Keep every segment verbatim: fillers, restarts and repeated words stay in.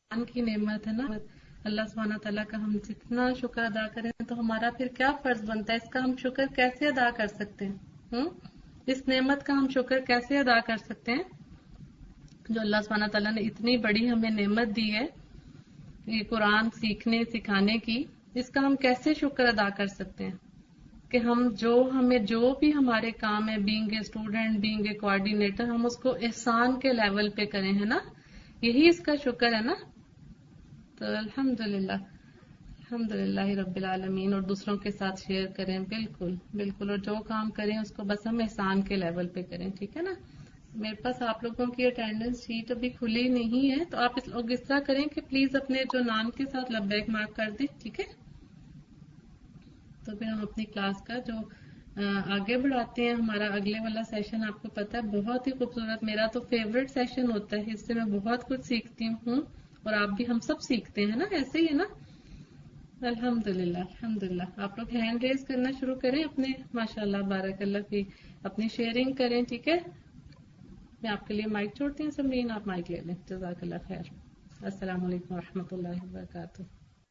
ईमान की नेमत है ना, अल्लाह सुब्हानहू तआला का हम जितना शुक्र अदा करें तो हमारा फिर क्या फर्ज बनता है, इसका हम शुक्र कैसे अदा कर सकते हैं? हुँ? इस नेमत का हम शुक्र कैसे अदा कर सकते हैं जो अल्लाह सुब्हानहू तआला ने इतनी बड़ी हमें नेमत दी है, ये कुरान सीखने सिखाने की, इसका हम कैसे शुक्र अदा कर सकते हैं कि हम जो हमें जो भी हमारे काम है, being a student, being a coordinator, हम उसको एहसान के लेवल पे करें, है ना? यही इसका शुक्र है ना। तो अल्हम्दुलिल्लाह अल्हम्दुलिल्लाह रब्बिल आलमीन, और दूसरों के साथ शेयर करें, बिल्कुल बिल्कुल, और जो काम करें उसको बस हम एहसान के लेवल पे करें, ठीक है ना। मेरे पास आप लोगों की अटेंडेंस शीट अभी खुली नहीं है, तो आप इस लोग इस तरह करें कि प्लीज अपने जो नाम के साथ लब्बैक मार्क कर दें, ठीक है। तो फिर हम अपनी क्लास का जो आगे बढ़ाते हैं। हमारा अगले वाला सेशन आपको पता है बहुत ही खूबसूरत, मेरा तो फेवरेट सेशन होता है, इससे मैं बहुत कुछ सीखती हूँ और आप भी, हम सब सीखते हैं ना, ऐसे ही है ना। अल्हम्दुलिल्लाह अल्हम्दुलिल्लाह। आप लोग हैंड रेज करना शुरू करें अपने, माशाल्लाह बारकल्लाह फी, अपनी शेयरिंग करें, ठीक है। मैं आपके लिए माइक छोड़ती हूँ समरीन, आप माइक ले लें। जज़ाकल्लाह खैर। अस्सलाम वालेकुम व रहमतुल्लाहि व बरकातुहू।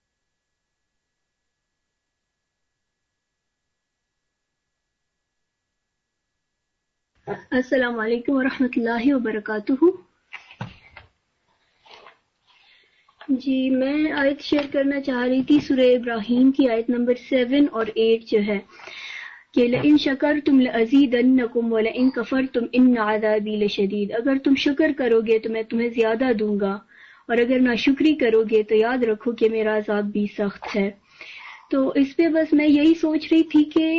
अस्सलाम वालेकुम व रहमतुल्लाहि व बरकातुहू। जी, मैं आयत शेयर करना चाह रही थी, सूरह इब्राहिम की आयत नंबर सेवन और एट जो है कि लइन शकरतुम लअज़ीदन्नकुम व लइन कफरतुम इन्न अज़ाबी लशदीद। अगर तुम शुक्र करोगे तो मैं तुम्हें ज्यादा दूंगा, और अगर नाशुक्री करोगे तो याद रखो कि मेरा अज़ाब भी सख्त है। तो इस पे बस मैं यही सोच रही थी कि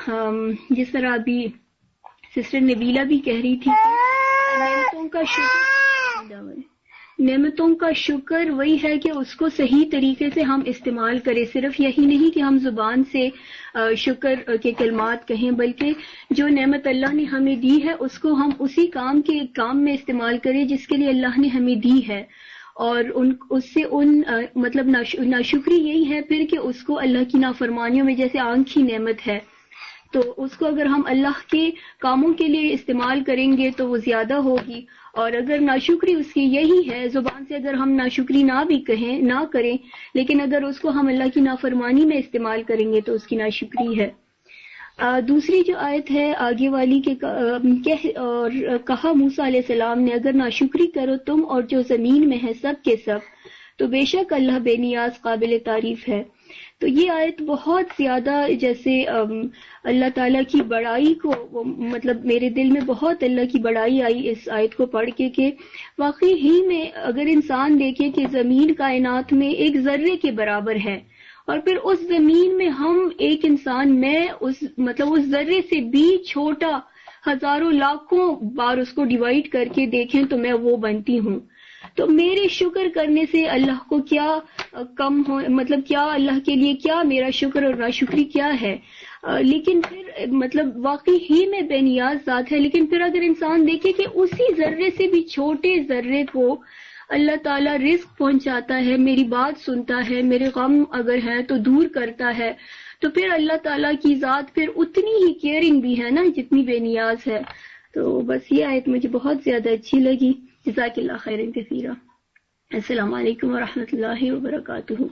जिस तरह अभी सिस्टर नबीला भी कह रही थी कि नेमतों का शुक्र नेमतों का शुक्र वही है कि उसको सही तरीके से हम इस्तेमाल करें। सिर्फ यही नहीं कि हम जुबान से शुक्र के कलमात कहें, बल्कि जो नेमत अल्लाह ने हमें दी है उसको हम उसी काम के काम में इस्तेमाल करें जिसके लिए अल्लाह ने हमें दी है। और उन उससे उन आ, मतलब नाशुक्री यही है फिर कि उसको अल्लाह की नाफरमानियों में, जैसे आँख की नेमत है, तो उसको अगर हम अल्लाह के कामों के लिए इस्तेमाल करेंगे तो वो ज्यादा होगी। और अगर नाशुक्री उसकी यही है, जुबान से अगर हम नाशुक्री ना भी कहें ना करें, लेकिन अगर उसको हम अल्लाह की नाफरमानी में इस्तेमाल करेंगे तो उसकी नाशुक्री है। आ, दूसरी जो आयत है आगे वाली के कह और कहा मूसा अलैहिस्सलाम ने, अगर नाशुक्री करो तुम और जो जमीन में है सब के सब, तो बेशक अल्लाह बेनियाज काबिल तारीफ है। तो ये आयत बहुत ज्यादा जैसे अल्लाह ताला की बड़ाई को, मतलब मेरे दिल में बहुत अल्लाह की बड़ाई आई इस आयत को पढ़ के कि वाकई ही में अगर इंसान देखे कि जमीन कायनात में एक जर्रे के बराबर है, और फिर उस जमीन में हम एक इंसान, मैं उस मतलब उस जर्रे से भी छोटा हजारों लाखों बार उसको डिवाइड करके देखें तो मैं वो बनती हूँ। तो मेरे शुक्र करने से अल्लाह को क्या कम हो, मतलब क्या अल्लाह के लिए क्या मेरा शुक्र और नाशुक्री क्या है। आ, लेकिन फिर मतलब वाकई ही में बेनियाज ज़ात है। लेकिन फिर अगर इंसान देखे कि उसी जर्रे से भी छोटे जर्रे को अल्लाह ताला रिस्क पहुंचाता है, मेरी बात सुनता है, मेरे गम अगर है तो दूर करता है, तो फिर अल्लाह ताला की ज़ात फिर उतनी ही केयरिंग भी है ना जितनी बेनियाज है। तो बस ये आयत मुझे बहुत ज्यादा अच्छी लगी। जज़ाकल्लाह खैरन कसीरा। अस्सलाम वालेकुम व रहमतुल्लाहि व बरकातुहू।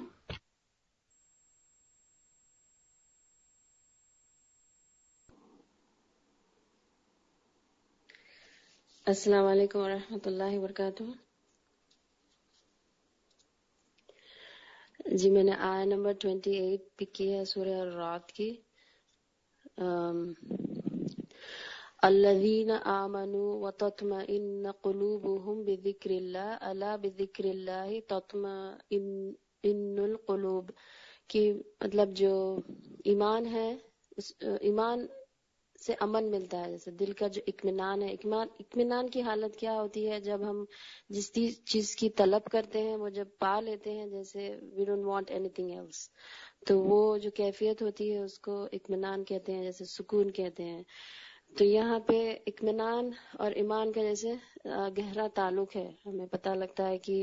अस्सलाम वालेकुम व रहमतुल्लाहि व बरकातुहू। जी, मैंने आया नंबर अट्ठाईस पिक की है सूरह अर्राद की। अल्लज़ीना आमनू व तत्मइन्नु क़ुलूबुहुम बिज़िक्रिल्लाह अला बिज़िक्रिल्लाहि तत्मइन्नुल क़ुलूब, कि मतलब जो ईमान है उस ईमान से अमन मिलता है, जैसे दिल का जो इत्मीनान है। इत्मीनान इत्मीनान की हालत क्या होती है? जब हम जिस चीज की तलब करते हैं वो जब पा लेते हैं, जैसे we don't want anything else, तो वो जो कैफियत होती है उसको इत्मीनान कहते हैं, जैसे सुकून कहते हैं। तो यहाँ पे इत्मीनान और ईमान का जैसे गहरा ताल्लुक है। हमें पता लगता है कि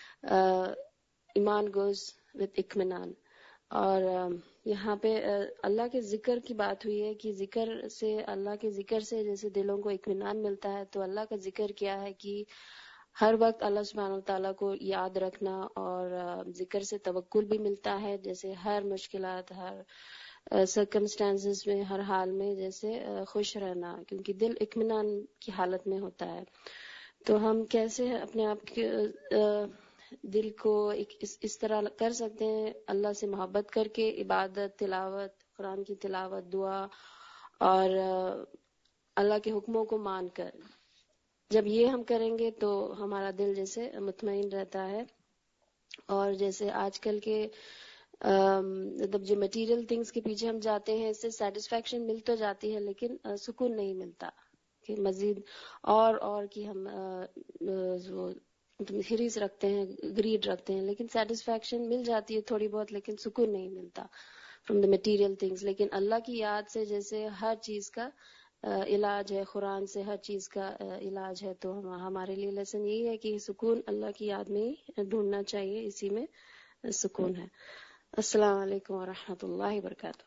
ईमान गोज विद इत्मीनान। और यहाँ पे अल्लाह के जिक्र की बात हुई है कि जिक्र से, अल्लाह के जिक्र से जैसे दिलों को इत्मीनान मिलता है, तो अल्लाह का जिक्र क्या है कि ہر وقت اللہ سبحانہ و تعالیٰ کو یاد رکھنا، اور ذکر سے توکل بھی ملتا ہے، جیسے ہر مشکلات، ہر سرکمسٹانسز میں، ہر حال میں جیسے خوش رہنا، کیونکہ دل اطمینان کی حالت میں ہوتا ہے. تو ہم کیسے اپنے آپ کے دل کو ایک اس, اس طرح کر سکتے ہیں، اللہ سے محبت کر کے، عبادت، تلاوت، قرآن کی تلاوت، دعا اور اللہ کے حکموں کو مان کر. جب یہ ہم کریں گے تو ہمارا دل جیسے مطمئن رہتا ہے. اور جیسے آج کل کے مطلب جو مٹیریل تھنگس کے پیچھے ہم جاتے ہیں، اس سے سیٹسفیکشن مل تو جاتی ہے لیکن سکون نہیں ملتا، کہ مزید اور اور کی ہم وہ ہریس رکھتے ہیں، گریڈ رکھتے ہیں، لیکن سیٹسفیکشن مل جاتی ہے تھوڑی بہت، لیکن سکون نہیں ملتا فرام دا مٹیریل تھنگس. لیکن اللہ کی یاد سے جیسے ہر چیز کا علاج ہے، قرآن سے ہر چیز کا علاج ہے. تو ہمارے لیے لیسن یہی ہے کہ سکون اللہ کی یاد میں ہی ڈھونڈنا چاہیے، اسی میں سکون ہے. السلام علیکم ورحمۃ اللہ وبرکاتہ.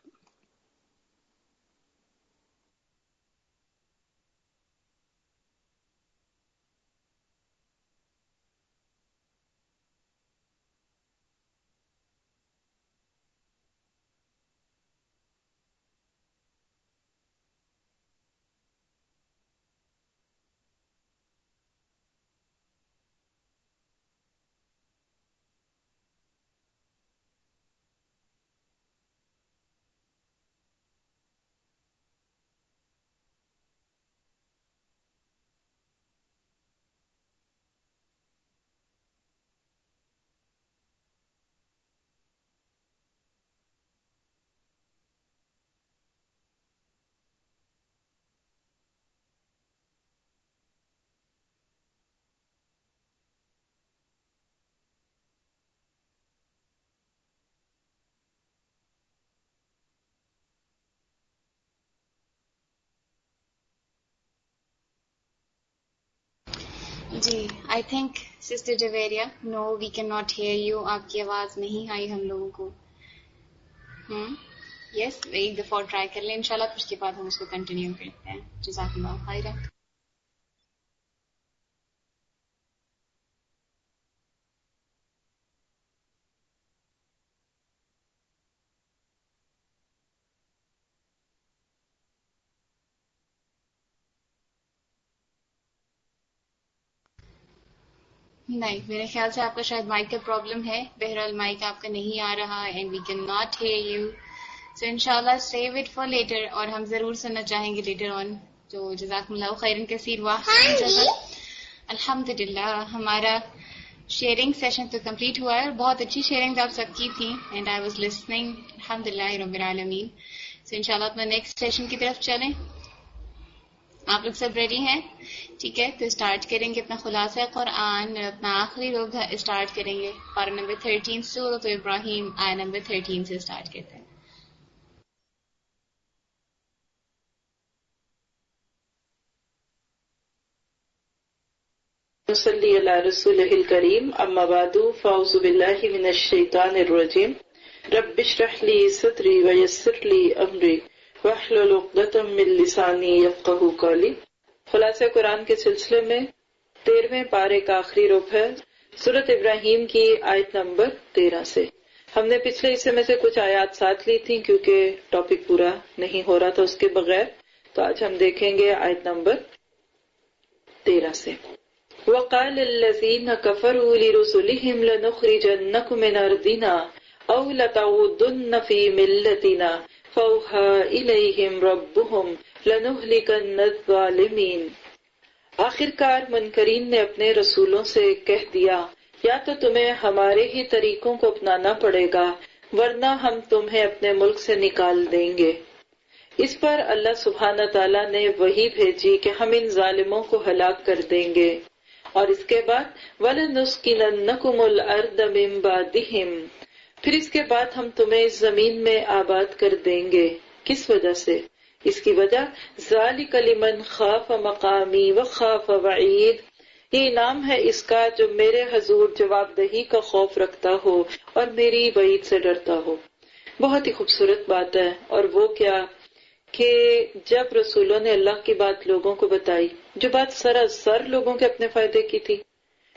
جی I think sister Javeria, no we can not hear you. آپ کی آواز نہیں آئی ہم لوگوں کو. ہوں یس ایک دفعہ اور ٹرائی کر لیں انشاءاللہ، پھر اس کے بعد ہم اس کو کنٹینیو کرتے ہیں. جزاک اللہ خیرا. نہیں، میرے خیال سے آپ کا شاید مائک کا پرابلم ہے. بہرحال مائک آپ کا نہیں آ رہا and we can not hear you. So انشاءاللہ سیو اٹ فار لیٹر، اور ہم ضرور سننا چاہیں گے لیٹر آن. تو جزاکم اللہ خیرن کثیر. واہ الحمدللہ ہمارا شیئرنگ سیشن تو کمپلیٹ ہوا ہے، اور بہت اچھی شیئرنگ آپ سب کی تھیں اینڈ آئی واز لسننگ. الحمدللہ رب العالمین. سو انشاءاللہ اپنا نیکسٹ سیشن کی طرف چلیں. آپ لوگ سب ریڈی ہیں؟ ٹھیک ہے، تو اسٹارٹ کریں گے اپنا خلاصہ قرآن، اپنا آخری روز اسٹارٹ کریں گے پارہ نمبر تھرٹین سورۃ ابراہیم آیہ نمبر تھرٹین سے اسٹارٹ کرتے ہیں. صلی علی رسولہ الکریم. اما بعد فاعوذ باللہ من الشیطان الرجیم. رب اشرح لی صدری ویسر لی امری واحلل عقدۃ من لسانی یفقہوا قولی. خلاصہ قرآن کے سلسلے میں تیرہویں پارے کا آخری رکوع ہے سورۃ ابراہیم کی آیت نمبر تیرہ سے. ہم نے پچھلے حصے میں سے کچھ آیات ساتھ لی تھی کیونکہ ٹاپک پورا نہیں ہو رہا تھا اس کے بغیر، تو آج ہم دیکھیں گے آیت نمبر تیرہ سے. وقال الذين كفروا لرسلهم لنخرجنكم من أرضنا أو لتعودن في ملتنا فأوحى إليهم ربهم لنهلكن الظالمين. آخرکار منکرین نے اپنے رسولوں سے کہہ دیا یا تو تمہیں ہمارے ہی طریقوں کو اپنانا پڑے گا ورنہ ہم تمہیں اپنے ملک سے نکال دیں گے. اس پر اللہ سبحانہ تعالیٰ نے وحی بھیجی کہ ہم ان ظالموں کو ہلاک کر دیں گے، اور اس کے بعد وَلَنُسْكِنَنَّكُمُ الْأَرْضَ مِن بَعْدِهِمْ، پھر اس کے بعد ہم تمہیں اس زمین میں آباد کر دیں گے. کس وجہ سے؟ اس کی وجہ ذَلِكَ لِمَنْ خَافَ مَقَامِي وَخَافَ وَعِيدِ، یہ انعام ہے اس کا جو میرے حضور جواب دہی کا خوف رکھتا ہو اور میری وعید سے ڈرتا ہو. بہت ہی خوبصورت بات ہے. اور وہ کیا کہ جب رسولوں نے اللہ کی بات لوگوں کو بتائی، جو بات سراسر لوگوں کے اپنے فائدے کی تھی،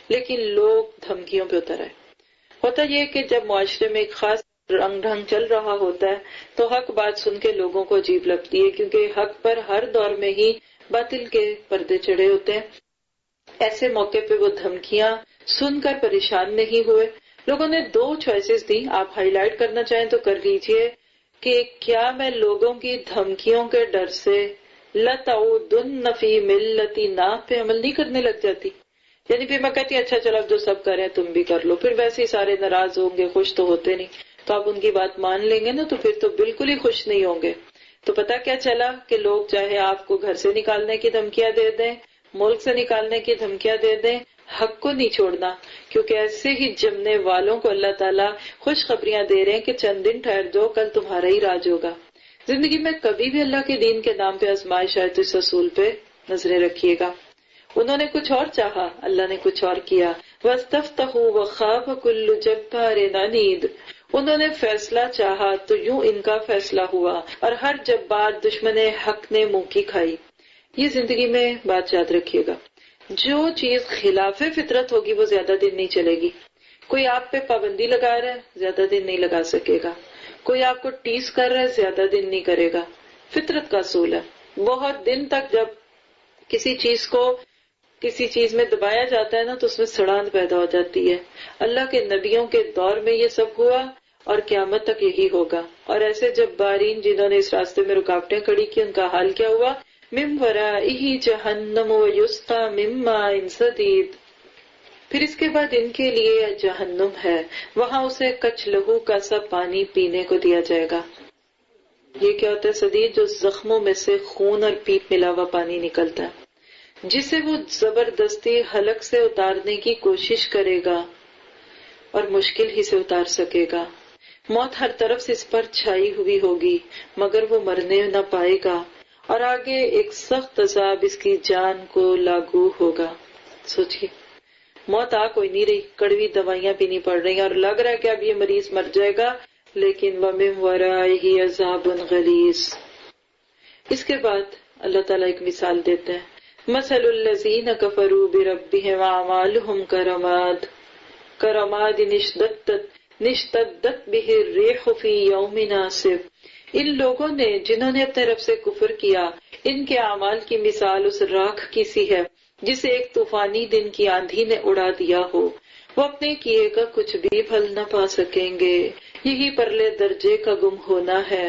لیکن لوگ دھمکیوں پہ اتر آئے. ہوتا یہ کہ جب معاشرے میں ایک خاص رنگ ڈھنگ چل رہا ہوتا ہے تو حق بات سن کے لوگوں کو عجیب لگتی ہے، کیونکہ حق پر ہر دور میں ہی باطل کے پردے چڑھے ہوتے ہیں. ایسے موقع پہ وہ دھمکیاں سن کر پریشان نہیں ہوئے. لوگوں نے دو چوائسز دی، آپ ہائی لائٹ کرنا چاہیں تو کر لیجئے کہ کیا میں لوگوں کی دھمکیوں کے ڈر سے لَتَعُودُنَّ فِي مِلَّتِي نا پہ عمل نہیں کرنے لگ جاتی. یعنی پھر میں کہتی اچھا چلو جو سب کریں تم بھی کر لو، پھر ویسے ہی سارے ناراض ہوں گے، خوش تو ہوتے نہیں، تو آپ ان کی بات مان لیں گے نا تو پھر تو بالکل ہی خوش نہیں ہوں گے. تو پتہ کیا چلا کہ لوگ چاہے آپ کو گھر سے نکالنے کی دھمکیاں دے دیں، ملک سے نکالنے کی دھمکیاں دے دیں، حق کو نہیں چھوڑنا، کیونکہ ایسے ہی جمنے والوں کو اللہ تعالیٰ خوشخبریاں دے رہے ہیں کہ چند دن ٹھہر جاؤ، کل تمہارا ہی راج ہوگا. زندگی میں کبھی بھی اللہ کے دین کے نام پہ آزمائش آئے تو اس اصول پہ نظریں رکھیے گا. انہوں نے کچھ اور چاہا، اللہ نے کچھ اور کیا. وَاسْتَفْتَحُوا وَخَابَ كُلُّ جَبَّارٍ عَنِيدٍ. انہوں نے فیصلہ چاہا تو یوں ان کا فیصلہ ہوا اور ہر جبار دشمن حق نے منہ کی کھائی. یہ زندگی میں بات یاد رکھیے گا، جو چیز خلاف فطرت ہوگی وہ زیادہ دن نہیں چلے گی. کوئی آپ پہ پابندی لگا رہا ہے، زیادہ دن نہیں لگا سکے گا. کوئی آپ کو ٹیز کر رہا ہے، زیادہ دن نہیں کرے گا. فطرت کا اصول ہے. بہت دن تک جب کسی چیز کو کسی چیز میں دبایا جاتا ہے نا تو اس میں سڑاند پیدا ہو جاتی ہے. اللہ کے نبیوں کے دور میں یہ سب ہوا اور قیامت تک یہی ہوگا. اور ایسے جبارین جنہوں نے اس راستے میں رکاوٹیں کھڑی کی، ان کا حال کیا ہوا؟ من ورائہ جہنم ویسقی من ماء صدید. پھر اس کے بعد ان کے لیے جہنم ہے، وہاں اسے کچ لہو کا سا پانی پینے کو دیا جائے گا. یہ کیا ہوتا ہے؟ صدید، جو زخموں میں سے خون اور پیپ ملا ہوا پانی نکلتا ہے، جسے وہ زبردستی حلق سے اتارنے کی کوشش کرے گا اور مشکل ہی سے اتار سکے گا. موت ہر طرف سے اس پر چھائی ہوئی ہوگی مگر وہ مرنے نہ پائے گا، اور آگے ایک سخت عذاب اس کی جان کو لاگو ہوگا. سوچیے، موت آ کوئی نہیں رہی، کڑوی دوائیاں پینی پڑ رہی ہیں اور لگ رہا ہے کہ اب یہ مریض مر جائے گا، لیکن وَمِن وَرَائِهِ عَذَابٌ غَلِيظٌ. اس کے بعد اللہ تعالیٰ ایک مثال دیتے ہیں، مَثَلُ الَّذِينَ كَفَرُوا بِرَبِّهِمْ أَعْمَالُهُمْ كَرَمَادٍ كَرَمَادٍ اشْتَدَّتْ بِهِ الرِّيحُ فِي يَوْمٍ عَاصِفٍ. ان لوگوں نے جنہوں نے اپنے رب سے کفر کیا، ان کے اعمال کی مثال اس راکھ کی سی ہے جسے ایک طوفانی دن کی آندھی نے اڑا دیا ہو. وہ اپنے کیے کا کچھ بھی پھل نہ پا سکیں گے. یہی پرلے درجے کا گم ہونا ہے.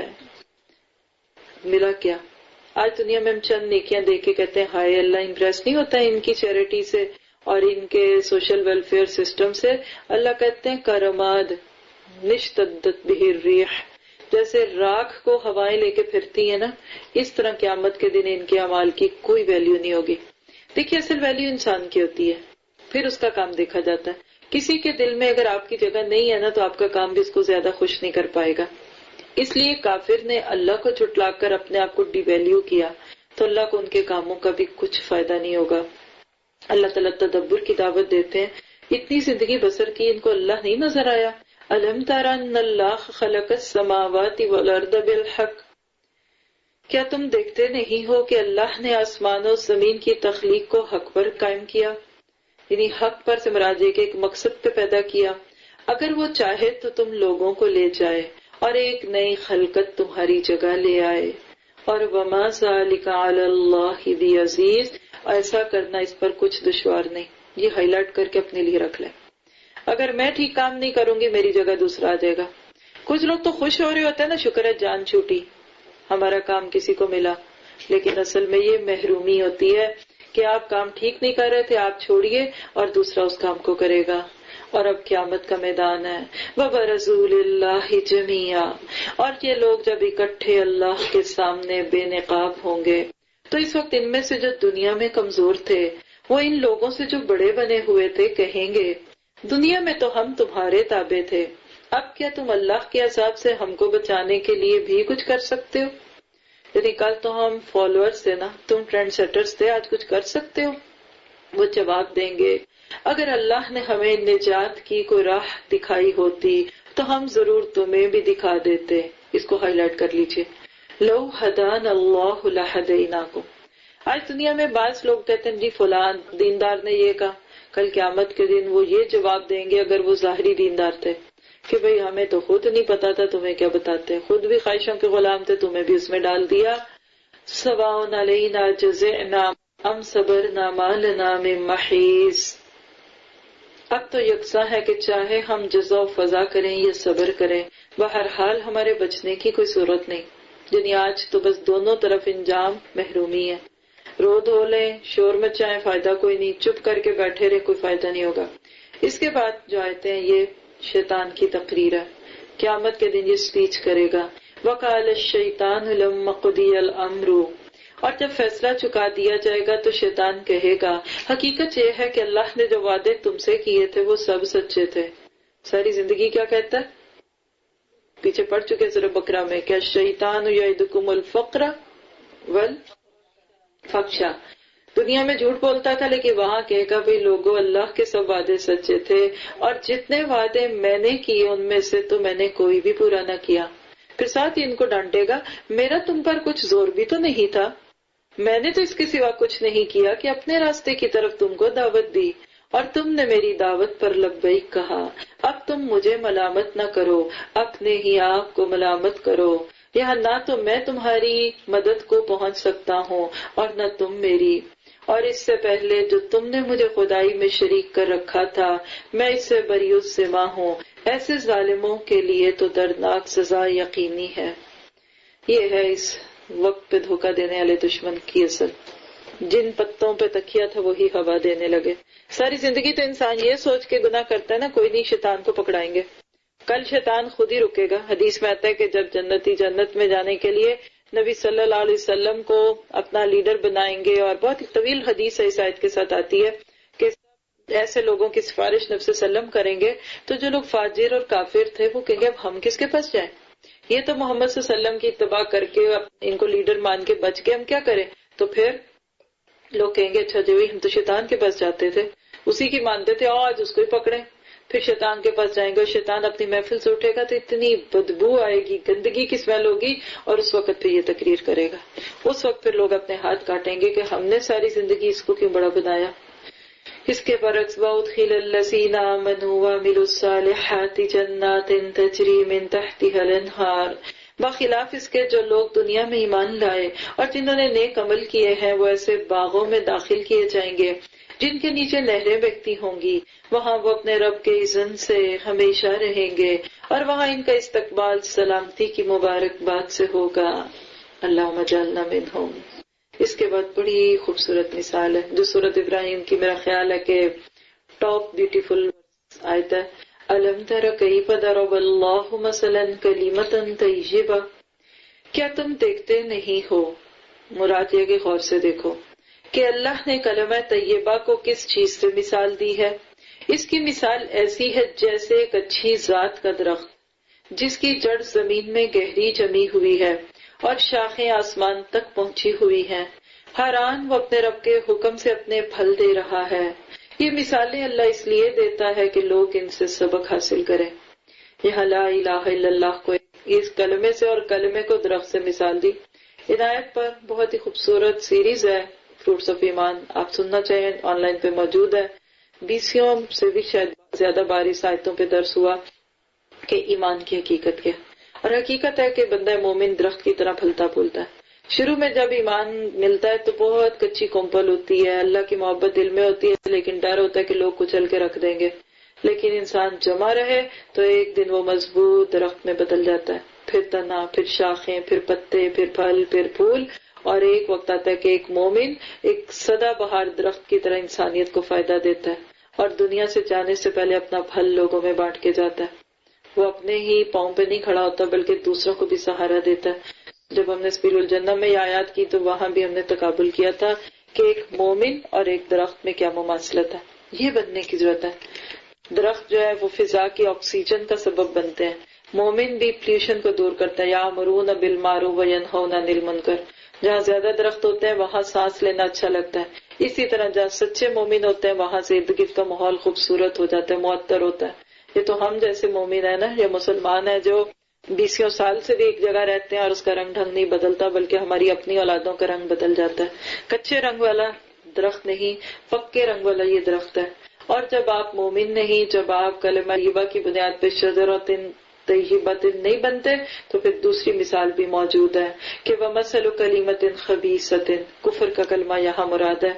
ملا کیا؟ آج دنیا میں ہم چند نیکیاں دیکھ کے کہتے ہیں ہائے اللہ امپریس نہیں ہوتا ہے ان کی چیریٹی سے اور ان کے سوشل ویلفیئر سسٹم سے. اللہ کہتے ہیں کرماد نشتدت بہ الریح، جیسے راکھ کو ہوائیں لے کے پھرتی ہیں نا، اس طرح قیامت کے دن ان کے اعمال کی کوئی ویلیو نہیں ہوگی. دیکھیے اصل ویلیو انسان کی ہوتی ہے، پھر اس کا کام دیکھا جاتا ہے. کسی کے دل میں اگر آپ کی جگہ نہیں ہے نا تو آپ کا کام بھی اس کو زیادہ خوش نہیں کر پائے گا. اس لیے کافر نے اللہ کو جھٹلا کر اپنے آپ کو ڈی ویلیو کیا تو اللہ کو ان کے کاموں کا بھی کچھ فائدہ نہیں ہوگا. اللہ تعالیٰ تدبر کی دعوت دیتے ہیں. اتنی زندگی بسر کی، ان کو اللہ نہیں نظر آیا؟ الم تر ان اللہ خلق السماوات والارض بالحق. کیا تم دیکھتے نہیں ہو کہ اللہ نے آسمان و زمین کی تخلیق کو حق پر قائم کیا؟ یعنی حق پر سے مراد ہے کہ ایک مقصد پہ پیدا کیا. اگر وہ چاہے تو تم لوگوں کو لے جائے اور ایک نئی خلقت تمہاری جگہ لے آئے. اور وما ذلک علی اللہ بعزیز، ایسا کرنا اس پر کچھ دشوار نہیں. یہ ہائی لائٹ کر کے اپنے لیے رکھ لیں. اگر میں ٹھیک کام نہیں کروں گی میری جگہ دوسرا آ جائے گا. کچھ لوگ تو خوش ہو رہے ہوتے ہیں نا، شکر ہے جان چھوٹی، ہمارا کام کسی کو ملا. لیکن اصل میں یہ محرومی ہوتی ہے کہ آپ کام ٹھیک نہیں کر رہے تھے، آپ چھوڑیے اور دوسرا اس کام کو کرے گا. اور اب قیامت کا میدان ہے. وَبَرَزُوا لِلَّهِ جَمِيعًا، اور یہ لوگ جب اکٹھے اللہ کے سامنے بے نقاب ہوں گے تو اس وقت ان میں سے جو دنیا میں کمزور تھے وہ ان لوگوں سے جو بڑے بنے ہوئے تھے کہیں گے دنیا میں تو ہم تمہارے تابع تھے، اب کیا تم اللہ کے عذاب سے ہم کو بچانے کے لیے بھی کچھ کر سکتے ہو؟ یعنی کل تو ہم فالوورز تھے نا، تم ٹرینڈ سیٹرز تھے، آج کچھ کر سکتے ہو؟ وہ جواب دیں گے اگر اللہ نے ہمیں نجات کی کوئی راہ دکھائی ہوتی تو ہم ضرور تمہیں بھی دکھا دیتے. اس کو ہائی لائٹ کر لیجئے. لو ہدان اللہ لہدیناکم، آج دنیا میں بعض لوگ کہتے ہیں جی فلان دیندار نے یہ کہا، کل قیامت کے دن وہ یہ جواب دیں گے اگر وہ ظاہری دیندار تھے کہ بھئی ہمیں تو خود نہیں پتا تھا، تمہیں کیا بتاتے، خود بھی خواہشوں کے غلام تھے، تمہیں بھی اس میں ڈال دیا. سواء علینا جزعنا ام صبرنا ما لنا من محیص. اب تو یکساں ہے کہ چاہے ہم جزا و فضا کریں یا صبر کریں، بہرحال ہمارے بچنے کی کوئی صورت نہیں. یعنی آج تو بس دونوں طرف انجام محرومی ہے. رو دھو لیں، شور مچائیں، فائدہ کوئی نہیں، چپ کر کے بیٹھے رہے، کوئی فائدہ نہیں ہوگا. اس کے بعد جو آیتیں ہیں یہ شیطان کی تقریر ہے. قیامت کے دن یہ سپیچ کرے گا. وقال الشیطان لما قضی الامر. اور جب فیصلہ چکا دیا جائے گا تو شیطان کہے گا حقیقت یہ ہے کہ اللہ نے جو وعدے تم سے کیے تھے وہ سب سچے تھے. ساری زندگی کیا کہتا ہے؟ پیچھے پڑھ چکے سورہ بقرہ میں کہ الشیطان یعدکم الفقر والفحشاء. دنیا میں جھوٹ بولتا تھا لیکن وہاں کہے گا بھئی لوگوں اللہ کے سب وعدے سچے تھے اور جتنے وعدے میں نے کیے ان میں سے تو میں نے کوئی بھی پورا نہ کیا. پھر ساتھ ہی ان کو ڈانٹے گا میرا تم پر کچھ زور بھی تو نہیں تھا، میں نے تو اس کے سوا کچھ نہیں کیا کہ اپنے راستے کی طرف تم کو دعوت دی اور تم نے میری دعوت پر لبیک کہا. اب تم مجھے ملامت نہ کرو، اپنے ہی آپ کو ملامت کرو. یہاں نہ تو میں تمہاری مدد کو پہنچ سکتا ہوں اور نہ تم میری، اور اس سے پہلے جو تم نے مجھے خدائی میں شریک کر رکھا تھا میں اس سے بری الذمہ ہوں. ایسے ظالموں کے لیے تو دردناک سزا یقینی ہے. یہ ہے اس وقت پہ دھوکہ دینے والے دشمن کی اصل. جن پتوں پہ تکیا تھا وہی ہوا دینے لگے. ساری زندگی تو انسان یہ سوچ کے گناہ کرتا ہے نا کوئی نہیں شیطان کو پکڑائیں گے، کل شیطان خود ہی رکے گا. حدیث میں آتا ہے کہ جب جنتی جنت میں جانے کے لیے نبی صلی اللہ علیہ وسلم کو اپنا لیڈر بنائیں گے، اور بہت ہی طویل حدیث اس آیت کے ساتھ آتی ہے کہ ایسے لوگوں کی سفارش نبی صلی اللہ علیہ وسلم کریں گے تو جو لوگ فاجر اور کافر تھے وہ کہیں گے اب ہم کس کے پاس جائیں، یہ تو محمد صلی اللہ علیہ وسلم کی اتباع کر کے ان کو لیڈر مان کے بچ کے ہم کیا کریں. تو پھر لوگ کہیں گے اچھا جی ہم تو شیطان کے پاس جاتے تھے، اسی کی مانتے تھے، آج اس کو ہی پکڑیں. پھر شیطان کے پاس جائیں گے اور شیطان اپنی محفل سے اٹھے گا تو اتنی بدبو آئے گی، گندگی کی اسمیل ہوگی، اور اس وقت پہ یہ تقریر کرے گا. اس وقت پھر لوگ اپنے ہاتھ کاٹیں گے کہ ہم نے ساری زندگی اس کو کیوں بڑا بنایا. اس کے برعکس وَأُدْخِلَ الَّذِينَ آمَنُوا وَعَمِلُوا الصَّالِحَاتِ جَنَّاتٍ تَجْرِي مِن تَحْتِهَا الْأَنْهَارُ. بخلاف اس کے جو لوگ دنیا میں ایمان لائے اور جنہوں نے نیک عمل کیے ہیں وہ ایسے باغوں میں داخل کیے جائیں گے جن کے نیچے نہریں بہتی ہوں گی. وہاں وہ اپنے رب کے اذن سے ہمیشہ رہیں گے اور وہاں ان کا استقبال سلامتی کی مبارک بات سے ہوگا. اللہم اجعلنا منہم. اس کے بعد بڑی خوبصورت مثال ہے جو سورۃ ابراہیم کی میرا خیال ہے کہ ٹاپ بیوٹیفل آیت ہے. الم تر کیف ضرب اللہ مثلا کلمۃ طیبہ. کیا تم دیکھتے نہیں ہو، مراد یہ کہ غور سے دیکھو کہ اللہ نے کلمہ طیبہ کو کس چیز سے مثال دی ہے. اس کی مثال ایسی ہے جیسے ایک اچھی ذات کا درخت جس کی جڑ زمین میں گہری جمی ہوئی ہے اور شاخیں آسمان تک پہنچی ہوئی ہیں. حیران وہ اپنے رب کے حکم سے اپنے پھل دے رہا ہے. یہ مثالیں اللہ اس لیے دیتا ہے کہ لوگ ان سے سبق حاصل کریں. یہاں لا الہ الا اللہ کو اس کلمے سے اور کلمے کو درخت سے مثال دی. عنایت پر بہت ہی خوبصورت سیریز ہے فروٹس آف ایمان، آپ سننا چاہیں آن لائن پہ موجود ہے. بیسیوں سے بھی شاید زیادہ بارش آیتوں پہ درس ہوا کہ ایمان کی حقیقت کیا. اور حقیقت ہے کہ بندہ مومن درخت کی طرح پھلتا پھولتا ہے. شروع میں جب ایمان ملتا ہے تو بہت کچی کومپل ہوتی ہے، اللہ کی محبت دل میں ہوتی ہے، لیکن ڈر ہوتا ہے کہ لوگ کچل کے رکھ دیں گے. لیکن انسان جمع رہے تو ایک دن وہ مضبوط درخت میں بدل جاتا ہے. پھر تنا، پھر شاخیں، پھر پتے، پھر پھل، پھر پھول، اور ایک وقت آتا ہے کہ ایک مومن ایک سدا بہار درخت کی طرح انسانیت کو فائدہ دیتا ہے اور دنیا سے جانے سے پہلے اپنا پھل لوگوں میں بانٹ کے جاتا ہے. وہ اپنے ہی پاؤں پہ نہیں کھڑا ہوتا بلکہ دوسروں کو بھی سہارا دیتا ہے. جب ہم نے سبیل الجنہ میں یہ آیات کی تو وہاں بھی ہم نے تقابل کیا تھا کہ ایک مومن اور ایک درخت میں کیا مماثلت ہے. یہ بننے کی ضرورت ہے. درخت جو ہے وہ فضا کی آکسیجن کا سبب بنتے ہیں. مومن بھی پلیوشن کو دور کرتا ہے. یامرون بالمعروف وینہون عن المنکر. جہاں زیادہ درخت ہوتے ہیں وہاں سانس لینا اچھا لگتا ہے. اسی طرح جہاں سچے مومن ہوتے ہیں وہاں سے ارد گرد کا ماحول خوبصورت ہو جاتا ہے، معطر ہوتا ہے. یہ تو ہم جیسے مومن ہیں نا، یہ مسلمان ہیں جو بیسوں سال سے بھی ایک جگہ رہتے ہیں اور اس کا رنگ ڈھنگ نہیں بدلتا، بلکہ ہماری اپنی اولادوں کا رنگ بدل جاتا ہے. کچے رنگ والا درخت نہیں، پکے رنگ والا یہ درخت ہے. اور جب آپ مومن نہیں، جب آپ کلمہ طیبہ کی بنیاد پہ شجرۃ طیبۃ نہیں بنتے، تو پھر دوسری مثال بھی موجود ہے کہ وَمَثَلُ كَلِمَةٍ خَبِيثَةٍ، کفر کا کلمہ یہاں مراد ہے.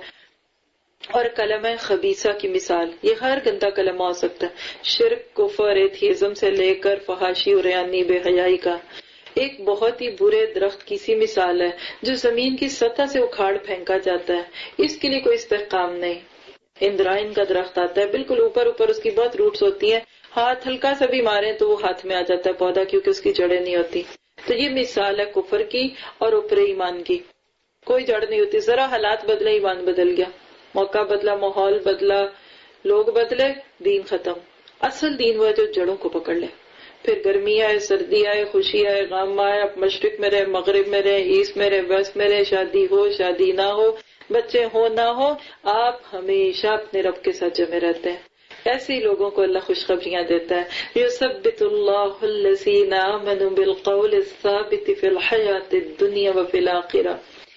اور کلمہ خبیثہ کی مثال، یہ ہر گندا کلمہ ہو سکتا ہے، شرک، کفر، ایتھیزم سے لے کر فحاشی، عریانی، بے حیائی کا. ایک بہت ہی برے درخت کی سی مثال ہے جو زمین کی سطح سے اکھاڑ پھینکا جاتا ہے، اس کے لیے کوئی استحکام نہیں. اندرائن کا درخت آتا ہے، بالکل اوپر اوپر اس کی بہت روٹس ہوتی ہیں، ہاتھ ہلکا سا بھی مارے تو وہ ہاتھ میں آ جاتا ہے پودا، کیونکہ اس کی جڑیں نہیں ہوتی. تو یہ مثال ہے کفر کی اور اوپر ایمان کی. کوئی جڑ نہیں ہوتی، ذرا حالات بدلے ایمان بدل گیا، موقع بدلا، ماحول بدلا، لوگ بدلے، دین ختم. اصل دین وہ ہے جو جڑوں کو پکڑ لے. پھر گرمی آئے، سردی آئے، خوشی آئے، غم آئے، آپ مشرق میں رہے، مغرب میں رہے، ایسٹ میں رہے، ویسٹ میں رہے، شادی ہو، شادی نہ ہو، بچے ہو نہ ہو، آپ ہمیشہ اپنے رب کے ساتھ جمے رہتے ہیں. ایسے ہی لوگوں کو اللہ خوشخبریاں دیتا ہے. یثبت اللہ الذین آمنوا بالقول الثابت فی الحیاۃ الدنیا وفی الآخرہ.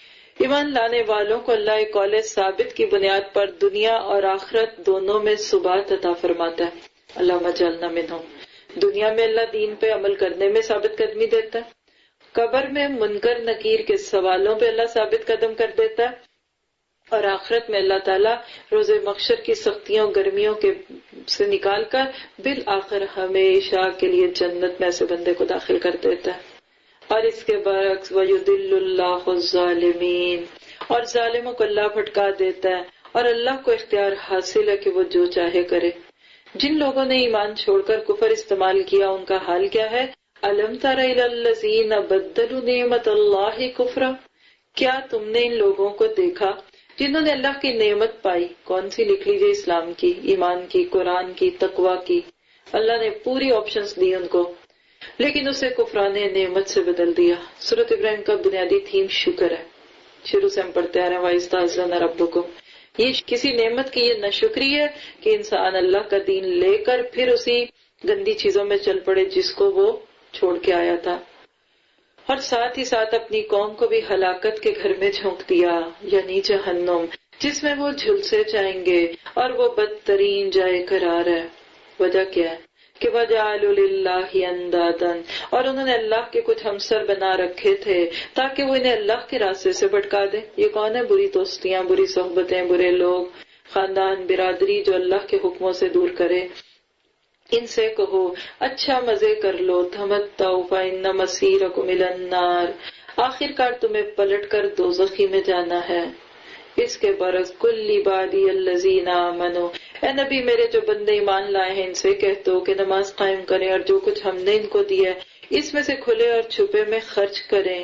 ایمان لانے والوں کو اللہ ایک قول ثابت کی بنیاد پر دنیا اور آخرت دونوں میں ثبات عطا فرماتا ہے. اللہم اجعلنا منہم. دنیا میں اللہ دین پہ عمل کرنے میں ثابت قدمی دیتا ہے، قبر میں منکر نکیر کے سوالوں پہ اللہ ثابت قدم کر دیتا ہے، اور آخرت میں اللہ تعالیٰ روز محشر کی سختیوں گرمیوں کے سے نکال کر بالآخر ہمیشہ کے لیے جنت میں ایسے بندے کو داخل کر دیتا ہے. اور اس کے برعکس وَيُضِلُّ اللَّهُ الظَّالِمِينَ، اور ظالموں کو اللہ بھٹکا دیتا ہے، اور اللہ کو اختیار حاصل ہے کہ وہ جو چاہے کرے. جن لوگوں نے ایمان چھوڑ کر کفر استعمال کیا ان کا حال کیا ہے؟ أَلَمْ تَرَ إِلَى الَّذِينَ بَدَّلُوا نِعْمَةَ اللَّهِ كُفْرًا، کیا تم نے ان لوگوں کو دیکھا جنہوں نے اللہ کی نعمت پائی؟ کون سی لکھ لیجیے، اسلام کی، ایمان کی، قرآن کی، تقوی کی. اللہ نے پوری آپشنز دی ان کو، لیکن اسے کفران نعمت سے بدل دیا. سورۃ ابراہیم کا بنیادی تھیم شکر ہے، شروع سے ہم پڑھتے آ رہے ہیں وَإِذْ رَبُّكُمْ. یہ کسی نعمت کی یہ ناشکری ہے کہ انسان اللہ کا دین لے کر پھر اسی گندی چیزوں میں چل پڑے جس کو وہ چھوڑ کے آیا تھا، اور ساتھ ہی ساتھ اپنی قوم کو بھی ہلاکت کے گھر میں جھونک دیا، یعنی جہنم، جس میں وہ جھلسے جائیں گے اور وہ بدترین جائے قرار ہے. وجہ کیا ہے کہ وَجَعَلُوا لِلَّهِ أَنْدَادًا، اور انہوں نے اللہ کے کچھ ہمسر بنا رکھے تھے تاکہ وہ انہیں اللہ کے راستے سے بھٹکا دے. یہ کون ہے؟ بری دوستیاں، بری صحبتیں، برے لوگ، خاندان، برادری جو اللہ کے حکموں سے دور کرے. ان سے کہو اچھا مزے کر لو، تمتعوا فإن مصيركم إلى النار، آخر کار تمہیں پلٹ کر دوزخی میں جانا ہے. اس کے برعکس کل عبادی الذین آمنوا، اے نبی میرے جو بندے ایمان لائے ہیں ان سے کہہ دو کہ نماز قائم کریں اور جو کچھ ہم نے ان کو دیا ہے اس میں سے کھلے اور چھپے میں خرچ کریں،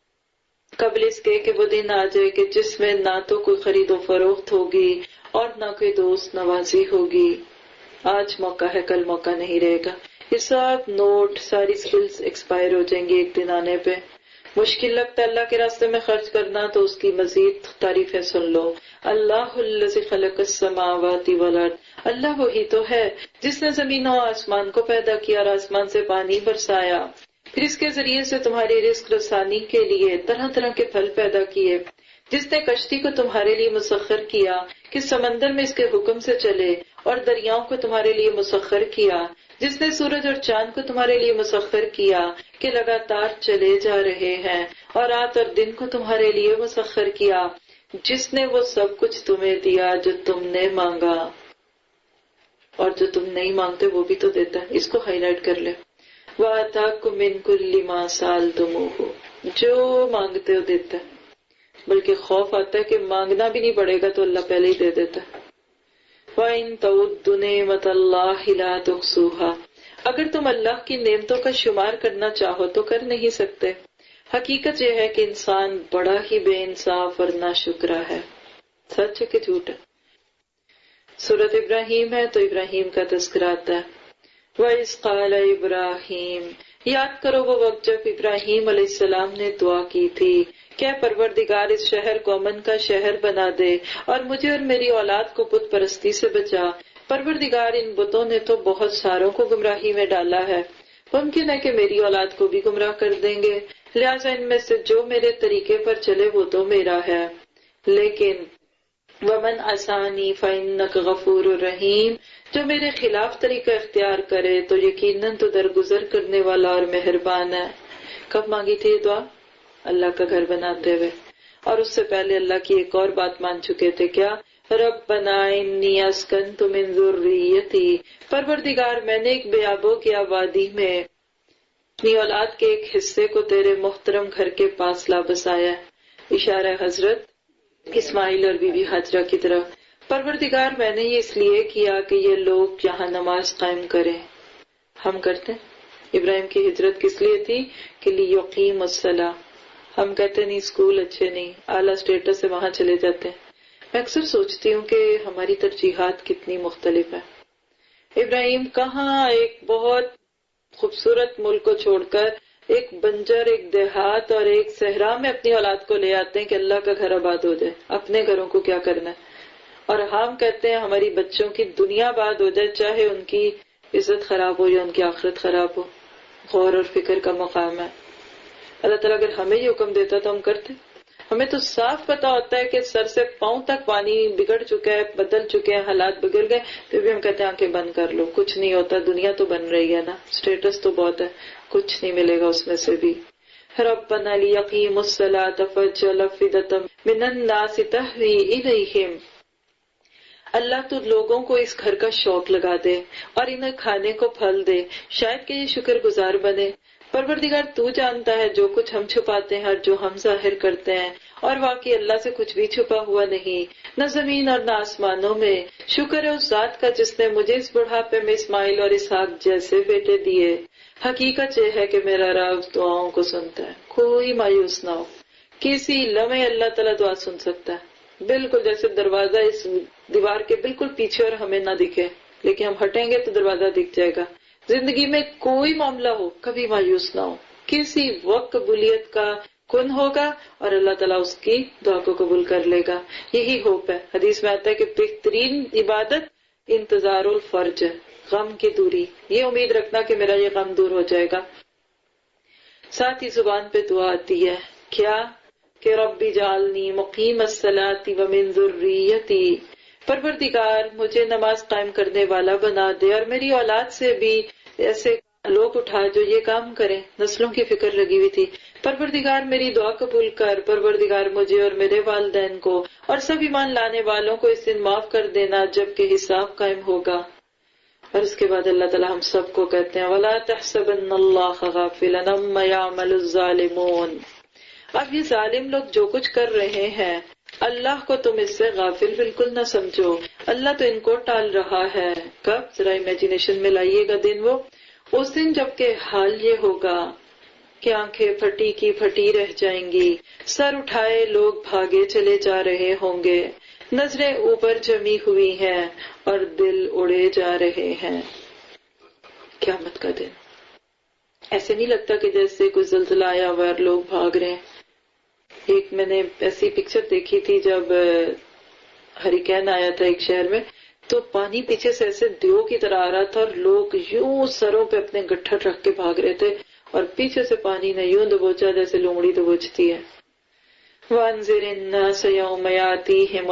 قبل اس کے کہ وہ دن آ جائے کہ جس میں نہ تو کوئی خرید و فروخت ہوگی اور نہ کوئی دوست نوازی ہوگی. آج موقع ہے، کل موقع نہیں رہے گا. یہ سب نوٹ، ساری سکلز ایکسپائر ہو جائیں گے ایک دن آنے پہ. مشکل لگتا ہے اللہ کے راستے میں خرچ کرنا، تو اس کی مزید تعریفیں سن لو. اللہ الذی خلق السماوات والارض، اللہ وہی تو ہے جس نے زمین و آسمان کو پیدا کیا اور آسمان سے پانی برسایا، پھر اس کے ذریعے سے تمہاری رزق رسانی کے لیے طرح طرح کے پھل پیدا کیے، جس نے کشتی کو تمہارے لیے مسخر کیا کہ سمندر میں اس کے حکم سے چلے، اور دریاؤں کو تمہارے لیے مسخر کیا، جس نے سورج اور چاند کو تمہارے لیے مسخر کیا کہ لگاتار چلے جا رہے ہیں، اور رات اور دن کو تمہارے لیے مسخر کیا، جس نے وہ سب کچھ تمہیں دیا جو تم نے مانگا، اور جو تم نہیں مانگتے وہ بھی تو دیتا ہے. اس کو ہائی لائٹ کر لے. وَآتَاكُم مِّن كُلِّ مَا سَأَلْتُمُوهُ، جو مانگتے ہو دیتا ہے. بلکہ خوف آتا ہے کہ مانگنا بھی نہیں پڑے گا تو اللہ پہلے ہی دے دیتا ہے. وَإِن تَعُدُّوا نِعْمَةَ اللَّهِ لَا تُحْصُوهَا، اگر تم اللہ کی نعمتوں کا شمار کرنا چاہو تو کر نہیں سکتے. حقیقت یہ ہے کہ انسان بڑا ہی بے انصاف اور ناشکرا ہے. سچ ہے کہ جھوٹ ہے؟ سورۃ ابراہیم ہے تو ابراہیم کا تذکرہ آتا ہے. وَإِذْ قَالَ إِبْرَاهِيمُ، یاد کرو وہ وقت جب ابراہیم علیہ السلام نے دعا کی تھی کہ پروردگار اس شہر کو امن کا شہر بنا دے اور مجھے اور میری اولاد کو بت پرستی سے بچا. پروردگار ان بتوں نے تو بہت ساروں کو گمراہی میں ڈالا ہے. ممکن ہے کہ میری اولاد کو بھی گمراہ کر دیں گے، لہٰذا ان میں سے جو میرے طریقے پر چلے وہ تو میرا ہے، لیکن ومن عصانی فإنک غفور رحیم، جو میرے خلاف طریقہ اختیار کرے تو یقیناً تو درگزر کرنے والا اور مہربان ہے۔ کب مانگی تھی یہ دعا؟ اللہ کا گھر بناتے ہوئے، اور اس سے پہلے اللہ کی ایک اور بات مان چکے تھے، کیا؟ ربنا انی اسکنت من ذریتی، پروردگار میں نے ایک بیابو کیا وادی میں اپنی اولاد کے ایک حصے کو تیرے محترم گھر کے پاس لا بسایا، اشارہ حضرت اسماعیل اور بی بی ہاجرہ کی طرف۔ پروردگار میں نے یہ اس لیے کیا کہ یہ لوگ یہاں نماز قائم کریں۔ ہم کرتے ہیں؟ ابراہیم کی ہجرت کس لیے تھی؟ کہ لیقیم الصلاۃ۔ ہم کہتے نہیں اسکول اچھے نہیں، اعلیٰ اسٹیٹس سے وہاں چلے جاتے ہیں۔ میں اکثر سوچتی ہوں کہ ہماری ترجیحات کتنی مختلف ہیں۔ ابراہیم کہاں ایک بہت خوبصورت ملک کو چھوڑ کر ایک بنجر، ایک دیہات اور ایک صحرا میں اپنی اولاد کو لے آتے ہیں کہ اللہ کا گھر آباد ہو جائے، اپنے گھروں کو کیا کرنا ہے۔ اور ہم کہتے ہیں ہماری بچوں کی دنیا آباد ہو جائے، چاہے ان کی عزت خراب ہو یا ان کی آخرت خراب ہو۔ غور اور فکر کا مقام ہے۔ اللہ تعالیٰ اگر ہمیں یہ حکم دیتا تو ہم کرتے۔ ہمیں تو صاف پتا ہوتا ہے کہ سر سے پاؤں تک پانی بگڑ چکا ہے، بدل چکے ہیں، حالات بگڑ گئے، پھر بھی ہم کہتے ہیں آنکھیں بند کر لو، کچھ نہیں ہوتا، دنیا تو بن رہی ہے نا، اسٹیٹس تو بہت ہے، کچھ نہیں ملے گا اس میں سے بھی۔ ربنا لیقیموا الصلاۃ فاجعل افئدۃ من الناس تہوی الیہم، اللہ تو لوگوں کو اس گھر کا شوق لگا دے اور انہیں کھانے کو پھل دے، شاید کہ یہ شکر گزار بنے۔ پروردگار تو جانتا ہے جو کچھ ہم چھپاتے ہیں اور جو ہم ظاہر کرتے ہیں، اور واقعی اللہ سے کچھ بھی چھپا ہوا نہیں، نہ زمین اور نہ آسمانوں میں۔ شکر ہے اس ذات کا جس نے مجھے اس بڑھاپے میں اسماعیل اور اسحاق جیسے بیٹے دیے۔ حقیقت یہ ہے کہ میرا رب دعاؤں کو سنتا ہے، کوئی مایوس نہ ہو، کسی لمحے اللہ تعالیٰ دعا سن سکتا ہے، بالکل جیسے دروازہ اس دیوار کے بالکل پیچھے اور ہمیں نہ دکھے، لیکن ہم ہٹیں گے تو دروازہ دکھ جائے گا۔ زندگی میں کوئی معاملہ ہو کبھی مایوس نہ ہو، کسی وقت قبولیت کا کن ہوگا اور اللہ تعالیٰ اس کی دعا کو قبول کر لے گا۔ یہی ہوپ ہے۔ حدیث میں آتا ہے کہ بہترین عبادت انتظار الفرج، غم کی دوری، یہ امید رکھنا کہ میرا یہ غم دور ہو جائے گا۔ ساتھ ہی زبان پہ دعا آتی ہے، کیا؟ کہ رب جعلنی مقیم الصلاۃ ومن ذریتی، پروردگار مجھے نماز قائم کرنے والا بنا دے اور میری اولاد سے بھی ایسے لوگ اٹھا جو یہ کام کریں۔ نسلوں کی فکر لگی ہوئی تھی۔ پروردگار میری دعا قبول کر، پروردگار مجھے اور میرے والدین کو اور سب ایمان لانے والوں کو اس دن معاف کر دینا جب کہ حساب قائم ہوگا۔ اور اس کے بعد اللہ تعالیٰ ہم سب کو کہتے ہیں وَلَا تَحْسَبَنَّ اللَّهَ غَافِلًا عَمَّا يَعْمَلُ الظَّالِمُونَ، اب یہ ظالم لوگ جو کچھ کر رہے ہیں اللہ کو تم اس سے غافل بالکل نہ سمجھو، اللہ تو ان کو ٹال رہا ہے۔ کب؟ ذرا امیجنیشن میں لائیے گا دن، وہ اس دن جب کہ حال یہ ہوگا کہ آنکھیں پھٹی کی پھٹی رہ جائیں گی، سر اٹھائے لوگ بھاگے چلے جا رہے ہوں گے، نظریں اوپر جمی ہوئی ہیں اور دل اڑے جا رہے ہیں۔ قیامت کا دن ایسے نہیں لگتا کہ جیسے کوئی زلزلہ آیا ہوا اور لوگ بھاگ رہے ہیں۔ ایک میں نے ایسی پکچر دیکھی تھی جب ہریکین آیا تھا ایک شہر میں، تو پانی پیچھے سے ایسے دیو کی طرح آ رہا تھا اور لوگ یوں سروں پہ اپنے گٹھر رکھ کے بھاگ رہے تھے اور پیچھے سے پانی نے یوں دبوچا جیسے لومڑی دبوچتی ہے۔ وَأَنذِرِ النَّاسَ يَوْمَ يَأْتِيهِمُ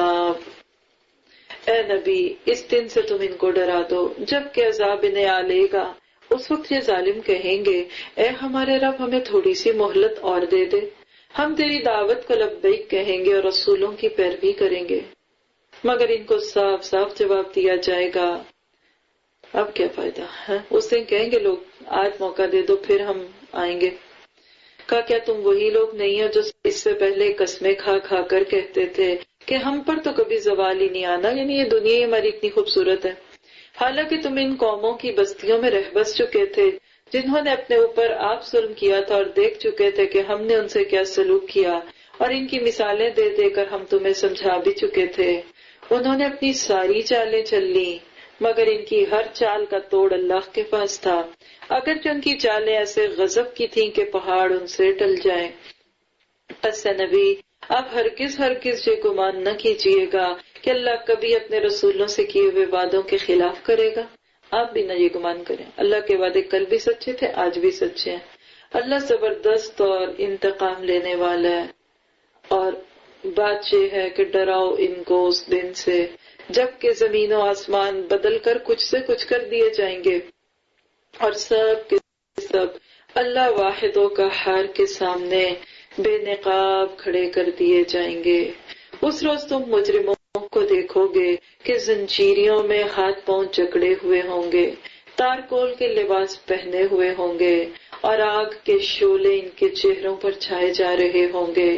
الْعَذَابُ، اے نبی اس دن سے تم ان کو ڈرا دو جب کہ عذاب انہیں آ لے گا۔ اس وقت یہ ظالم کہیں گے اے ہمارے رب ہمیں تھوڑی سی مہلت اور دے دے، ہم تیری دعوت کو لبیک کہیں گے اور رسولوں کی پیروی کریں گے، مگر ان کو صاف صاف جواب دیا جائے گا اب کیا فائدہ ہے۔ اس دن کہیں گے لوگ آج موقع دے دو پھر ہم آئیں گے۔ کہا کیا تم وہی لوگ نہیں ہو جو اس سے پہلے قسمیں کھا کھا کر کہتے تھے کہ ہم پر تو کبھی زوال ہی نہیں آنا، یعنی یہ دنیا ہماری اتنی خوبصورت ہے، حالانکہ تم ان قوموں کی بستیوں میں رہ بس چکے تھے جنہوں نے اپنے اوپر آپ ظلم کیا تھا اور دیکھ چکے تھے کہ ہم نے ان سے کیا سلوک کیا، اور ان کی مثالیں دے دے کر ہم تمہیں سمجھا بھی چکے تھے۔ انہوں نے اپنی ساری چالیں چل لی مگر ان کی ہر چال کا توڑ اللہ کے پاس تھا، اگرچہ ان کی چالیں ایسے غضب کی تھیں کہ پہاڑ ان سے ٹل جائیں۔ پس نبی اب ہرگز ہرگز یہ گمان نہ کیجیے گا کہ اللہ کبھی اپنے رسولوں سے کیے ہوئے وعدوں کے خلاف کرے گا۔ آپ بھی نہ یہ گمان کریں، اللہ کے وعدے کل بھی سچے تھے، آج بھی سچے ہیں۔ اللہ زبردست اور انتقام لینے والا ہے، اور بات یہ ہے کہ ڈراؤ ان کو اس دن سے جب کہ زمین و آسمان بدل کر کچھ سے کچھ کر دیے جائیں گے، اور سب کے سب اللہ واحد و قہار کے سامنے بے نقاب کھڑے کر دیے جائیں گے۔ اس روز تم مجرموں کو دیکھو گے کہ زنجیروں میں ہاتھ پاؤں جکڑے ہوئے ہوں گے، تارکول کے لباس پہنے ہوئے ہوں گے، اور آگ کے شعلے ان کے چہروں پر چھائے جا رہے ہوں گے۔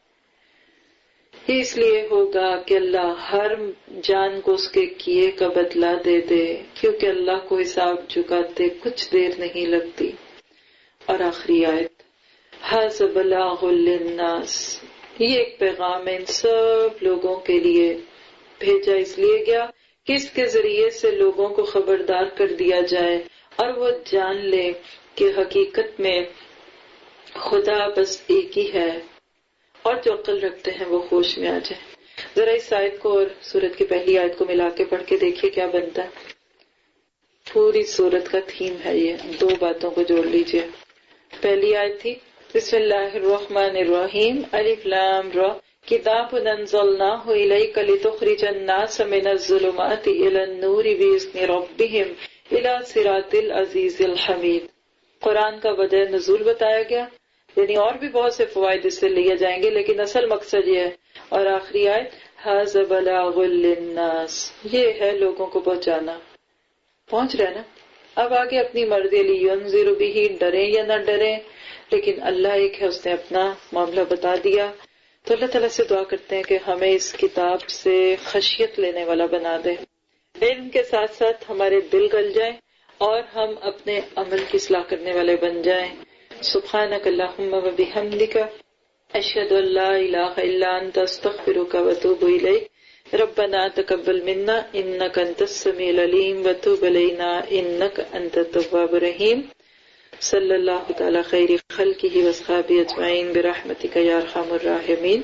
اس لیے ہوگا کہ اللہ ہر جان کو اس کے کیے کا بدلہ دے دے، کیونکہ اللہ کو حساب چکاتے کچھ دیر نہیں لگتی۔ اور آخری آیت، ھذا بلاغ للناس، یہ ایک پیغام ہے ان سب لوگوں کے لیے، بھیجا اس لیے گیا کہ اس کے ذریعے سے لوگوں کو خبردار کر دیا جائے اور وہ جان لے کہ حقیقت میں خدا بس ایک ہی ہے، اور جو عقل رکھتے ہیں وہ ہوش میں آ جائیں۔ ذرا اس آیت کو اور سورت کی پہلی آیت کو ملا کے پڑھ کے دیکھیے کیا بنتا ہے۔ پوری سورت کا تھیم ہے یہ، دو باتوں کو جوڑ لیجئے۔ پہلی آیت تھی بسم اللہ الرحمن الرحیم، الف لام را، کتاب انزلناہ الیک لتخرج الناس من الظلمات الی النور باذن ربہم الی صراط العزیز الحمید۔ قرآن کا وجہ نزول بتایا گیا، یعنی اور بھی بہت سے فوائد اس سے لیے جائیں گے، لیکن اصل مقصد یہ ہے۔ اور آخری آیت ھذا بلاغ للناس، یہ ہے لوگوں کو پہنچانا۔ پہنچ رہے نا؟ اب آگے اپنی مرضی، لینذر بہ، ڈریں یا نہ ڈریں، لیکن اللہ ایک ہے، اس نے اپنا معاملہ بتا دیا۔ تو اللہ تعالیٰ سے دعا کرتے ہیں کہ ہمیں اس کتاب سے خشیت لینے والا بنا دے، علم کے ساتھ ساتھ ہمارے دل گل جائیں اور ہم اپنے عمل کی اصلاح کرنے والے بن جائیں۔ سبحانک اللہم و بحمدک، اشہد ان لا الہ الا انت، استغفرک و اتوب الیک۔ ربنا تقبل منا انک انت السمیع العلیم وتب علینا انک انت التواب الرحیم۔ صلی اللہ تعالی خیر خلقہ واصحابہ اجمعین برحمتک یا ارحم الراحمین۔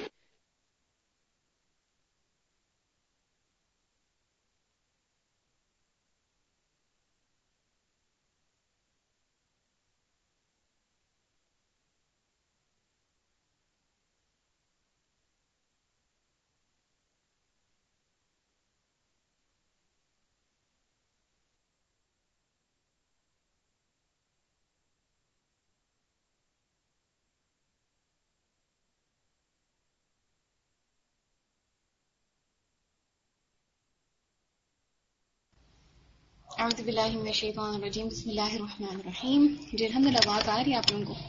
اعوذ باللہ من الشیطان الرجیم، بسم اللہ الرحمن الرحیم۔ جی الحمدللہ، بات آ رہی ہے آپ لوگوں کو؟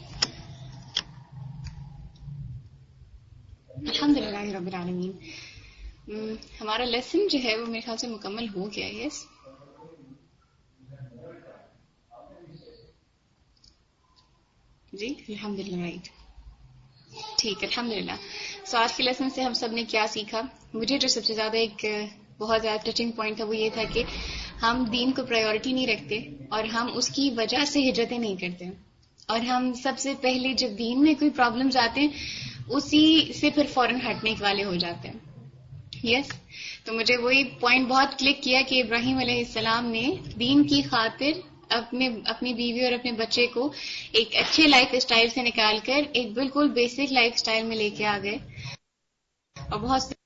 الحمدللہ رب العالمین۔ ہم، ہمارا لیسن جو ہے وہ میرے خیال سے مکمل ہو گیا ہے۔ یس، جی الحمدللہ، رائٹ، ٹھیک، الحمدللہ۔ سو آج کے لیسن سے ہم سب نے کیا سیکھا؟ مجھے جو سب سے زیادہ ایک بہت زیادہ ٹچنگ پوائنٹ تھا وہ یہ تھا کہ ہم دین کو پرائیورٹی نہیں رکھتے، اور ہم اس کی وجہ سے ہجرتیں نہیں کرتے، اور ہم سب سے پہلے جب دین میں کوئی پرابلمز آتے ہیں اسی سے پھر فوراً ہٹنے والے ہو جاتے ہیں۔ یس yes. تو مجھے وہی پوائنٹ بہت کلک کیا کہ ابراہیم علیہ السلام نے دین کی خاطر اپنے اپنی بیوی اور اپنے بچے کو ایک اچھے لائف اسٹائل سے نکال کر ایک بالکل بیسک لائف اسٹائل میں لے کے آ گئے، اور بہت سے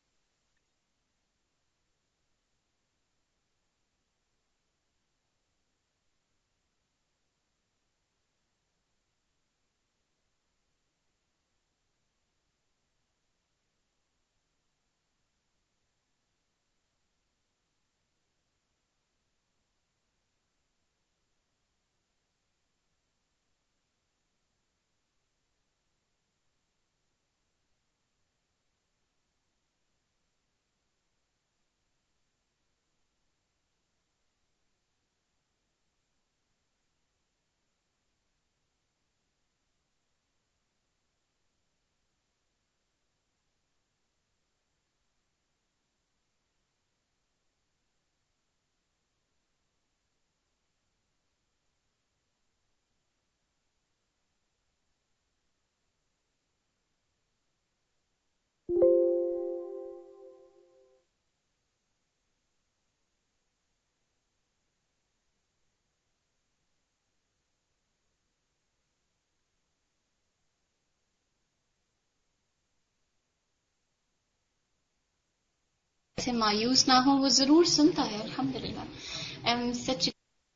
سے مایوس نہ ہو, وہ ضرور سنتا ہے الحمدللہ. سچ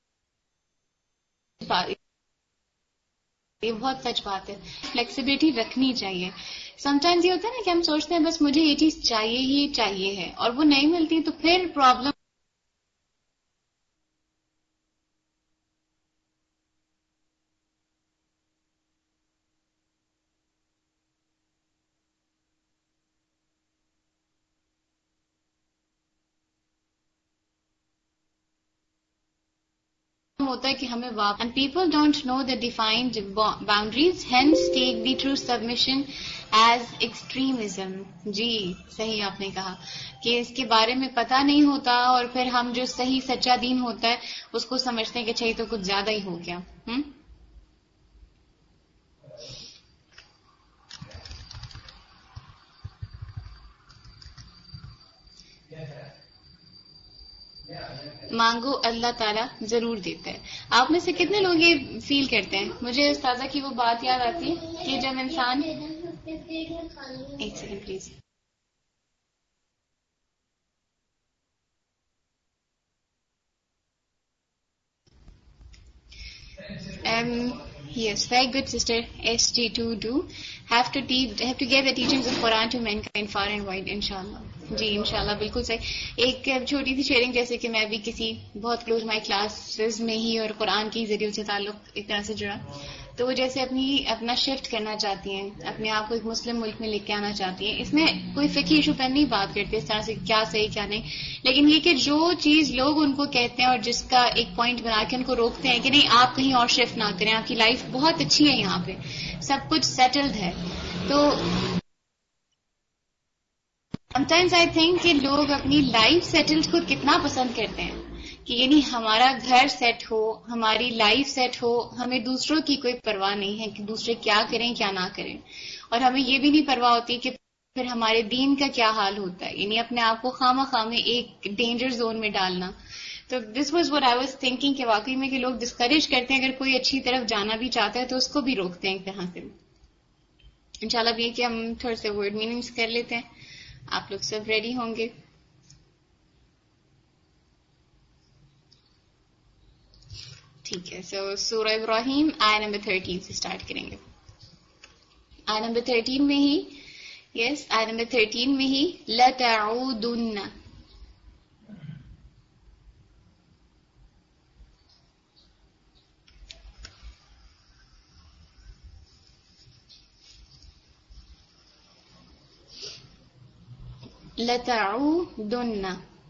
یہ بہت سچ بات ہے, فلیکسیبلٹی رکھنی چاہیے. سم ٹائمز یہ ہوتا ہے نا کہ ہم سوچتے ہیں بس مجھے یہ چیز چاہیے ہی چاہیے ہے, اور وہ نہیں ملتی تو پھر پرابلم ہوتا ہے کہ ہمیں واپس. And people don't know the defined boundaries, hence take the true submission as extremism. جی صحیح آپ نے کہا کہ اس کے بارے میں پتہ نہیں ہوتا, اور پھر ہم جو صحیح سچا دین ہوتا ہے اس کو سمجھتے ہیں کہ چاہیے تو کچھ زیادہ ہی ہو گیا. ہم مانگو اللہ تعالیٰ ضرور دیتا ہے. آپ میں سے کتنے لوگ یہ فیل کرتے ہیں؟ مجھے استاذہ کی وہ بات یاد آتی ہے کہ جب انسان, ایک second please, um, yes, very good sister. S G two do have to teach, have to get the teachings of Quran to mankind far and wide, inshallah. جی انشاءاللہ بالکل صحیح. ایک چھوٹی سی شیئرنگ, جیسے کہ میں بھی کسی بہت کلوز مائی کلاسز میں ہی اور قرآن کے ذریعے سے تعلق ایک طرح سے جڑا, تو وہ جیسے اپنی اپنا شفٹ کرنا چاہتی ہیں, اپنے آپ کو ایک مسلم ملک میں لے کے آنا چاہتی ہیں. اس میں کوئی فقہی ایشو پہ نہیں بات کرتے اس طرح سے کیا صحیح کیا نہیں, لیکن یہ کہ جو چیز لوگ ان کو کہتے ہیں اور جس کا ایک پوائنٹ بنا کے ان کو روکتے ہیں کہ نہیں آپ کہیں اور شفٹ نہ کریں, آپ کی لائف بہت اچھی ہے, یہاں پہ سب کچھ سیٹلڈ ہے. تو سم ٹائمز آئی تھنک کہ لوگ اپنی لائف سیٹلڈ کو کتنا پسند کرتے ہیں کہ یعنی ہمارا گھر سیٹ ہو, ہماری لائف سیٹ ہو, ہمیں دوسروں کی کوئی پرواہ نہیں ہے کہ دوسرے کیا کریں کیا نہ کریں, اور ہمیں یہ بھی نہیں پرواہ ہوتی کہ پھر ہمارے دین کا کیا حال ہوتا ہے, یعنی اپنے آپ کو خواہ مخواہ میں ایک ڈینجر زون میں ڈالنا. تو this was what I was thinking کہ واقعی میں کہ لوگ ڈسکریج کرتے ہیں, اگر کوئی اچھی طرف جانا بھی چاہتا ہے تو اس کو بھی روکتے ہیں ایک طرح سے. انشاءاللہ بھی کہ ہم تھوڑے سے ورڈ میننگز کر لیتے ہیں. آپ لوگ سب ریڈی ہوں گے؟ ٹھیک ہے. سو سورہ ابراہیم آیہ نمبر تھرٹین سے اسٹارٹ کریں گے. آیہ نمبر تھرٹین میں ہی, یس آیہ نمبر تھرٹین میں ہی لَتَعُودُنَّ, لَتَعُودُنَّ,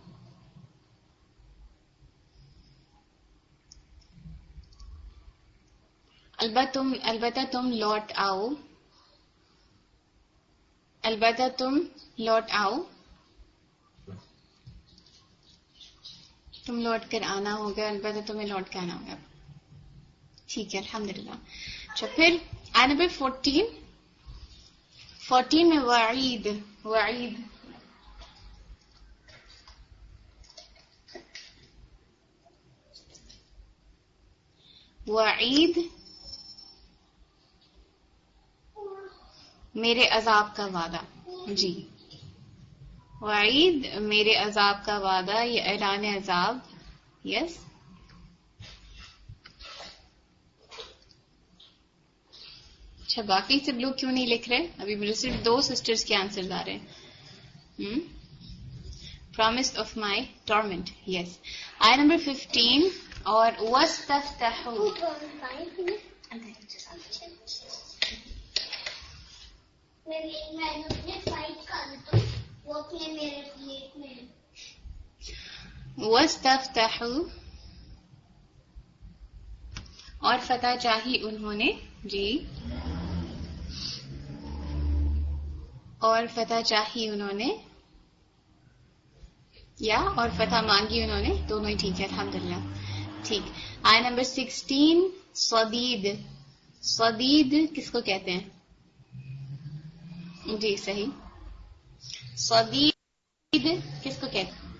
البتہ البتہ تم لوٹ آؤ, البتہ تم لوٹ آؤ, تم لوٹ کر آنا ہوگا, البتہ تمہیں لوٹ کر آنا ہوگا. ٹھیک ہے الحمدللہ. اچھا پھر آیہ نمبر فورٹین, فورٹین میں وعید, وعید وعید میرے عذاب کا وعدہ. جی وعید میرے عذاب کا وعدہ, یہ اعلان عذاب. یس اچھا باقی سب لوگ کیوں نہیں لکھ رہے؟ ابھی مجھے صرف دو سسٹرز کے آنسر آ رہے ہیں. Promise of my torment. Yes آیہ نمبر ففٹین, اور وَاسْتَفْتَحُوا, وَاسْتَفْتَحُوا, اور فتح چاہی انہوں نے. جی اور فتح چاہی انہوں نے, یا اور فتح مانگی انہوں نے, دونوں ہی ٹھیک ہے الحمدللہ. ٹھیک. آیہ نمبر سکسٹین صدید, صدید کس کو کہتے ہیں؟ جی صحیح, صدید کس کو کہتے ہیں؟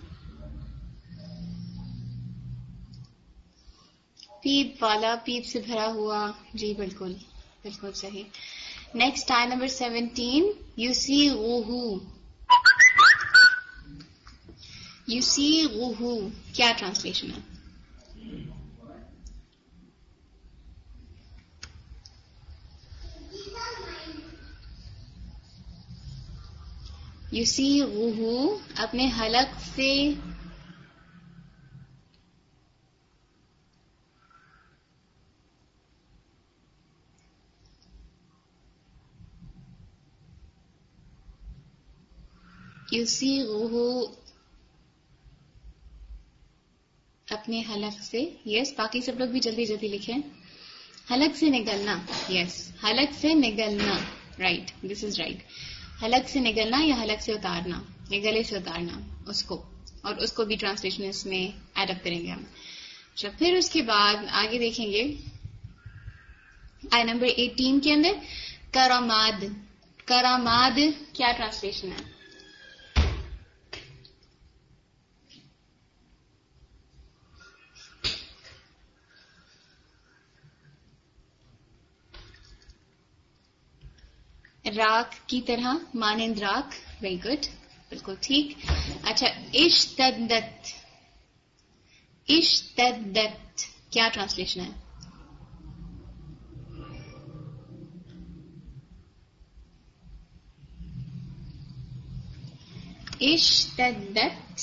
پیپ والا, پیپ سے بھرا ہوا. جی بالکل بالکل صحیح. نیکسٹ آیہ نمبر سیونٹین یوسیغوہ, یسیغہ کیا ٹرانسلیشن ہے؟ یسیغہ اپنے حلق سے یسیغہ اپنے حلق سے. یس باقی سب لوگ بھی جلدی جلدی لکھیں. حلق سے نکلنا. یس حلق سے نکلنا. Right this is right. حلق سے نکلنا یا حلق سے اتارنا یا گلے سے اتارنا اس کو, اور اس کو بھی ٹرانسلیشن اس میں ایڈ اپ کریں گے ہم. اچھا پھر اس کے بعد آگے دیکھیں گے آئی نمبر ایٹین کے اندر کراماد. کراماد کیا ٹرانسلیشن ہے؟ راک کی طرح, مانند راک. ویری گڈ, بالکل ٹھیک. اچھا اشتدت. اشتدت کیا ٹرانسلیشن ہے؟ اشتدت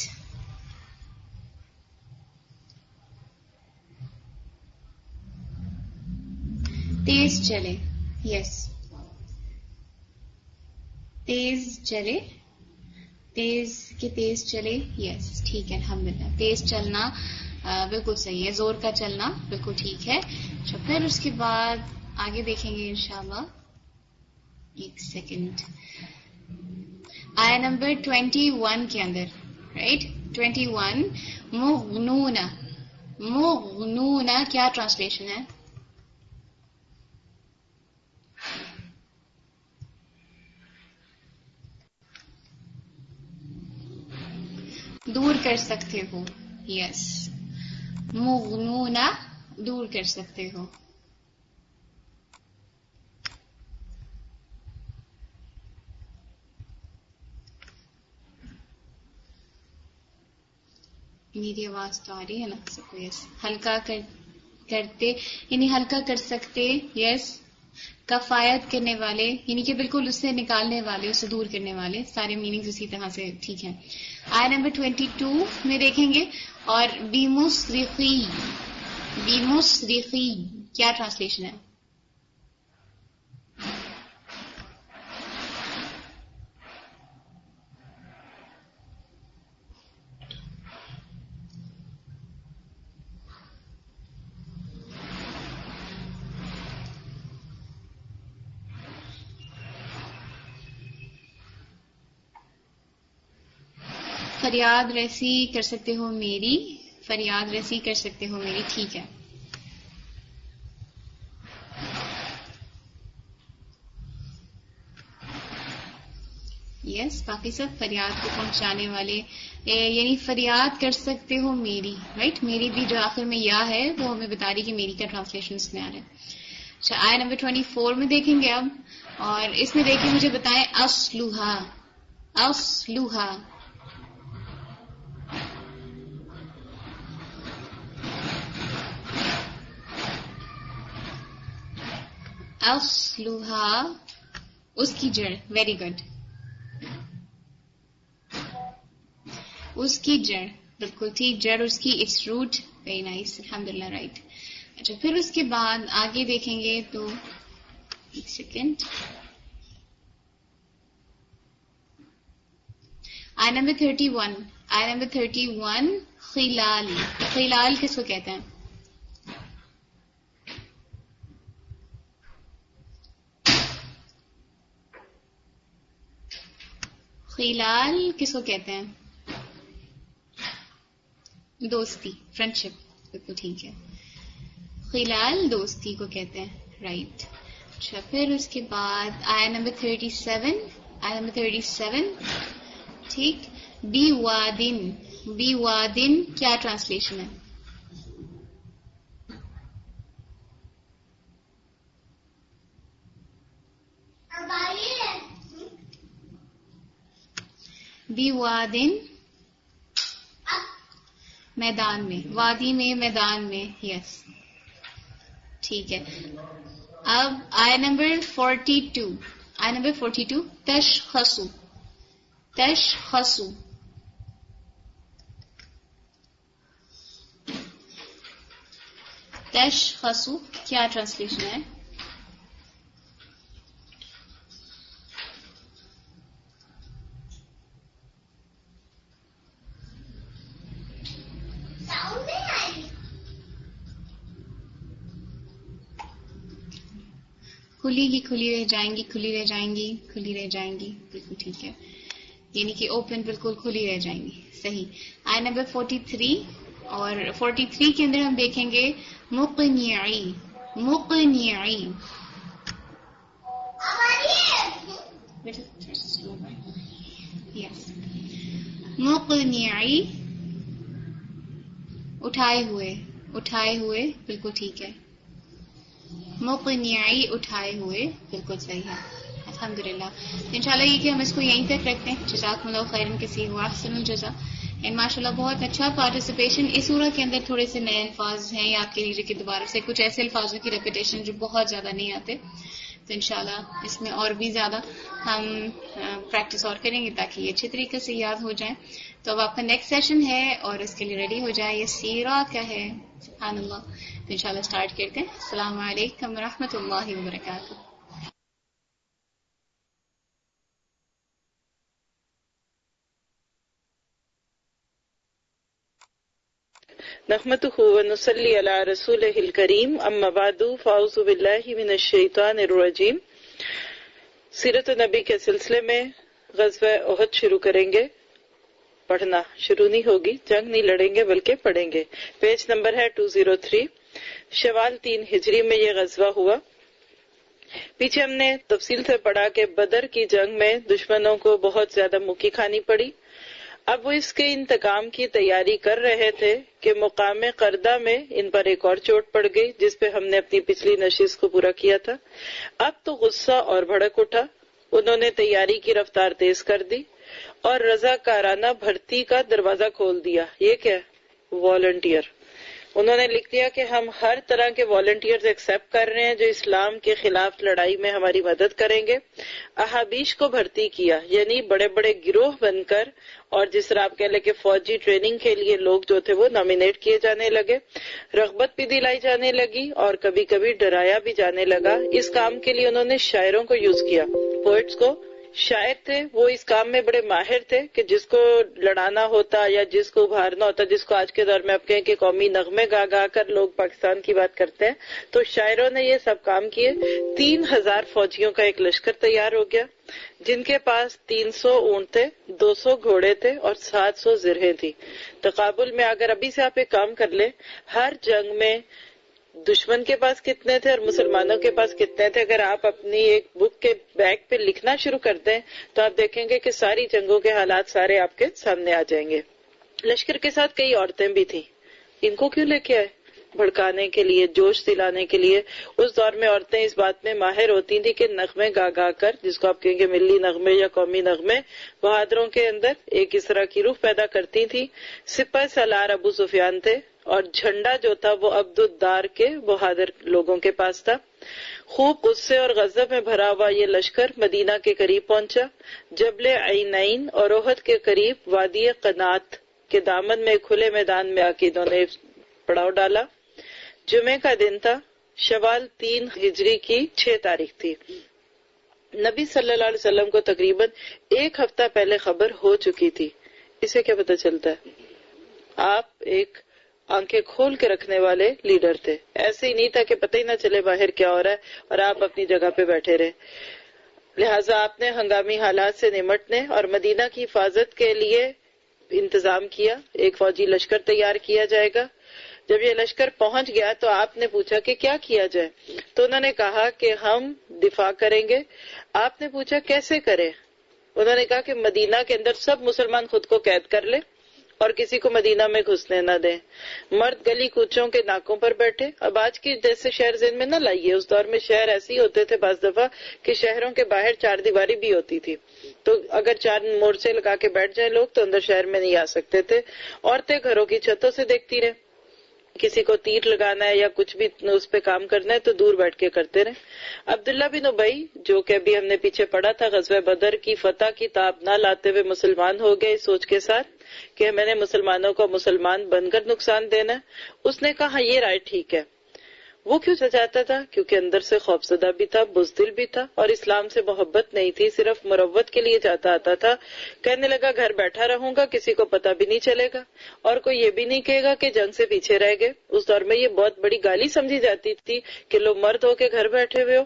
تیز چلے. یس تیز چلے. تیز کے تیز چلے. یس ٹھیک ہے الحمدللہ. تیز چلنا بالکل صحیح ہے. زور کا چلنا بالکل ٹھیک ہے. اچھا پھر اس کے بعد آگے دیکھیں گے انشاءاللہ. ایک سیکنڈ. آیا نمبر ٹوینٹی ون کے اندر رائٹ. ٹوینٹی ون مغنون. مغنون کیا ٹرانسلیشن ہے؟ دور کر سکتے ہو. یس مغنون دور کر سکتے ہو. میری آواز تو آ رہی ہے نا سب کو؟ یس ہلکا کر کرتے یعنی ہلکا کر سکتے. یس کفایت کرنے والے یعنی کہ بالکل اس سے نکالنے والے, اس سے دور کرنے والے. سارے میننگز اسی طرح سے ٹھیک ہیں. آیا نمبر ٹوینٹی ٹو میں دیکھیں گے. اور بیمصرخی. بیمصرخی کیا ٹرانسلیشن ہے؟ فریاد رسی کر سکتے ہو میری. فریاد رسی کر سکتے ہو میری. ٹھیک ہے. یس باقی سب فریاد کو پہنچانے والے یعنی فریاد کر سکتے ہو میری. رائٹ میری بھی جو آخر میں یا ہے وہ ہمیں بتا رہی کہ میری کا ٹرانسلیشن اس میں آ رہا ہے. اچھا آیا نمبر ٹوینٹی فور میں دیکھیں گے اب. اور اس میں دیکھیں مجھے بتائیں اصلھا. اصلھا اصلھا اس کی جڑ. Very good. اس کی جڑ بالکل ٹھیک. جڑ اس کی اٹس روٹ. ویری نائس الحمدللہ رائٹ. اچھا پھر اس کے بعد آگے دیکھیں گے تو ایک سیکنڈ. آئی نمبر تھرٹی ون. آئی نمبر تھرٹی ون خلال. خلال کس کو کہتے ہیں؟ خلال کس کو کہتے ہیں؟ دوستی. فرینڈشپ. بالکل ٹھیک ہے. خلال دوستی کو کہتے ہیں. رائٹ. اچھا پھر اس کے بعد آیا نمبر تھرٹی سیون. آیا نمبر تھرٹی سیون ٹھیک. بی وادن. بی وادن کیا ٹرانسلیشن ہے؟ بی وادن میدان میں، وادی میں، میدان میں. یس ٹھیک ہے. اب آیا نمبر فورٹی ٹو، آیا نمبر فورٹی ٹو تشخصو. تشخصو تشخصو کیا ٹرانسلیشن ہے؟ کھلی ہی کھلی رہ جائیں گی، کھلی رہ جائیں گی، کھلی رہ جائیں گی. بالکل ٹھیک ہے، یعنی کہ اوپن بالکل کھلی رہ جائیں گی. صحیح. آئے نمبر فورٹی تھری، اور فورٹی تھری کے اندر ہم دیکھیں گے مقنعی. مقنعی یس مقنعی اٹھائے ہوئے، اٹھائے ہوئے بالکل ٹھیک ہے. مقنعی اٹھائے ہوئے بالکل صحیح ہے. الحمدللہ. انشاءاللہ یہ کہ ہم اس کو یہیں تک رکھتے ہیں. جزاکم اللہ خیرن کثیر واحسن الجزا. اینڈ ماشاءاللہ بہت اچھا پارٹیسپیشن. اس سورہ کے اندر تھوڑے سے نئے الفاظ ہیں، یاد کے لیجیے کہ دوبارہ سے کچھ ایسے الفاظوں کی ریپیٹیشن جو بہت زیادہ نہیں آتے، تو انشاءاللہ اس میں اور بھی زیادہ ہم پریکٹس اور کریں گے تاکہ یہ اچھے طریقے سے یاد ہو جائیں. تو اب آپ کا نیکسٹ سیشن ہے اور اس کے لیے ریڈی ہو جائے. یہ سیرہ کا ہے. سبحان اللہ. تو انشاءاللہ اسٹارٹ کرتے ہیں. السلام علیکم ورحمۃ اللہ وبرکاتہ. نحمده ونصلي على رسوله الكريم اما بعد فاعوذ بالله من الشیطان الرجیم. سیرت نبی کے سلسلے میں غزوہ احد شروع کریں گے. پڑھنا شروع نہیں ہوگی، جنگ نہیں لڑیں گے بلکہ پڑھیں گے. پیج نمبر ہے دو سو تین. شوال تین ہجری میں یہ غزوہ ہوا. پیچھے ہم نے تفصیل سے پڑھا کہ بدر کی جنگ میں دشمنوں کو بہت زیادہ مکی کھانی پڑی. اب وہ اس کے انتقام کی تیاری کر رہے تھے کہ مقام قردہ میں ان پر ایک اور چوٹ پڑ گئی جس پہ ہم نے اپنی پچھلی نشست کو پورا کیا تھا. اب تو غصہ اور بھڑک اٹھا. انہوں نے تیاری کی رفتار تیز کر دی اور رضاکارانہ بھرتی کا دروازہ کھول دیا. یہ کیا؟ والنٹیئر. انہوں نے لکھ دیا کہ ہم ہر طرح کے والنٹیئرز ایکسیپٹ کر رہے ہیں جو اسلام کے خلاف لڑائی میں ہماری مدد کریں گے. احابیش کو بھرتی کیا، یعنی بڑے بڑے گروہ بن کر، اور جس طرح آپ کہہ لیں کہ فوجی ٹریننگ کے لیے لوگ جو تھے وہ نامینیٹ کیے جانے لگے. رغبت بھی دلائی جانے لگی اور کبھی کبھی ڈرایا بھی جانے لگا. اس کام کے لیے انہوں نے شاعروں کو یوز کیا، پوئٹس کو. شاعر تھے وہ اس کام میں بڑے ماہر تھے کہ جس کو لڑانا ہوتا یا جس کو ابھارنا ہوتا، جس کو آج کے دور میں آپ کہیں کہ قومی نغمے گا گا کر لوگ پاکستان کی بات کرتے ہیں، تو شاعروں نے یہ سب کام کیے. تین ہزار فوجیوں کا ایک لشکر تیار ہو گیا جن کے پاس تین سو اونٹ تھے، دو سو گھوڑے تھے اور سات سو زرہیں تھی. تقابل میں اگر ابھی سے آپ ایک کام کر لیں، ہر جنگ میں دشمن کے پاس کتنے تھے اور مسلمانوں کے پاس کتنے تھے، اگر آپ اپنی ایک بک کے بیک پہ لکھنا شروع کر دیں تو آپ دیکھیں گے کہ ساری جنگوں کے حالات سارے آپ کے سامنے آ جائیں گے. لشکر کے ساتھ کئی عورتیں بھی تھیں. ان کو کیوں لے کے آئے؟ بھڑکانے کے لیے، جوش دلانے کے لیے. اس دور میں عورتیں اس بات میں ماہر ہوتی تھیں کہ نغمے گا گا کر، جس کو آپ کہیں گے ملی نغمے یا قومی نغمے، بہادروں کے اندر ایک اس طرح کی روح پیدا کرتی تھیں. سپہ سالار ابو سفیان تھے اور جھنڈا جو تھا وہ عبد الدار کے بہادر لوگوں کے پاس تھا. خوب غصے اور غضب میں بھرا ہوا یہ لشکر مدینہ کے قریب پہنچا. جبل عینین اور احد کے قریب وادی قنات کے دامن میں کھلے میدان میں آ کے انہوں نے پڑاؤ ڈالا. جمعے کا دن تھا. شوال تین ہجری کی چھ تاریخ تھی. نبی صلی اللہ علیہ وسلم کو تقریباً ایک ہفتہ پہلے خبر ہو چکی تھی. اسے کیا پتہ چلتا ہے؟ آپ ایک آنکھیں کھول کے رکھنے والے لیڈر تھے. ایسے ہی نہیں تھا کہ پتہ ہی نہ چلے باہر کیا ہو رہا ہے اور آپ اپنی جگہ پہ بیٹھے رہے. لہٰذا آپ نے ہنگامی حالات سے نمٹنے اور مدینہ کی حفاظت کے لیے انتظام کیا. ایک فوجی لشکر تیار کیا جائے گا. جب یہ لشکر پہنچ گیا تو آپ نے پوچھا کہ کیا کیا جائے، تو انہوں نے کہا کہ ہم دفاع کریں گے. آپ نے پوچھا کیسے کریں؟ انہوں نے کہا کہ مدینہ کے اندر سب مسلمان خود کو قید کر لیں اور کسی کو مدینہ میں گھسنے نہ دیں. مرد گلی کوچوں کے ناکوں پر بیٹھے. اب آج کی جیسے شہر ذہن میں نہ لائیے, اس دور میں شہر ایسے ہی ہوتے تھے بعض دفعہ کہ شہروں کے باہر چار دیواری بھی ہوتی تھی, تو اگر چار مورچے لگا کے بیٹھ جائیں لوگ تو اندر شہر میں نہیں آ سکتے تھے. عورتیں گھروں کی چھتوں سے دیکھتی رہیں, کسی کو تیر لگانا ہے یا کچھ بھی اس پہ کام کرنا ہے تو دور بیٹھ کے کرتے رہیں. عبداللہ بن ابی, جو کہ ابھی ہم نے پیچھے پڑھا تھا, غزوہ بدر کی فتح کی تاب نہ لاتے ہوئے مسلمان ہو گئے اس سوچ کے ساتھ کہ میں نے مسلمانوں کو مسلمان بن کر نقصان دینا ہے. اس نے کہا یہ رائے ٹھیک ہے. وہ کیوں چاہتا تھا؟ کیونکہ اندر سے خوفزدہ بھی تھا, بزدل بھی تھا, اور اسلام سے محبت نہیں تھی, صرف مروت کے لیے چاہتا آتا تھا. کہنے لگا گھر بیٹھا رہوں گا, کسی کو پتہ بھی نہیں چلے گا, اور کوئی یہ بھی نہیں کہے گا کہ جنگ سے پیچھے رہ گئے. اس دور میں یہ بہت بڑی گالی سمجھی جاتی تھی کہ لوگ مرد ہو کے گھر بیٹھے ہوئے ہو.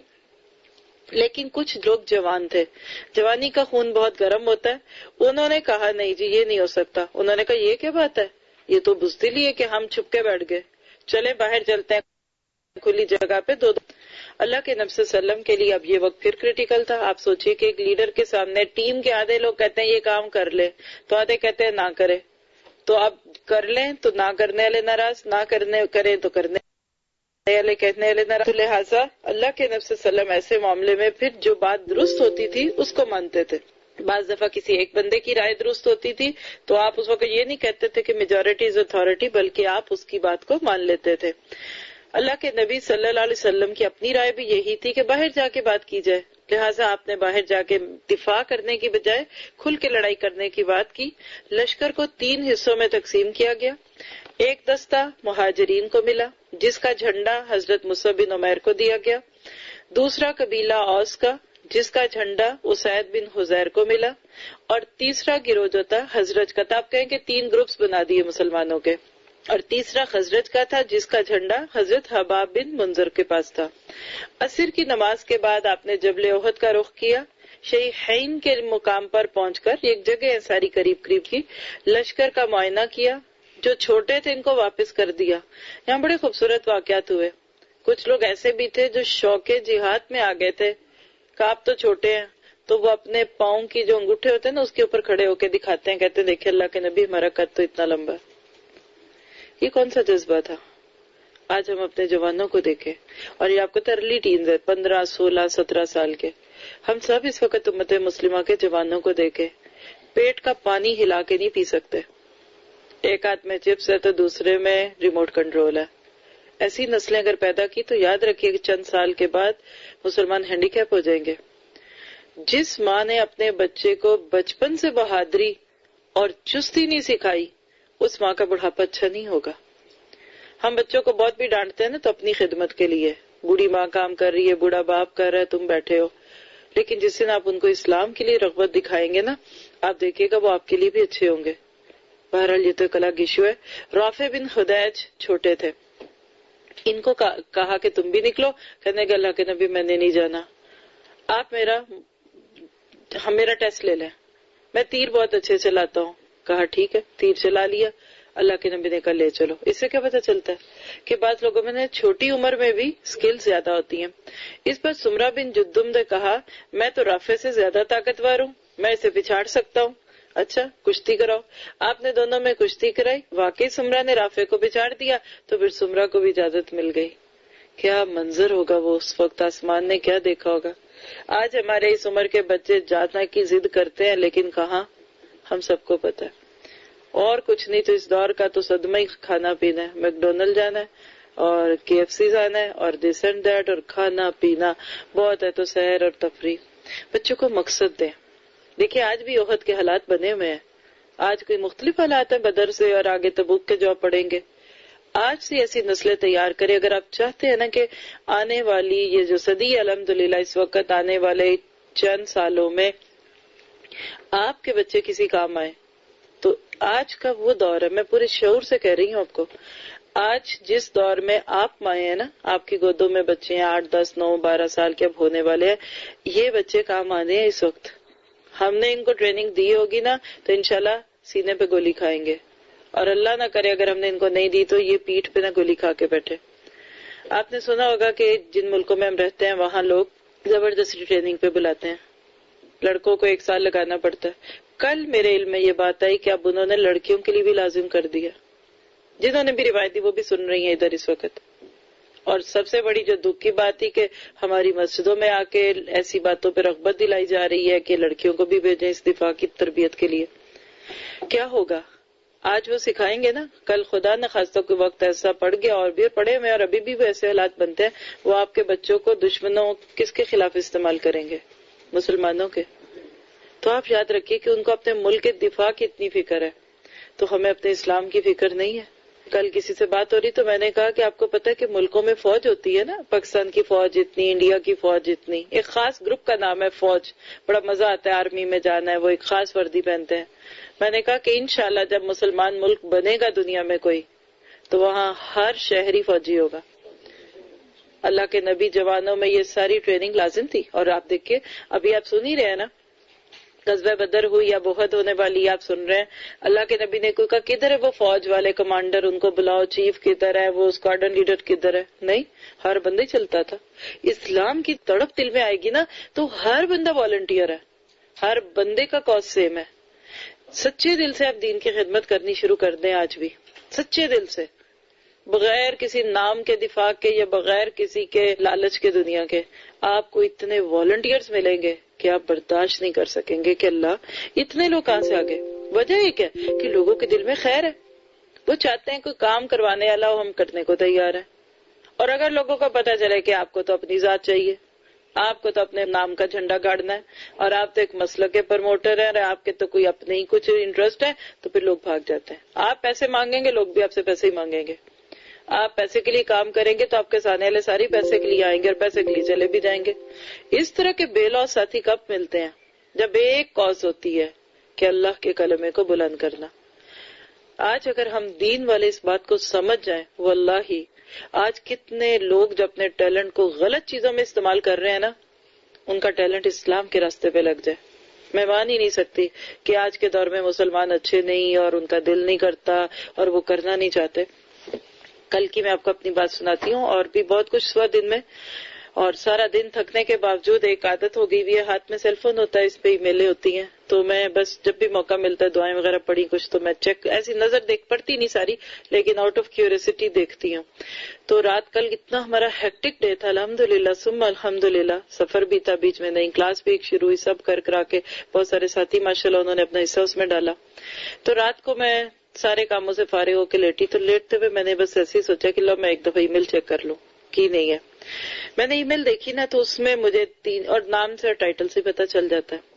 لیکن کچھ لوگ جوان تھے, جوانی کا خون بہت گرم ہوتا ہے. انہوں نے کہا نہیں جی یہ نہیں ہو سکتا. انہوں نے کہا یہ کیا بات ہے, یہ تو بزدل ہی ہے کہ ہم چھپ کے بیٹھ گئے, چلے باہر چلتے ہیں کھلی جگہ پہ. دو, دو اللہ کے نبی صلی اللہ علیہ وسلم کے لیے اب یہ وقت پھر کریٹیکل تھا. آپ سوچئے کہ ایک لیڈر کے سامنے ٹیم کے آدھے لوگ کہتے ہیں یہ کام کر لے, تو آدھے کہتے ہیں نہ کرے. تو اب کر لیں تو نہ کرنے والے ناراض, نہ کرنے کریں تو کرنے والے کہنے والے ناراض. لہٰذا اللہ کے نبی صلی اللہ علیہ وسلم ایسے معاملے میں پھر جو بات درست ہوتی تھی اس کو مانتے تھے. بعض دفعہ کسی ایک بندے کی رائے درست ہوتی تھی تو آپ اس وقت یہ نہیں کہتے تھے کہ میجورٹی از اتھارٹی, بلکہ آپ اس کی بات کو مان لیتے تھے. اللہ کے نبی صلی اللہ علیہ وسلم کی اپنی رائے بھی یہی تھی کہ باہر جا کے بات کی جائے. لہٰذا آپ نے باہر جا کے دفاع کرنے کی بجائے کھل کے لڑائی کرنے کی بات کی. لشکر کو تین حصوں میں تقسیم کیا گیا. ایک دستہ مہاجرین کو ملا جس کا جھنڈا حضرت مصعب بن عمیر کو دیا گیا. دوسرا قبیلہ اوس کا جس کا جھنڈا اسید بن حزیر کو ملا. اور تیسرا گروہ جو تھا حضرت کا تھا, آپ کہیں کہ تین گروپس بنا دیے مسلمانوں کے, اور تیسرا خزرج کا تھا جس کا جھنڈا حضرت حباب بن منذر کے پاس تھا. عصر کی نماز کے بعد آپ نے جبل احد کا رخ کیا. شیخین کے مقام پر پہنچ کر ایک جگہ ساری قریب قریب کی لشکر کا معائنہ کیا. جو چھوٹے تھے ان کو واپس کر دیا. یہاں بڑے خوبصورت واقعات ہوئے. کچھ لوگ ایسے بھی تھے جو شوق جہاد میں آ گئے تھے, کہ آپ تو چھوٹے ہیں, تو وہ اپنے پاؤں کی جو انگوٹھے ہوتے ہیں نا اس کے اوپر کھڑے ہو کے دکھاتے ہیں, کہتے ہیں دیکھیں اللہ کے نبی ہمارا قد تو اتنا لمبا. یہ کون سا جذبہ تھا؟ آج ہم اپنے جوانوں کو دیکھیں, اور یہ آپ کو تو ارلی ٹینز ہے, پندرہ سولہ سترہ سال کے. ہم سب اس وقت امت مسلمہ کے جوانوں کو دیکھیں, پیٹ کا پانی ہلا کے نہیں پی سکتے. ایک ہاتھ میں چپس ہے تو دوسرے میں ریموٹ کنٹرول ہے. ایسی نسلیں اگر پیدا کی تو یاد رکھیے کہ چند سال کے بعد مسلمان ہینڈی کیپ ہو جائیں گے. جس ماں نے اپنے بچے کو بچپن سے بہادری اور چستی نہیں سکھائی, اس ماں کا بڑھاپا اچھا نہیں ہوگا. ہم بچوں کو بہت بھی ڈانٹتے ہیں نا تو اپنی خدمت کے لیے, بوڑھی ماں کام کر رہی ہے, بوڑھا باپ کر رہا ہے, تم بیٹھے ہو. لیکن جس دن آپ ان کو اسلام کے لیے رغبت دکھائیں گے نا, آپ دیکھیے گا وہ آپ کے لیے بھی اچھے ہوں گے. بہرحال یہ تو کلا گیشو ہے. رافع بن خدیج چھوٹے تھے, ان کو کہا کہ تم بھی نکلو. کہنے کہ اللہ کے نبی میں نے نہیں جانا, آپ میرا ہم میرا ٹیسٹ لے لیں, میں تیر بہت اچھے چلاتا ہوں. کہا ٹھیک ہے, تیر چلا لیا. اللہ کے نبی نے کہا لے چلو. اس سے کیا پتہ چلتا ہے کہ بعض لوگوں میں نے چھوٹی عمر میں بھی سکل زیادہ ہوتی ہیں. اس پر سمرہ بن جدم نے کہا میں تو رافع سے زیادہ طاقتور ہوں, میں اسے پچھاڑ سکتا ہوں. اچھا کشتی کراؤ. آپ نے دونوں میں کشتی کرائی. واقعی سمرہ نے رافع کو پچھاڑ دیا تو پھر سمرہ کو بھی اجازت مل گئی. کیا منظر ہوگا وہ اس وقت, آسمان نے کیا دیکھا ہوگا. آج ہمارے اس عمر کے بچے جانا کی ضد کرتے ہیں, لیکن کہاں, ہم سب کو پتہ ہے اور کچھ نہیں. تو اس دور کا تو صدمہ ہی کھانا پینا ہے. میکڈونلڈ جانا ہے اور کے ایف سی جانا ہے اور دس اینڈ دیٹ, اور کھانا پینا بہت ہے تو سیر اور تفریح. بچوں کو مقصد دیں. دیکھیں آج بھی احد کے حالات بنے ہوئے ہیں. آج کوئی مختلف حالات ہیں بدر سے, اور آگے تبوک کے جو آپ پڑھیں گے. آج سے ایسی نسلیں تیار کریں. اگر آپ چاہتے ہیں نا کہ آنے والی یہ جو صدی الحمدللہ اس وقت آنے والے چند سالوں میں آپ کے بچے کسی کام آئے, تو آج کا وہ دور ہے. میں پورے شعور سے کہہ رہی ہوں آپ کو, آج جس دور میں آپ مائیں ہیں نا, آپ کی گودوں میں بچے ہیں آٹھ دس نو بارہ سال کے اب ہونے والے ہیں, یہ بچے کام آنے ہیں اس وقت. ہم نے ان کو ٹریننگ دی ہوگی نا تو انشاءاللہ سینے پہ گولی کھائیں گے, اور اللہ نہ کرے اگر ہم نے ان کو نہیں دی تو یہ پیٹھ پہ نہ گولی کھا کے بیٹھے. آپ نے سنا ہوگا کہ جن ملکوں میں ہم رہتے ہیں وہاں لوگ زبردستی ٹریننگ پہ بلاتے ہیں. لڑکوں کو ایک سال لگانا پڑتا ہے. کل میرے علم میں یہ بات آئی کہ اب انہوں نے لڑکیوں کے لیے بھی لازم کر دیا. جنہوں نے بھی روایت دی وہ بھی سن رہی ہیں ادھر اس وقت. اور سب سے بڑی جو دکھ کی بات تھی کہ ہماری مسجدوں میں آ کے ایسی باتوں پہ رغبت دلائی جا رہی ہے کہ لڑکیوں کو بھی بھیجیں اس دفاع کی تربیت کے لیے. کیا ہوگا آج وہ سکھائیں گے نا, کل خدا نہ خواستہ کوئی وقت ایسا پڑ گیا اور بھی پڑے ہوئے اور ابھی بھی ویسے حالات بنتے ہیں, وہ آپ کے بچوں کو دشمنوں کس کے خلاف استعمال کریں گے؟ مسلمانوں کے. تو آپ یاد رکھیے کہ ان کو اپنے ملک کے دفاع کی اتنی فکر ہے, تو ہمیں اپنے اسلام کی فکر نہیں ہے. کل کسی سے بات ہو رہی تو میں نے کہا کہ آپ کو پتہ ہے کہ ملکوں میں فوج ہوتی ہے نا, پاکستان کی فوج اتنی, انڈیا کی فوج اتنی, ایک خاص گروپ کا نام ہے فوج. بڑا مزہ آتا ہے آرمی میں جانا ہے, وہ ایک خاص وردی پہنتے ہیں. میں نے کہا کہ انشاءاللہ جب مسلمان ملک بنے گا دنیا میں کوئی, تو وہاں ہر شہری فوجی ہوگا. اللہ کے نبی جوانوں میں یہ ساری ٹریننگ لازم تھی. اور آپ دیکھیے ابھی آپ سن ہی رہے ہیں نا, غزوہ بدر ہوئی یا بہت ہونے والی, آپ سن رہے ہیں اللہ کے نبی نے کوئی کہا کدھر ہے وہ فوج والے کمانڈر, ان کو بلاؤ, چیف کدھر ہے, وہ اسکواڈرن لیڈر کدھر ہے؟ نہیں, ہر بندہ چلتا تھا. اسلام کی تڑپ دل میں آئے گی نا تو ہر بندہ والنٹیئر ہے, ہر بندے کا کاز سیم ہے. سچے دل سے آپ دین کی خدمت کرنی شروع کر دیں آج بھی, سچے دل سے, بغیر کسی نام کے دفاع کے یا بغیر کسی کے لالچ کے دنیا کے. آپ کو اتنے والنٹیئرز ملیں گے کہ آپ برداشت نہیں کر سکیں گے کہ اللہ اتنے لوگ کہاں سے آگے. وجہ ایک ہے کہ لوگوں کے دل میں خیر ہے, وہ چاہتے ہیں کوئی کام کروانے والا ہو, ہم کرنے کو تیار ہیں. اور اگر لوگوں کو پتا چلے کہ آپ کو تو اپنی ذات چاہیے, آپ کو تو اپنے نام کا جھنڈا گاڑنا ہے, اور آپ تو ایک مسلک کے پروموٹر ہیں, اور آپ کے تو کوئی اپنے ہی کچھ انٹرسٹ ہے, تو پھر لوگ بھاگ جاتے ہیں. آپ پیسے مانگیں گے, لوگ بھی آپ سے پیسے ہی مانگیں گے. آپ پیسے کے لیے کام کریں گے تو آپ کے سامنے والے ساری پیسے کے لیے آئیں گے اور پیسے کے لیے چلے بھی جائیں گے. اس طرح کے بے لوث ساتھی کب ملتے ہیں؟ جب ایک کاز ہوتی ہے کہ اللہ کے کلمے کو بلند کرنا. آج اگر ہم دین والے اس بات کو سمجھ جائیں, واللہ آج کتنے لوگ جو اپنے ٹیلنٹ کو غلط چیزوں میں استعمال کر رہے ہیں نا, ان کا ٹیلنٹ اسلام کے راستے پہ لگ جائے. میں مان ہی نہیں سکتی کہ آج کے دور میں مسلمان اچھے نہیں اور ان کا دل نہیں کرتا اور وہ کرنا نہیں چاہتے. کل کی میں آپ کو اپنی بات سناتی ہوں, اور بھی بہت کچھ ہوا دن میں, اور سارا دن تھکنے کے باوجود ایک عادت ہو گئی ہوئی ہے, ہاتھ میں سیل فون ہوتا ہے, اس پہ ای میلیں ہوتی ہیں, تو میں بس جب بھی موقع ملتا ہے دعائیں وغیرہ پڑھی کچھ تو میں چیک, ایسی نظر دیکھ پڑتی نہیں ساری, لیکن آؤٹ آف کیوریسٹی دیکھتی ہوں. تو رات کل اتنا ہمارا ہیکٹک ڈے تھا, الحمدللہ ثم الحمدللہ. سفر بھی تھا بیچ میں, نئی کلاس بھی ایک شروع ہوئی, سب کر کرا کے بہت سارے ساتھی ماشاءاللہ انہوں نے اپنا حصہ اس میں ڈالا. تو رات کو میں سارے کاموں سے فارغ ہو کے لیٹی, تو لیٹتے ہوئے میں نے بس ایسے ہی سوچا کہ لو میں ایک دفعہ ای میل چیک کر لوں, کی نہیں ہے. میں نے ای میل دیکھی نا, تو اس میں مجھے تین, اور نام سے اور ٹائٹل سے پتہ چل جاتا ہے.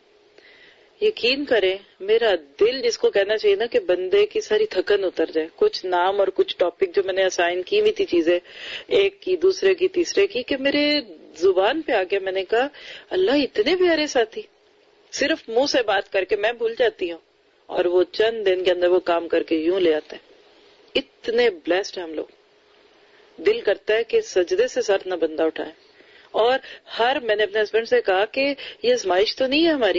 یقین کریں میرا دل جس کو کہنا چاہیے نا کہ بندے کی ساری تھکن اتر جائے. کچھ نام اور کچھ ٹاپک جو میں نے اسائن کی ہوئی تھی چیزیں, ایک کی دوسرے کی تیسرے کی, کہ میرے زبان پہ آ گیا. میں نے کہا اللہ اتنے پیارے ساتھی, صرف منہ سے بات کر کے میں بھول جاتی ہوں اور وہ چند دن کے اندر وہ کام کر کے یوں لے آتے ہیں. اتنے بلیسڈ ہم لوگ, دل کرتا ہے کہ سجدے سے سر نہ بندہ اٹھائے. اور ہر, میں نے اپنے ہسبینڈ سے کہا کہ یہ آزمائش تو نہیں ہے ہماری,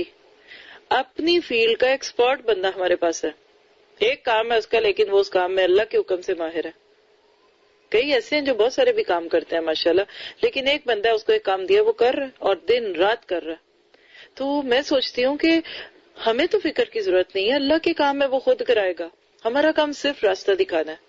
اپنی فیلڈ کا ایکسپرٹ بندہ ہمارے پاس ہے. ایک کام ہے اس کا, لیکن وہ اس کام میں اللہ کے حکم سے ماہر ہے. کئی ایسے ہیں جو بہت سارے بھی کام کرتے ہیں ماشاءاللہ, لیکن ایک بندہ اس کو ایک کام دیا وہ کر رہا ہے اور دن رات کر رہا ہے. تو میں سوچتی ہوں کہ ہمیں تو فکر کی ضرورت نہیں ہے, اللہ کے کام ہے وہ خود کرائے گا. ہمارا کام صرف راستہ دکھانا ہے.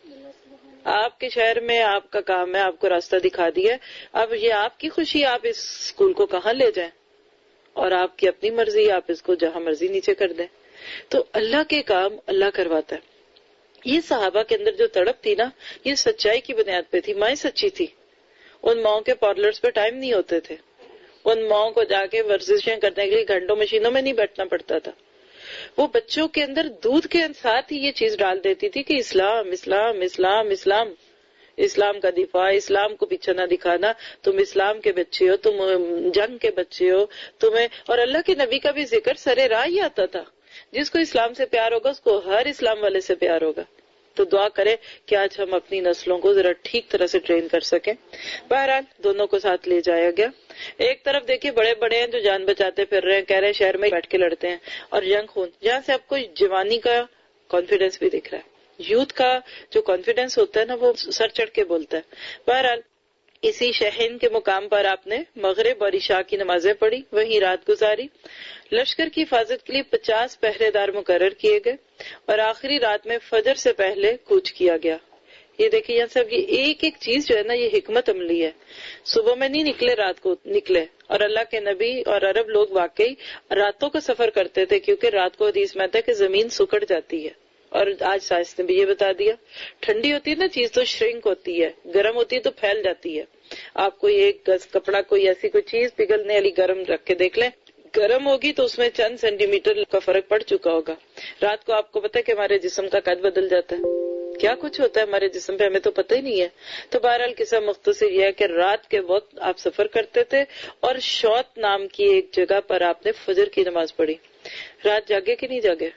آپ کے شہر میں آپ کا کام ہے, آپ کو راستہ دکھا دیا ہے. اب یہ آپ کی خوشی, آپ اس اسکول کو کہاں لے جائیں, اور آپ کی اپنی مرضی, آپ اس کو جہاں مرضی نیچے کر دیں. تو اللہ کے کام اللہ کرواتا ہے. یہ صحابہ کے اندر جو تڑپ تھی نا, یہ سچائی کی بنیاد پہ تھی. مائیں سچی تھی, ان ماؤں کے پارلرز پہ ٹائم نہیں ہوتے تھے, ان ماؤں کو جا کے ورزشیں کرنے کے لیے گھنٹوں مشینوں میں نہیں بیٹھنا پڑتا تھا. وہ بچوں کے اندر دودھ کے ساتھ ہی یہ چیز ڈال دیتی تھی کہ اسلام اسلام اسلام اسلام, اسلام کا دفاع, اسلام کو پیچھے نہ دکھانا. تم اسلام کے بچے ہو, تم جنگ کے بچے ہو, تمہیں. اور اللہ کے نبی کا بھی ذکر سرے راہ ہی آتا تھا. جس کو اسلام سے پیار ہوگا اس کو ہر اسلام والے سے پیار ہوگا. تو دعا کرے کہ آج ہم اپنی نسلوں کو ذرا ٹھیک طرح سے ٹرین کر سکیں. بہرحال دونوں کو ساتھ لے جایا گیا. ایک طرف دیکھیے بڑے بڑے ہیں جو جان بچاتے پھر رہے ہیں, کہہ رہے ہیں شہر میں بیٹھ کے لڑتے ہیں, اور ینگ خون, جہاں سے آپ کو جوانی کا کانفیڈنس بھی دکھ رہا ہے, یوتھ کا جو کانفیڈنس ہوتا ہے نا وہ سر چڑھ کے بولتا ہے. بہرحال اسی شہین کے مقام پر آپ نے مغرب اور عشاء کی نمازیں پڑھی، وہیں رات گزاری. لشکر کی حفاظت کے لیے پچاس پہرے دار مقرر کیے گئے اور آخری رات میں فجر سے پہلے کوچ کیا گیا. یہ دیکھیے یہاں صاحب، یہ ایک ایک چیز جو ہے نا، یہ حکمت عملی ہے. صبح میں نہیں نکلے، رات کو نکلے. اور اللہ کے نبی اور عرب لوگ واقعی راتوں کا سفر کرتے تھے، کیونکہ رات کو حدیث میں آتا ہے کہ زمین سکڑ جاتی ہے. اور آج سائنس نے بھی یہ بتا دیا، ٹھنڈی ہوتی ہے نا چیز تو شرنک ہوتی ہے، گرم ہوتی ہے تو پھیل جاتی ہے. آپ کوئی ایک گز کپڑا، کوئی ایسی کوئی چیز پگھلنے والی گرم رکھ کے دیکھ لیں، گرم ہوگی تو اس میں چند سینٹی میٹر کا فرق پڑ چکا ہوگا. رات کو آپ کو پتا ہے کہ ہمارے جسم کا قد بدل جاتا ہے، کیا کچھ ہوتا ہے ہمارے جسم پہ ہمیں تو پتہ ہی نہیں ہے. تو بہرحال قصہ مختصر یہ ہے کہ رات کے وقت آپ سفر کرتے تھے اور شوت نام کی ایک جگہ پر آپ نے فجر کی نماز پڑھی. رات جاگے کہ نہیں جاگے؟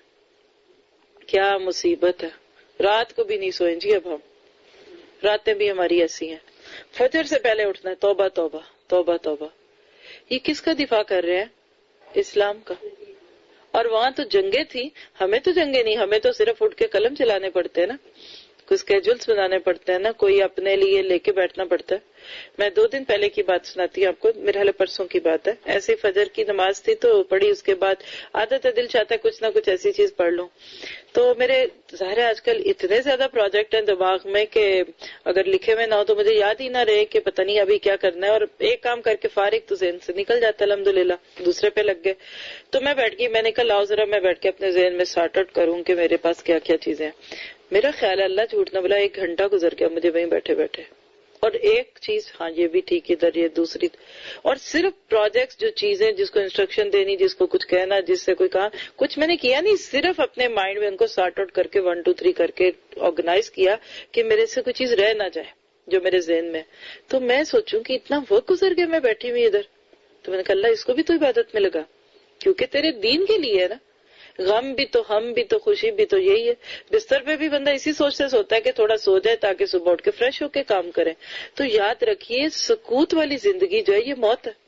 کیا مصیبت ہے، رات کو بھی نہیں سوئیں جی. اب ہم راتیں بھی ہماری ایسی ہیں، فجر سے پہلے اٹھنا ہے. توبہ توبہ توبہ توبہ. یہ کس کا دفاع کر رہے ہیں؟ اسلام کا. اور وہاں تو جنگیں تھیں، ہمیں تو جنگیں نہیں، ہمیں تو صرف اٹھ کے قلم چلانے پڑتے ہیں نا، کچھ اسکیجولز بنانے پڑتے ہیں نا، کوئی اپنے لیے لے کے بیٹھنا پڑتا ہے. میں دو دن پہلے کی بات سناتی ہوں آپ کو، میرے حال پرسوں کی بات ہے. ایسے فجر کی نماز تھی تو پڑھی، اس کے بعد عادت ہے دل چاہتا ہے کچھ نہ کچھ ایسی چیز پڑھ لوں. تو میرے ظاہر آج کل اتنے زیادہ پروجیکٹ ہیں دماغ میں کہ اگر لکھے ہوئے نہ ہو تو مجھے یاد ہی نہ رہے کہ پتہ نہیں ابھی کیا کرنا ہے. اور ایک کام کر کے فارغ تو ذہن سے نکل جاتا ہے الحمدللہ، دوسرے پہ لگ گئے. تو میں بیٹھ گئی، میں نے کہا لاؤ ذرا میں بیٹھ کے اپنے ذہن میں سارٹ آؤٹ کروں کہ میرے پاس کیا کیا چیزیں ہیں. میرا خیال ہے اللہ جھوٹ نہ بولا ایک گھنٹہ گزر گیا مجھے وہیں بیٹھے بیٹھے. اور ایک چیز، ہاں یہ بھی ٹھیک ادھر، یہ دوسری. اور صرف پروجیکٹس، جو چیزیں جس کو انسٹرکشن دینی، جس کو کچھ کہنا، جس سے کوئی کہا، کچھ میں نے کیا نہیں، صرف اپنے مائنڈ میں ان کو سارٹ آؤٹ کر کے ون ٹو تھری کر کے آرگنائز کیا کہ میرے سے کوئی چیز رہ نہ جائے جو میرے ذہن میں. تو میں سوچوں کہ اتنا وقت گزر گیا میں بیٹھی ہوئی ادھر. تو میں نے کہا اللہ اس کو بھی تو عبادت میں لگا، کیونکہ تیرے دین کے لیے ہے نا. غم بھی تو، ہم بھی تو، خوشی بھی تو یہی ہے. بستر پہ بھی بندہ اسی سوچ سے سوتا ہے کہ تھوڑا سو جائے تاکہ صبح اٹھ کے فریش ہو کے کام کرے. تو یاد رکھیے سکوت والی زندگی جو ہے یہ موت ہے.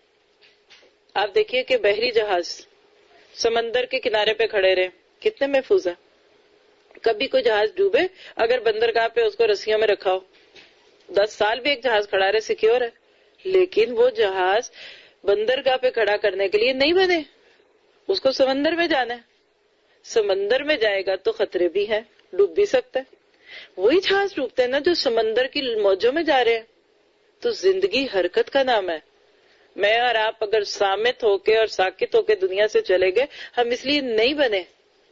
آپ دیکھیے کہ بحری جہاز سمندر کے کنارے پہ کھڑے رہے کتنے محفوظ ہیں. کبھی کوئی جہاز ڈوبے، اگر بندرگاہ پہ اس کو رسیوں میں رکھا ہو، دس سال بھی ایک جہاز کھڑا رہے سیکیور ہے. لیکن وہ جہاز بندرگاہ پہ کھڑا کرنے کے لیے نہیں بنے، اس کو سمندر میں جانا ہے. سمندر میں جائے گا تو خطرے بھی ہیں، ڈوب بھی سکتا ہے. وہی جہاز ڈوبتے ہیں نا جو سمندر کی موجوں میں جا رہے ہیں. تو زندگی حرکت کا نام ہے. میں اور آپ اگر سامت ہو کے اور ساکت ہو کے دنیا سے چلے گئے، ہم اس لیے نہیں بنے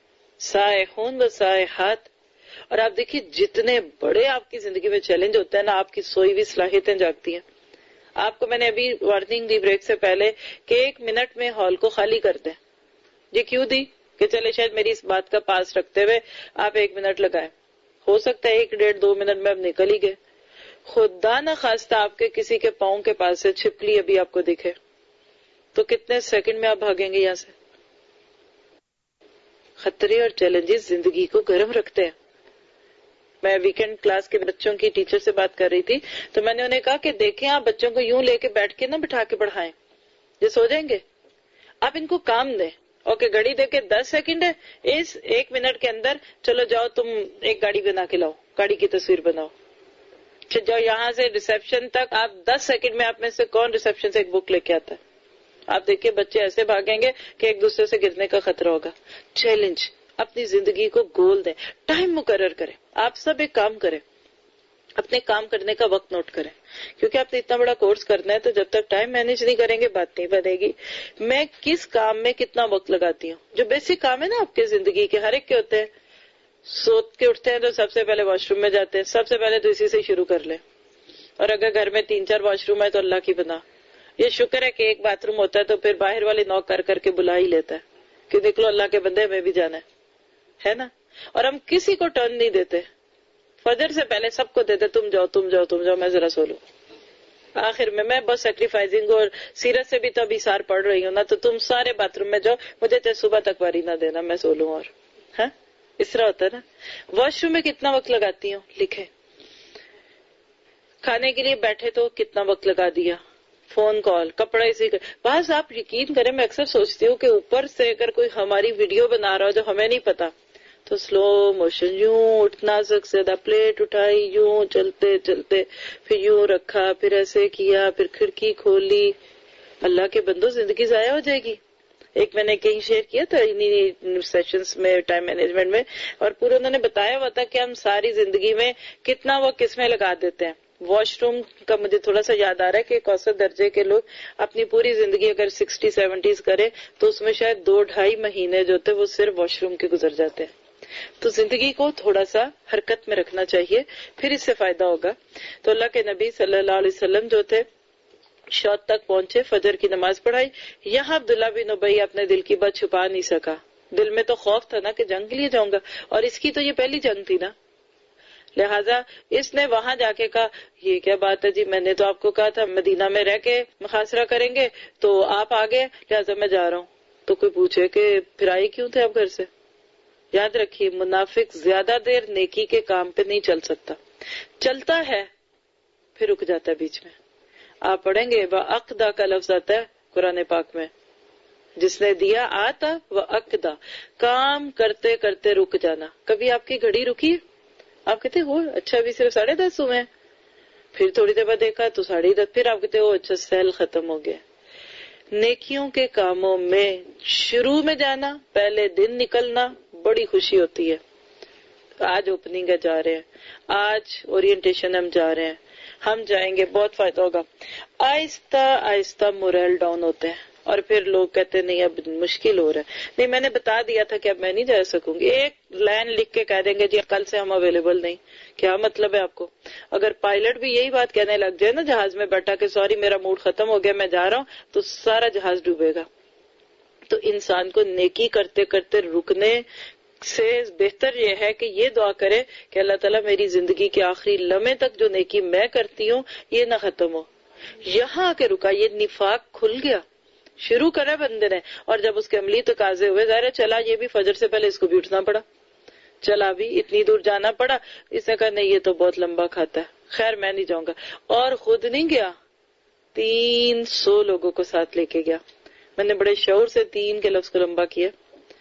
سائحون و سائحات. اور آپ دیکھیے جتنے بڑے آپ کی زندگی میں چیلنج ہوتے ہیں نا، آپ کی سوئی ہوئی صلاحیتیں جاگتی ہیں. آپ کو میں نے ابھی وارننگ دی بریک سے پہلے کہ ایک منٹ میں ہال کو خالی کر دیں. یہ کیوں دی؟ کہ چلے شاید میری اس بات کا پاس رکھتے ہوئے آپ ایک منٹ لگائیں. ہو سکتا ہے ایک ڈیڑھ دو منٹ میں اب نکل ہی گئے. خدا نہ خواستہ آپ کے کسی کے پاؤں کے پاس سے چھپکلی ابھی آپ کو دکھے تو کتنے سیکنڈ میں آپ بھاگیں گے یہاں سے؟ خطرے اور چیلنجز زندگی کو گرم رکھتے ہیں. میں ویکینڈ کلاس کے بچوں کی ٹیچر سے بات کر رہی تھی تو میں نے انہیں کہا کہ دیکھیں آپ بچوں کو یوں لے کے بیٹھ کے نہ بٹھا کے پڑھائیں، یہ سو جائیں گے. آپ ان کو کام دیں. اوکے گھڑی دے کے دس سیکنڈ ہے، اس ایک منٹ کے اندر چلو جاؤ تم ایک گاڑی بنا کے لاؤ، گاڑی کی تصویر بناؤ. جاؤ یہاں سے ریسپشن تک، آپ دس سیکنڈ میں آپ میں سے کون ریسپشن سے ایک بک لے کے آتا ہے؟ آپ دیکھیے بچے ایسے بھاگیں گے کہ ایک دوسرے سے گرنے کا خطرہ ہوگا. چیلنج، اپنی زندگی کو گول دیں، ٹائم مقرر کریں. آپ سب ایک کام کریں، اپنے کام کرنے کا وقت نوٹ کریں، کیونکہ آپ نے اتنا بڑا کورس کرنا ہے تو جب تک ٹائم مینج نہیں کریں گے بات نہیں بنے گی. میں کس کام میں کتنا وقت لگاتی ہوں، جو بیسک کام ہے نا آپ کے زندگی کے ہر ایک کے ہوتے ہیں. سو کے اٹھتے ہیں تو سب سے پہلے واش روم میں جاتے ہیں، سب سے پہلے تو اسی سے شروع کر لیں. اور اگر گھر میں تین چار واش روم ہے تو اللہ کی بنا. یہ شکر ہے کہ ایک باتھ روم ہوتا ہے تو پھر باہر والے نوک کر کر کے بلا ہی لیتا ہے کہ نکلو اللہ کے بندے ہمیں بھی جانا ہے نا. اور ہم کسی کو ٹرن نہیں دیتے، فجر سے پہلے سب کو دیتے تم جاؤ تم جاؤ تم جاؤ میں ذرا سو لوں. آخر میں میں بہت سیکریفائزنگ اور سیرت سے بھی تو ابھی سار پڑھ رہی ہوں نا، تو تم سارے باتھ روم میں جاؤ، مجھے چاہے صبح تک واری نہ دینا، میں سو لوں. اور ہاں اس طرح ہوتا ہے نا. واش روم میں کتنا وقت لگاتی ہوں لکھیں. کھانے کے لیے بیٹھے تو کتنا وقت لگا دیا، فون کال، کپڑا اسی کا. بعض آپ یقین کریں میں اکثر سوچتی ہوں کہ اوپر سے اگر کوئی ہماری ویڈیو بنا رہا ہو جو ہمیں نہیں پتا تو سلو موشن، یوں اٹھنا سک زیادہ، پلیٹ اٹھائی، یوں چلتے چلتے، پھر یوں رکھا، پھر ایسے کیا، پھر کھڑکی کھولی. اللہ کے بندو زندگی ضائع ہو جائے گی. ایک میں نے کہیں شیئر کیا تھا انہی سیشنز میں ٹائم مینجمنٹ میں، اور پورا انہوں نے بتایا ہوا تھا کہ ہم ساری زندگی میں کتنا وہ کس میں لگا دیتے ہیں. واش روم کا مجھے تھوڑا سا یاد آ رہا ہے کہ ایک اوسط درجے کے لوگ اپنی پوری زندگی اگر سکسٹی سیونٹیز کرے تو اس میں شاید دو ڈھائی مہینے جو ہوتے وہ صرف واش روم کے گزر جاتے ہیں. تو زندگی کو تھوڑا سا حرکت میں رکھنا چاہیے، پھر اس سے فائدہ ہوگا. تو اللہ کے نبی صلی اللہ علیہ وسلم جو تھے شوط تک پہنچے، فجر کی نماز پڑھائی. یہاں عبداللہ بن ابی اپنے دل کی بات چھپا نہیں سکا. دل میں تو خوف تھا نا کہ جنگ کے لیے جاؤں گا، اور اس کی تو یہ پہلی جنگ تھی نا. لہٰذا اس نے وہاں جا کے کہا یہ کیا بات ہے جی، میں نے تو آپ کو کہا تھا مدینہ میں رہ کے محاصرہ کریں گے، تو آپ آگے، لہٰذا میں جا رہا ہوں. تو کوئی پوچھے کہ پھر آئی کیوں تھے آپ گھر سے؟ یاد رکھیے منافق زیادہ دیر نیکی کے کام پہ نہیں چل سکتا. چلتا ہے پھر رک جاتا ہے بیچ میں. آپ پڑھیں گے وَأَقْدَى کا لفظ آتا ہے قرآن پاک میں، جس نے دیا آتا وَأَقْدَى، کام کرتے کرتے رک جانا. کبھی آپ کی گھڑی رکی، آپ کہتے ہو اچھا ابھی صرف ساڑھے دس ہوئے ہیں، پھر تھوڑی دیر بعد دیکھا تو ساڑھے دس، پھر آپ کہتے ہو اچھا سیل ختم ہو گیا. نیکیوں کے کاموں میں شروع میں جانا، پہلے دن نکلنا بڑی خوشی ہوتی ہے. آج اوپننگ ہے، جا رہے ہیں، آج اورینٹیشن ہم جا رہے ہیں، ہم جائیں گے، بہت فائدہ ہوگا. آہستہ آہستہ موریل ڈاؤن ہوتے ہیں، اور پھر لوگ کہتے نہیں اب مشکل ہو رہا ہے. نہیں میں نے بتا دیا تھا کہ اب میں نہیں جا سکوں گی. ایک لائن لکھ کے کہہ دیں گے جی کل سے ہم اویلیبل نہیں. کیا مطلب ہے آپ کو؟ اگر پائلٹ بھی یہی بات کہنے لگ جائے نا جہاز میں بیٹھا کہ سوری میرا موڈ ختم ہو گیا میں جا رہا ہوں، تو سارا جہاز ڈوبے گا. تو انسان کو نیکی کرتے کرتے رکنے سے بہتر یہ ہے کہ یہ دعا کرے کہ اللہ تعالیٰ میری زندگی کے آخری لمحے تک جو نیکی میں کرتی ہوں یہ نہ ختم ہو. یہاں آ کے رکا، یہ نفاق کھل گیا، شروع کرا بندے نے، اور جب اس کے عملی تقاضے ہوئے ظاہر چلا یہ بھی فجر سے پہلے اس کو بھی اٹھنا پڑا، چلا بھی اتنی دور جانا پڑا. اس نے کہا نہیں یہ تو بہت لمبا کھاتا ہے، خیر میں نہیں جاؤں گا. اور خود نہیں گیا، تین سو لوگوں کو ساتھ لے کے گیا. میں نے بڑے شعور سے تین کے لفظ کو لمبا کیا.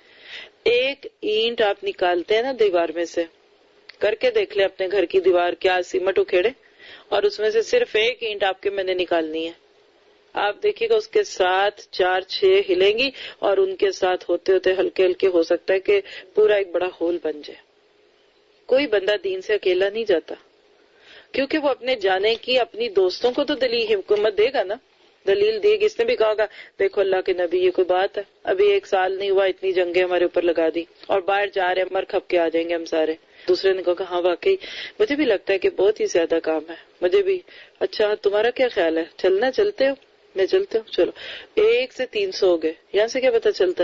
ایک اینٹ آپ نکالتے ہیں نا دیوار میں سے، کر کے دیکھ لیں اپنے گھر کی دیوار کیا سیمٹ اکھیڑے، اور اس میں سے صرف ایک اینٹ آپ کے میں نے نکالنی ہے. آپ دیکھیے گا اس کے ساتھ چار چھ ہلیں گی، اور ان کے ساتھ ہوتے ہوتے ہلکے ہلکے ہو سکتا ہے کہ پورا ایک بڑا ہول بن جائے. کوئی بندہ دین سے اکیلا نہیں جاتا، کیونکہ وہ اپنے جانے کی اپنی دوستوں کو تو دلیل حکومت دے گا نا، دلیل دے گی. اس نے بھی کہا گا دیکھو اللہ کے نبی یہ کوئی بات ہے، ابھی ایک سال نہیں ہوا اتنی جنگیں ہمارے اوپر لگا دی، اور باہر جا رہے ہیں مر کھپ کے آ جائیں گے ہم سارے. دوسرے نے کہا ہاں واقعی مجھے بھی لگتا ہے کہ بہت ہی زیادہ کام ہے، مجھے بھی. اچھا تمہارا کیا خیال ہے، چلنا چلتے ہو؟ میں چلتے ہوں. چلو ایک سے تین سو ہو گئے. یہاں سے کیا پتا چلتا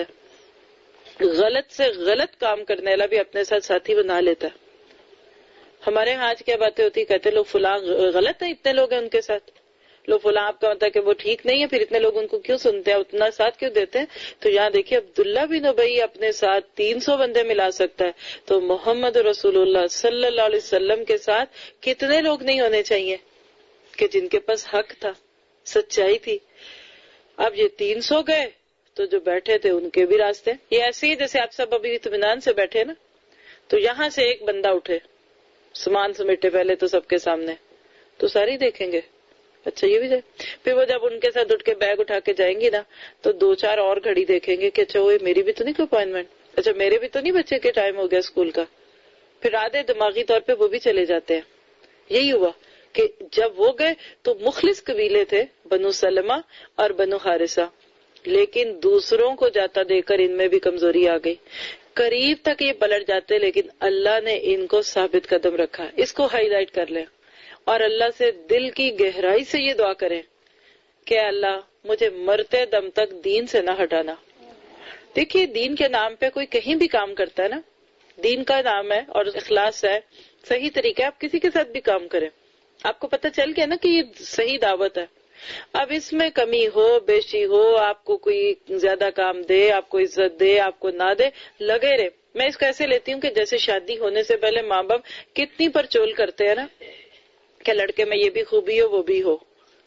ہے غلط سے غلط کام کرنے والا بھی اپنے ساتھ ساتھی بنا لیتا ہے. ہمارے ہاں آج کیا باتیں ہوتی، کہتے لوگ فلاں غلط ہیں، اتنے لوگ ہیں ان کے ساتھ، لوگ فلاں آپ کا مطلب کہ وہ ٹھیک نہیں ہے، پھر اتنے لوگ ان کو کیوں سنتے ہیں، اتنا ساتھ کیوں دیتے ہیں. تو یہاں دیکھیے عبداللہ بن ابی اپنے ساتھ تین سو بندے ملا سکتا ہے، تو محمد رسول اللہ صلی اللہ علیہ وسلم کے ساتھ کتنے لوگ نہیں ہونے چاہیے کہ جن کے پاس حق تھا، سچائی تھی. اب یہ تین سو گئے تو جو بیٹھے تھے ان کے بھی راستے. یہ ایسے ہی جیسے آپ سب ابھی اطمینان سے بیٹھے نا، تو یہاں سے ایک بندہ اٹھے، سامان سمیٹے پہلے تو سب کے سامنے، تو سارے ہی دیکھیں گے اچھا یہ بھی جائے. پھر وہ جب ان کے ساتھ اٹھ کے بیگ اٹھا کے جائیں گی نا، تو دو چار اور گھڑی دیکھیں گے کہ اچھا وہ میری بھی تو نہیں کوئی اپوائنٹمنٹ، اچھا میرے بھی تو نہیں بچے کے ٹائم ہو گیا اسکول کا. پھر آدھے دماغی طور پہ وہ بھی چلے جاتے ہیں. یہی ہوا کہ جب وہ گئے تو مخلص قبیلے تھے بنو سلمہ اور بنو حارثہ، لیکن دوسروں کو جاتا دے کر ان میں بھی کمزوری آ گئی. قریب تک یہ پلٹ جاتے، لیکن اللہ نے ان کو ثابت قدم رکھا. اس کو ہائی لائٹ کر لیں اور اللہ سے دل کی گہرائی سے یہ دعا کریں کہ اللہ مجھے مرتے دم تک دین سے نہ ہٹانا. دیکھیے دین کے نام پہ کوئی کہیں بھی کام کرتا ہے نا، دین کا نام ہے اور اخلاص ہے، صحیح طریقہ ہے، آپ کسی کے ساتھ بھی کام کریں، آپ کو پتہ چل گیا نا کہ یہ صحیح دعوت ہے. اب اس میں کمی ہو بیشی ہو، آپ کو کوئی زیادہ کام دے، آپ کو عزت دے، آپ کو نہ دے، لگے رہے. میں اس کو ایسے لیتی ہوں کہ جیسے شادی ہونے سے پہلے ماں باپ کتنی پرچول کرتے ہیں نا کہ لڑکے میں یہ بھی خوبی ہو وہ بھی ہو.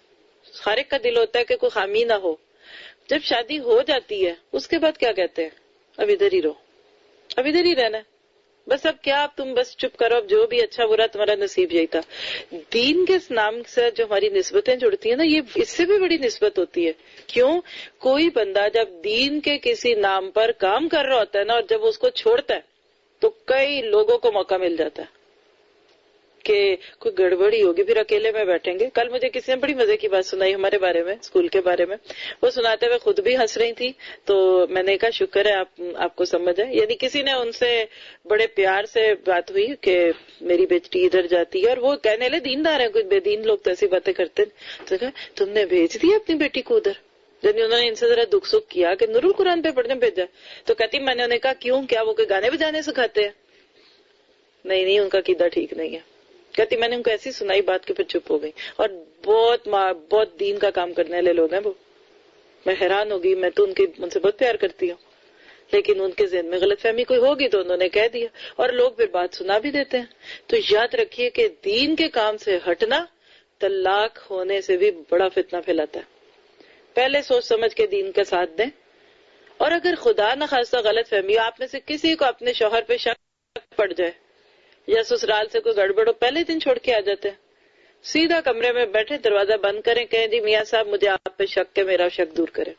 ہر ایک کا دل ہوتا ہے کہ کوئی خامی نہ ہو. جب شادی ہو جاتی ہے اس کے بعد کیا کہتے ہیں، اب ادھر ہی رہو، اب ادھر ہی رہنا ہے. بس اب کیا، اب تم بس چپ کرو، اب جو بھی اچھا برا تمہارا نصیب یہی تھا. دین کے نام سے جو ہماری نسبتیں جڑتی ہیں نا، یہ اس سے بھی بڑی نسبت ہوتی ہے. کیوں؟ کوئی بندہ جب دین کے کسی نام پر کام کر رہا ہوتا ہے نا، اور جب اس کو چھوڑتا ہے تو کئی لوگوں کو موقع مل جاتا ہے کہ کوئی گڑبڑی ہوگی، پھر اکیلے میں بیٹھیں گے. کل مجھے کسی نے بڑی مزے کی بات سنائی ہمارے بارے میں، اسکول کے بارے میں. وہ سناتے ہوئے خود بھی ہنس رہی تھی، تو میں نے کہا شکر ہے آپ آپ کو سمجھ ہے. یعنی کسی نے ان سے بڑے پیار سے بات ہوئی کہ میری بیٹی ادھر جاتی ہے، اور وہ کہنے لے دیندار ہیں، کچھ بے دین لوگ تو ایسی باتیں کرتے ہیں. تو کہا تم نے بھیج دیا اپنی بیٹی کو ادھر؟ یعنی انہوں نے ان سے ذرا دکھ سکھ کیا کہ نور القرآن پہ پڑھنے بھیجا. تو کہتی میں نے انہیں کہا کیوں، کیا وہ کوئی گانے بجانے سکھاتے ہیں؟ نہیں نہیں، ان کا قیدا ٹھیک نہیں ہے. کہتی میں نے ان کو ایسی سنائی بات کہ پھر چپ ہو گئی. اور بہت بہت دین کا کام کرنے والے لوگ ہیں وہ. میں حیران ہوگی، میں تو ان کے ان سے بہت پیار کرتی ہوں، لیکن ان کے ذہن میں غلط فہمی کوئی ہوگی تو انہوں نے کہہ دیا، اور لوگ پھر بات سنا بھی دیتے ہیں. تو یاد رکھیے کہ دین کے کام سے ہٹنا طلاق ہونے سے بھی بڑا فتنہ پھیلاتا ہے. پہلے سوچ سمجھ کے دین کا ساتھ دیں. اور اگر خدا نخواستہ غلط فہمی آپ میں سے کسی کو اپنے شوہر پہ شک پڑ جائے یا سسرال سے کوئی گڑبڑ ہو، پہلے دن چھوڑ کے آ جاتے ہیں. سیدھا کمرے میں بیٹھے، دروازہ بند کریں، کہیں جی میاں صاحب مجھے آپ پہ شک ہے، میرا شک دور کریں.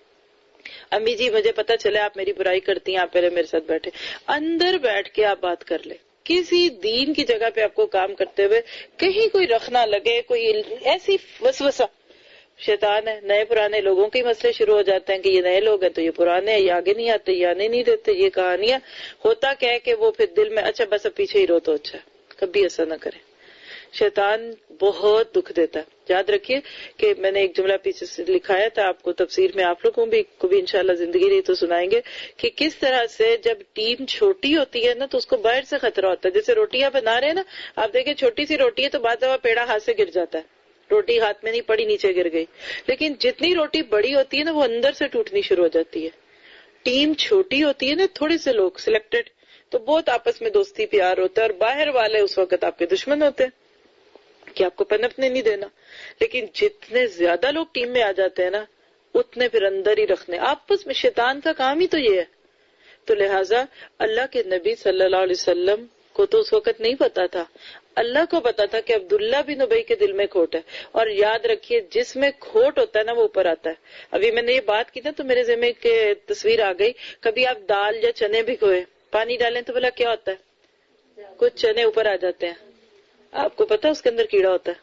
امی جی مجھے پتا چلے آپ میری برائی کرتی ہیں، آپ پہلے میرے ساتھ بیٹھے. اندر بیٹھ کے آپ بات کر لیں. کسی دین کی جگہ پہ آپ کو کام کرتے ہوئے کہیں کوئی رخ نہ لگے، کوئی ایسی وسوسہ. شیطان ہے، نئے پرانے لوگوں کے مسئلے شروع ہو جاتے ہیں کہ یہ نئے لوگ ہیں تو یہ پرانے ہیں، یہ آگے نہیں آتے، یہ آنے نہیں دیتے، یہ کہانیاں. ہوتا کیا ہے کہ وہ پھر دل میں اچھا بس اب پیچھے ہی رو تو اچھا. کبھی ایسا نہ کریں، شیطان بہت دکھ دیتا ہے. یاد رکھیے کہ میں نے ایک جملہ پیچھے سے لکھایا تھا آپ کو تفسیر میں، آپ لوگوں بھی کو بھی انشاءاللہ زندگی رہی تو سنائیں گے کہ کس طرح سے جب ٹیم چھوٹی ہوتی ہے نا تو اس کو باہر سے خطرہ ہوتا ہے. جیسے روٹیاں بنا رہے ہیں نا، آپ دیکھیں چھوٹی سی روٹی ہے تو بعض دفعہ پیڑا ہاتھ سے گر جاتا ہے، روٹی ہاتھ میں نہیں پڑی، نیچے گر گئی. لیکن جتنی روٹی بڑی ہوتی ہے نا وہ اندر سے ٹوٹنی شروع ہو جاتی ہے. ٹیم چھوٹی ہوتی ہے نا، تھوڑے سے لوگ سلیکٹڈ، تو بہت آپس میں دوستی پیار ہوتا ہے، اور باہر والے اس وقت آپ کے دشمن ہوتے ہیں کہ آپ کو پنپنے نہیں دینا. لیکن جتنے زیادہ لوگ ٹیم میں آ جاتے ہیں نا اتنے پھر اندر ہی رکھنے. آپس میں شیطان کا کام ہی تو یہ ہے. تو لہٰذا اللہ کے نبی صلی اللہ علیہ وسلم کو تو اس وقت نہیں پتا تھا، اللہ کو پتا تھا کہ عبداللہ بن ابی کے دل میں کھوٹ ہے. اور یاد رکھیے جس میں کھوٹ ہوتا ہے نا وہ اوپر آتا ہے. ابھی میں نے یہ بات کی نا تو میرے ذہن میں ایک تصویر آ گئی. کبھی آپ دال یا چنے بھگوئے، پانی ڈالیں تو بلا کیا ہوتا ہے؟ کچھ چنے اوپر آ جاتے ہیں. آپ کو پتا اس کے اندر کیڑا ہوتا ہے،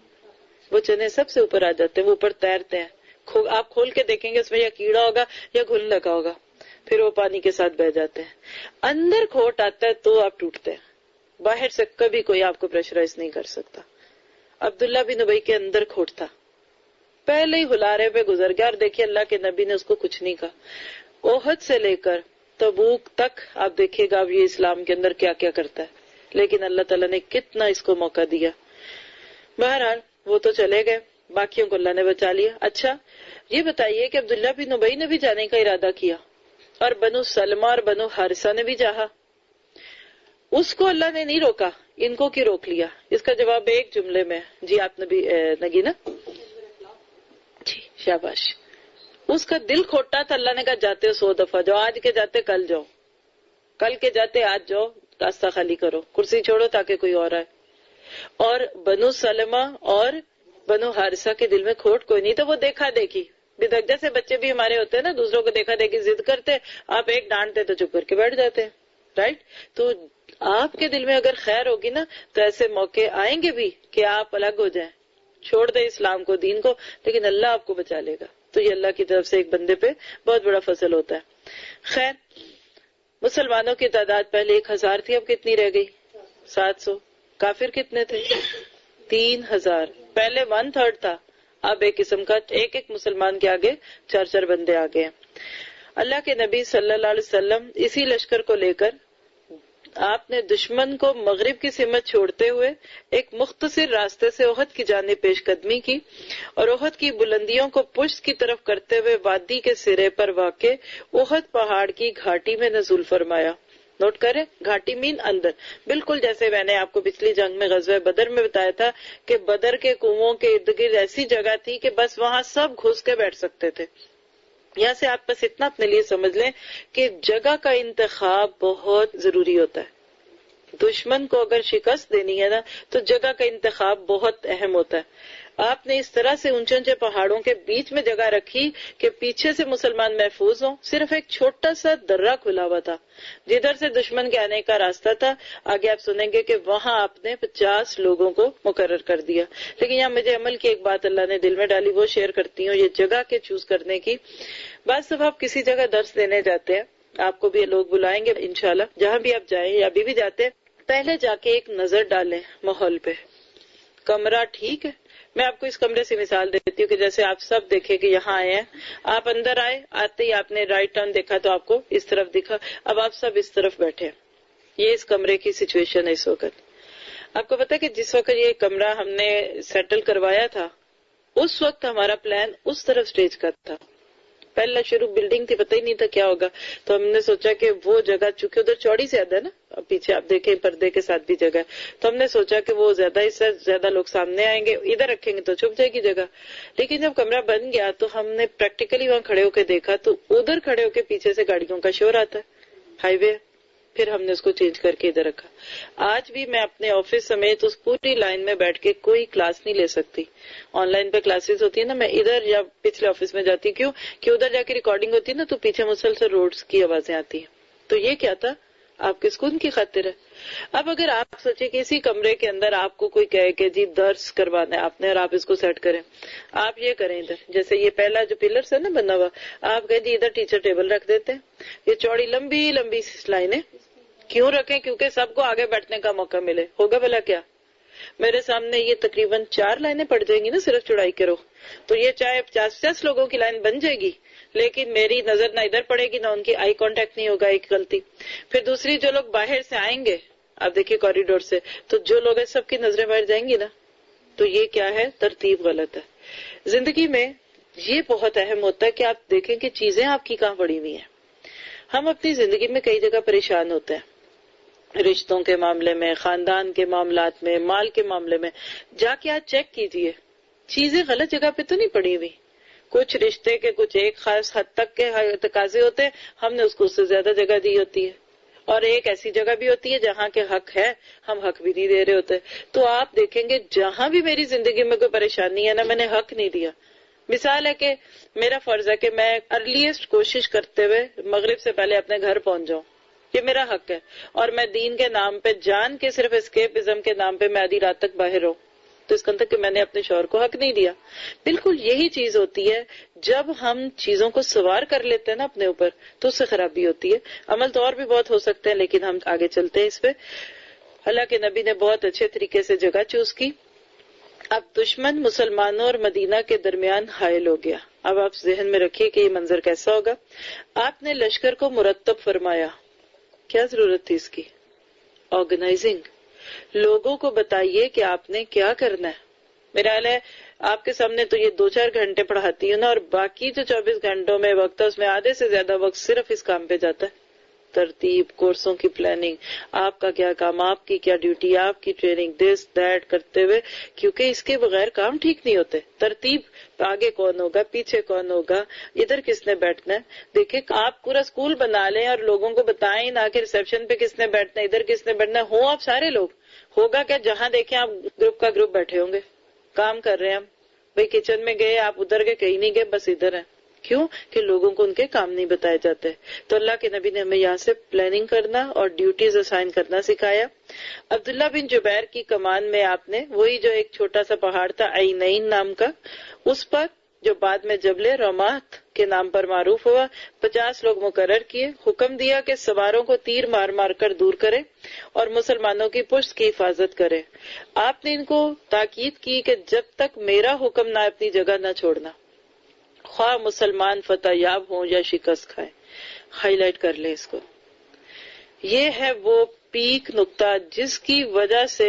وہ چنے سب سے اوپر آ جاتے ہیں، وہ اوپر تیرتے ہیں. آپ کھول کے دیکھیں گے اس میں یا کیڑا ہوگا یا گھل لگا ہوگا، پھر وہ پانی کے ساتھ بہ جاتے ہیں. اندر کھوٹ آتا ہے تو آپ ٹوٹتے ہیں. باہر سے کبھی کوئی آپ کو پریشرائز نہیں کر سکتا. عبداللہ بن ابی کے اندر کھوٹ تھا، پہلے ہی ہلارے پہ گزر گیا. اور دیکھیے اللہ کے نبی نے اس کو کچھ نہیں کہا. احد سے لے کر تبوک تک آپ دیکھیے گا اب یہ اسلام کے اندر کیا کیا کرتا ہے، لیکن اللہ تعالیٰ نے کتنا اس کو موقع دیا. بہرحال وہ تو چلے گئے، باقیوں کو اللہ نے بچا لیا. اچھا یہ بتائیے کہ عبداللہ بن ابی نے بھی جانے کا ارادہ کیا، اور بنو سلمہ اور بنو حارثہ نے بھی چاہا. اس کو اللہ نے نہیں روکا، ان کو کی روک لیا؟ اس کا جواب ایک جملے میں. جی آپ نبی نگینا جی شاباش. اس کا دل کھوٹا تھا. اللہ نے کہا جاتے ہو سو دفعہ جاؤ، آج کے جاتے کل جاؤ، کل کے جاتے آج جاؤ، راستہ خالی کرو، کرسی چھوڑو تاکہ کوئی اور آئے. اور بنو سلمہ اور بنو حارثہ کے دل میں کھوٹ کوئی نہیں، تو وہ دیکھا دیکھی بدک. جیسے بچے بھی ہمارے ہوتے ہیں نا، دوسروں کو دیکھا دیکھی ضد کرتے، آپ ایک ڈانٹتے تو چپ کر کے بیٹھ جاتے ہیں، رائٹ. تو آپ کے دل میں اگر خیر ہوگی نا تو ایسے موقع آئیں گے بھی کہ آپ الگ ہو جائیں، چھوڑ دیں اسلام کو، دین کو، لیکن اللہ آپ کو بچا لے گا. تو یہ اللہ کی طرف سے ایک بندے پہ بہت بڑا فضل ہوتا ہے. خیر مسلمانوں کی تعداد پہلے ایک ہزار تھی، اب کتنی رہ گئی؟ سات سو. کافر کتنے تھے؟ تین ہزار. پہلے ون تھرڈ تھا، اب ایک قسم کا ایک ایک مسلمان کے آگے چار چار بندے آ گئے ہیں. اللہ کے نبی صلی اللہ علیہ وسلم اسی لشکر کو لے کر آپ نے دشمن کو مغرب کی سمت چھوڑتے ہوئے ایک مختصر راستے سے احد کی جانب پیش قدمی کی، اور احد کی بلندیوں کو پشت کی طرف کرتے ہوئے وادی کے سرے پر واقع احد پہاڑ کی گھاٹی میں نزول فرمایا. نوٹ کریں، گھاٹی مین اندر، بالکل جیسے میں نے آپ کو پچھلی جنگ میں غزوہ بدر میں بتایا تھا کہ بدر کے کنووں کے ارد گرد ایسی جگہ تھی کہ بس وہاں سب گھس کے بیٹھ سکتے تھے. یہاں سے آپ بس اتنا اپنے لیے سمجھ لیں کہ جگہ کا انتخاب بہت ضروری ہوتا ہے. دشمن کو اگر شکست دینی ہے نا تو جگہ کا انتخاب بہت اہم ہوتا ہے. آپ نے اس طرح سے اونچے اونچے پہاڑوں کے بیچ میں جگہ رکھی کہ پیچھے سے مسلمان محفوظ ہوں. صرف ایک چھوٹا سا درہ کھلا ہوا تھا جدھر سے دشمن کے آنے کا راستہ تھا. آگے آپ سنیں گے کہ وہاں آپ نے پچاس لوگوں کو مقرر کر دیا. لیکن یہاں مجھے عمل کی ایک بات اللہ نے دل میں ڈالی, وہ شیئر کرتی ہوں. یہ جگہ کے چوز کرنے کی. بعض دفعہ آپ کسی جگہ درس دینے جاتے ہیں, آپ کو بھی لوگ بلائیں گے انشاءاللہ, جہاں بھی آپ جائیں یا ابھی بھی جاتے ہیں, پہلے جا کے ایک نظر ڈالیں ماحول پہ. کمرہ ٹھیک ہے؟ میں آپ کو اس کمرے سے مثال دیتی ہوں کہ جیسے آپ سب دیکھیں کہ یہاں آئے ہیں, آپ اندر آئے, آتے ہی آپ نے رائٹ ٹرن دیکھا تو آپ کو اس طرف دکھا, اب آپ سب اس طرف بیٹھے ہیں. یہ اس کمرے کی سچویشن ہے اس وقت. آپ کو پتا کہ جس وقت یہ کمرہ ہم نے سیٹل کروایا تھا اس وقت ہمارا پلان اس طرف اسٹیج کا تھا. پہلا شروع بلڈنگ تھی, پتہ ہی نہیں تھا کیا ہوگا, تو ہم نے سوچا کہ وہ جگہ چونکہ ادھر چوڑی زیادہ ہے نا, پیچھے آپ دیکھیں پردے کے ساتھ بھی جگہ ہے, تو ہم نے سوچا کہ وہ زیادہ اس سے زیادہ لوگ سامنے آئیں گے, ادھر رکھیں گے تو چھپ جائے گی جگہ. لیکن جب کمرہ بن گیا تو ہم نے پریکٹیکلی وہاں کھڑے ہو کے دیکھا تو ادھر کھڑے ہو کے پیچھے سے گاڑیوں کا شور آتا ہے, ہائی وے. پھر ہم نے اس کو چینج کر کے ادھر رکھا. آج بھی میں اپنے آفس سمیت اس پوری لائن میں بیٹھ کے کوئی کلاس نہیں لے سکتی. آن لائن پہ کلاسز ہوتی ہے نا, میں ادھر یا پچھلے آفس میں جاتی, کیوں کہ ادھر جا کے ریکارڈنگ ہوتی ہے نا تو پیچھے مسلسل روڈز کی آوازیں آتی ہیں. تو یہ کیا تھا, آپ کے سکون کی خاطر ہے. اب اگر آپ سوچیں کہ اسی کمرے کے اندر آپ کو کوئی کہے کہ جی درس کروانا ہے آپ نے اور آپ اس کو سیٹ کریں, آپ یہ کریں ادھر, جیسے یہ پہلا جو پلرس ہے نا بنا ہوا, آپ کہیں جی ادھر ٹیچر ٹیبل رکھ دیتے ہیں. یہ چوڑی لمبی لمبی لائنیں کیوں رکھیں, کیونکہ سب کو آگے بیٹھنے کا موقع ملے. ہوگا بھلا کیا, میرے سامنے یہ تقریباً چار لائنیں پڑ جائیں گی نا صرف چوڑائی کے رو, تو یہ چاہے پچاس پچاس لوگوں کی لائن بن جائے گی, لیکن میری نظر نہ ادھر پڑے گی نہ ان کی آئی کانٹیکٹ نہیں ہوگا, ایک غلطی. پھر دوسری, جو لوگ باہر سے آئیں گے, آپ دیکھیے کوریڈور سے, تو جو لوگ ہیں سب کی نظریں باہر جائیں گی نا, تو یہ کیا ہے, ترتیب غلط ہے. زندگی میں یہ بہت اہم ہوتا ہے کہ آپ دیکھیں کہ چیزیں آپ کی کہاں پڑی ہوئی ہیں. ہم اپنی زندگی میں کئی جگہ پریشان ہوتے ہیں, رشتوں کے معاملے میں, خاندان کے معاملات میں, مال کے معاملے میں. جا کے آج چیک کیجئے چیزیں غلط جگہ پہ تو نہیں پڑی ہوئی. کچھ رشتے کے کچھ ایک خاص حد تک کے تقاضے ہوتے ہیں, ہم نے اس کو اس سے زیادہ جگہ دی ہوتی ہے, اور ایک ایسی جگہ بھی ہوتی ہے جہاں کے حق ہے ہم حق بھی نہیں دے رہے ہوتے. تو آپ دیکھیں گے جہاں بھی میری زندگی میں کوئی پریشانی ہے نا, میں نے حق نہیں دیا. مثال ہے کہ میرا فرض ہے کہ میں ارلیسٹ کوشش کرتے ہوئے مغرب سے پہلے اپنے گھر پہنچ جاؤں, یہ میرا حق ہے, اور میں دین کے نام پہ جان کے صرف اسکیپزم کے نام پہ میں آدھی رات تک باہر ہوں, تو اس کا مطلب کہ میں نے اپنے شوہر کو حق نہیں دیا. بالکل یہی چیز ہوتی ہے جب ہم چیزوں کو سوار کر لیتے ہیں نا اپنے اوپر, تو اس سے خرابی ہوتی ہے. عمل تو اور بھی بہت ہو سکتے ہیں, لیکن ہم آگے چلتے ہیں اس پہ. اللہ کے نبی نے بہت اچھے طریقے سے جگہ چوز کی. اب دشمن مسلمانوں اور مدینہ کے درمیان حائل ہو گیا. اب آپ ذہن میں رکھیے کہ یہ منظر کیسا ہوگا. آپ نے لشکر کو مرتب فرمایا. کیا ضرورت تھی اس کی؟ آرگنائزنگ. لوگوں کو بتائیے کہ آپ نے کیا کرنا ہے. میرا خیال ہے آپ کے سامنے تو یہ دو چار گھنٹے پڑھاتی ہوں نا, اور باقی جو چوبیس گھنٹوں میں وقت ہے اس میں آدھے سے زیادہ وقت صرف اس کام پہ جاتا ہے. ترتیب, کورسوں کی پلاننگ, آپ کا کیا کام, آپ کی کیا ڈیوٹی, آپ کی ٹریننگ, دس دیٹ کرتے ہوئے, کیونکہ اس کے بغیر کام ٹھیک نہیں ہوتے. ترتیب, آگے کون ہوگا, پیچھے کون ہوگا, ادھر کس نے بیٹھنا ہے. دیکھیں آپ پورا اسکول بنا لیں اور لوگوں کو بتائیں نہ کہ ریسپشن پہ کس نے بیٹھنا ہے, ادھر کس نے بیٹھنا ہے. ہوں آپ سارے لوگ, ہوگا کیا, جہاں دیکھیں آپ گروپ کا گروپ بیٹھے ہوں گے, کام کر رہے ہیں. ہم بھائی کچن میں گئے, آپ ادھر گئے, کہیں نہیں گئے, بس ادھر ہیں. کیوں کہ لوگوں کو ان کے کام نہیں بتائے جاتے. تو اللہ کے نبی نے ہمیں یہاں سے پلاننگ کرنا اور ڈیوٹیز اسائن کرنا سکھایا. عبداللہ بن جبیر کی کمان میں آپ نے وہی جو ایک چھوٹا سا پہاڑ تھا عینین نام کا, اس پر جو بعد میں جبل رمات کے نام پر معروف ہوا, پچاس لوگ مقرر کیے. حکم دیا کہ سواروں کو تیر مار مار کر دور کرے اور مسلمانوں کی پشت کی حفاظت کرے. آپ نے ان کو تاکید کی کہ جب تک میرا حکم نہ اپنی جگہ نہ چھوڑنا, خواہ مسلمان فتح یاب ہوں یا شکست کھائیں. ہائی لائٹ کر لیں اس کو. یہ ہے وہ پیک نقطہ جس کی وجہ سے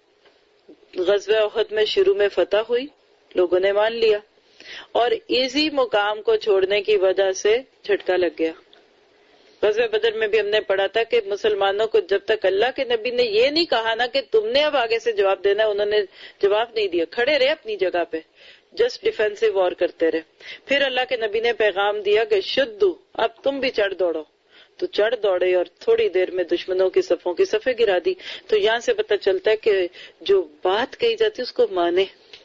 غزوہ احد میں شروع میں فتح ہوئی, لوگوں نے مان لیا, اور ایزی مقام کو چھوڑنے کی وجہ سے جھٹکا لگ گیا. غزوہ بدر میں بھی ہم نے پڑھا تھا کہ مسلمانوں کو جب تک اللہ کے نبی نے یہ نہیں کہا نا کہ تم نے اب آگے سے جواب دینا, انہوں نے جواب نہیں دیا, کھڑے رہے اپنی جگہ پہ, جسٹ ڈیفینسو وار کرتے رہے. پھر اللہ کے نبی نے پیغام دیا کہ شدو, اب تم بھی چڑھ دوڑو. تو چڑھ دوڑے اور تھوڑی دیر میں دشمنوں کی صفوں کی صفیں گرا دی. تو یہاں سے پتہ چلتا ہے کہ جو بات کہی جاتی ہے اس کو مانے.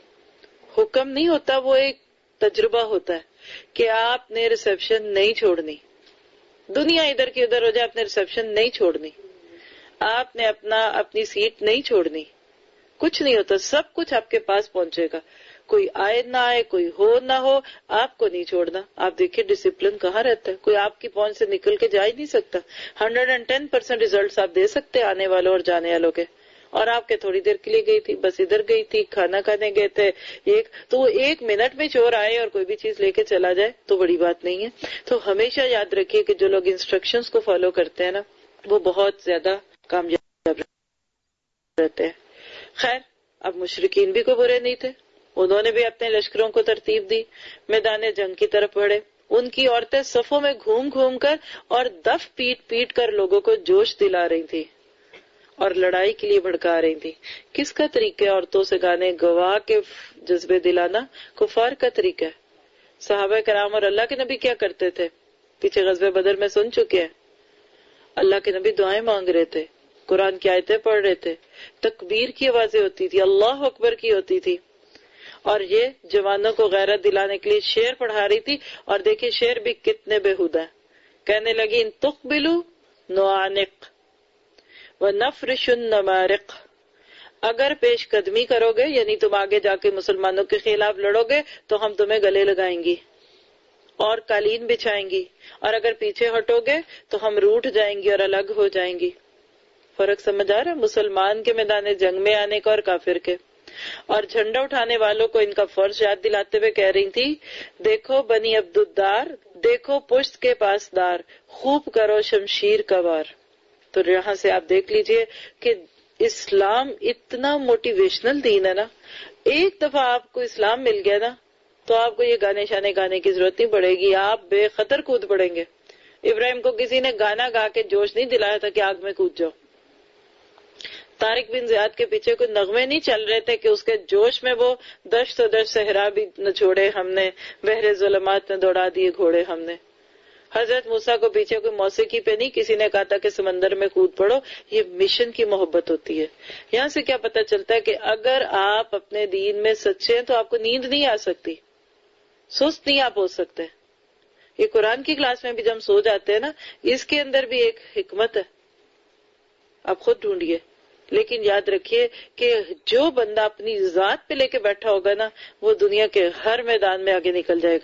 حکم نہیں ہوتا، وہ ایک تجربہ ہوتا ہے کہ آپ نے ریسیپشن نہیں چھوڑنی. دنیا ادھر کی ادھر ہو جائے، آپ نے ریسیپشن نہیں چھوڑنی. آپ نے اپنا اپنی سیٹ نہیں چھوڑنی. کچھ نہیں ہوتا، سب کچھ آپ کے پاس پہنچے گا. کوئی آئے نہ آئے، کوئی ہو نہ ہو، آپ کو نہیں چھوڑنا. آپ دیکھیں ڈسپلن کہاں رہتا ہے. کوئی آپ کی پہنچ سے نکل کے جا ہی نہیں سکتا. Hundred and ten percent results آپ دے سکتے ہیں آنے والوں اور جانے والوں کے. اور آپ کے تھوڑی دیر کے لیے گئی تھی، بس ادھر گئی تھی، کھانا کھانے گئے تھے، ایک تو وہ ایک منٹ میں چور آئے اور کوئی بھی چیز لے کے چلا جائے تو بڑی بات نہیں ہے. تو ہمیشہ یاد رکھیے کہ جو لوگ انسٹرکشنز کو فالو کرتے ہیں نا، وہ بہت زیادہ کامیاب رہتے ہیں. خیر، اب مشرکین بھی کوئی برے نہیں تھے. انہوں نے بھی اپنے لشکروں کو ترتیب دی، میدان جنگ کی طرف بڑھے. ان کی عورتیں صفوں میں گھوم گھوم کر اور دف پیٹ پیٹ کر لوگوں کو جوش دلا رہی تھی اور لڑائی کے لیے بھڑکا رہی تھی. کس کا طریقہ ہے عورتوں سے گانے گوا کے جذبے دلانا؟ کفار کا طریقہ ہے. صحابہ کرام اور اللہ کے نبی کیا کرتے تھے؟ پیچھے غزوہ بدر میں سن چکے ہیں. اللہ کے نبی دعائیں مانگ رہے تھے، قرآن کی آیتیں پڑھ رہے تھے، تکبیر کی آوازیں ہوتی تھی، اللہ اکبر کی ہوتی تھی، اور یہ جوانوں کو غیرت دلانے کے لیے شعر پڑھا رہی تھی. اور دیکھیں شعر بھی کتنے بےہودہ ہیں. کہنے لگی ان تقبلوا نعانق وَنَفْرِشُ النَّمَارِقَ، اگر پیش قدمی کرو گے یعنی تم آگے جا کے مسلمانوں کے خلاف لڑو گے تو ہم تمہیں گلے لگائیں گی اور قالین بچھائیں گی، اور اگر پیچھے ہٹو گے تو ہم روٹھ جائیں گی اور الگ ہو جائیں گی. فرق سمجھ آ رہا ہے مسلمان کے میدان جنگ میں آنے کا اور کافر کے؟ اور جھنڈا اٹھانے والوں کو ان کا فرض یاد دلاتے ہوئے کہہ رہی تھی، دیکھو بنی عبدالدار، دیکھو پشت کے پاس دار، خوب کرو شمشیر کا وار. تو یہاں سے آپ دیکھ لیجئے کہ اسلام اتنا موٹیویشنل دین ہے نا. ایک دفعہ آپ کو اسلام مل گیا نا تو آپ کو یہ گانے شانے گانے کی ضرورت نہیں پڑے گی، آپ بے خطر کود پڑیں گے. ابراہیم کو کسی نے گانا گا کے جوش نہیں دلایا تھا کہ آگ میں کود جاؤ. طارق بن زیاد کے پیچھے کوئی نغمے نہیں چل رہے تھے کہ اس کے جوش میں وہ دشت و دشت صحرا بھی نچوڑے ہم نے، بحر ظلمات میں دوڑا دیے گھوڑے ہم نے. حضرت موسیٰ کو پیچھے کوئی موسیقی پہ نہیں کسی نے کہا تھا کہ سمندر میں کود پڑو. یہ مشن کی محبت ہوتی ہے. یہاں سے کیا پتہ چلتا ہے کہ اگر آپ اپنے دین میں سچے ہیں تو آپ کو نیند نہیں آ سکتی، سست نہیں آپ ہو سکتے. یہ قرآن کی کلاس میں بھی جب ہم سو جاتے ہیں نا، اس کے اندر بھی ایک حکمت ہے، آپ خود ڈھونڈیے. لیکن یاد رکھیے کہ جو بندہ اپنی ذات پہ لے کے بیٹھا ہوگا نا، وہ دنیا کے ہر میدان میں آگے نکل جائے گا.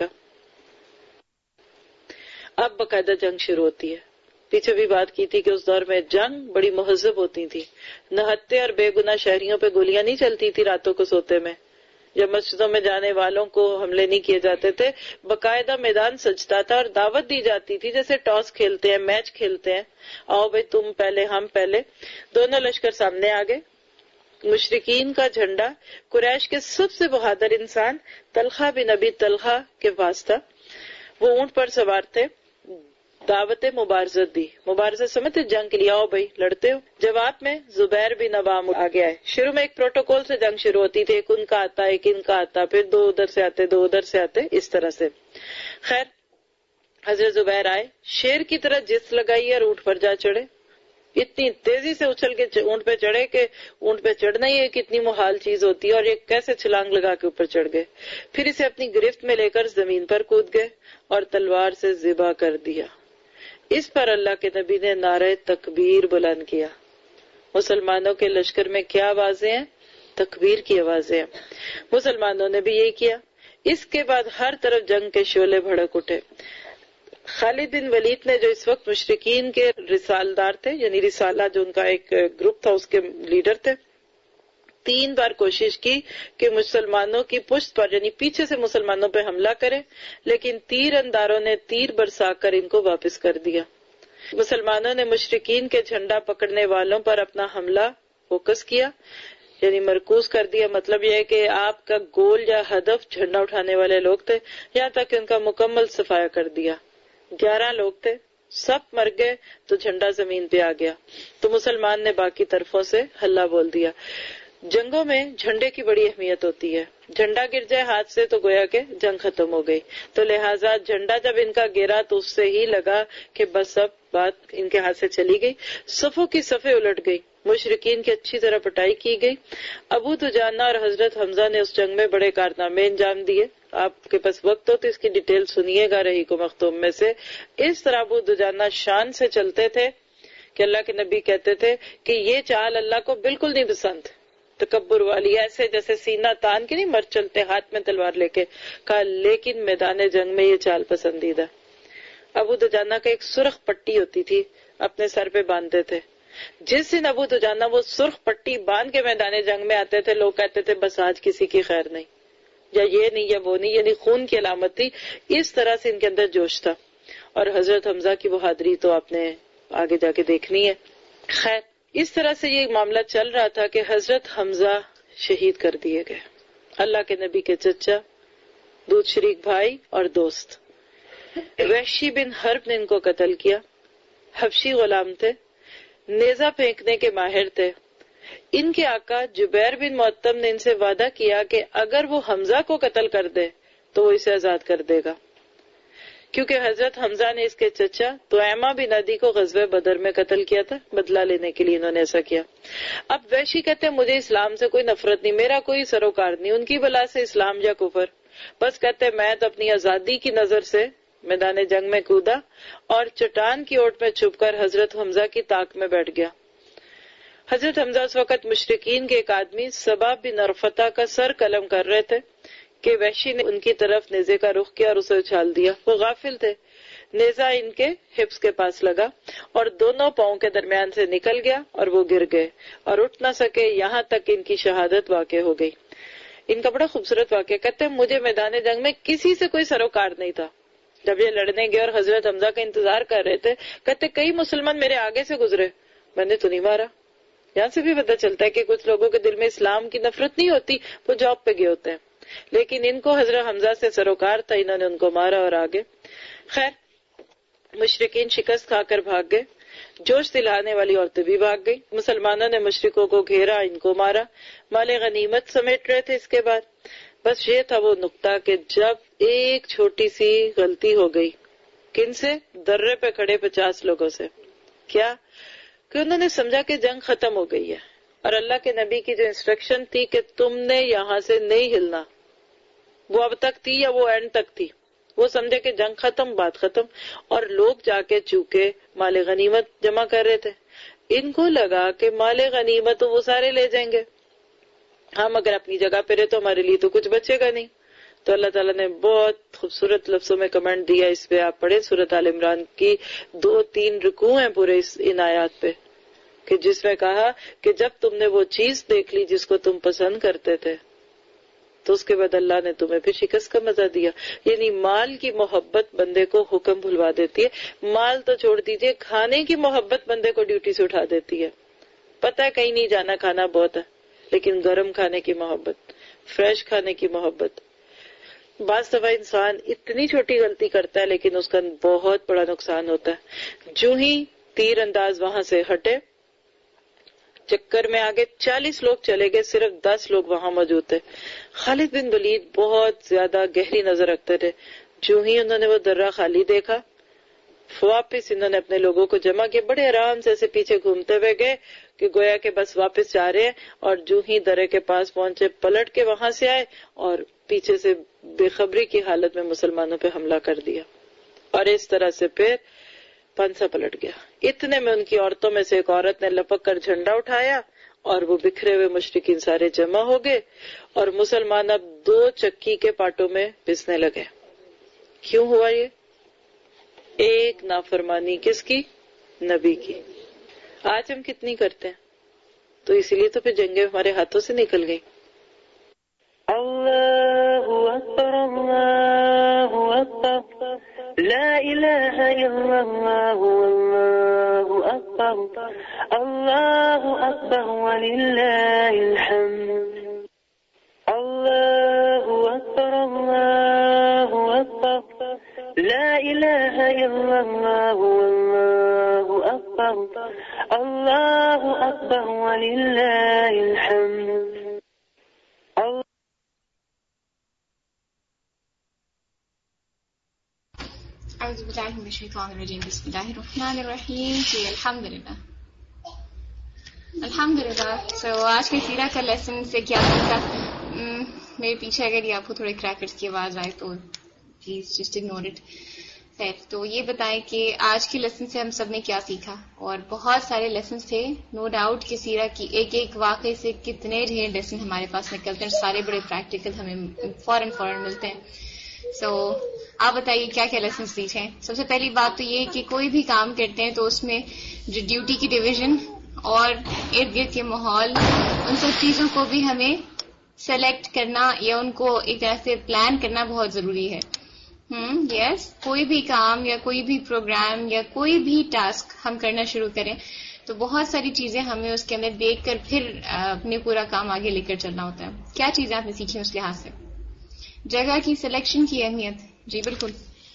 اب باقاعدہ جنگ شروع ہوتی ہے. پیچھے بھی بات کی تھی کہ اس دور میں جنگ بڑی مہذب ہوتی تھی. نہتے اور بے گناہ شہریوں پہ گولیاں نہیں چلتی تھی راتوں کو سوتے میں، جب مسجدوں میں جانے والوں کو حملے نہیں کیے جاتے تھے. باقاعدہ میدان سجتا تھا اور دعوت دی جاتی تھی، جیسے ٹاس کھیلتے ہیں، میچ کھیلتے ہیں، آؤ بھائی تم پہلے ہم پہلے. دونوں لشکر سامنے آگے. مشرکین کا جھنڈا قریش کے سب سے بہادر انسان طلحہ بن ابی طلحہ کے پاس تھا. وہ اونٹ پر سوار تھے. دعوت مبارزت دی. مبارزت سمجھتے جنگ کے لیے، آؤ بھائی لڑتے ہو. جواب میں زبیر بن عوام آگے آئے. شروع میں ایک پروٹوکول سے جنگ شروع ہوتی تھی، ایک ان کا آتا ایک ان کا آتا، پھر دو ادھر سے آتے دو ادھر سے آتے، اس طرح سے. خیر حضرت زبیر آئے، شیر کی طرح جس لگائی اور اونٹ پر جا چڑھے. اتنی تیزی سے اچھل کے اونٹ پہ چڑھے کہ اونٹ پہ چڑھنا ہی ایک اتنی محال چیز ہوتی ہے، اور یہ کیسے چھلانگ لگا کے اوپر چڑھ گئے. پھر اسے اپنی گرفت میں لے کر زمین پر کود گئے اور تلوار سے ذبح کر دیا. اس پر اللہ کے نبی نے نعرہ تکبیر بلند کیا. مسلمانوں کے لشکر میں کیا آوازیں ہیں؟ تکبیر کی آوازیں ہیں. مسلمانوں نے بھی یہی کیا. اس کے بعد ہر طرف جنگ کے شعلے بھڑک اٹھے. خالد بن ولید نے جو اس وقت مشرکین کے رسالدار تھے، یعنی رسالہ جو ان کا ایک گروپ تھا اس کے لیڈر تھے، تین بار کوشش کی کہ مسلمانوں کی پشت پر یعنی پیچھے سے مسلمانوں پہ حملہ کرے، لیکن تیر انداروں نے تیر برسا کر ان کو واپس کر دیا. مسلمانوں نے مشرکین کے جھنڈا پکڑنے والوں پر اپنا حملہ فوکس کیا، یعنی مرکوز کر دیا. مطلب یہ ہے کہ آپ کا گول یا ہدف جھنڈا اٹھانے والے لوگ تھے، یہاں تک کہ ان کا مکمل صفایا کر دیا. گیارہ لوگ تھے، سب مر گئے تو جھنڈا زمین پہ آ گیا. تو مسلمان نے باقی طرفوں سے ہلا بول دیا. جنگوں میں جھنڈے کی بڑی اہمیت ہوتی ہے. جھنڈا گر جائے ہاتھ سے تو گویا کہ جنگ ختم ہو گئی. تو لہٰذا جھنڈا جب ان کا گرا تو اس سے ہی لگا کہ بس اب بات ان کے ہاتھ سے چلی گئی. صفوں کی صفیں الٹ گئی, مشرکین کی اچھی طرح پٹائی کی گئی. ابو دجانہ اور حضرت حمزہ نے اس جنگ میں بڑے کارنامے انجام دیے. آپ کے پاس وقت ہو تو اس کی ڈیٹیل سنیے گا رہی کو مختوم میں سے. اس طرح ابو دجانہ شان سے چلتے تھے کہ اللہ کے نبی کہتے تھے کہ یہ چال اللہ کو بالکل نہیں پسند, تکبر والی, ایسے جیسے سینہ تان کے نہیں مر چلتے ہاتھ میں تلوار لے کے. کہا لیکن میدان جنگ میں یہ چال پسندیدہ. ابو دجانہ کا ایک سرخ پٹی ہوتی تھی, اپنے سر پہ باندھتے تھے. جس دن ابو دجانہ وہ سرخ پٹی باندھ کے میدان جنگ میں آتے تھے, لوگ کہتے تھے بس آج کسی کی خیر نہیں, یا یہ نہیں یا وہ نہیں, یعنی خون کی علامت تھی. اس طرح سے ان کے اندر جوش تھا. اور حضرت حمزہ کی بہادری تو آپ نے آگے جا کے دیکھنی ہے. خیر, اس طرح سے یہ معاملہ چل رہا تھا کہ حضرت حمزہ شہید کر دیے گئے. اللہ کے نبی کے چچا, دودھ شریک بھائی اور دوست. وحشی بن حرب نے ان کو قتل کیا. حبشی غلام تھے, نیزہ پھینکنے کے ماہر تھے. ان کے آقا جبیر بن معتم نے ان سے وعدہ کیا کہ اگر وہ حمزہ کو قتل کر دے تو وہ اسے آزاد کر دے گا, کیونکہ حضرت حمزہ نے اس کے چچا طعیمہ بن عدی کو غزوہ بدر میں قتل کیا تھا. بدلہ لینے کے لیے انہوں نے ایسا کیا. اب وحشی کہتے ہیں مجھے اسلام سے کوئی نفرت نہیں, میرا کوئی سروکار نہیں, ان کی بلا سے اسلام یا کفر. بس کہتے ہیں میں تو اپنی آزادی کی نظر سے میدان جنگ میں کودا اور چٹان کی اوٹ میں چھپ کر حضرت حمزہ کی طاق میں بیٹھ گیا. حضرت حمزہ اس وقت مشرکین کے ایک آدمی سبا بن ارفتہ کا سر قلم کر رہے تھے کہ وحشی نے ان کی طرف نیزے کا رخ کیا اور اسے اچھال دیا. وہ غافل تھے. نیزہ ان کے ہپس کے پاس لگا اور دونوں پاؤں کے درمیان سے نکل گیا اور وہ گر گئے اور اٹھ نہ سکے, یہاں تک ان کی شہادت واقع ہو گئی. ان کا بڑا خوبصورت واقعہ. کہتے ہیں مجھے میدان جنگ میں کسی سے کوئی سروکار نہیں تھا. جب یہ لڑنے گئے اور حضرت حمزہ کا انتظار کر رہے تھے, کہتے کئی مسلمان میرے آگے سے گزرے, میں نے تو نہیں مارا. یہاں سے بھی پتہ چلتا ہے کہ کچھ لوگوں کے دل میں اسلام کی نفرت نہیں ہوتی, وہ جاب پہ گئے ہوتے ہیں. لیکن ان کو حضرت حمزہ سے سروکار تھا, انہوں نے ان کو مارا اور آگے. خیر, مشرکین شکست کھا کر بھاگ گئے. جوش دلانے والی عورتیں بھی بھاگ گئی. مسلمانوں نے مشرکوں کو گھیرا, ان کو مارا, مال غنیمت سمیٹ رہے تھے. اس کے بعد بس یہ تھا وہ نقطہ کہ جب ایک چھوٹی سی غلطی ہو گئی. کن سے؟ درے پہ کھڑے پچاس لوگوں سے. کیا کہ انہوں نے سمجھا کہ جنگ ختم ہو گئی ہے, اور اللہ کے نبی کی جو انسٹرکشن تھی کہ تم نے یہاں سے نہیں ہلنا, وہ اب تک تھی یا وہ اینڈ تک تھی. وہ سمجھے کہ جنگ ختم, بات ختم. اور لوگ جا کے چونکہ مال غنیمت جمع کر رہے تھے, ان کو لگا کہ مال غنیمت وہ سارے لے جائیں گے, ہم اگر اپنی جگہ پہ رہے تو ہمارے لیے تو کچھ بچے گا نہیں. تو اللہ تعالیٰ نے بہت خوبصورت لفظوں میں کمنٹ دیا. اس پہ آپ پڑھیں, سورۃ آل عمران کی دو تین رکوع ہیں پورے اس ان آیات پہ, کہ جس میں کہا کہ جب تم نے وہ چیز دیکھ لی جس کو تم پسند کرتے تھے تو اس کے بعد اللہ نے تمہیں پھر شکست کا مزہ دیا. یعنی مال کی محبت بندے کو حکم بھلوا دیتی ہے. مال تو چھوڑ دیجئے, کھانے کی محبت بندے کو ڈیوٹی سے اٹھا دیتی ہے. پتہ ہے کہیں نہیں جانا, کھانا بہت ہے, لیکن گرم کھانے کی محبت, فریش کھانے کی محبت. بعض دفعہ انسان اتنی چھوٹی غلطی کرتا ہے لیکن اس کا بہت بڑا نقصان ہوتا ہے. جو ہی تیر انداز وہاں سے ہٹے, چکر میں آگے چالیس لوگ چلے گئے, صرف دس لوگ وہاں موجود تھے. خالد بن ولید بہت زیادہ گہری نظر رکھتے تھے. جو ہی انہوں نے وہ درہ خالی دیکھا, واپس انہوں نے اپنے لوگوں کو جمع کیا, بڑے آرام سے ایسے پیچھے گھومتے ہوئے گئے کہ گویا کہ بس واپس جا رہے ہیں. اور جو ہی درے کے پاس پہنچے, پلٹ کے وہاں سے آئے اور پیچھے سے بے خبری کی حالت میں مسلمانوں پہ حملہ کر دیا. اور اس طرح سے پھر پنسا پلٹ گیا. اتنے میں ان کی عورتوں میں سے ایک عورت نے لپک کر جھنڈا اٹھایا اور وہ بکھرے ہوئے مشرکین سارے جمع ہو گئے, اور مسلمان اب دو چکی کے پاٹوں میں پسنے لگے. کیوں ہوا یہ؟ ایک نافرمانی کس کی؟ نبی کی. آج ہم کتنی کرتے ہیں, تو اسی لیے تو پھر جنگیں ہمارے ہاتھوں سے نکل گئی. اللہ اکبر اللہ اکبر لا الہ الا اللہ واللہ اکبر اللہ اکبر وللہ الحمد. اللہ اکبر اللہ اکبر لا الہ الا اللہ واللہ اکبر اللہ اکبر وللہ الحمد. اعوذ باللہ من الشیطان الرجیم بسم اللہ الرحمن الرحیم. جی الحمدللہ الحمدللہ. سو آج کے سیرہ کا لیسن سے کیا سیکھا؟ میرے پیچھے اگر یہ آپ کو تھوڑے کریکرز کی آواز آئے تو پلیز جسٹ اگنور اٹ. خیر, تو یہ بتائیں کہ آج کے لیسن سے ہم سب نے کیا سیکھا. اور بہت سارے لیسنس تھے نو ڈاؤٹ کہ سیرہ کی ایک ایک واقعے سے کتنے ڈھیر لیسن ہمارے پاس نکلتے ہیں, سارے بڑے پریکٹیکل ہمیں فوراً فوراً ملتے ہیں. سو so, آپ بتائیے کیا کیا لیسنس سیکھے ہیں. سب سے پہلی بات تو یہ کہ کوئی بھی کام کرتے ہیں تو اس میں جو ڈیوٹی کی ڈویژن اور ارد گرد کے ماحول, ان سب چیزوں کو بھی ہمیں سلیکٹ کرنا یا ان کو ایک طرح سے پلان کرنا بہت ضروری ہے. ہم یس yes, کوئی بھی کام یا کوئی بھی پروگرام یا کوئی بھی ٹاسک ہم کرنا شروع کریں تو بہت ساری چیزیں ہمیں اس کے اندر دیکھ کر پھر اپنے پورا کام آگے لے کر چلنا ہوتا ہے. کیا چیزیں آپ نے سیکھی اس لحاظ سے؟ جگہ کی سلیکشن کی اہمیت. جی بالکل,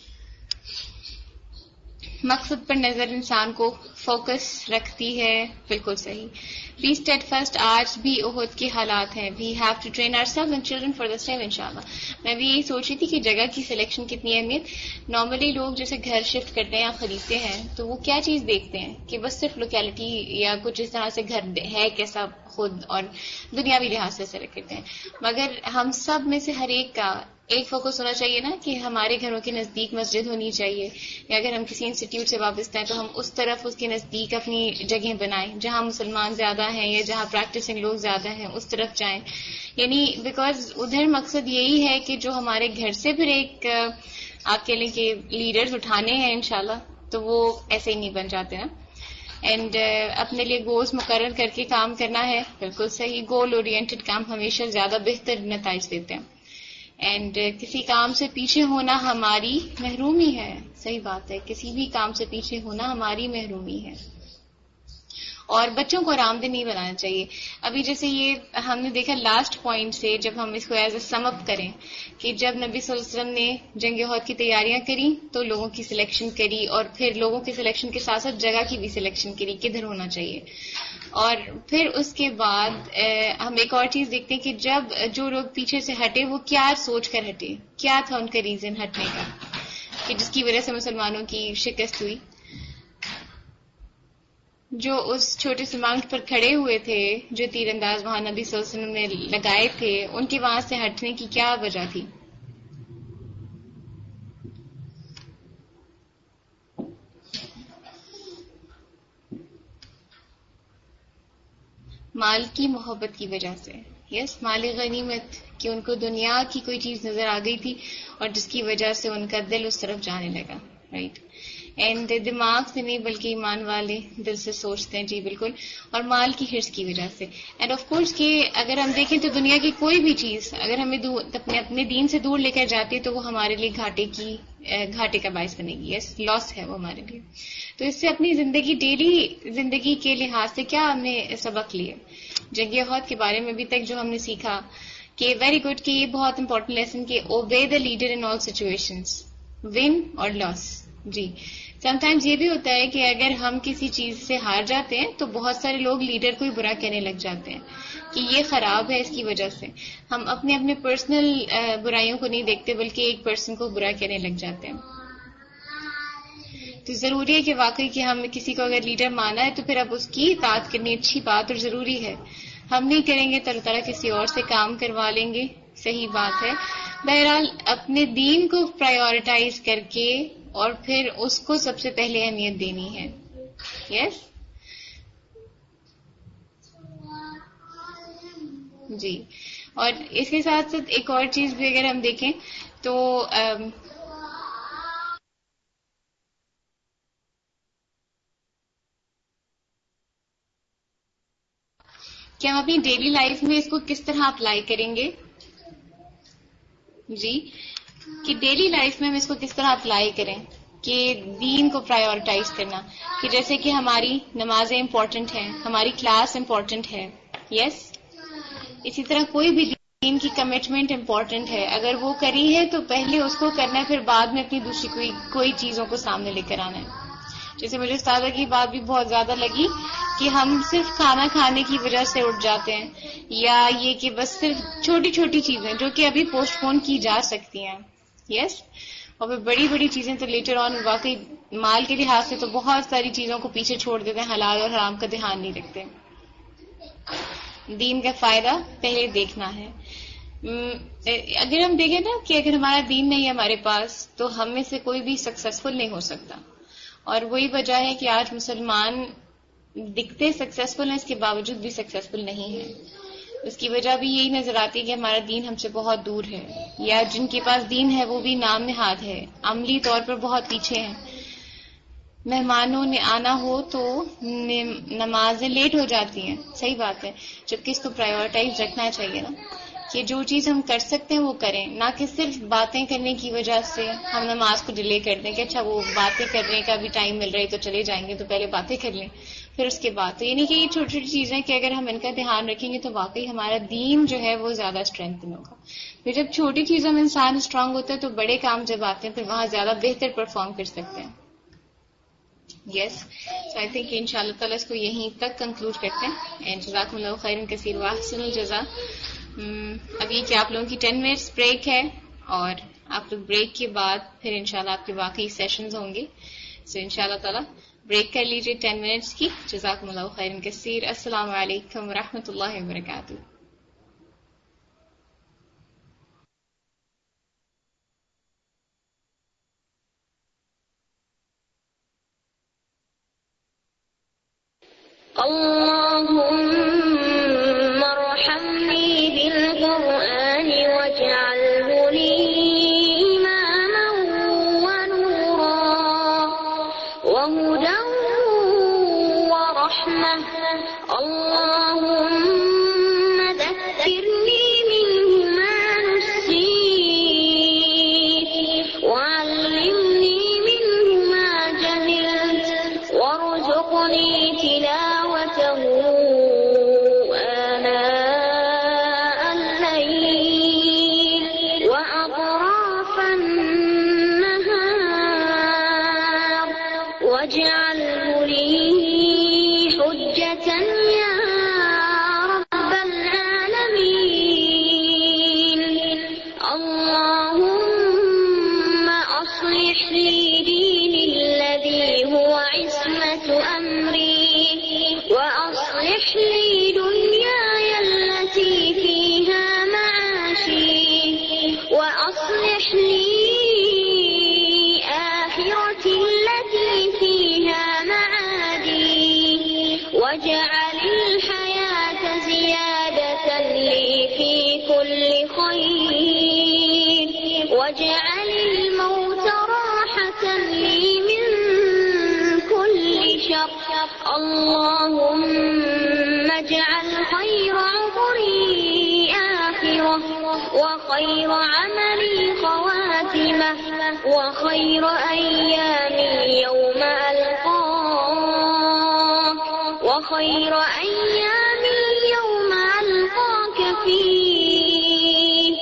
مقصد پر نظر انسان کو فوکس رکھتی ہے. بالکل صحیح. Be steadfast. آج بھی احد کے حالات ہیں. We have to train our self and children for the same انشاءاللہ. میں بھی یہی سوچ رہی تھی کہ جگہ کی سلیکشن کتنی اہمیت. نارملی لوگ جیسے گھر شفٹ کرتے ہیں یا خریدتے ہیں تو وہ کیا چیز دیکھتے ہیں کہ بس صرف لوکیلٹی یا کچھ اس طرح سے گھر ہے کیسا خود اور دنیاوی لحاظ سے سلیکٹ کرتے ہیں. مگر ہم سب میں سے ہر ایک کا ایک فوکس ہونا چاہیے نا کہ ہمارے گھروں کے نزدیک مسجد ہونی چاہیے, یا اگر ہم کسی انسٹیٹیوٹ سے وابستہ ہیں تو ہم اس طرف اس کے نزدیک اپنی جگہیں بنائیں, جہاں مسلمان زیادہ ہیں یا جہاں پریکٹسنگ لوگ زیادہ ہیں اس طرف جائیں. یعنی بیکاز ادھر مقصد یہی ہے کہ جو ہمارے گھر سے پھر ایک آپ کہہ لیں کہ لیڈرز اٹھانے ہیں انشاءاللہ, تو وہ ایسے ہی نہیں بن جاتے نا. اینڈ uh, اپنے لیے گولز مقرر کر کے کام کرنا ہے. بالکل صحیح. گول اورینٹڈ کام ہمیشہ زیادہ بہتر نتائج دیتے ہیں. اینڈ uh, کسی کام سے پیچھے ہونا ہماری محرومی ہے. صحیح بات ہے, کسی بھی کام سے پیچھے ہونا ہماری محرومی ہے. اور بچوں کو آرام دہ نہیں بنانا چاہیے. ابھی جیسے یہ ہم نے دیکھا لاسٹ پوائنٹ سے, جب ہم اس کو ایز اے سم اپ کریں کہ جب نبی صلی اللہ علیہ وسلم نے جنگ احد کی تیاریاں کری تو لوگوں کی سلیکشن کری, اور پھر لوگوں کی سلیکشن کے ساتھ ساتھ جگہ کی بھی سلیکشن کری, کدھر ہونا چاہیے. اور پھر اس کے بعد ہم ایک اور چیز دیکھتے ہیں کہ جب جو لوگ پیچھے سے ہٹے وہ کیا سوچ کر ہٹے, کیا تھا ان کا ریزن ہٹنے کا کہ جس کی وجہ سے مسلمانوں کی شکست ہوئی. جو اس چھوٹے سے مانگ پر کھڑے ہوئے تھے, جو تیر انداز وہاں نبی صلی اللہ علیہ وسلم نے لگائے تھے, ان کے وہاں سے ہٹنے کی کیا وجہ تھی؟ مال کی محبت کی وجہ سے. یس, مال غنیمت, کہ ان کو دنیا کی کوئی چیز نظر آ گئی تھی اور جس کی وجہ سے ان کا دل اس طرف جانے لگا. رائٹ. اینڈ دماغ سے نہیں بلکہ ایمان والے دل سے سوچتے ہیں. جی بالکل. اور مال کی حرص کی وجہ سے. اینڈ آف کورس کہ اگر ہم دیکھیں تو دنیا کی کوئی بھی چیز اگر ہمیں اپنے اپنے دین سے دور لے کر جاتی ہے تو وہ ہمارے لیے گھاٹے کی گھاٹے کا باعث بنے گی. یس, لاس ہے وہ ہمارے لیے. تو اس سے اپنی زندگی ڈیلی زندگی کے لحاظ سے کیا ہم نے سبق لیے جنگ احد کے بارے میں ابھی تک جو ہم نے سیکھا کہ ویری گڈ, کہ یہ بہت امپورٹنٹ لیسن کہ obey the leader in all situations, win or loss. G, some times یہ بھی ہوتا ہے کہ اگر ہم کسی چیز سے ہار جاتے ہیں تو بہت سارے لوگ لیڈر کو ہی برا کہنے لگ جاتے ہیں کہ یہ خراب ہے اس کی وجہ سے. ہم اپنے اپنے پرسنل برائیوں کو نہیں دیکھتے بلکہ ایک پرسن کو برا کہنے لگ جاتے ہیں. تو ضروری ہے کہ واقعی کہ ہم کسی کو اگر لیڈر مانا ہے تو پھر اب اس کی اطاعت کرنی اچھی بات اور ضروری ہے. ہم نہیں کریں گے تو اللہ تعالیٰ کسی اور سے کام کروا لیں گے. صحیح بات ہے. بہرحال اپنے دین کو پرائیورٹائز کر کے اور پھر اس کو سب سے پہلے اہمیت دینی ہے. یس yes? جی. اور اس کے ساتھ ساتھ ایک اور چیز بھی اگر ہم دیکھیں تو آم, کہ ہم اپنی ڈیلی لائف میں اس کو کس طرح اپلائی کریں گے. جی, کہ ڈیلی لائف میں ہم اس کو کس طرح اپلائی کریں کہ دین کو پرائیورٹائز کرنا, کہ جیسے کہ ہماری نمازیں امپورٹنٹ ہیں, ہماری کلاس امپورٹنٹ ہے. یس yes? اسی طرح کوئی بھی دین کی کمٹمنٹ امپورٹنٹ ہے, اگر وہ کری ہے تو پہلے اس کو کرنا ہے, پھر بعد میں اپنی دوسری کوئی کوئی چیزوں کو سامنے لے کر آنا ہے. جیسے مجھے استاذہ کی بات بھی بہت زیادہ لگی کہ ہم صرف کھانا کھانے کی وجہ سے اٹھ جاتے ہیں, یا یہ کہ بس صرف چھوٹی چھوٹی چیزیں جو کہ ابھی پوسٹ پون کی جا سکتی ہیں. یس yes? और फिर बड़ी बड़ी चीजें तो लेटर ऑन वाकई माल के लिहाज से तो बहुत सारी चीजों को पीछे छोड़ देते हैं, हलाल और हराम का ध्यान नहीं रखते। दीन का फायदा पहले देखना है। अगर हम देखें ना कि अगर हमारा दीन नहीं है हमारे पास तो हम में से कोई भी सक्सेसफुल नहीं हो सकता, और वही वजह है कि आज मुसलमान दिखते सक्सेसफुल हैं, इसके बावजूद भी सक्सेसफुल नहीं है। उसकी वजह भी यही नजर आती है कि हमारा दीन हमसे बहुत दूर है, या जिनके पास दीन है वो भी नाम निहाद है, अमली तौर पर बहुत पीछे हैं। मेहमानों ने आना हो तो नमाजें लेट हो जाती हैं, सही बात है, जबकि इसको प्रायोरिटाइज रखना चाहिए ना कि जो चीज हम कर सकते हैं वो करें, ना कि सिर्फ बातें करने की वजह से हम नमाज को डिले कर दें कि अच्छा वो बातें करने का भी टाइम मिल रहा है तो चले जाएंगे तो पहले बातें कर लें फिर उसके बाद। तो यानी कि ये छोटी छोटी चीजें कि अगर हम इनका ध्यान रखेंगे तो वाकई हमारा दीन जो है वो ज्यादा स्ट्रेंथन होगा। फिर जब छोटी चीजों में इंसान स्ट्रांग होता है तो बड़े काम जब आते हैं फिर वहां ज्यादा बेहतर परफॉर्म कर सकते हैं। यस, सो आई थिंक इंशाल्लाह ताला इसको यहीं तक कंक्लूड करते हैं। एंड जज़ाकुमुल्लाहु खैरन कसीर व अहसनुल जज़ा। अभी कि आप लोगों की टेन मिनट्स ब्रेक है और आप लोग ब्रेक के बाद फिर इंशाल्लाह आपके बाकी सेशंस होंगे। सो इंशाल्लाह ताला ब्रेक कर लीजिए टेन मिनट्स की। जज़ाकुमुल्लाहु खैरन कसीर। अस्सलाम वालेकुम व रहमतुल्लाहि व बरकातुहू। اللهم ارحمني بالقرآن واجعله لي إماما ونورا وهدى ورحمة. اللهم ذكرني منه ما نسيت وعلمني منه ما جهلت وارزقني تلاوته آناء الليل وأطراف النهار واجعله لي حجة يا رب العالمين. اللهم أصلح لي ديني الذي هو عصمة أمري وأصلح لي دنياي التي فيها معاشي وأصلح لي آخرتي التي فيها معادي واجعل الحياة زيادة لي في كل خير واجعل الموت راحة لي من كل شر. اللهم اجعل خير عمري آخرة وخير عملي خواتمة وخير أيامي يوم ألقاك وخير أيامي يوم ألقاك فيه.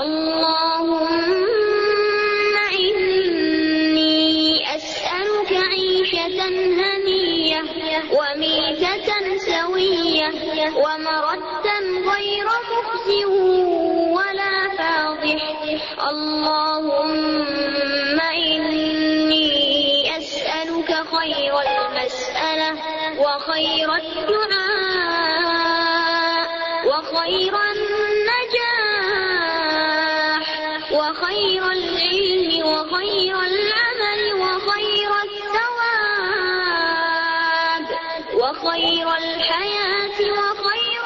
اللهم إني أسألك عيشة هنية وميتة سوية ومردا غير مخزٍ ولا فاضح. اللهم إني أسألك خير المسألة وخير الدعاء وخير النجاح وخير العلم وخير العمل وخير الثواب وخير الحياة وخير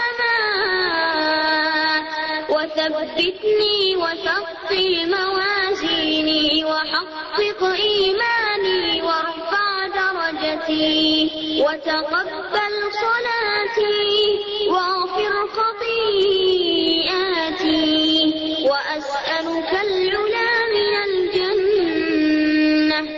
الممات. وثبتني وثقل موازيني وحقق إيماني وارفع درجتي وتقبل صلاتي واغفر خطيئاتي وأسألك العلا من الجنة.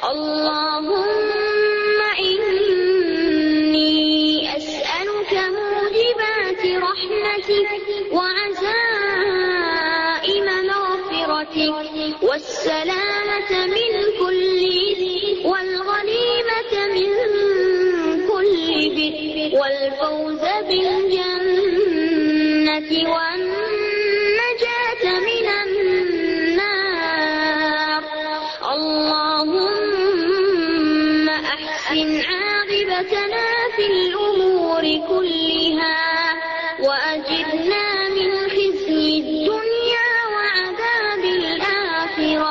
اللهم إني أسألك موجبات رحمتك وعزائم مغفرتك والسلامة من كل إثم والغنيمة من كل بر والفوز بالجنة والنجاة من النار. وأجرنا من خزي الدنيا وعذاب الآخرة.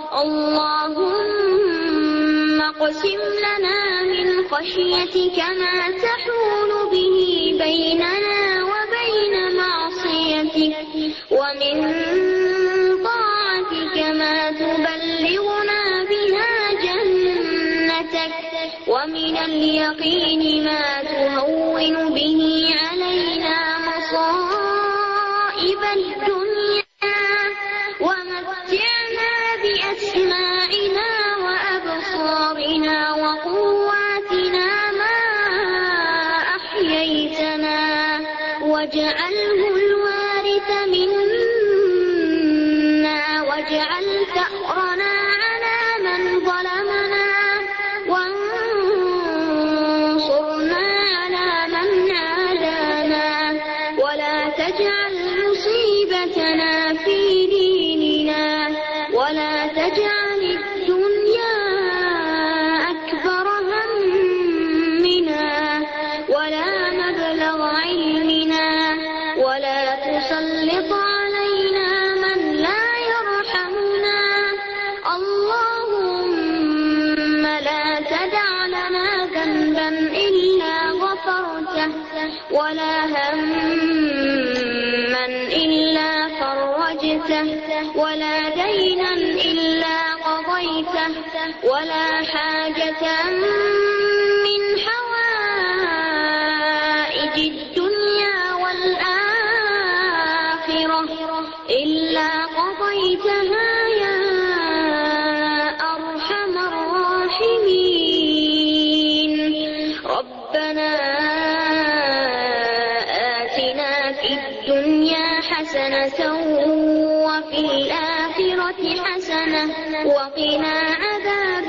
اللهم اقسم لنا من خشيتك ما تحول به بيننا وبين معصيتك، ومن طاعتك ما تبلغنا بها جنتك، ومن اليقين ما تهون به علينا مصائب الدنيا، ومتعنا بأسماعنا وأبصارنا وقواتنا ما أحييتنا، واجعله الوارث منا، واجعل ثأرنا على من ظلمنا، وانصرنا على من عادانا، ولا تجعل مصيبتنا في ديننا، ولا تجعل الدنيا أكبر همنا ولا مبلغ علمنا، ولا تسلط علينا من لا يرحمنا. اللهم لا تدع لنا ذنبا إلا غفرته، ولا هما إلا فرجته، ولا دينا إلا قضيته، ولا حاجة من حوائج الدنيا والآخرة إلا قضيتها يا أرحم الراحمين. ربنا آتنا في الدنيا حسنة وفي الآخرة حسنة وقنا عذاب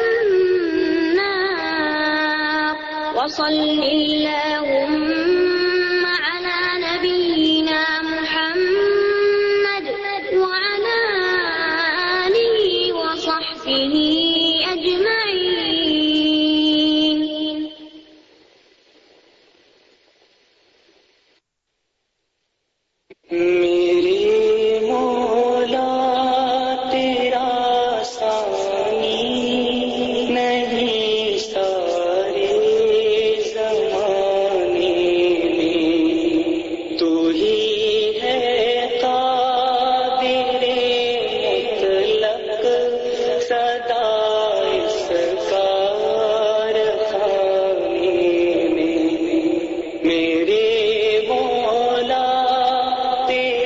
النار. وصل اللهم على نبينا محمد وعلى آله وصحبه أجمعين. मेरे मौला तेरा सानी नहीं सारे ज़माने में, तू ही है कादिरे मुतलक सदा इस कारखाने में। मेरे मौला तेरा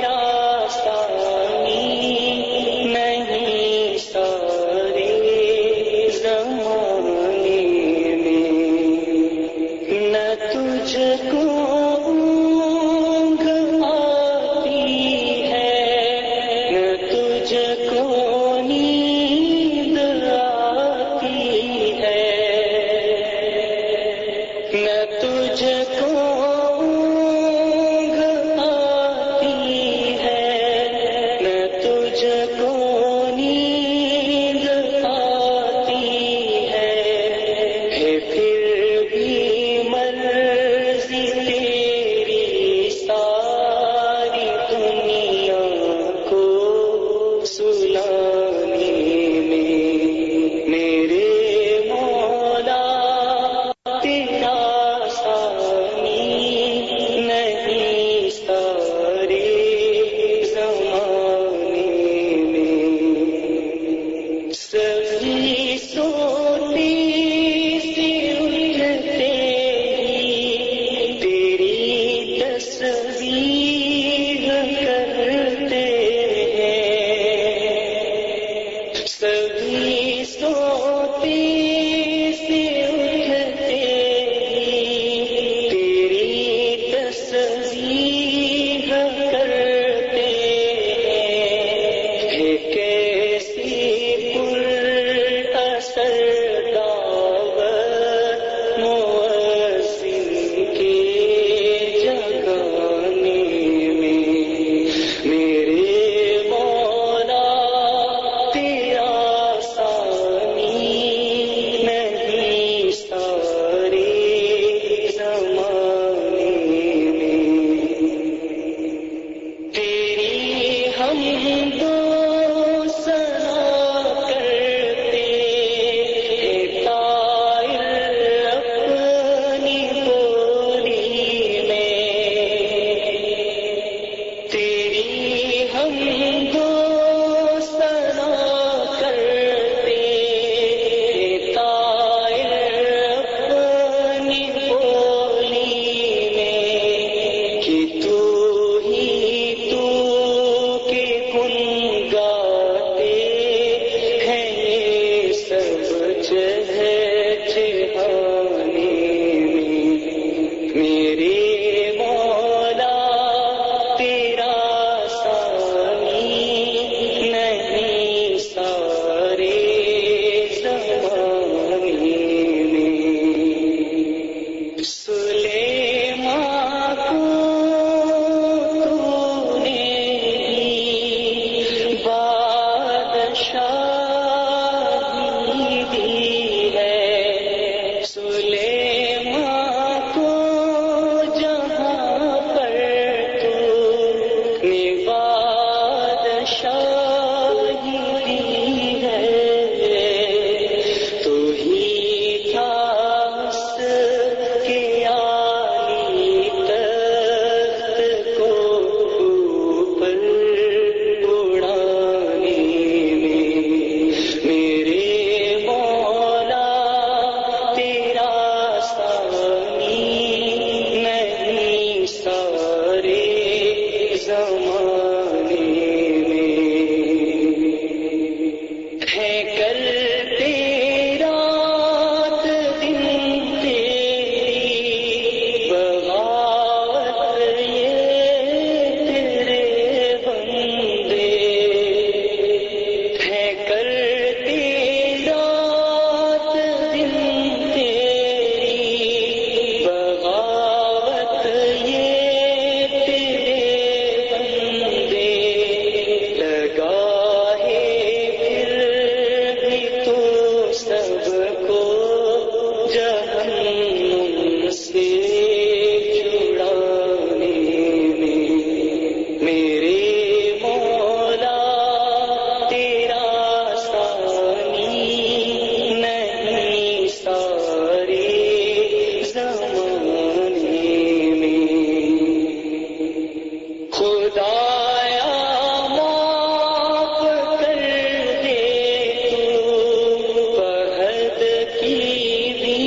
خدایا معاف کر دے تو فہد کی بھی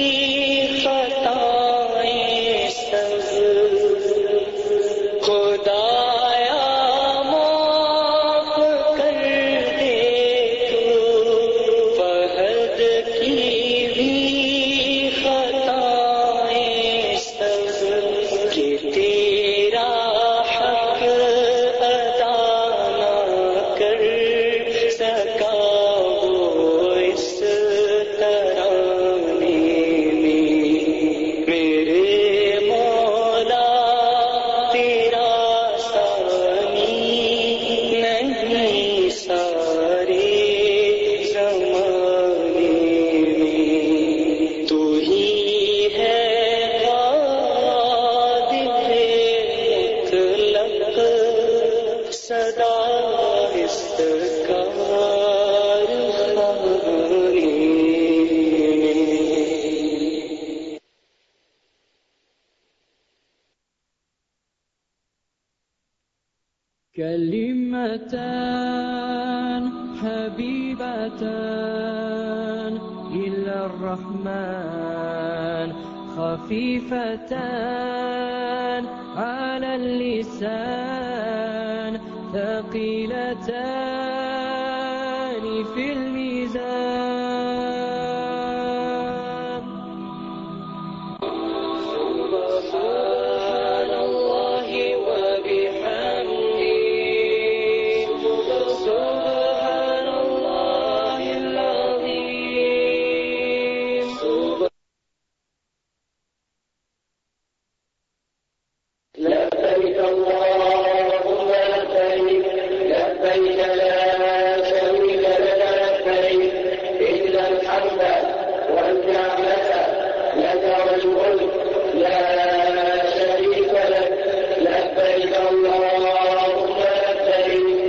خطائیں سب خدایا معاف کر دے تو فہد کی بھی خطائیں سب کہ تیرا حق ادا نہ کر سکا وہ اس ترانے میں میرے مولا تیرا ثانی نہیں سارے زمانے میں تو ہی ہے قادر مطلق سدا استکار خانے میں كلمتان حبيبتان إلى الرحمن خفيفتان على اللسان ثقيلتان في الميزان سبحان الله وبحمده سبحان الله العظيم لبيك اللهم لبيك لبيك لا شريك لك لبيك إن الحمد والنعمة لك والملك لا شريك لك لبيك اللهم لبيك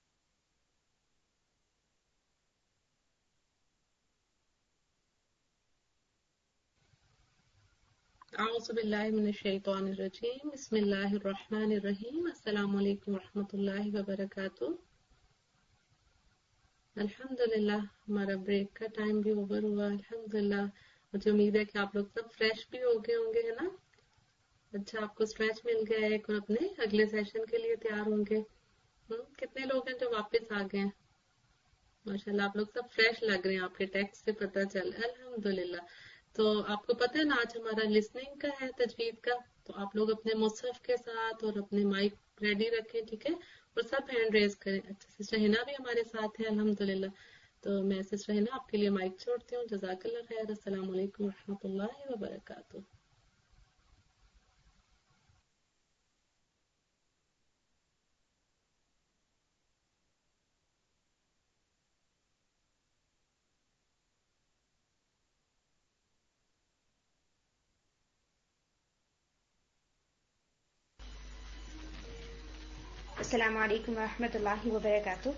اعوذ باللہ من الشیطان الرجیم بسم اللہ الرحمن الرحیم السلام علیکم ورحمۃ اللہ وبرکاتہ. الحمدللہ ہمارا بریک کا ٹائم بھی اوور ہوا. الحمدللہ مجھے امید ہے کہ آپ لوگ سب فریش بھی ہو گئے ہوں گے, ہے نا. اچھا, آپ کو اسٹریچ مل گیا ہے اور اپنے اگلے سیشن کے لیے تیار ہوں گے. کتنے لوگ ہیں جو واپس آ گئے ہیں؟ ماشاءاللہ آپ لوگ سب فریش لگ رہے ہیں, آپ کے ٹیکسٹ سے پتہ چل. الحمدللہ. تو آپ کو پتہ ہے نا آج ہمارا لسننگ کا ہے, تجوید کا. تو آپ لوگ اپنے مصحف کے ساتھ اور اپنے مائک ریڈی رکھیں, ٹھیک ہے, اور سب ہینڈ ریز کریں. اچھا, سسٹر ہنا بھی ہمارے ساتھ ہے الحمدللہ. تو میں سسٹر ہنا آپ کے لیے مائک چھوڑتی ہوں. جزاک اللہ خیر. السلام علیکم ورحمۃ اللہ وبرکاتہ. السلام علیکم ورحمۃ اللہ وبرکاتہ.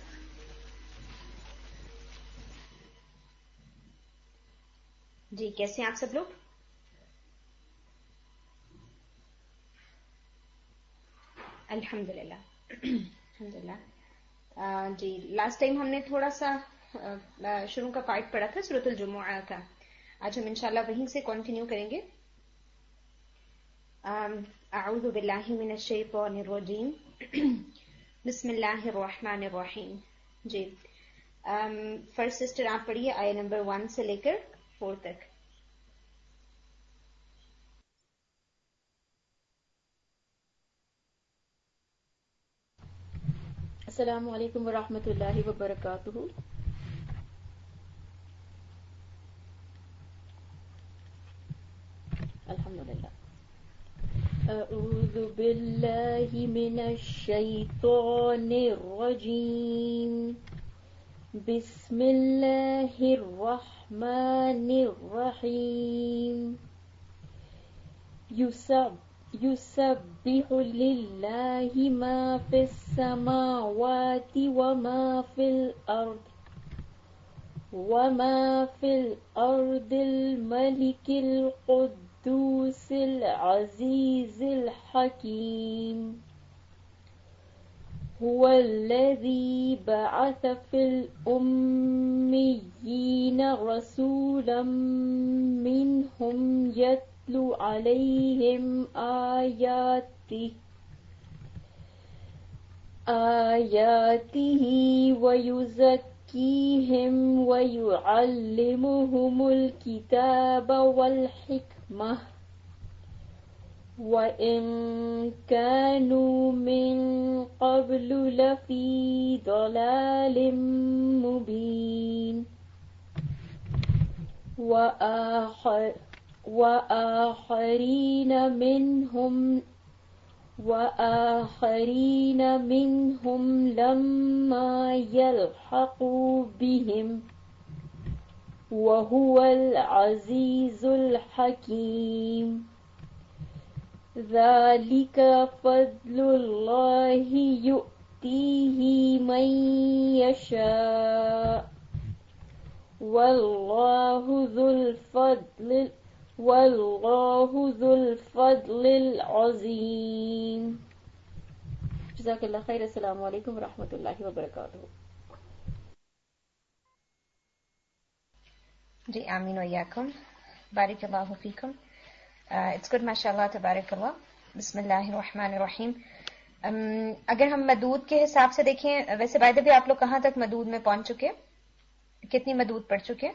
جی کیسے ہیں آپ سب لوگ؟ الحمدللہ الحمدللہ. جی لاسٹ ٹائم ہم نے تھوڑا سا شروع کا پارٹ پڑھا تھا سورۃ الجمعہ کا. آج ہم انشاءاللہ وہیں سے کنٹینیو کریں گے. اعوذ باللہ من الشیطان الرجیم بسم اللہ الرحمن الرحیم. جی فرسٹ سسٹر آپ پڑھیے آیہ نمبر ون سے لے کر فور تک. السلام علیکم ورحمۃ اللہ وبرکاتہ. الحمدللہ. اعوذ باللہ من الشیطان الرجیم بسم اللہ الرحمن الرحیم. یسب یسبح للہ ما فی السماوات وما فی الارض وما فی الارض الملک القدوس العزیز الحکیم. هو الذي بعث في الأميين رسولا منهم يتلو عليهم آياته آياته ويزكيهم ويعلمهم الكتاب والحكمة وإن كانوا من قبل لفي ضلال مبين وآخر وآخرين منهم وآخرين منهم لما يلحقوا بهم وهو العزيز الحكيم ذلك فضل الله يؤتيه من يشاء والله ذو الفضل والله ذو الفضل العظیم. جزاک اللہ خیر. السلام علیکم ورحمۃ اللہ وبرکاتہ. جی آمین و ایاکم. بارک اللہ فیکم. اٹس گڈ ماشاء اللہ تبارک اللہ. بسم اللہ الرحمن الرحیم. um, اگر ہم مدود کے حساب سے دیکھیں، ویسے بائی دا وے آپ لوگ کہاں تک مدود میں پہنچ چکے؟ کتنی مدود پڑھ چکے؟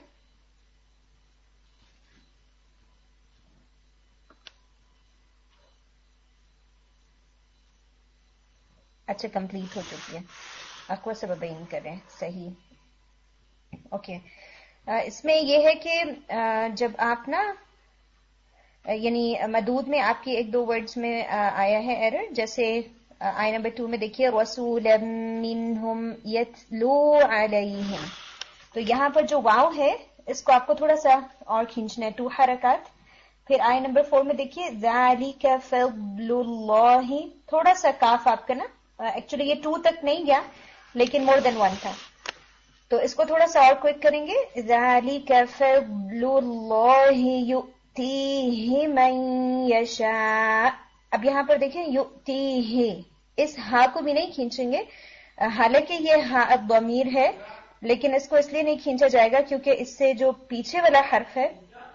اچھا کمپلیٹ ہو چکی ہے. اقوى سببین کر رہے ہیں. صحیح. اوکے. اس میں یہ ہے کہ جب آپ نا یعنی مدود میں آپ کی ایک دو ورڈز میں آیا ہے ایرر، جیسے آئی نمبر ٹو میں دیکھیے رسولا منہم یتلو علیہم، تو یہاں پر جو واو ہے اس کو آپ کو تھوڑا سا اور کھینچنا ہے، ٹو حرکات. پھر آئی نمبر فور میں دیکھیے ذالک فضل اللہ، تھوڑا سا کاف آپ کا نا ایکچولی یہ ٹو تک نہیں گیا لیکن مور دین ون تھا، تو اس کو تھوڑا سا اور کوئک کریں گے. ذالک فضل اللہ یؤتیہ من یشاء. اب یہاں پر دیکھیں یؤتیہ، اس ہا کو بھی نہیں کھینچیں گے، حالانکہ یہ ہا ضمیر ہے لیکن اس کو اس لیے نہیں کھینچا جائے گا کیونکہ اس سے جو پیچھے والا حرف ہے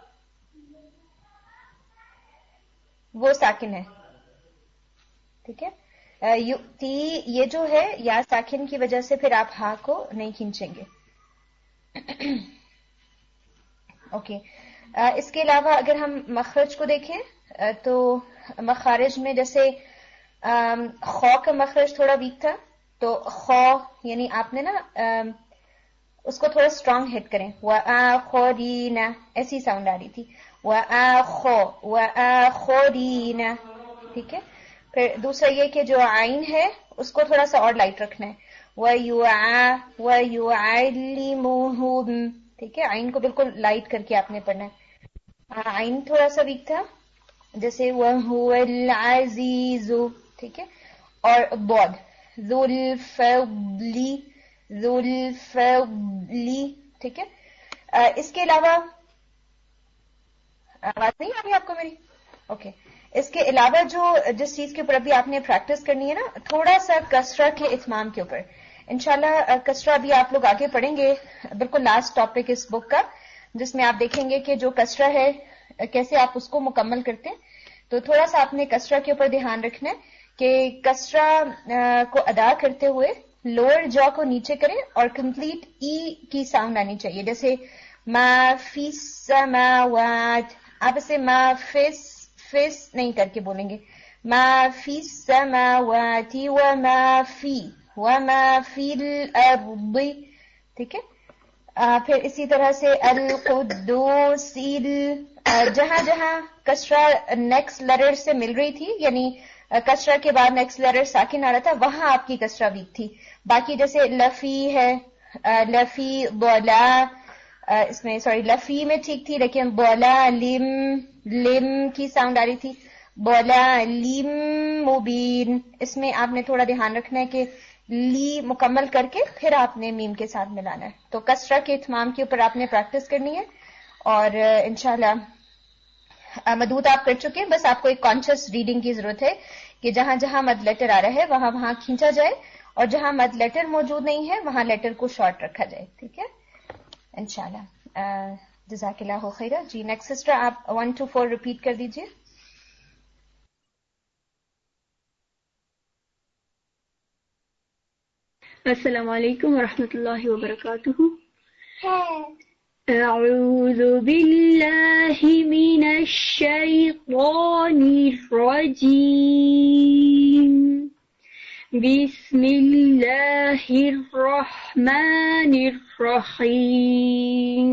وہ ساکن ہے. ٹھیک ہے. یؤتی یہ جو ہے یا ساکن کی وجہ سے پھر آپ ہا کو نہیں کھینچیں گے. اوکے. اس کے علاوہ اگر ہم مخرج کو دیکھیں تو مخارج میں جیسے خو کا مخرج تھوڑا ویک تھا، تو خو یعنی آپ نے نا اس کو تھوڑا اسٹرانگ ہٹ کریں. وآخرین ایسی ساؤنڈ آ رہی تھی. وآخو وآخرین. ٹھیک ہے. پھر دوسرا یہ کہ جو عین ہے اس کو تھوڑا سا اور لائٹ رکھنا ہے. وَيُعَلِّمُهُمْ. ٹھیک ہے. عین کو بالکل لائٹ کر کے آپ نے پڑھنا ہے. عین تھوڑا سا ویک تھا جیسے وَهُوَ الْعَزِيزُ. ٹھیک ہے. اور ضاد ذُو الْفَضْلِ ذُو الْفَضْلِ. ٹھیک ہے. اس کے علاوہ آواز نہیں آ رہی آپ کو میری؟ اوکے. اس کے علاوہ جو جس چیز کے اوپر ابھی آپ نے پریکٹس کرنی ہے نا، تھوڑا سا کسرہ کے اتمام کے اوپر. انشاءاللہ کسرہ ابھی آپ لوگ آگے پڑھیں گے، بالکل لاسٹ ٹاپک اس بک کا، جس میں آپ دیکھیں گے کہ جو کسرہ ہے کیسے آپ اس کو مکمل کرتے ہیں. تو تھوڑا سا آپ نے کسرہ کے اوپر دھیان رکھنا ہے کہ کسرہ کو ادا کرتے ہوئے لوور جا کو نیچے کریں اور کمپلیٹ ای کی ساؤنڈ آنی چاہیے. جیسے ما فی السماوات، آپ اسے ما فیس فیس نہیں کر کے بولیں گے. ما فی السماوات وما فی وما فی الارض. ٹھیک ہے. پھر اسی طرح سے القدوس، جہاں جہاں کسرہ نیکسٹ لیٹر سے مل رہی تھی، یعنی کسرہ کے بعد نیکسٹ لیٹر ساکن آ رہا تھا، وہاں آپ کی کسرہ ویک تھی. باقی جیسے لفی ہے، لفی بولا، اس میں سوری لفی میں ٹھیک تھی لیکن بولا لم لم کی ساؤنڈ آ رہی تھی. بولا لم مبین، اس میں آپ نے تھوڑا دھیان رکھنا ہے کہ لی مکمل کر کے پھر آپ نے میم کے ساتھ ملانا ہے. تو کسرہ کے اتمام کے اوپر آپ نے پریکٹس کرنی ہے اور انشاءاللہ مدود آپ کر چکے ہیں. بس آپ کو ایک کانشیس ریڈنگ کی ضرورت ہے کہ جہاں جہاں مد لیٹر آ رہا ہے وہاں وہاں کھینچا جائے اور جہاں مد لیٹر موجود نہیں ہے وہاں لیٹر کو شارٹ رکھا جائے. ٹھیک ہے انشاءاللہ. جزاک اللہ خیر. جی نیکسٹ سسٹر آپ ون ٹو فور ریپیٹ کر دیجیے. السلام علیکم ورحمۃ اللہ وبرکاتہ. اعوذ باللہ من الشیطان الرجیم. بسم اللہ الرحمن الرحیم.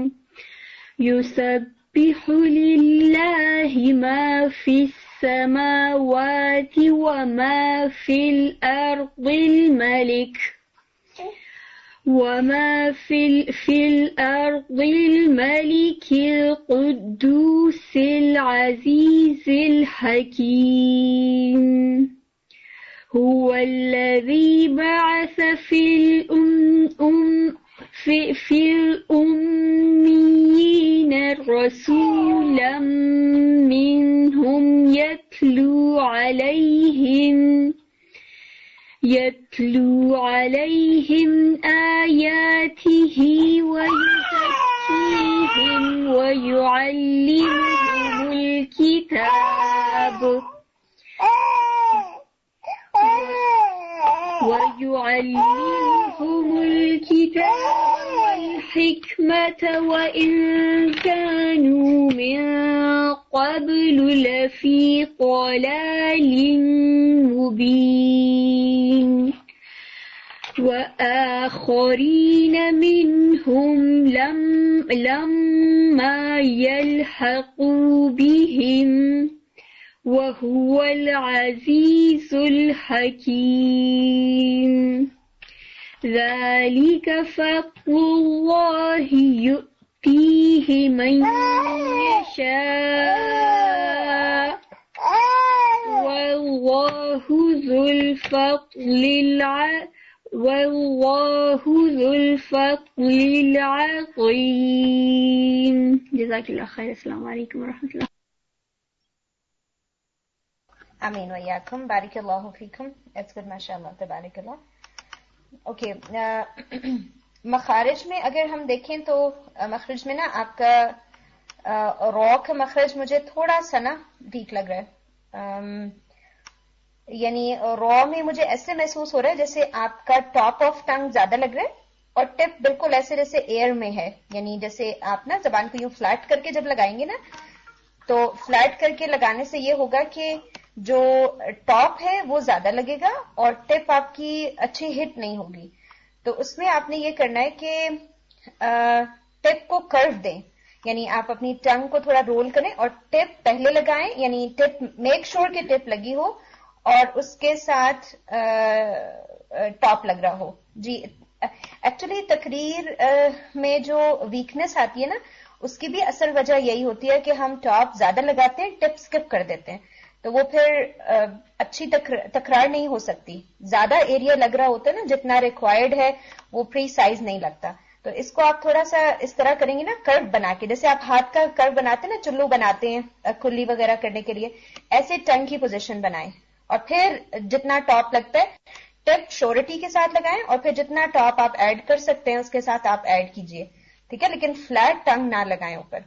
یسبح للہ ما فی السماوات وما فی الارض الملک وما في في الأرض الملك القدوس العزيز الحكيم. هو الذي بعث في الأم في في الأميين رسولا منهم يتلو عليهم يتلو عليهم آياته ويزكيهم ويعلمهم الكتاب ويعلمهم الكتاب والحكمة وإن كانوا من قبل لفي ضلال مبين. وآخرين منهم لم لما يلحقوا بهم وهو العزيز الحكيم. ذلك فضل الله يؤتيه من يشاء والله ذو الفضل العظيم واللہ ذو الفضل العظیم. جزاک اللہ خیر. السلام علیکم ورحمۃ اللہ. آمین ویاکم. بارک اللہ فیکم. اٹس گڈ ماشاء اللہ تبارک اللہ. اوکے مخارج میں اگر ہم دیکھیں تو مخرج میں نا آپ کا را کا مخرج مجھے تھوڑا سا نا ویک لگ رہا ہے. یعنی را میں مجھے ایسے محسوس ہو رہا ہے جیسے آپ کا ٹاپ آف ٹنگ زیادہ لگ رہا ہے اور ٹپ بالکل ایسے جیسے ایئر میں ہے. یعنی جیسے آپ نا زبان کو یوں فلیٹ کر کے جب لگائیں گے نا تو فلیٹ کر کے لگانے سے یہ ہوگا کہ جو ٹاپ ہے وہ زیادہ لگے گا اور ٹپ آپ کی اچھی ہٹ نہیں ہوگی. تو اس میں آپ نے یہ کرنا ہے کہ ٹپ کو کرو دیں. یعنی آپ اپنی ٹنگ کو تھوڑا رول کریں اور ٹپ پہلے لگائیں. یعنی ٹپ میک شور کہ ٹپ لگی ہو اور اس کے ساتھ ٹاپ لگ رہا ہو. جی ایکچولی تقریر میں جو ویکنس آتی ہے نا اس کی بھی اصل وجہ یہی ہوتی ہے کہ ہم ٹاپ زیادہ لگاتے ہیں ٹپ اسکپ کر دیتے ہیں تو وہ پھر اچھی تکرار نہیں ہو سکتی. زیادہ ایریا لگ رہا ہوتا ہے نا جتنا ریکوائرڈ ہے وہ پری سائز نہیں لگتا. تو اس کو آپ تھوڑا سا اس طرح کریں گے نا کرو بنا کے جیسے آپ ہاتھ کا کرو بناتے ہیں نا چلو بناتے ہیں کھلی وغیرہ کرنے کے لیے ایسے ٹنگ کی پوزیشن بنائیں اور پھر جتنا ٹاپ لگتا ہے ٹپ شورٹی کے ساتھ لگائیں اور پھر جتنا ٹاپ آپ ایڈ کر سکتے ہیں اس کے ساتھ آپ ایڈ کیجئے. ٹھیک ہے لیکن فلیٹ ٹنگ نہ لگائیں اوپر.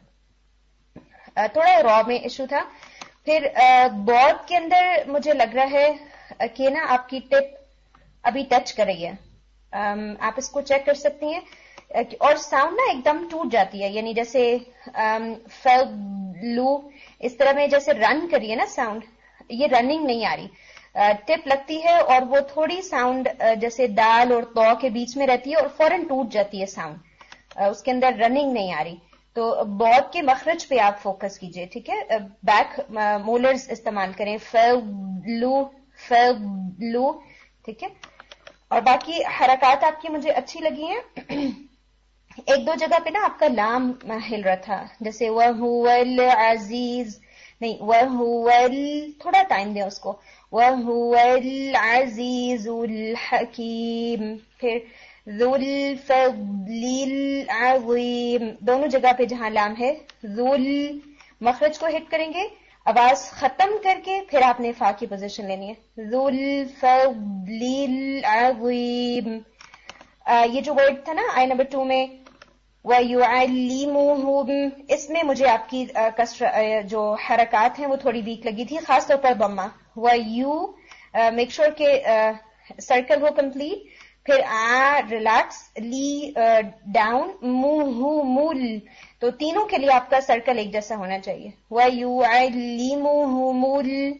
تھوڑا را میں ایشو تھا. پھر بورڈ کے اندر مجھے لگ رہا ہے کہ نا آپ کی ٹپ ابھی ٹچ کر رہی ہے. آپ اس کو چیک کر سکتی ہیں اور ساؤنڈ نا ایک دم ٹوٹ جاتی ہے. یعنی جیسے فیل لو اس طرح میں جیسے رن کریے نا ساؤنڈ یہ رننگ نہیں آ رہی. ٹپ لگتی ہے اور وہ تھوڑی ساؤنڈ جیسے دال اور تو کے بیچ میں رہتی ہے اور فوراً ٹوٹ جاتی ہے ساؤنڈ. اس کے اندر رننگ نہیں آ رہی. تو بورڈ کے مخرج پہ آپ فوکس کیجئے. ٹھیک ہے بیک مولرز استعمال کریں. فیل لو فیل لو. ٹھیک ہے اور باقی حرکات آپ کی مجھے اچھی لگی ہیں. ایک دو جگہ پہ نا آپ کا لام ہل رہا تھا جیسے وَهُوَ الْعَزِيزُ نہیں وَهُوَ تھوڑا ٹائم دیں اس کو. وَهُوَ الْعَزِيزُ الْحَكِيمُ. پھر ذُو الْفَضْلِ الْعَظِيمِ. دونوں جگہ پہ جہاں لام ہے ذُو مخرج کو ہٹ کریں گے آواز ختم کر کے پھر آپ نے فا کی پوزیشن لینی ہے. ذو الفضل العظیم. یہ جو ورڈ تھا نا آئی نمبر ٹو میں وَيُعَلِّمُهُمْ، اس میں مجھے آپ کی جو حرکات ہیں وہ تھوڑی ویک لگی تھی، خاص طور پر ضمہ. وَيُو میک شور کہ سرکل ہو کمپلیٹ، پھر آ ریلیکس، لی ڈاؤن، مو مول، تو تینوں کے لیے آپ کا سرکل ایک جیسا ہونا چاہیے. وَيُعَلِّمُهُمُ ال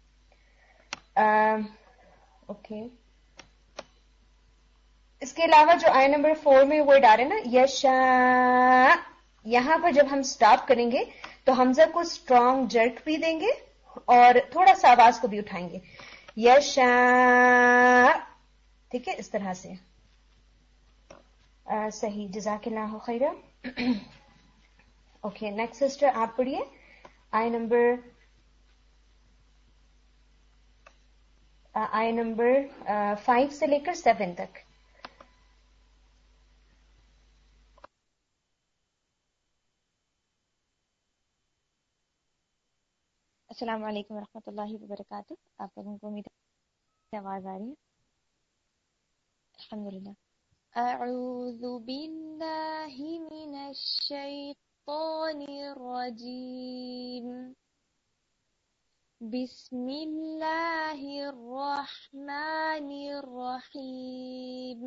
اوکے. اس کے علاوہ جو آئی نمبر فور میں ورڈ آ رہے نا یشا، یہاں پر جب ہم سٹاپ کریں گے تو حمزہ کو اسٹرانگ جرک بھی دیں گے اور تھوڑا سا آواز کو بھی اٹھائیں گے. یشا، ٹھیک ہے، اس طرح سے. آ, صحیح، جزاک اللہ خیرہ. اوکے، نیکسٹ سسٹر آپ پڑھیے آئی نمبر آئی نمبر فائیو سے لے کر سیون تک. السلام علیکم ورحمۃ اللہ وبرکاتہ. آپ لوگوں کو امید ہے آواز آ رہی ہے؟ الحمدللہ. اعوذ باللہ من الشیطان الرجیم. بسم اللہ الرحمن الرحیم.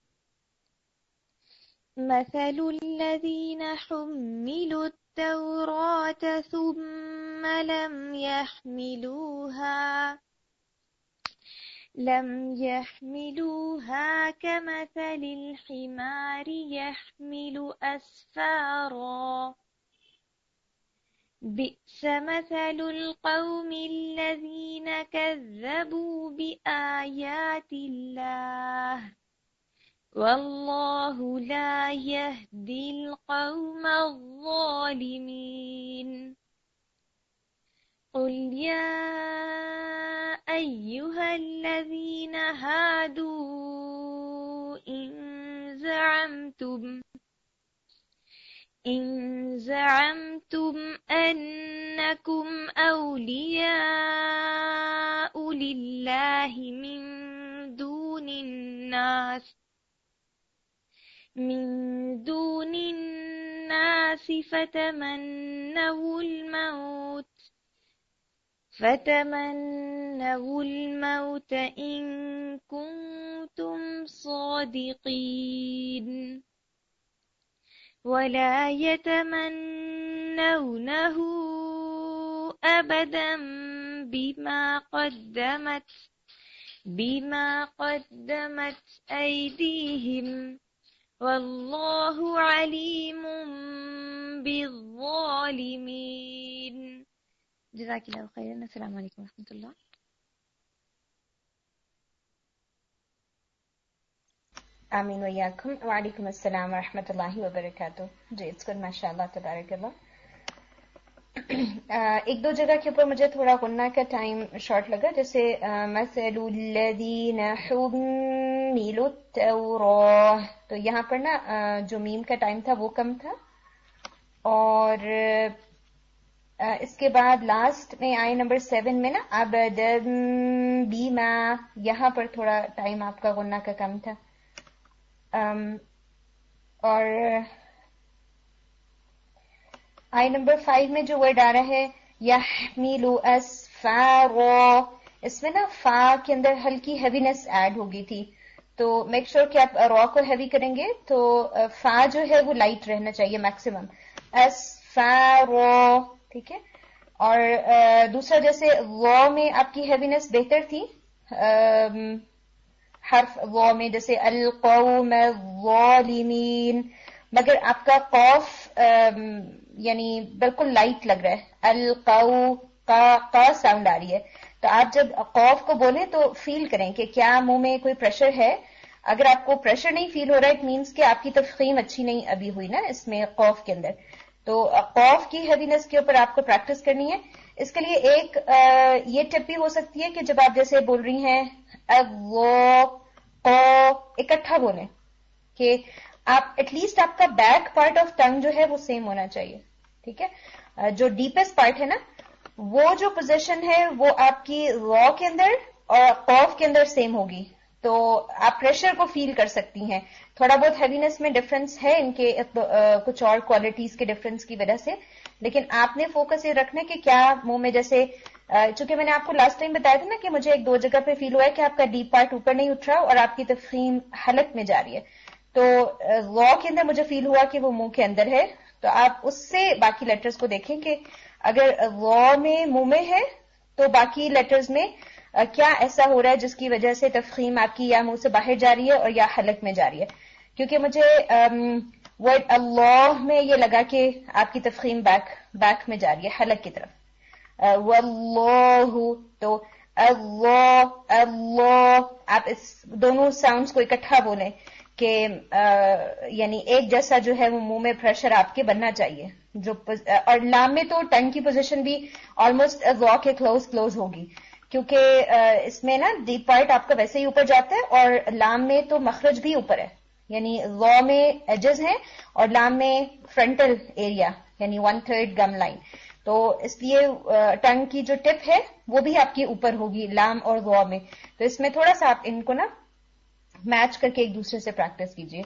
مثل الذین حملوا التوراة ثم لم يحملوها لم يحملوها كمثل الحمار يحمل أسفارا. بئس مثل القوم الذين كذبوا بآيات الله والله لا يهدي القوم الظالمين. قل يا أيها الذين هادوا إن زعمتم إن زعمتم أنكم أولياء لله من دون الناس من دون الناس فتمنوا الموت فتمنوا الموت إن كنتم صادقين ولا يتمنونه أبدا بما قدمت بما قدمت أيديهم والله عليم بالظالمين. جزاک اللہ خیرا. السلام علیکم ورحمۃ اللہ. آمین ویاکم. وعلیکم السلام ورحمۃ اللہ وبرکاتہ. جی اٹس گڈ، ماشاء اللہ، تبارک اللہ. ایک دو جگہ کے اوپر مجھے تھوڑا غنہ کا ٹائم شارٹ لگا، جیسے مثل الذین حملوا التوراۃ، تو یہاں پر نا جو میم کا ٹائم تھا وہ کم تھا، اور اس کے بعد لاسٹ میں آئی نمبر سیون میں نا ابدا بیما، یہاں پر تھوڑا ٹائم آپ کا غنہ کا کم تھا. اور آئی نمبر فائیو میں جو ورڈ آ رہا ہے یحمل اسفارا، اس میں نا فا کے اندر ہلکی ہیوینس ایڈ ہو گئی تھی، تو میک شور کہ آپ را کو ہیوی کریں گے تو فا جو ہے وہ لائٹ رہنا چاہیے میکسیمم. اسفارا، ٹھیک ہے. اور دوسرا جیسے وا میں آپ کی ہیوینس بہتر تھی حرف وا میں، جیسے القوم الظالمین، مگر آپ کا قوف یعنی بالکل لائٹ لگ رہا ہے، القو کا قا ساؤنڈ آ رہی ہے. تو آپ جب قوف کو بولیں تو فیل کریں کہ کیا منہ میں کوئی پریشر ہے. اگر آپ کو پریشر نہیں فیل ہو رہا ہے اٹ مینس کہ آپ کی تفخیم اچھی نہیں ابھی ہوئی نا اس میں قوف کے اندر. تو قوف کی ہیوینس کے اوپر آپ کو پریکٹس کرنی ہے. اس کے لیے ایک یہ ٹپ بھی ہو سکتی ہے کہ جب آپ جیسے بول رہی ہیں وہ اکٹھا بولیں کہ آپ ایٹ لیسٹ آپ کا بیک پارٹ آف ٹنگ جو ہے وہ سیم ہونا چاہیے، ٹھیک ہے. جو ڈیپسٹ پارٹ ہے نا وہ جو پوزیشن ہے وہ آپ کی را کے اندر اور قوف کے اندر سیم ہوگی، تو آپ پریشر کو فیل کر سکتی ہیں. تھوڑا بہت ہیوینس میں ڈفرنس ہے ان کے کچھ اور کوالٹیز کے ڈفرنس کی وجہ سے، لیکن آپ نے فوکس یہ رکھنا کہ کیا منہ میں جیسے چونکہ میں نے آپ کو لاسٹ ٹائم بتایا تھا نا کہ مجھے ایک دو جگہ پہ فیل ہوا ہے کہ آپ کا ڈیپ پارٹ اوپر نہیں اٹھ رہا اور آپ کی تفخیم حلق میں جا رہی ہے، تو را کے اندر مجھے فیل ہوا کہ وہ منہ کے اندر ہے. تو آپ اس سے باقی لیٹرز کو دیکھیں کہ اگر را میں منہ میں ہے تو باقی لیٹرز میں کیا ایسا ہو رہا ہے جس کی وجہ سے تفخیم آپ کی یا منہ سے باہر جا رہی ہے اور یا حلق میں جا رہی ہے. کیونکہ مجھے ورڈ اللہ میں یہ لگا کہ آپ کی تفخیم بیک بیک میں جا رہی ہے حلق کی طرف. واللہ تو اللہ اللہ آپ اس دونوں ساؤنڈز کو اکٹھا بولیں کہ یعنی ایک جیسا جو ہے وہ منہ میں پریشر آپ کے بننا چاہیے. جو اور لام میں تو ٹنگ کی پوزیشن بھی آلموسٹ را کے کلوز کلوز ہوگی، کیونکہ اس میں نا ڈیپ پارٹ آپ کا ویسے ہی اوپر جاتا ہے اور لام میں تو مخرج بھی اوپر ہے، یعنی را میں ایجز ہیں اور لام میں فرنٹل ایریا یعنی ون تھرڈ گم لائن، تو اس لیے ٹنگ کی جو ٹپ ہے وہ بھی آپ کی اوپر ہوگی لام اور را میں. تو اس میں تھوڑا سا آپ ان کو نا میچ کر کے ایک دوسرے سے پریکٹس کیجیے.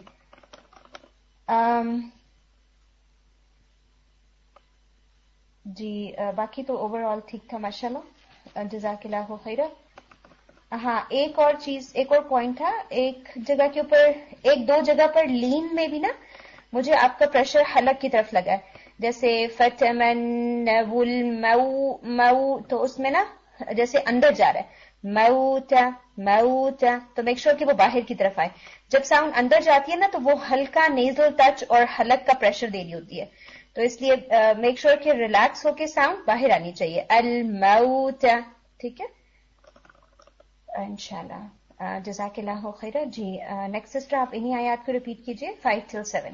جی باقی تو اوور آل ٹھیک تھا ماشاءاللہ، جزاک اللہ خیر. ہاں ایک اور چیز ایک اور پوائنٹ تھا، ایک جگہ کے اوپر ایک دو جگہ پر لین میں بھی نا مجھے آپ کا پریشر حلق کی طرف لگا ہے، جیسے فتمنوا المو مو تو اس میں نا جیسے اندر جا رہا ہے موتا موتا، تو میک شور کہ وہ باہر کی طرف آئے. جب ساؤنڈ اندر جاتی ہے نا تو وہ ہلکا نیزل ٹچ اور حلق کا پریشر دے رہی ہوتی ہے، تو اس لیے میک شور کہ ریلیکس ہو کے ساؤنڈ باہر آنی چاہیے. الموتا، ٹھیک ہے انشاءاللہ. جزاک اللہ خیر. جی نیکسٹ سسٹر آپ انہی آیات کو ریپیٹ کیجیے فائیو ٹل سیون.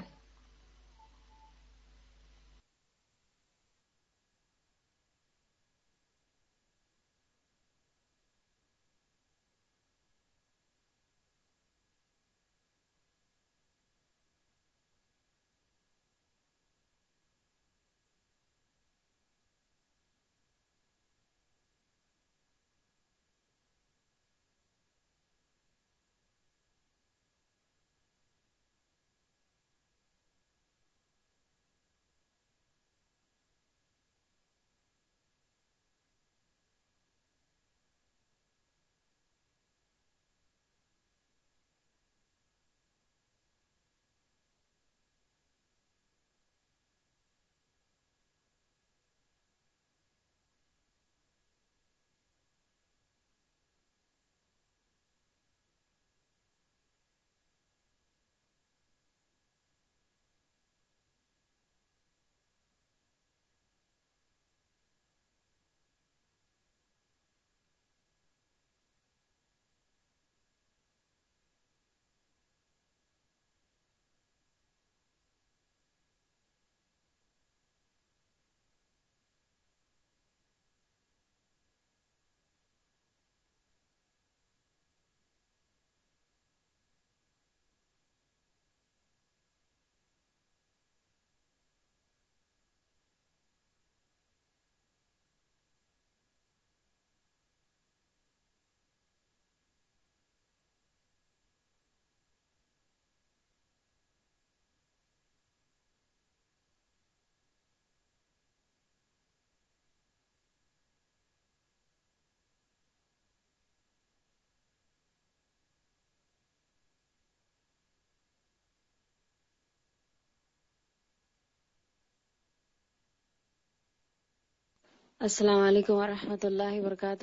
السلام علیکم ورحمۃ اللہ وبرکاتہ.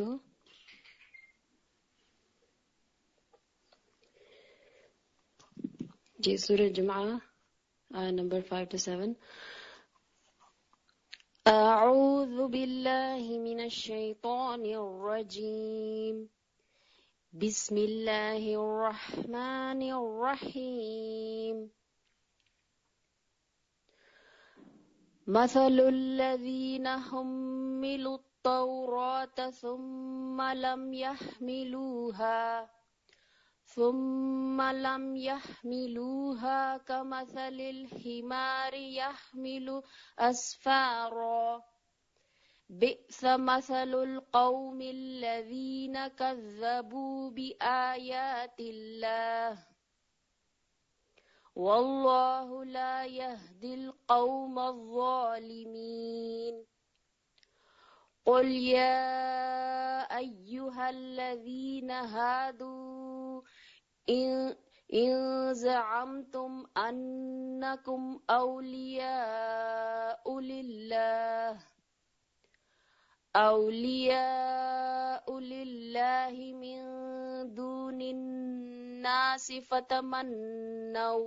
جی سورہ جمعہ نمبر فائیو ٹو سیون. اعوذ باللہ من الشیطان الرجیم بسم اللہ الرحمن الرحیم. مثل الذين حملوا التوراة ثم لم يحملوها ثم لم يحملوها كمثل الحمار يحمل أسفارا بئس مثل القوم الذين كذبوا بآيات الله والله لا يهدي القوم الظالمين قل يا أيها الذين هادوا إن إن زعمتم أنكم أولياء لله أولياء لله من دون الناس فتمنوا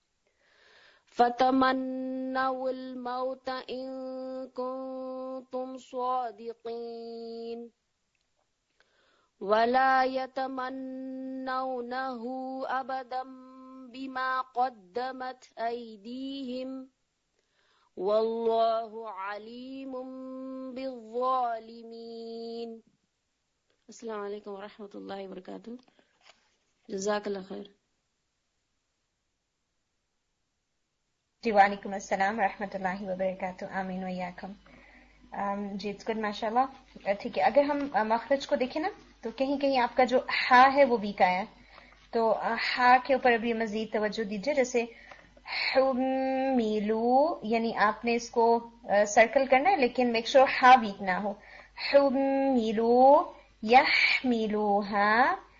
فتمنوا الموت إن كنتم صادقين ولا يتمنونه أبدا بما قدمت أيديهم والله عليم بالظالمين. السلام علیکم ورحمۃ اللہ وبرکاتہ. جزاک اللہ خیر. جی وعلیکم السلام ورحمۃ اللہ وبرکاتہ. آمین ویاکم. جی اٹس گڈ ماشاء اللہ. ٹھیک ہے, اگر ہم مخرج کو دیکھیں نا تو کہیں کہیں آپ کا جو ہا ہے وہ ویک آیا ہے, تو ہا کے اوپر ابھی مزید توجہ دیجیے. جیسے حمیلو یعنی آپ نے اس کو سرکل کرنا ہے لیکن میک شور ہا ویک نہ ہو. حمیلو یحملوها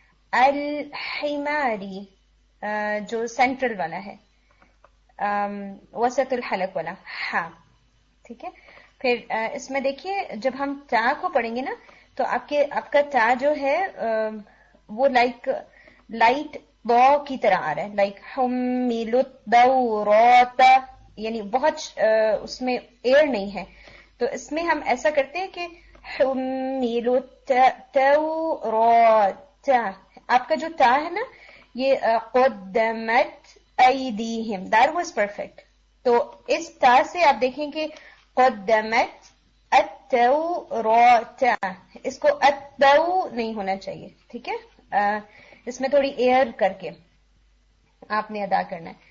الحماری جو سینٹرل والا ہے, وسط الحلق والا ہا. ٹھیک ہے. پھر اس میں دیکھیے جب ہم تا کو پڑھیں گے نا تو آپ کے آپ کا تا جو ہے وہ لائک لائٹ دو کی طرح آ رہا ہے, لائک حمیلت دورات, یعنی بہت اس میں ایئر نہیں ہے. تو اس میں ہم ایسا کرتے ہیں کہ حمیلت دورات, آپ کا جو تا ہے نا یہ قدمت ایدیہم, that was perfect. تو اس تا سے آپ دیکھیں کہ قدمت التورات, اس کو اتو نہیں ہونا چاہیے. ٹھیک ہے, اس میں تھوڑی ایئر کر کے آپ نے ادا کرنا ہے.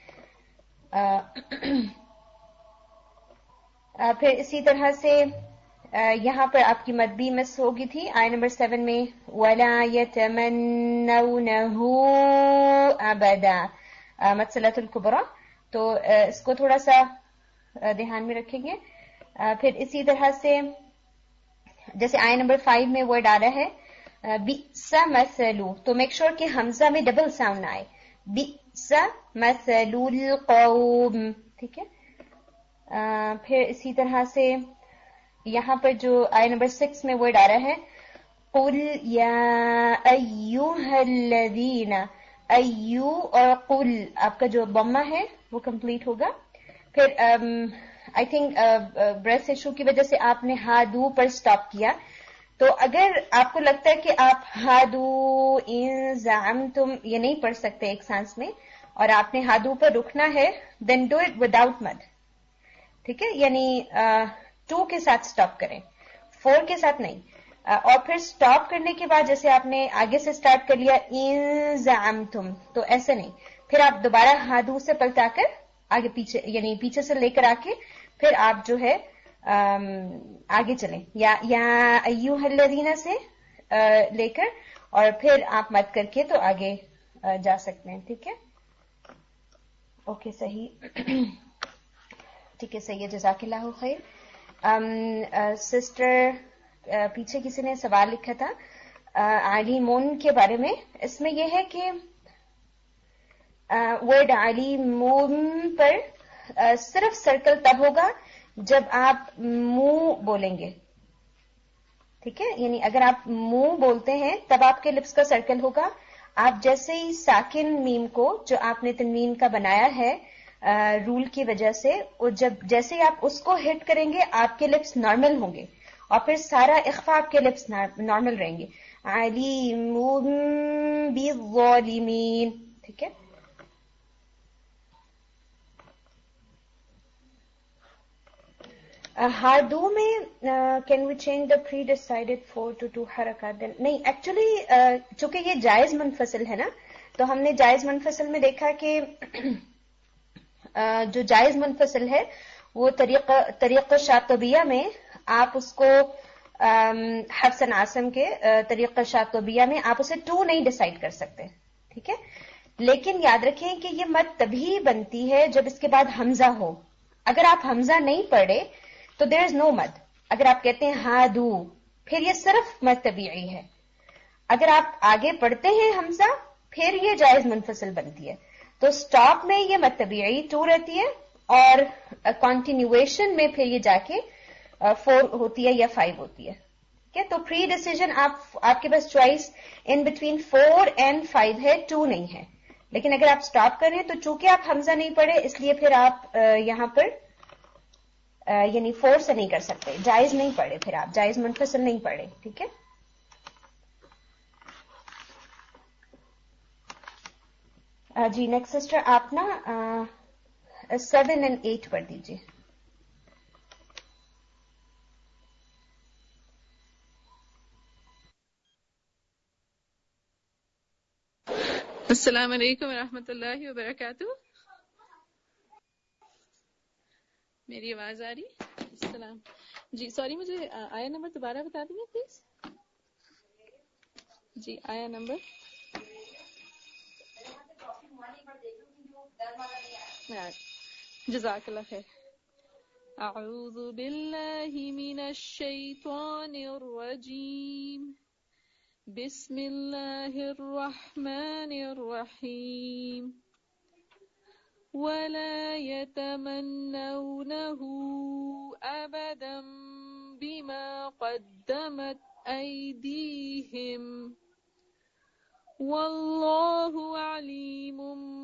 پھر اسی طرح سے یہاں پر آپ کی مد بھی مس ہوگی تھی آیت نمبر سیون میں, وَلَا يَتَمَنَّوْنَهُ أَبَدًا, مَثْلَةُ الْكُبْرى. تو اس کو تھوڑا سا دھیان میں رکھیں گے. پھر اسی طرح سے جیسے آیت نمبر فائیو میں ورڈ آ رہا ہے بئس مثل, تو میک شور کہ حمزہ میں ڈبل ساؤنڈ نہ آئے. بئس مثل القوم. ٹھیک ہے. پھر اسی طرح سے یہاں پر جو آیت نمبر سکس میں ورڈ آ رہا ہے قل یا ایوہا الذین, ایو اور قل آپ کا جو ضمہ ہے وہ کمپلیٹ ہوگا. پھر آئی تھنک بریتھ ایشو کی وجہ سے آپ نے ہادو پر سٹاپ کیا, تو اگر آپ کو لگتا ہے کہ آپ ہادو ان زعمتم یہ نہیں پڑھ سکتے ایک سانس میں اور آپ نے ہادو پر رکنا ہے, دین ڈو اٹ وداؤٹ مد. ٹھیک ہے, یعنی ٹو کے ساتھ سٹاپ کریں, فور کے ساتھ نہیں. اور پھر سٹاپ کرنے کے بعد جیسے آپ نے آگے سے سٹارٹ کر لیا ان زعمتم, تو ایسے نہیں. پھر آپ دوبارہ ہادو سے پلٹا کر آگے پیچھے یعنی پیچھے سے لے کر آ کے پھر آپ جو ہے آگے چلیں, یا یا ایوہ الذین سے لے کر اور پھر آپ مد کر کے تو آگے جا سکتے ہیں. ٹھیک ہے, اوکے صحیح. ٹھیک ہے صحیح ہے, جزاک اللہ خیر. سسٹر پیچھے کسی نے سوال لکھا تھا علیمون کے بارے میں. اس میں یہ ہے کہ ورڈ علیمون پر صرف سرکل تب ہوگا جب آپ منہ بولیں گے. ٹھیک ہے, یعنی اگر آپ منہ بولتے ہیں تب آپ کے لپس کا سرکل ہوگا. آپ جیسے ہی ساکن میم کو جو آپ نے تنوین کا بنایا ہے رول کی وجہ سے, اور جب جیسے ہی آپ اس کو ہٹ کریں گے آپ کے لپس نارمل ہوں گے اور پھر سارا اخفاء آپ کے لپس نارمل رہیں گے. علیم بالظالمین. ٹھیک ہے, ہاردو میں can we change the predecided four to two حرکات؟ نہیں, ایکچولی چونکہ یہ جائز منفصل ہے نا, تو ہم نے جائز منفصل میں دیکھا کہ جو جائز منفصل ہے وہ طریقہ طریقہ شاطبیہ میں آپ اس کو حفص عاصم کے طریقہ شاطبیہ میں آپ اسے ٹو نہیں ڈیسائیڈ کر سکتے، ٹھیک ہے. لیکن یاد رکھیں کہ یہ مد تبھی بنتی ہے جب اس کے بعد حمزہ ہو. اگر آپ حمزہ نہیں پڑھے تو دیر از نو مد. اگر آپ کہتے ہیں ہادو، پھر یہ صرف مد طبیعی ہے. اگر آپ آگے پڑھتے ہیں حمزہ، پھر یہ جائز منفصل بنتی ہے. تو سٹاپ میں یہ مد طبیعی ٹو رہتی ہے، اور کنٹینیویشن میں پھر یہ جا کے فور ہوتی ہے یا فائیو ہوتی ہے. ٹھیک ہے، تو پری ڈیسیجن آپ آپ کے پاس choice in between four and five two, ٹو نہیں ہے. لیکن اگر آپ سٹاپ کریں تو چونکہ آپ حمزہ نہیں پڑھے، اس لیے پھر آپ یہاں پر یعنی فور سے نہیں کر سکتے، جائز نہیں پڑھے، پھر آپ جائز منفصل نہیں پڑھے. ٹھیک ہے. جی نیکسٹ سسٹر آپ نا سیون اینڈ ایٹ پڑھ دیجیے. السلام علیکم ورحمۃ اللہ وبرکاتہ. میری آواز آ رہی؟ السلام. جی سوری، مجھے آیا نمبر دوبارہ بتا دیں گے پلیز. جی آیا نمبر جزاک اللہ خیر. اعوذ باللہ من الشیطان الرجیم، بسم اللہ الرحمن الرحیم. ولا يتمنونه أبدا بما قدمت أيديهم والله عليم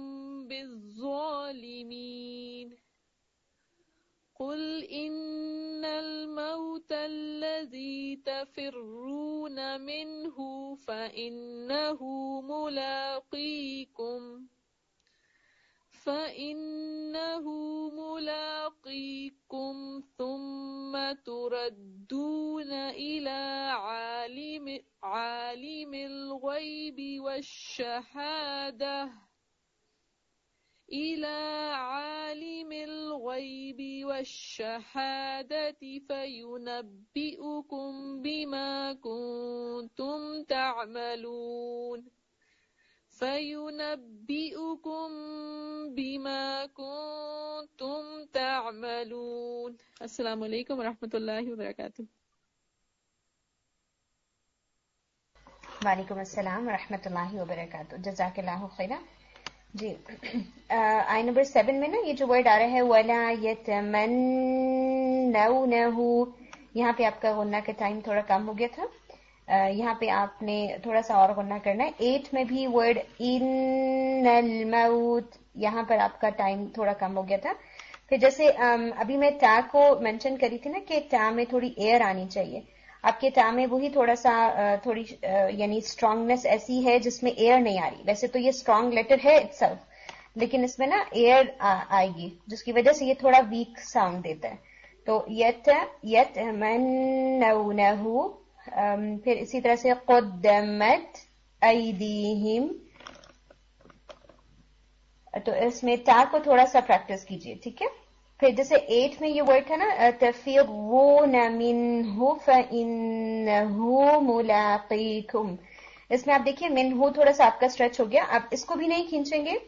بالظالمين. قل إن الموت الذي تفرون منه فإنه ملاقيكم فإنه ملاقيكم ثم تردون إلى عالم عالم الغيب والشهادة إلى عالم الغيب والشهادة فينبئكم بما كنتم تعملون فَيُنَبِّئُكُم بِمَا كُنتُمْ تَعْمَلُونَ. السلام علیکم ورحمۃ اللہ وبرکاتہ. وعلیکم السلام ورحمۃ اللہ وبرکاتہ. جزاک اللہ خیرا. جی آئی نمبر سیون میں نا یہ جو ورڈ آ رہا ہے وَلَا يَتَمَنَّوْنَهُ، یہاں پہ آپ کا غنہ کا ٹائم تھوڑا کم ہو گیا تھا. یہاں پہ آپ نے تھوڑا سا اور غنہ کرنا ہے. ایٹ میں بھی ورڈ ان الموت، یہاں پر آپ کا ٹائم تھوڑا کم ہو گیا تھا. پھر جیسے ابھی میں تا کو مینشن کری تھی نا کہ تا میں تھوڑی ایئر آنی چاہیے. آپ کے تا میں وہی تھوڑا سا تھوڑی یعنی اسٹرانگنیس ایسی ہے جس میں ایئر نہیں آ رہی. ویسے تو یہ اسٹرانگ لیٹر ہے اٹسیلف، لیکن اس میں نا ایئر آئے گی جس کی وجہ سے یہ تھوڑا ویک ساؤنڈ دیتا ہے. تو یت یتمنونہ، پھر اسی طرح سے قدمت ایدیہم، تو اس میں تا کو تھوڑا سا پریکٹس کیجئے. ٹھیک ہے. پھر جیسے ایٹ میں یہ ورڈ تھا نا تفرون منہ فإنہ ملاقیکم، اس میں آپ دیکھیے منہ تھوڑا سا آپ کا اسٹریچ ہو گیا. آپ اس کو بھی نہیں کھینچیں گے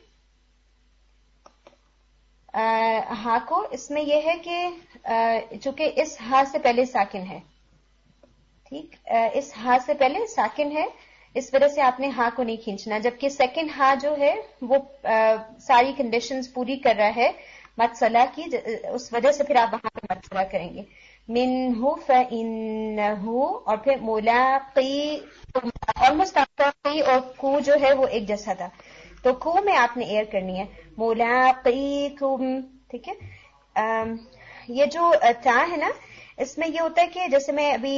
ہاں کو. اس میں یہ ہے کہ چونکہ اس ہا سے پہلے ساکن ہے، ٹھیک، اس ہا سے پہلے ساکن ہے، اس وجہ سے آپ نے ہا کو نہیں کھینچنا. جبکہ سیکنڈ ہا جو ہے وہ ساری کنڈیشنز پوری کر رہا ہے متصلہ کی، اس وجہ سے پھر آپ وہاں پہ متصلہ کریں گے. منہ فإنہ، اور پھر ملاقی، آلموسٹ آپ کا قی اور کو جو ہے وہ ایک جیسا تھا، تو کو میں آپ نے ایئر کرنی ہے. ملاقیکم. ٹھیک ہے. یہ جو تا ہے نا، اس میں یہ ہوتا ہے کہ جیسے میں ابھی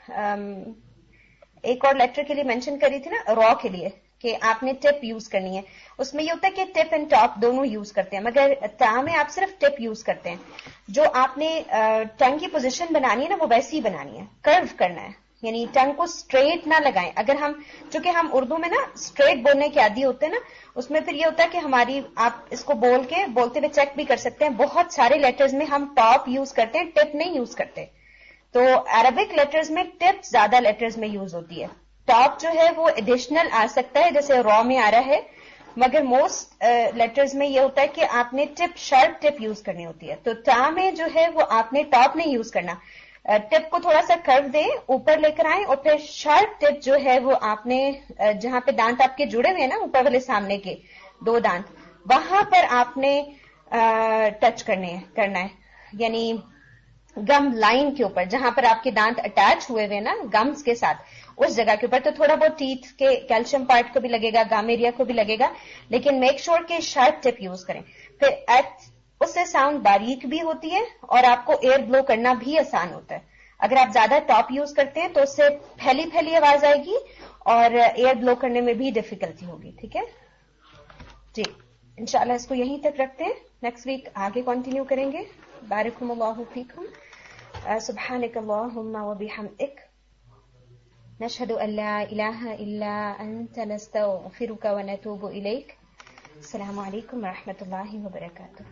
ایک اور لیٹر کے لیے مینشن کری تھی نا را کے لیے کہ آپ نے ٹپ یوز کرنی ہے، اس میں یہ ہوتا ہے کہ ٹپ اینڈ ٹاپ دونوں یوز کرتے ہیں، مگر تا میں آپ صرف ٹپ یوز کرتے ہیں. جو آپ نے ٹنگ کی پوزیشن بنانی ہے نا وہ ویسی ہی بنانی ہے، کرو کرنا ہے، یعنی ٹنگ کو اسٹریٹ نہ لگائیں. اگر ہم چونکہ ہم اردو میں نا اسٹریٹ بولنے کے عادی ہوتے ہیں نا، اس میں پھر یہ ہوتا ہے کہ ہماری آپ اس کو بول کے بولتے ہوئے چیک بھی کر سکتے ہیں، بہت سارے لیٹرز میں ہم ٹاپ یوز کرتے ہیں، ٹپ نہیں یوز کرتے. تو عربک لیٹرز میں ٹپ زیادہ لیٹرز میں یوز ہوتی ہے. ٹاپ جو ہے وہ ایڈیشنل آ سکتا ہے جیسے را میں آ رہا ہے, مگر موسٹ لیٹرز میں یہ ہوتا ہے کہ آپ نے ٹپ شارپ ٹپ یوز کرنی ہوتی ہے. تو تا میں جو ہے وہ آپ نے ٹاپ نہیں یوز کرنا, ٹپ کو تھوڑا سا کرو دیں, اوپر لے کر آئیں, اور پھر شارپ ٹپ جو ہے وہ آپ نے جہاں پہ دانت آپ کے جڑے ہوئے ہیں نا اوپر والے سامنے کے دو دانت, وہاں پر آپ نے ٹچ کرنے کرنا ہے, یعنی گم لائن کے اوپر جہاں پر آپ کے دانت اٹیچ ہوئے ہوئے نا گمز کے ساتھ, اس جگہ کے اوپر. تو تھوڑا بہت ٹیتھ کے کیلشیم پارٹ کو بھی لگے گا, گم ایریا کو بھی لگے گا, لیکن میک شور کہ شارپ ٹپ یوز کریں. پھر ایٹ اس سے ساؤنڈ باریک بھی ہوتی ہے اور آپ کو ایئر بلو کرنا بھی آسان ہوتا ہے. اگر آپ زیادہ ٹاپ یوز کرتے ہیں تو اس سے پھیلی پھیلی آواز آئے گی اور ایئر بلو کرنے میں بھی ڈیفیکلٹی ہوگی. ٹھیک ہے جی, انشاءاللہ اس کو یہیں تک رکھتے ہیں, نیکسٹ ویک آگے کنٹینیو کریں گے. بارکم اللہ فیکم, سبحانک اللہم وبحمدک, نشہد ان لا الہ الا انت, نستغفرک ونتوب الیک. السلام علیکم ورحمۃ اللہ وبرکاتہ.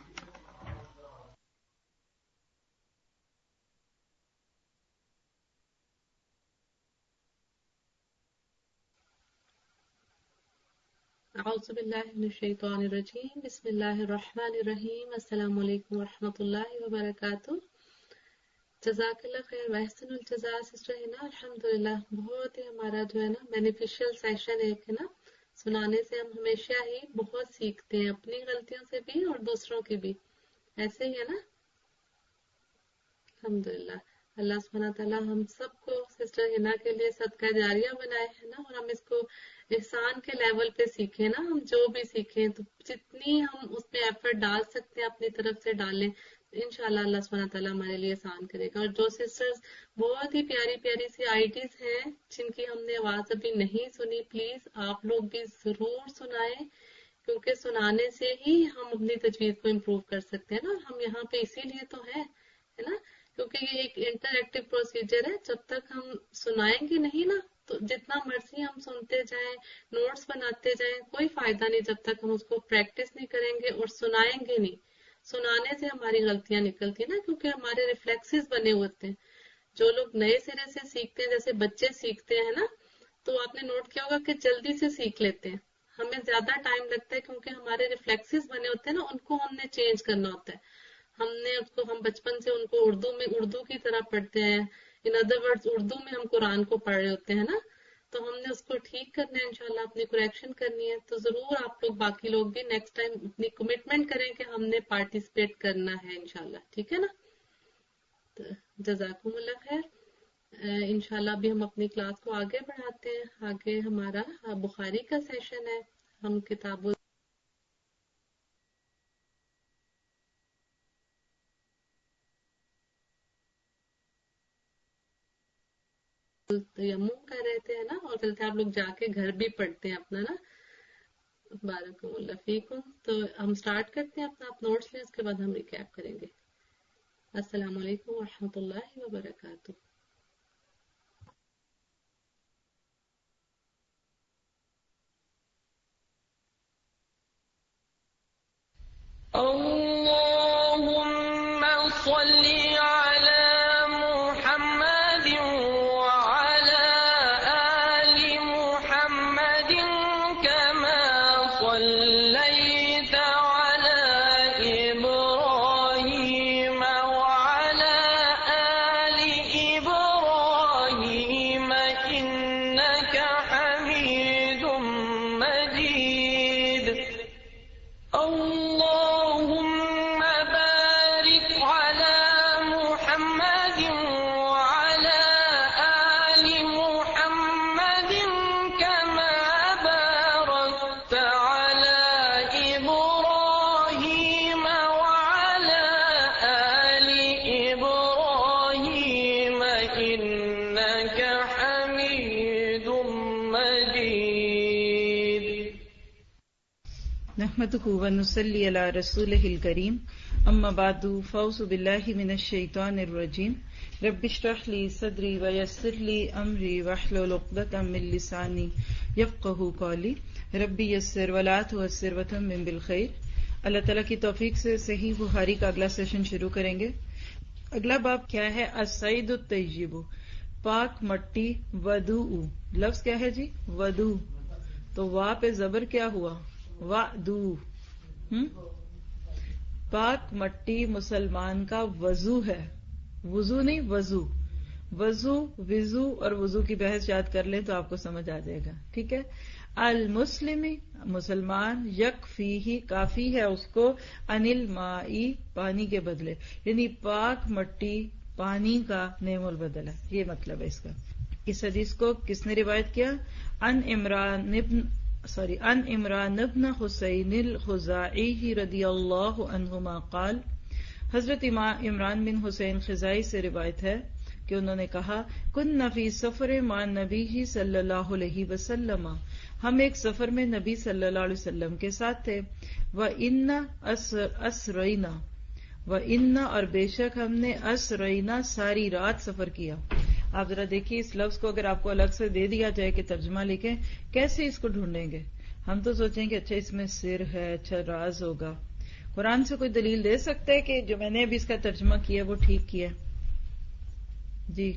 اعوذ باللہ من الشیطان الرجیم, بسم اللہ الرحمن الرحیم. السلام علیکم ورحمۃ اللہ وبرکاتہ. جزاک اللہ خیر, وحسن الجزا سسٹر ہے نا. الحمدللہ بہت ہی ہمارا جو ہے نا بینیفیشیل سیشن ایک ہے نا, سنانے سے ہم ہمیشہ ہی بہت سیکھتے ہیں, اپنی غلطیوں سے بھی اور دوسروں کی بھی, ایسے ہی ہے نا. الحمدللہ اللہ سبحانہ تعالیٰ ہم سب کو سسٹر ہنا کے لیے صدقہ جاریہ بنائے ہے نا, اور ہم اس کو احسان کے لیول پہ سیکھیں نا. ہم جو بھی سیکھیں تو جتنی ہم اس میں ایفرٹ ڈال سکتے ہیں اپنی طرف سے ڈالیں, انشاءاللہ اللہ سبحانہ تعالیٰ ہمارے لیے آسان کرے گا. اور جو سسٹرز بہت ہی پیاری پیاری سی آئیڈیز ہیں جن کی ہم نے آواز ابھی نہیں سنی, پلیز آپ لوگ بھی ضرور سنائیں, کیونکہ سنانے سے ہی ہم اپنی تجوید کو امپروو کر سکتے ہیں نا. ہم یہاں پہ اسی لیے تو ہے ہے نا, کیونکہ یہ ایک انٹریکٹیو پروسیجر ہے. جب تک ہم سنائیں گے نہیں نا تو جتنا مرضی ہم سنتے جائیں, نوٹس بناتے جائیں, کوئی فائدہ نہیں جب تک ہم اس کو پریکٹس نہیں کریں گے اور سنائیں گے نہیں. سنانے سے ہماری غلطیاں نکلتی نا, کیونکہ ہمارے ریفلیکسز بنے ہوتے ہیں. جو لوگ نئے سرے سے سیکھتے ہیں, جیسے بچے سیکھتے ہیں نا, تو آپ نے نوٹ کیا ہوگا کہ جلدی سے سیکھ لیتے ہیں. ہمیں زیادہ ٹائم لگتا ہے کیونکہ ہمارے ریفلیکسز بنے ہوتے ہیں نا, ان کو ہم نے چینج کرنا ہوتا ہے. ہم نے اس کو, ہم بچپن سے ان کو اردو میں اردو کی طرح پڑھتے ہیں, ان ادر ورڈز اردو میں ہم قرآن کو پڑھ رہے ہوتے ہیں نا, تو ہم نے اس کو ٹھیک کرنا ہے انشاءاللہ, اپنی کریکشن کرنی ہے. تو ضرور آپ لوگ باقی لوگ بھی نیکسٹ ٹائم اپنی کمٹمنٹ کریں کہ ہم نے پارٹیسپیٹ کرنا ہے انشاءاللہ. ٹھیک ہے نا, تو جزاکم اللہ خیر. انشاءاللہ ابھی ہم اپنی کلاس کو آگے بڑھاتے ہیں. آگے ہمارا بخاری کا سیشن ہے. ہم کتاب تیمم کر رہے تھے نا, اور چلتے آپ لوگ جا کے گھر بھی پڑھتے ہیں اپنا نا. بارک اللہ فیکم. تو ہم سٹارٹ کرتے ہیں اپنا, آپ نوٹس لیں, اس کے بعد ہم ریکیپ کریں گے. السلام علیکم ورحمۃ اللہ وبرکاتہ. اللهم صل على محمد وعلى آل محمد كما صليت على إبراهيم وعلى آل إبراهيم إنك حميد مجيد. اللهم بارك على محمد وعلى آل محمد كما باركت على إبراهيم وعلى آل إبراهيم إنك حميد مجيد. نحمده ونصلي على رسوله الكريم. اما بعد فاعوذ بالله من الشيطان الرجيم. رب اشرح لي صدري ويسر لي امري واحلل عقدة من لساني يفقهوا قولي. رب يسر ولا تعسر وتمم بالخير. اللہ تعالیٰ کی توفیق سے صحیح بخاری کا اگلا سیشن شروع کریں گے. اگلا باب کیا ہے؟ الصعید الطیب، پاک مٹی، ودو، لفظ کیا ہے جی؟ ودو، تو وا پہ زبر کیا ہوا؟ ودو. پاک مٹی مسلمان کا وضو ہے، وضو نہیں وضو. وضو وضو اور وضو کی بحث یاد کر لیں تو آپ کو سمجھ آ جائے گا. ٹھیک ہے. المسلم مسلمان، یکفیہ کافی ہے اس کو، انل مائی پانی کے بدلے، یعنی پاک مٹی پانی کا نعم البدل ہے، یہ مطلب ہے اس کا. اس حدیث کو کس نے روایت کیا؟ ان عمران ابن سوری ان عمران ابن حسین الخزاعی رضی اللہ عنہما قال، حضرت عمران بن حسین خزائی سے روایت ہے کہ انہوں نے کہا، کن فی سفر مع نبی صلی اللہ علیہ وسلم، ہم ایک سفر میں نبی صلی اللہ علیہ وسلم کے ساتھ تھے. وَإِنَّ أَسْرَيْنَا وَإِنَّ اور بے شک ہم نے أَسْرَيْنَا ساری رات سفر کیا. آپ ذرا دیکھیے اس لفظ کو اگر آپ کو الگ سے دے دیا جائے کہ ترجمہ لکھیں، کیسے اس کو ڈھونڈیں گے؟ ہم تو سوچیں کہ اچھا اس میں سر ہے، اچھا راز ہوگا. قرآن سے کوئی دلیل دے سکتے ہیں کہ جو میں نے ابھی اس کا ترجمہ کیا وہ ٹھیک کیا؟ جی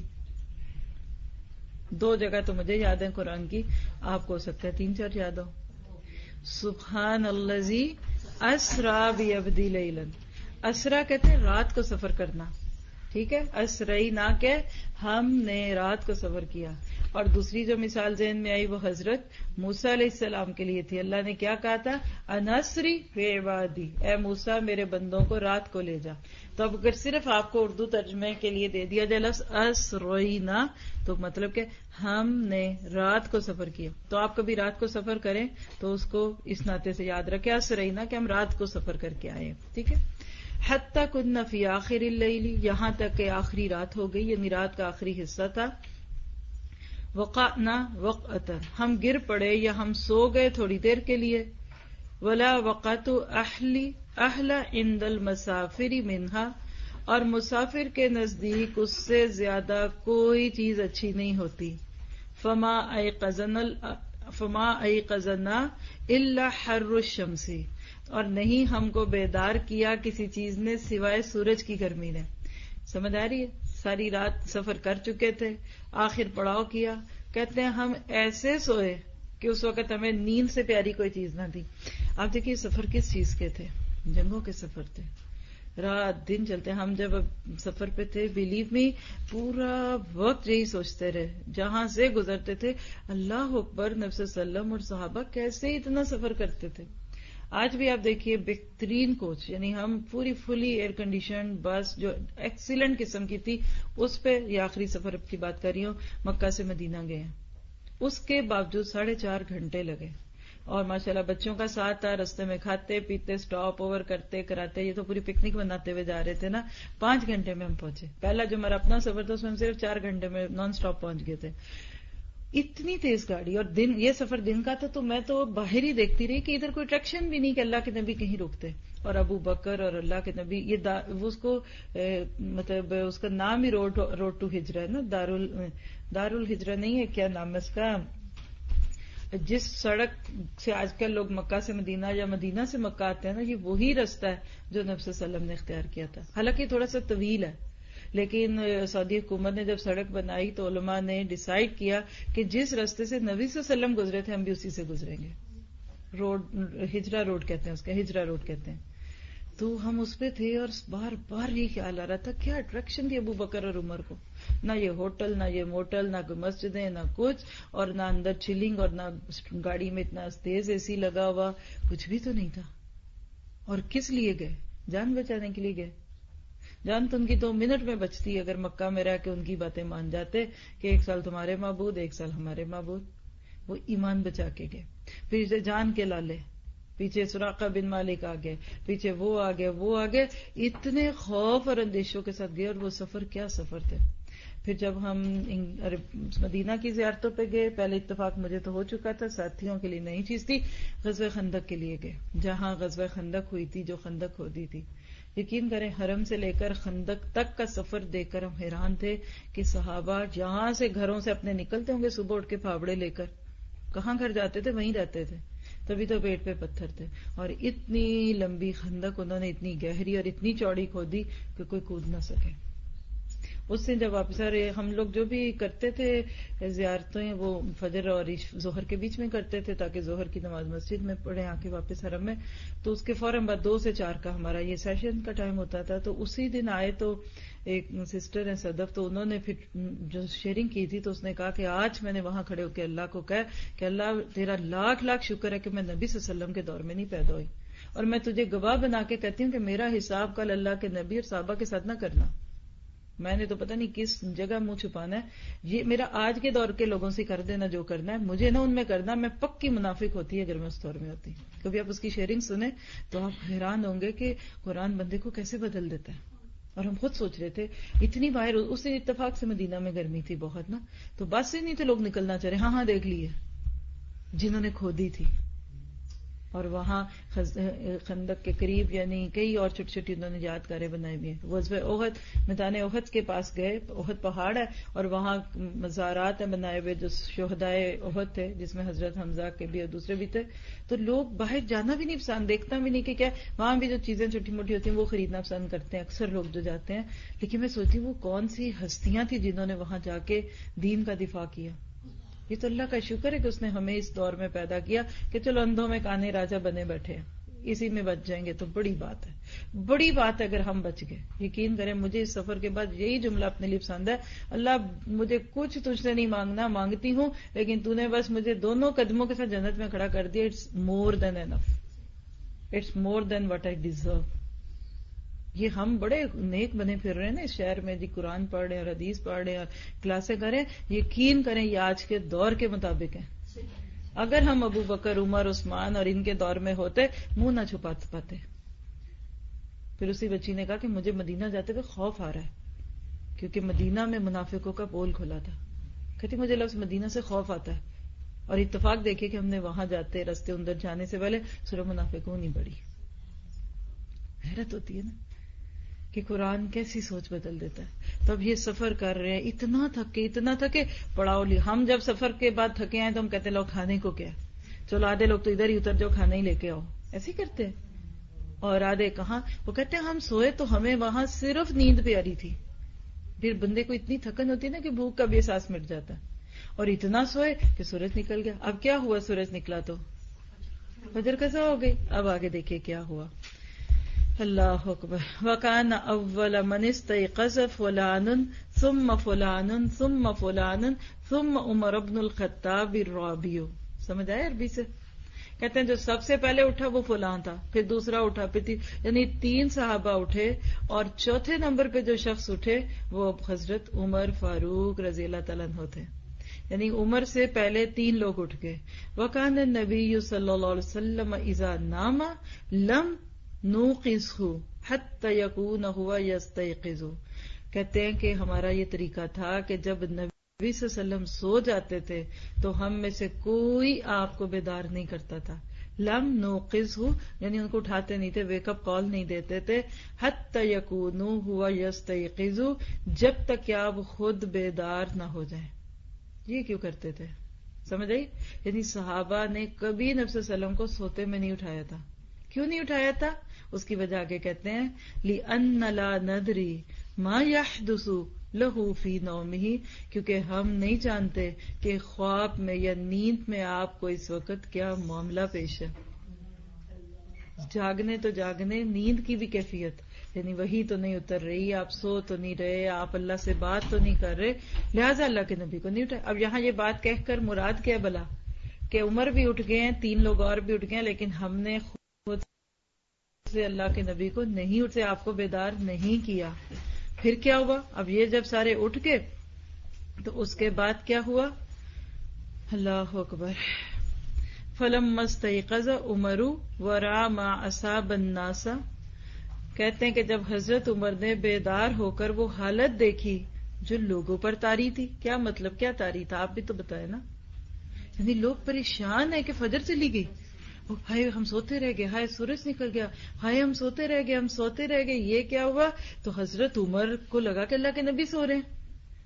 دو جگہ تو مجھے یاد ہے قرآن کی، آپ کو ہو سکتا ہے تین چار یاد ہو. سبحان الذی اسرا بعبدہ لیلا، اسرا کہتے ہیں رات کو سفر کرنا. ٹھیک ہے. اسرعینا کہ ہم نے رات کو سفر کیا. اور دوسری جو مثال ذہن میں آئی وہ حضرت موسیٰ علیہ السلام کے لیے تھی. اللہ نے کیا کہا تھا؟ انسری فی عبادی، اے موسیٰ میرے بندوں کو رات کو لے جا. تو اب اگر صرف آپ کو اردو ترجمے کے لیے دے دیا جائے لفظ اسرعینا تو مطلب کہ ہم نے رات کو سفر کیا. تو آپ کبھی رات کو سفر کریں تو اس کو اس ناطے سے یاد رکھیں اسرعینا کہ ہم رات کو سفر کر کے آئے. ٹھیک ہے. حتی کن فی آخر اللیل، یہاں تک کہ آخری رات ہو گئی، یعنی رات کا آخری حصہ تھا. وقعنا وقعتا، ہم گر پڑے یا ہم سو گئے تھوڑی دیر کے لیے. ولا وقعت اہلی اہل عند المسافر منہا، اور مسافر کے نزدیک اس سے زیادہ کوئی چیز اچھی نہیں ہوتی. فما ایقظنا فما ایقظنا الا حر الشمس، اور نہیں ہم کو بیدار کیا کسی چیز نے سوائے سورج کی گرمی نے. سمجھ آ رہی ہے؟ ساری رات سفر کر چکے تھے، آخر پڑاؤ کیا. کہتے ہیں ہم ایسے سوئے کہ اس وقت ہمیں نیند سے پیاری کوئی چیز نہ تھی. آپ دیکھیے سفر کس چیز کے تھے؟ جنگوں کے سفر تھے، رات دن چلتے. ہم جب سفر پہ تھے بلیو می پورا وقت یہی سوچتے رہے جہاں سے گزرتے تھے، اللہ اکبر، نبی صلی اللہ علیہ وسلم اور صحابہ کیسے اتنا سفر کرتے تھے. آج بھی آپ دیکھیے بہترین کوچ، یعنی ہم پوری فلی ایئر کنڈیشن بس جو ایکسیلنٹ قسم کی تھی اس پہ، یہ آخری سفر کی بات کر رہی ہوں، مکہ سے مدینہ گئے ہیں، اس کے باوجود ساڑھے چار گھنٹے لگے. اور ماشاءاللہ بچوں کا ساتھ تھا، رستے میں کھاتے پیتے سٹاپ اوور کرتے کراتے، یہ تو پوری پکنک بناتے ہوئے جا رہے تھے نا. پانچ گھنٹے میں ہم پہنچے. پہلا جو ہمارا اپنا سفر تھا اس میں ہم صرف چار گھنٹے میں نان سٹاپ پہنچ گئے تھے. اتنی تیز گاڑی، اور دن یہ سفر دن کا تھا تو میں تو باہر ہی دیکھتی رہی کہ ادھر کوئی اٹریکشن بھی نہیں کہ اللہ کے نبی کہیں رکتے. اور ابو بکر اور اللہ کے نبی، یہ دا اس کو مطلب اس کا نام ہی روڈ روڈ ٹو ہجرہ ہے نا، دار دار الحجرہ نہیں ہے، کیا نام ہے اس کا؟ جس سڑک سے آج کل لوگ مکہ سے مدینہ یا مدینہ سے مکہ آتے ہیں نا، یہ وہی رستہ ہے جو نبی صلی اللہ علیہ وسلم نے اختیار کیا تھا. حالانکہ تھوڑا سا طویل ہے، لیکن سعودی حکومت نے جب سڑک بنائی تو علماء نے ڈیسائیڈ کیا کہ جس رستے سے نبی صلی اللہ علیہ وسلم گزرے تھے ہم بھی اسی سے گزریں گے. روڈ ہجرہ روڈ کہتے ہیں اس کا، ہجرہ روڈ کہتے ہیں. تو ہم اس پہ تھے اور بار بار یہ خیال آ رہا تھا کیا اٹریکشن تھی ابو بکر اور عمر کو. نہ یہ ہوٹل، نہ یہ موٹل، نہ کوئی مسجدیں، نہ کچھ، اور نہ اندر چلنگ، اور نہ گاڑی میں اتنا تیز اے سی لگا ہوا، کچھ بھی تو نہیں تھا. اور کس لیے گئے؟ جان بچانے کے لیے گئے. جان تو ان کی دو منٹ میں بچتی اگر مکہ میں رہ کے ان کی باتیں مان جاتے کہ ایک سال تمہارے معبود ایک سال ہمارے معبود. وہ ایمان بچا کے گئے. پھر جان کے لالے، پیچھے سراقہ بن مالک آ گئے، پیچھے وہ آ گئے وہ آ گئے، اتنے خوف اور اندیشوں کے ساتھ گئے. اور وہ سفر کیا سفر تھے. پھر جب ہم مدینہ کی زیارتوں پہ گئے، پہلے اتفاق مجھے تو ہو چکا تھا، ساتھیوں کے لیے نئی چیز تھی، غزوہ خندق کے لیے گئے جہاں غزوہ خندق ہوئی تھی، جو خندق کھودی تھی. یقین کریں حرم سے لے کر خندق تک کا سفر دیکھ کر ہم حیران تھے کہ صحابہ جہاں سے گھروں سے اپنے نکلتے ہوں گے صبح اٹھ کے پھاوڑے لے کر، کہاں گھر جاتے تھے وہیں رہتے تھے، تبھی تو پیٹ پہ پتھر تھے. اور اتنی لمبی خندق انہوں نے اتنی گہری اور اتنی چوڑی کھودی کہ کوئی کود نہ سکے. اس سے جب واپس آ رہے ہم لوگ جو بھی کرتے تھے زیارتیں وہ فجر اور ظہر کے بیچ میں کرتے تھے تاکہ ظہر کی نماز مسجد میں پڑھیں آ کے واپس حرم میں. تو اس کے فوراً بعد دو سے چار کا ہمارا یہ سیشن کا ٹائم ہوتا تھا. تو اسی دن آئے تو ایک سسٹر ہیں صدف, تو انہوں نے پھر جو شیئرنگ کی تھی تو اس نے کہا کہ آج میں نے وہاں کھڑے ہو کے اللہ کو کہا کہ اللہ تیرا لاکھ لاکھ شکر ہے کہ میں نبی صلی اللہ علیہ وسلم کے دور میں نہیں پیدا ہوئی, اور میں تجھے گواہ بنا کے کہتی ہوں کہ میرا حساب کل اللہ کے نبی اور صحابہ کے ساتھ نہ کرنا. میں نے تو پتہ نہیں کس جگہ منہ چھپانا ہے, یہ میرا آج کے دور کے لوگوں سے کر دینا جو کرنا ہے, مجھے نہ ان میں کرنا. میں پکی منافق ہوتی ہے اگر میں اس دور میں ہوتی. کبھی آپ اس کی شیئرنگ سنیں تو آپ حیران ہوں گے کہ قرآن بندے کو کیسے بدل دیتا ہے. اور ہم خود سوچ رہے تھے اتنی باہر, اس دن اتفاق سے مدینہ میں گرمی تھی بہت نا, تو بس سے نہیں تھے لوگ نکلنا چاہ رہے. ہاں ہاں دیکھ لیے جنہوں نے کھودی تھی, اور وہاں خندق کے قریب یعنی کئی اور چھوٹی چھوٹی انہوں نے یادگاریں بنائی ہوئی ہیں. غزوہ احد, میدان احد کے پاس گئے, احد پہاڑ ہے اور وہاں مزارات ہیں بنائے ہوئے جو شہدائے احد تھے جس میں حضرت حمزہ کے بھی اور دوسرے بھی تھے. تو لوگ باہر جانا بھی نہیں پسند, دیکھنا بھی نہیں کہ کیا وہاں بھی جو چیزیں چھوٹی موٹی ہوتی ہیں وہ خریدنا پسند کرتے ہیں اکثر لوگ جو جاتے ہیں. لیکن میں سوچتی ہوں وہ کون سی ہستیاں تھیں جنہوں نے وہاں جا کے دین کا دفاع کیا. یہ تو اللہ کا شکر ہے کہ اس نے ہمیں اس دور میں پیدا کیا کہ چلو اندھوں میں کانے راجا بنے بیٹھے ہیں, اسی میں بچ جائیں گے تو بڑی بات ہے, بڑی بات ہے اگر ہم بچ گئے. یقین کریں مجھے اس سفر کے بعد یہی جملہ اپنے لیے پسند ہے, اللہ مجھے کچھ تجھ سے نہیں مانگنا, مانگتی ہوں لیکن تو نے بس مجھے دونوں قدموں کے ساتھ جنت میں کھڑا کر دیا. It's more than enough, it's more than what I deserve. یہ ہم بڑے نیک بنے پھر رہے ہیں نا اس شہر میں جی, قرآن پڑھ رہے ہیں اور حدیث پڑھ رہے ہیں اور کلاسیں کریں. یقین کریں یہ آج کے دور کے مطابق ہیں. اگر ہم ابو بکر عمر عثمان اور ان کے دور میں ہوتے منہ نہ چھپا پاتے. پھر اسی بچی نے کہا کہ مجھے مدینہ جاتے ہوئے خوف آ رہا ہے کیونکہ مدینہ میں منافقوں کا پول کھلا تھا. کہتی مجھے لفظ مدینہ سے خوف آتا ہے. اور اتفاق دیکھیے کہ ہم نے وہاں جاتے رستے اندر جانے سے پہلے سورہ منافقون نہیں پڑھی. حیرت ہوتی ہے نا کہ قرآن کیسی سوچ بدل دیتا ہے. تو اب یہ سفر کر رہے ہیں, اتنا تھکے اتنا تھکے پڑاؤ لی. ہم جب سفر کے بعد تھکے آئے تو ہم کہتے ہیں لوگ کھانے کو کیا, چلو آدھے لوگ تو ادھر ہی اتر جاؤ کھانا ہی لے کے آؤ, ایسے ہی کرتے ہیں. اور آدھے کہاں, وہ کہتے ہیں ہم سوئے تو ہمیں وہاں صرف نیند پہ آ رہی تھی. پھر بندے کو اتنی تھکن ہوتی ہے نا کہ بھوک کا بھی احساس مٹ جاتا ہے. اور اتنا سوئے کہ سورج نکل گیا. اب کیا ہوا, سورج نکلا تو فجر کیسا ہو گئی. اب آگے دیکھیے کیا ہوا. اللہ اکبر. وکان اول من استيقظ فلان ثم فلان ثم فلان ثم عمر بن الخطاب الرابع. سمجھ آئے عربی سے؟ کہتے ہیں جو سب سے پہلے اٹھا وہ فلاں تھا, پھر دوسرا اٹھا, پھر تی... یعنی تین صحابہ اٹھے اور چوتھے نمبر پہ جو شخص اٹھے وہ حضرت عمر فاروق رضی اللہ تعالیٰ عنہ تھے. یعنی عمر سے پہلے تین لوگ اٹھ گئے. وکان النبی صلی اللہ علیہ وسلم اذا نام لم نوقظہ حتی یکون ہوا یستیقظ. کہتے ہیں کہ ہمارا یہ طریقہ تھا کہ جب نبی صلی اللہ علیہ وسلم سو جاتے تھے تو ہم میں سے کوئی آپ کو بیدار نہیں کرتا تھا. لم نوقظہ یعنی ان کو اٹھاتے نہیں تھے, ویک اپ کال نہیں دیتے تھے. حتی یکون ہوا یستیقظ جب تک کہ آپ خود بیدار نہ ہو جائیں. یہ کیوں کرتے تھے سمجھ آئی؟ یعنی صحابہ نے کبھی نبی صلی اللہ علیہ وسلم کو سوتے میں نہیں اٹھایا تھا. کیوں نہیں اٹھایا تھا؟ اس کی وجہ آگے کہتے ہیں لِأَنَّ لَا نَدْرِي مَا يَحْدُثُ لَهُ فِي نَوْمِهِ, کیونکہ ہم نہیں جانتے کہ خواب میں یا نیند میں آپ کو اس وقت کیا معاملہ پیش ہے. جاگنے تو جاگنے, نیند کی بھی کیفیت, یعنی وہی تو نہیں اتر رہی, آپ سو تو نہیں رہے, آپ اللہ سے بات تو نہیں کر رہے, لہٰذا اللہ کے نبی کو نہیں اٹھایا. اب یہاں یہ بات کہہ کر مراد کیا بلا کہ عمر بھی اٹھ گئے ہیں, تین لوگ اور بھی اٹھ گئے ہیں, لیکن ہم نے خود سے اللہ کے نبی کو نہیں اٹھے, آپ کو بیدار نہیں کیا. پھر کیا ہوا؟ اب یہ جب سارے اٹھ گئے تو اس کے بعد کیا ہوا؟ اللہ اکبر. فلما استيقظ عمر ورأى ما أصاب الناس. کہتے ہیں کہ جب حضرت عمر نے بیدار ہو کر وہ حالت دیکھی جو لوگوں پر طاری تھی. کیا مطلب, کیا طاری تھا, آپ بھی تو بتائیں نا. یعنی لوگ پریشان ہیں کہ فجر چلی گئی, ہائے ہم سوتے رہ گئے, ہائے سورج نکل گیا, ہائے ہم سوتے رہ گئے, ہم سوتے رہ گئے, یہ کیا ہوا؟ تو حضرت عمر کو لگا کہ اللہ کے نبی سو رہے ہیں.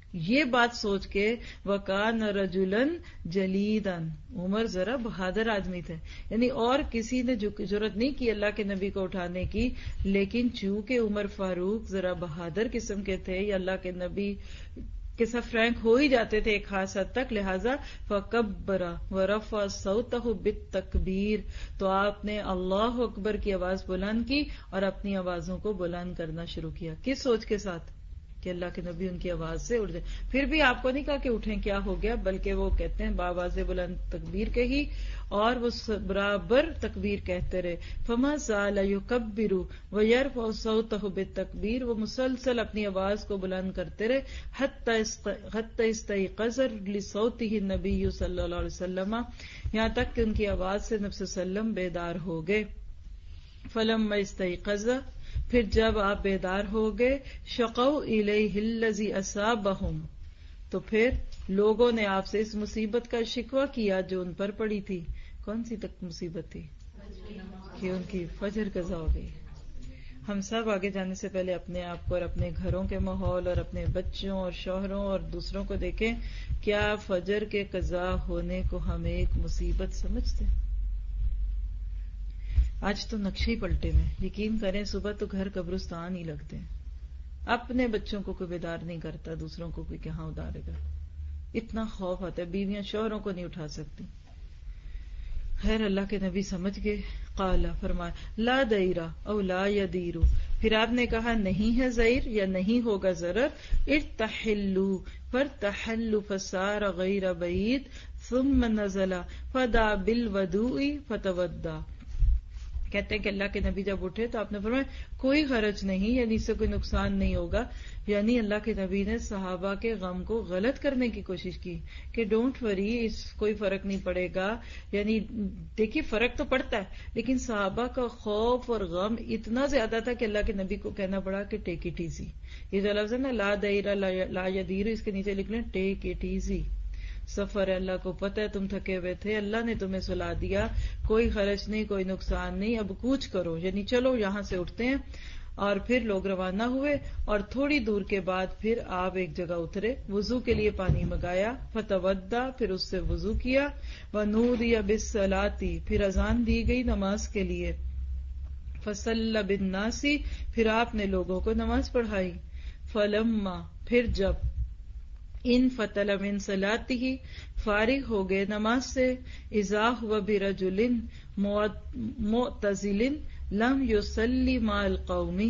یہ بات سوچ کے وکان رجلن جلیدن، عمر ذرا بہادر آدمی تھے، یعنی اور کسی نے جرت نہیں کی اللہ کے نبی کو اٹھانے کی، لیکن چونکہ عمر فاروق ذرا بہادر قسم کے تھے یا اللہ کے نبی کے ساتھ فرینک ہو ہی جاتے تھے ایک خاص حد تک، لہذا فکبر ورفع صوتہ بالتکبیر، تو آپ نے اللہ اکبر کی آواز بلند کی اور اپنی آوازوں کو بلند کرنا شروع کیا. کس سوچ کے ساتھ؟ کہ اللہ کے نبی ان کی آواز سے اٹھ جائے. پھر بھی آپ کو نہیں کہا کہ اٹھیں کیا ہو گیا، بلکہ وہ کہتے ہیں بآواز بلند تکبیر کہی اور وہ برابر تکبیر کہتے رہے. فما زال یکبر ویرفع صوتہ بالتکبیر، وہ مسلسل اپنی آواز کو بلند کرتے رہے حتی استيقظ لصوته النبی صلی اللہ علیہ وسلم، یہاں تک کہ ان کی آواز سے نبی صلی اللہ علیہ وسلم بیدار ہو گئے. فلما استيقظ، پھر جب آپ بیدار ہو گئے، شقوا الیہ الذی اصابہم، تو پھر لوگوں نے آپ سے اس مصیبت کا شکوہ کیا جو ان پر پڑی تھی. کون سی تک مصیبت تھی؟ کہ ان کی فجر قضا ہو گئی. ہم سب آگے جانے سے پہلے اپنے آپ کو اور اپنے گھروں کے ماحول اور اپنے بچوں اور شوہروں اور دوسروں کو دیکھیں، کیا فجر کے قضا ہونے کو ہم ایک مصیبت سمجھتے ہیں؟ آج تو نقشے ہی پلٹے میں، یقین کریں صبح تو گھر قبرستان ہی لگتے ہیں. اپنے بچوں کو کوئی بیدار نہیں کرتا، دوسروں کو کوئی کہاں اتارے گا. اتنا خوف آتا ہے، بیویاں شوہروں کو نہیں اٹھا سکتی. خیر اللہ کے نبی سمجھ گئے. قال، فرمایا لا دیرا او لا یدیرو، پھر آپ نے کہا نہیں ہے زیر یا نہیں ہوگا ضرر. ارتحلوا فارتحلوا فصار غیر بعید ثم نزل فدعا بالوضوء فتودع. کہتے ہیں کہ اللہ کے نبی جب اٹھے تو آپ نے فرمایا کوئی حرج نہیں، یعنی اس سے کوئی نقصان نہیں ہوگا. یعنی اللہ کے نبی نے صحابہ کے غم کو غلط کرنے کی کوشش کی کہ ڈونٹ وری، اس کوئی فرق نہیں پڑے گا. یعنی دیکھیے فرق تو پڑتا ہے، لیکن صحابہ کا خوف اور غم اتنا زیادہ تھا کہ اللہ کے نبی کو کہنا پڑا کہ ٹیک اٹ ایزی. یہ جو لفظ ہے نا لا دائرہ لا یدیر، اس کے نیچے لکھ لیں ٹیک اٹ ایزی. سفر ہے، اللہ کو پتہ ہے تم تھکے ہوئے تھے، اللہ نے تمہیں سلا دیا، کوئی خرچ نہیں، کوئی نقصان نہیں، اب کوچ کرو، یعنی چلو یہاں سے اٹھتے ہیں. اور پھر لوگ روانہ ہوئے اور تھوڑی دور کے بعد پھر آپ ایک جگہ اترے، وضو کے لیے پانی منگایا. فتودع، پھر اس سے وضو کیا. ونودی بالصلاۃ، پھر اذان دی گئی نماز کے لیے. فصلی بالناس، پھر آپ نے لوگوں کو نماز پڑھائی. فلما، پھر جب ان فتل من صلاته، فارغ ہو گئے نماز سے. اذا هو برجل معتزل لم يصلي مع القوم،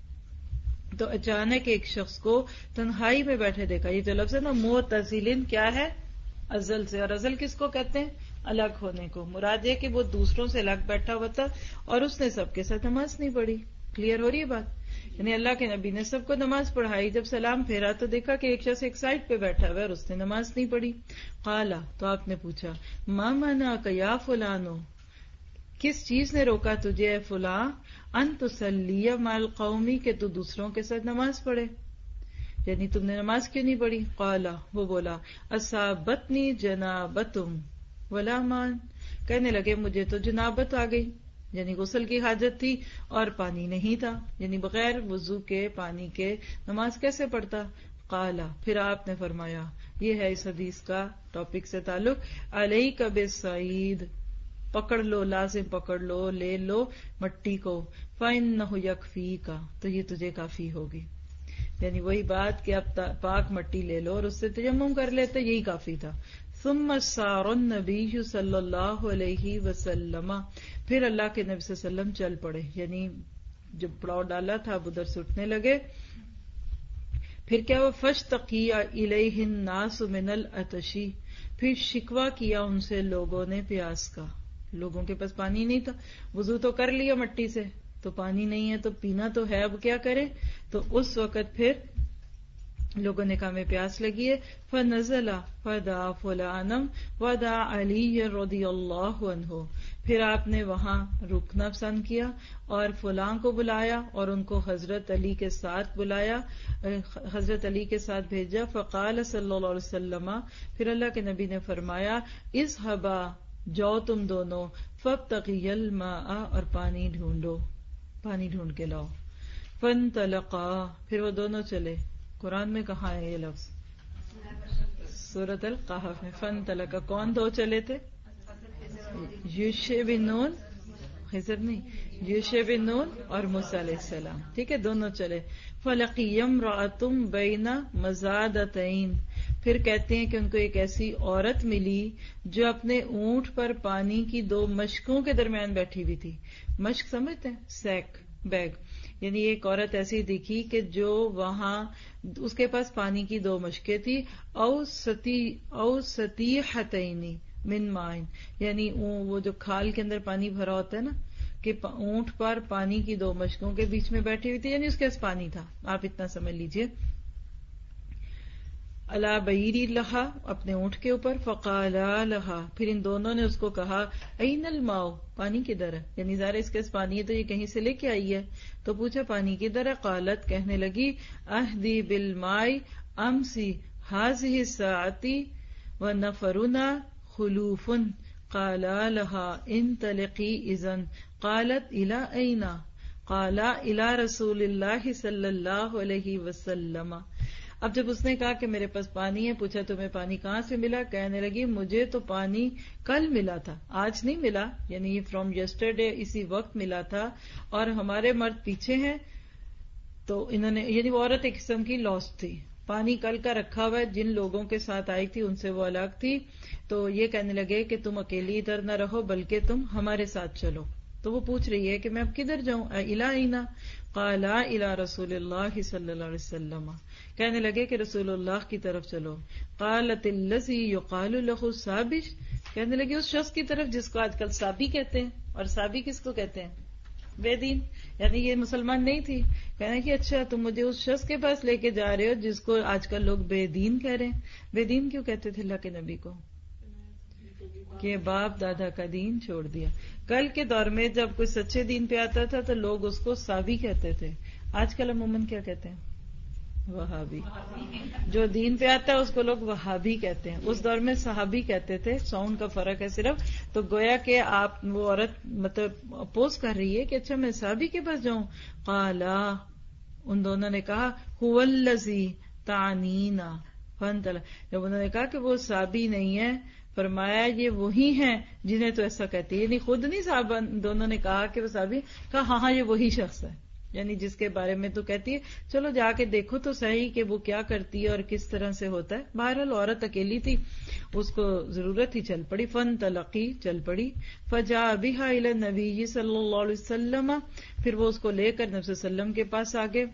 تو اچانک ایک شخص کو تنہائی میں بیٹھے دیکھا. یہ جو لفظ ہے نا معتزل، کیا ہے؟ ازل سے. اور ازل کس کو کہتے ہیں؟ الگ ہونے کو. مراد یہ کہ وہ دوسروں سے الگ بیٹھا ہوا تھا اور اس نے سب کے ساتھ نماز نہیں پڑھی. کلیئر ہو رہی ہے بات؟ یعنی اللہ کے نبی نے سب کو نماز پڑھائی، جب سلام پھیرا تو دیکھا کہ ایک شخص ایک سائڈ پہ بیٹھا ہوا ہے اور اس نے نماز نہیں پڑھی. قالا، تو آپ نے پوچھا ما منعک یا فلانو، کس چیز نے روکا تجھے اے فلاں، ان تصلی مع القوم، کہ تو دوسروں کے ساتھ نماز پڑھے، یعنی تم نے نماز کیوں نہیں پڑھی؟ قالا، وہ بولا اصابتنی جنابتم ولا مان، کہنے لگے مجھے تو جنابت آ گئی، یعنی غسل کی حاجت تھی اور پانی نہیں تھا، یعنی بغیر وضو کے پانی کے نماز کیسے پڑھتا؟ قالا، پھر آپ نے فرمایا، یہ ہے اس حدیث کا ٹاپک سے تعلق، علیک بالصعید، پکڑ لو، لازم پکڑ لو، لے لو مٹی کو، فإنہ یکفیک، تو یہ تجھے کافی ہوگی. یعنی وہی بات کہ اب پاک مٹی لے لو اور اس سے تیمم کر لیتے، یہی کافی تھا. ثم سار النبی صلی اللہ علیہ وسلم، پھر اللہ کے نبی صلی اللہ علیہ وسلم چل پڑے، یعنی جب پڑاؤ ڈالا تھا اب ادھر سے اٹھنے لگے. پھر کیا وہ فاشتقی الیہ الناس من العطش، پھر شکوہ کیا ان سے لوگوں نے پیاس کا. لوگوں کے پاس پانی نہیں تھا، وضو تو کر لیا مٹی سے، تو پانی نہیں ہے تو پینا تو ہے، اب کیا کریں؟ تو اس وقت پھر لوگوں نے کہا میں پیاس لگی ہے. فنزل فدعا فلانا ودعا علی رضی اللہ عنہ، پھر آپ نے وہاں رکنا پسند کیا اور فلاں کو بلایا اور ان کو حضرت علی کے ساتھ بلایا، حضرت علی کے ساتھ بھیجا. فقال صلی اللہ علیہ وسلم، پھر اللہ کے نبی نے فرمایا، اذهبا، جاؤ تم دونوں، فابتغی الماء، اور پانی ڈھونڈو، پانی ڈھونڈ کے لاؤ. فانطلقا، پھر وہ دونوں چلے. قرآن میں کہاں ہے یہ لفظ؟ سورۃ القحف میں. فن تلک کون دو چلے تھے؟ یوشع بن نون، خضر نہیں، یوشع بن نون اور موسیٰ علیہ السلام. ٹھیک ہے، دونوں چلے. فلقی امرأۃ بین مزادتین، پھر کہتے ہیں کہ ان کو ایک ایسی عورت ملی جو اپنے اونٹ پر پانی کی دو مشکوں کے درمیان بیٹھی ہوئی تھی. مشک سمجھتے ہیں؟ Sack, bag. یعنی ایک عورت ایسی دکھی کہ جو وہاں اس کے پاس پانی کی دو مشکیں تھی. او ستی او ستیحتین من مائن، یعنی وہ جو کھال کے اندر پانی بھرا ہوتا ہے نا، کہ اونٹ پر پانی کی دو مشکوں کے بیچ میں بیٹھی ہوئی تھی، یعنی اس کے پاس پانی تھا. آپ اتنا سمجھ لیجئے. علی بعیری لہا، اپنے اونٹ کے اوپر. فقالا لہا، پھر ان دونوں نے اس کو کہا این الماء، پانی کدھر ہے؟ یعنی ظاہر اس کے پاس پانی ہے تو یہ کہیں سے لے کے آئی ہے. تو پوچھا پانی کدھر ہے؟ قالت، کہنے لگی اہدی بالماء امسی هذه الساعة ونفرنا خلوف. قالا لها انطلقی اذن. قالت الى این؟ قالا الى رسول اللہ صلی اللہ علیہ وسلم. اب جب اس نے کہا کہ میرے پاس پانی ہے، پوچھا تمہیں پانی کہاں سے ملا؟ کہنے لگی مجھے تو پانی کل ملا تھا، آج نہیں ملا، یعنی فرام یسٹرڈے اسی وقت ملا تھا، اور ہمارے مرد پیچھے ہیں. تو انہوں نے، یعنی وہ عورت ایک قسم کی لاسٹ تھی. پانی کل کا رکھا ہوا ہے، جن لوگوں کے ساتھ آئی تھی ان سے وہ الگ تھی. تو یہ کہنے لگے کہ تم اکیلی ادھر نہ رہو بلکہ تم ہمارے ساتھ چلو. تو وہ پوچھ رہی ہے کہ میں اب کدھر جاؤں؟ الا اینا؟ قالا الی رسول اللہ صلی اللہ علیہ وسلم، کہنے لگے کہ رسول اللہ کی طرف چلو. قالت الذی یقال له سابش، کہنے لگے اس شخص کی طرف جس کو آج کل سابی کہتے ہیں. اور سابی کس کو کہتے ہیں؟ بے دین، یعنی یہ مسلمان نہیں تھی. کہنے کہ اچھا تم مجھے اس شخص کے پاس لے کے جا رہے ہو جس کو آج کل لوگ بے دین کہہ رہے ہیں. بے دین کیوں کہتے تھے اللہ کے نبی کو؟ کہ باپ دادا کا دین چھوڑ دیا. کل کے دور میں جب کوئی سچے دین پہ آتا تھا تو لوگ اس کو سابی کہتے تھے. آج کل عموماً کیا کہتے ہیں؟ وہابی. جو دین پہ آتا ہے اس کو لوگ وہابی کہتے ہیں. اس دور میں صحابی کہتے تھے. ساؤنڈ کا فرق ہے صرف. تو گویا کہ آپ، وہ عورت مطلب اپوز کر رہی ہے کہ اچھا میں صحابی کے پاس جاؤں. قالا، ان دونوں نے کہا هو الذی تعنینا. فانطلق، جب انہوں نے کہا کہ وہ صحابی نہیں ہے، فرمایا یہ وہی ہیں جنہیں تو ایسا کہتی ہے. یعنی خود نہیں صاحب دونوں نے کہا کہ وہ صحابی، کہا ہاں ہاں یہ وہی شخص ہے، یعنی جس کے بارے میں تو کہتی ہے چلو جا کے دیکھو تو صحیح کہ وہ کیا کرتی ہے اور کس طرح سے ہوتا ہے. بہرحال عورت اکیلی تھی، اس کو ضرورت ہی چل پڑی. فن تلقی، چل پڑی. فجاء بها الى النبی صلی اللہ علیہ وسلم، پھر وہ اس کو لے کر نبی صلی اللہ علیہ وسلم کے پاس آگے.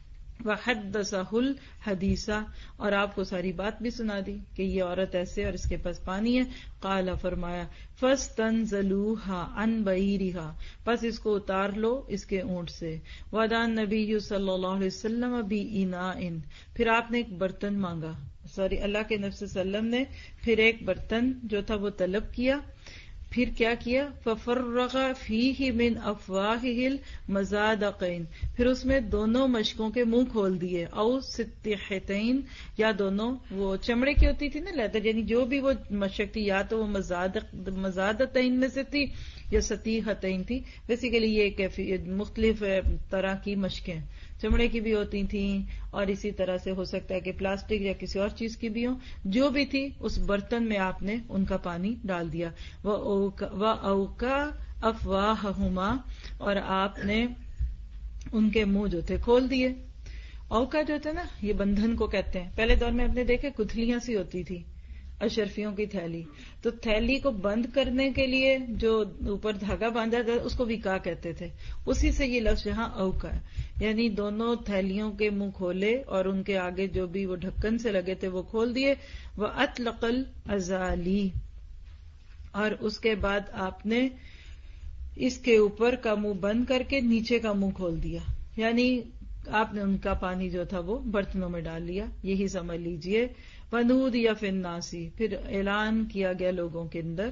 وحدثہ الحدیثہ، اور آپ کو ساری بات بھی سنا دی کہ یہ عورت ایسے اور اس کے پاس پانی ہے. قال، فرمایا فاستنزلوها عن بعیرها، پس اس کو اتار لو اس کے اونٹ سے. ودعا النبی صلی اللہ علیہ وسلم باناء، پھر آپ نے ایک برتن مانگا، سوری اللہ کے نبی صلی اللہ علیہ وسلم نے پھر ایک برتن جو تھا وہ طلب کیا. پھر کیا کیا؟ ففرغ فیہ من افواہہ المزادقین، پھر اس میں دونوں مشکوں کے منہ کھول دیے. او ستیحتین، یا دونوں وہ چمڑے کی ہوتی تھی نا، لیدر، یعنی جو بھی وہ مشک تھی یا تو وہ مزادتین میں سے تھی یا ستیحتین تھی. بیسیکلی یہ مختلف طرح کی مشکیں چمڑے کی بھی ہوتی تھیں اور اسی طرح سے ہو سکتا ہے کہ پلاسٹک یا کسی اور چیز کی بھی ہوں. جو بھی تھی اس برتن میں آپ نے ان کا پانی ڈال دیا. وَأَوْكَا أَفْوَاهُمَا، اور آپ نے ان کے منہ جو تھے کھول دیے. اوکا جو تھے نا، یہ بندھن کو کہتے ہیں. پہلے دور میں آپ نے دیکھے گتھلیاں سی ہوتی تھی، اشرفیوں کی تھیلی، تو تھیلی کو بند کرنے کے لیے جو اوپر دھاگا باندھا تھا اس کو وکا کہتے تھے. اسی سے یہ لفظ یہاں اوکا ہے، یعنی دونوں تھیلیوں کے منہ کھولے اور ان کے آگے جو بھی وہ ڈھکن سے لگے تھے وہ کھول دیے. وَأَطْلَقَ الْأَزَالِي، اور اس کے بعد آپ نے اس کے اوپر کا منہ بند کر کے نیچے کا منہ کھول دیا، یعنی آپ نے ان کا پانی جو تھا وہ برتنوں میں ڈال لیا. یہی سمجھ لیجئے. وَنُودِيَ فِي النَّاسِ، پھر اعلان کیا گیا لوگوں کے اندر،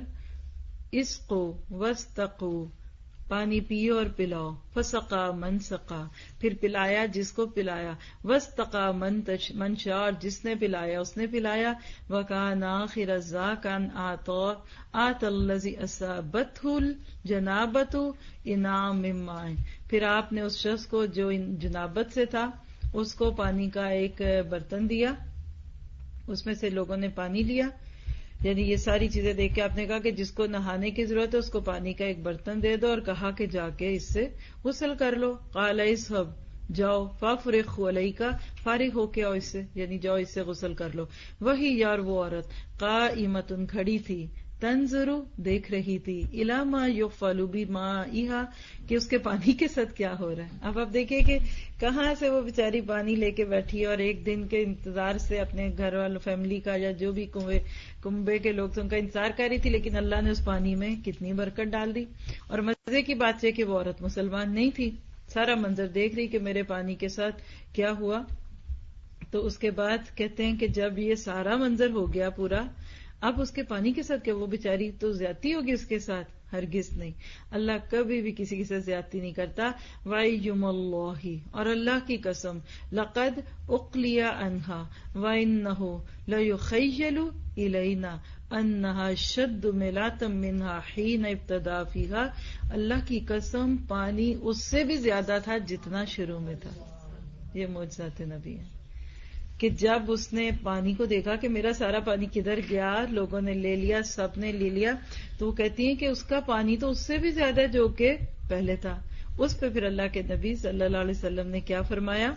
اسقوا واسقوا، پانی پیو اور پلاؤ. فسقا من سقا، پھر پلایا جس کو پلایا. واسقا من من شاء، اور جس نے پلایا اس نے پلایا. وکان آخر ذاک ان اعطى اعطى الذي اصابته الجنابۃ اناء من ماء، پھر آپ نے اس شخص کو جو جنابت سے تھا اس کو پانی کا ایک برتن دیا. اس میں سے لوگوں نے پانی لیا، یعنی یہ ساری چیزیں دیکھ کے آپ نے کہا کہ جس کو نہانے کی ضرورت ہے اس کو پانی کا ایک برتن دے دو، اور کہا کہ جا کے اس سے غسل کر لو. قال اذهب، جاؤ، فافرغ علیک، فارغ ہو کے آؤ اس سے، یعنی جاؤ اس سے غسل کر لو. وہی یار وہ عورت قائمۃ کھڑی تھی، تنظر دیکھ رہی تھی، الی ما یفعل بمائہا کہ اس کے پانی کے ساتھ کیا ہو رہا ہے. اب آپ دیکھیں کہ کہاں سے وہ بیچاری پانی لے کے بیٹھی اور ایک دن کے انتظار سے اپنے گھر والوں فیملی کا یا جو بھی کنبے کنبے کے لوگ تھے ان کا انتظار کر رہی تھی، لیکن اللہ نے اس پانی میں کتنی برکت ڈال دی. اور مزے کی بات یہ کہ وہ عورت مسلمان نہیں تھی، سارا منظر دیکھ رہی کہ میرے پانی کے ساتھ کیا ہوا. تو اس کے بعد کہتے ہیں کہ جب یہ سارا منظر ہو گیا پورا، اب اس کے پانی کے ساتھ کیا، وہ بیچاری تو زیادتی ہوگی اس کے ساتھ؟ ہرگز نہیں، اللہ کبھی بھی کسی کے ساتھ زیادتی نہیں کرتا. وَأَيُّمَ اللَّهِ، اور اللہ کی قسم، لَقَدْ أُقْلِيَ عَنْهَا وَإِنَّهُ لَيُخَيَّلُ إِلَيْنَا أَنَّهَا شَدُّ مِلَاتًا مِّنْهَا حِينَ ابْتَدَا فِيهَا. اللہ کی قسم پانی اس سے بھی زیادہ تھا جتنا شروع میں تھا. یہ معجزات نبی ہے کہ جب اس نے پانی کو دیکھا کہ میرا سارا پانی کدھر گیا، لوگوں نے لے لیا، سب نے لے لیا، تو وہ کہتی ہیں کہ اس کا پانی تو اس سے بھی زیادہ ہے جو کہ پہلے تھا. اس پہ پھر اللہ کے نبی صلی اللہ علیہ وسلم نے کیا فرمایا؟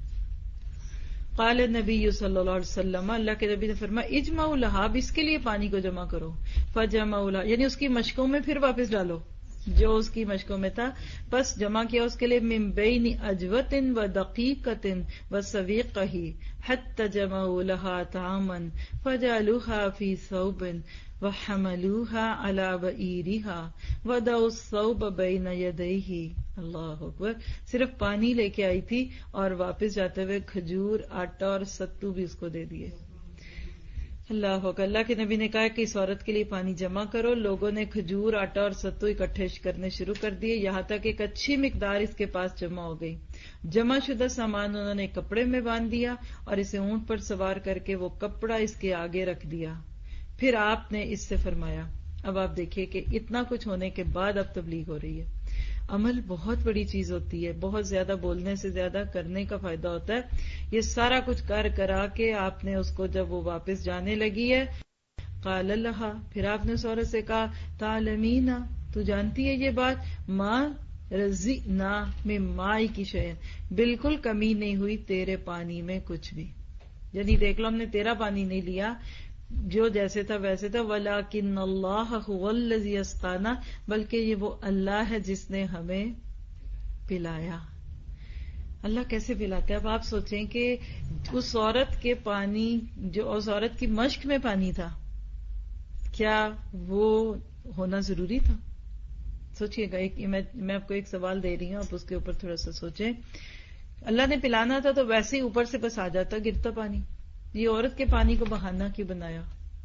قال نبی صلی اللہ علیہ وسلم، اللہ کے نبی نے فرمایا اجمعوا لها، اب اس کے لیے پانی کو جمع کرو. فجمعوا لها، یعنی اس کی مشکوں میں پھر واپس ڈالو جو اس کی مشکوں میں تھا، بس جمع کیا اس کے لیے. من بین اجوت و دقیقۃ و سویقہ حتی جمعوا لها طعاما فجعلوها فی ثوب وحملوها على بعیرها ودعوا الثوب بین یدیہ. اللہ اکبر، صرف پانی لے کے آئی تھی اور واپس جاتے ہوئے کھجور، آٹا اور ستو بھی اس کو دے دیے. اللہ اکبر. اللہ کے نبی نے کہا کہ اس عورت کے لیے پانی جمع کرو. لوگوں نے کھجور، آٹا اور ستو اکٹھے کرنے شروع کر دیے، یہاں تک ایک اچھی مقدار اس کے پاس جمع ہو گئی. جمع شدہ سامان انہوں نے کپڑے میں باندھ دیا اور اسے اونٹ پر سوار کر کے وہ کپڑا اس کے آگے رکھ دیا. پھر آپ نے اس سے فرمایا، اب آپ دیکھیے کہ اتنا کچھ ہونے کے بعد اب تبلیغ ہو رہی ہے. عمل بہت بڑی چیز ہوتی ہے، بہت زیادہ بولنے سے زیادہ کرنے کا فائدہ ہوتا ہے. یہ سارا کچھ کر کرا کے آپ نے اس کو جب وہ واپس جانے لگی ہے، قال لها، پھر آپ نے اس عورت سے کہا تعلمینا، تو جانتی ہے یہ بات، ما رزقنا من مائی کی شیء، بالکل کمی نہیں ہوئی تیرے پانی میں کچھ بھی. یعنی دیکھ لو ہم نے تیرا پانی نہیں لیا، جو جیسے تھا ویسے تھا. وَلَكِنَّ اللَّهَ هُوَ الَّذِي يَسْقَانَا، بلکہ یہ وہ اللہ ہے جس نے ہمیں پلایا. اللہ کیسے پلاتا ہے؟ اب آپ سوچیں کہ اس عورت کے پانی، جو اس عورت کی مشق میں پانی تھا، کیا وہ ہونا ضروری تھا؟ سوچئے گا. ایک میں آپ کو ایک سوال دے رہی ہوں، آپ اس کے اوپر تھوڑا سا سوچیں. اللہ نے پلانا تھا تو ویسے ہی اوپر سے بس آ جاتا گرتا پانی. یہ عورت کے پانی کو بہانہ کیوں بنایا؟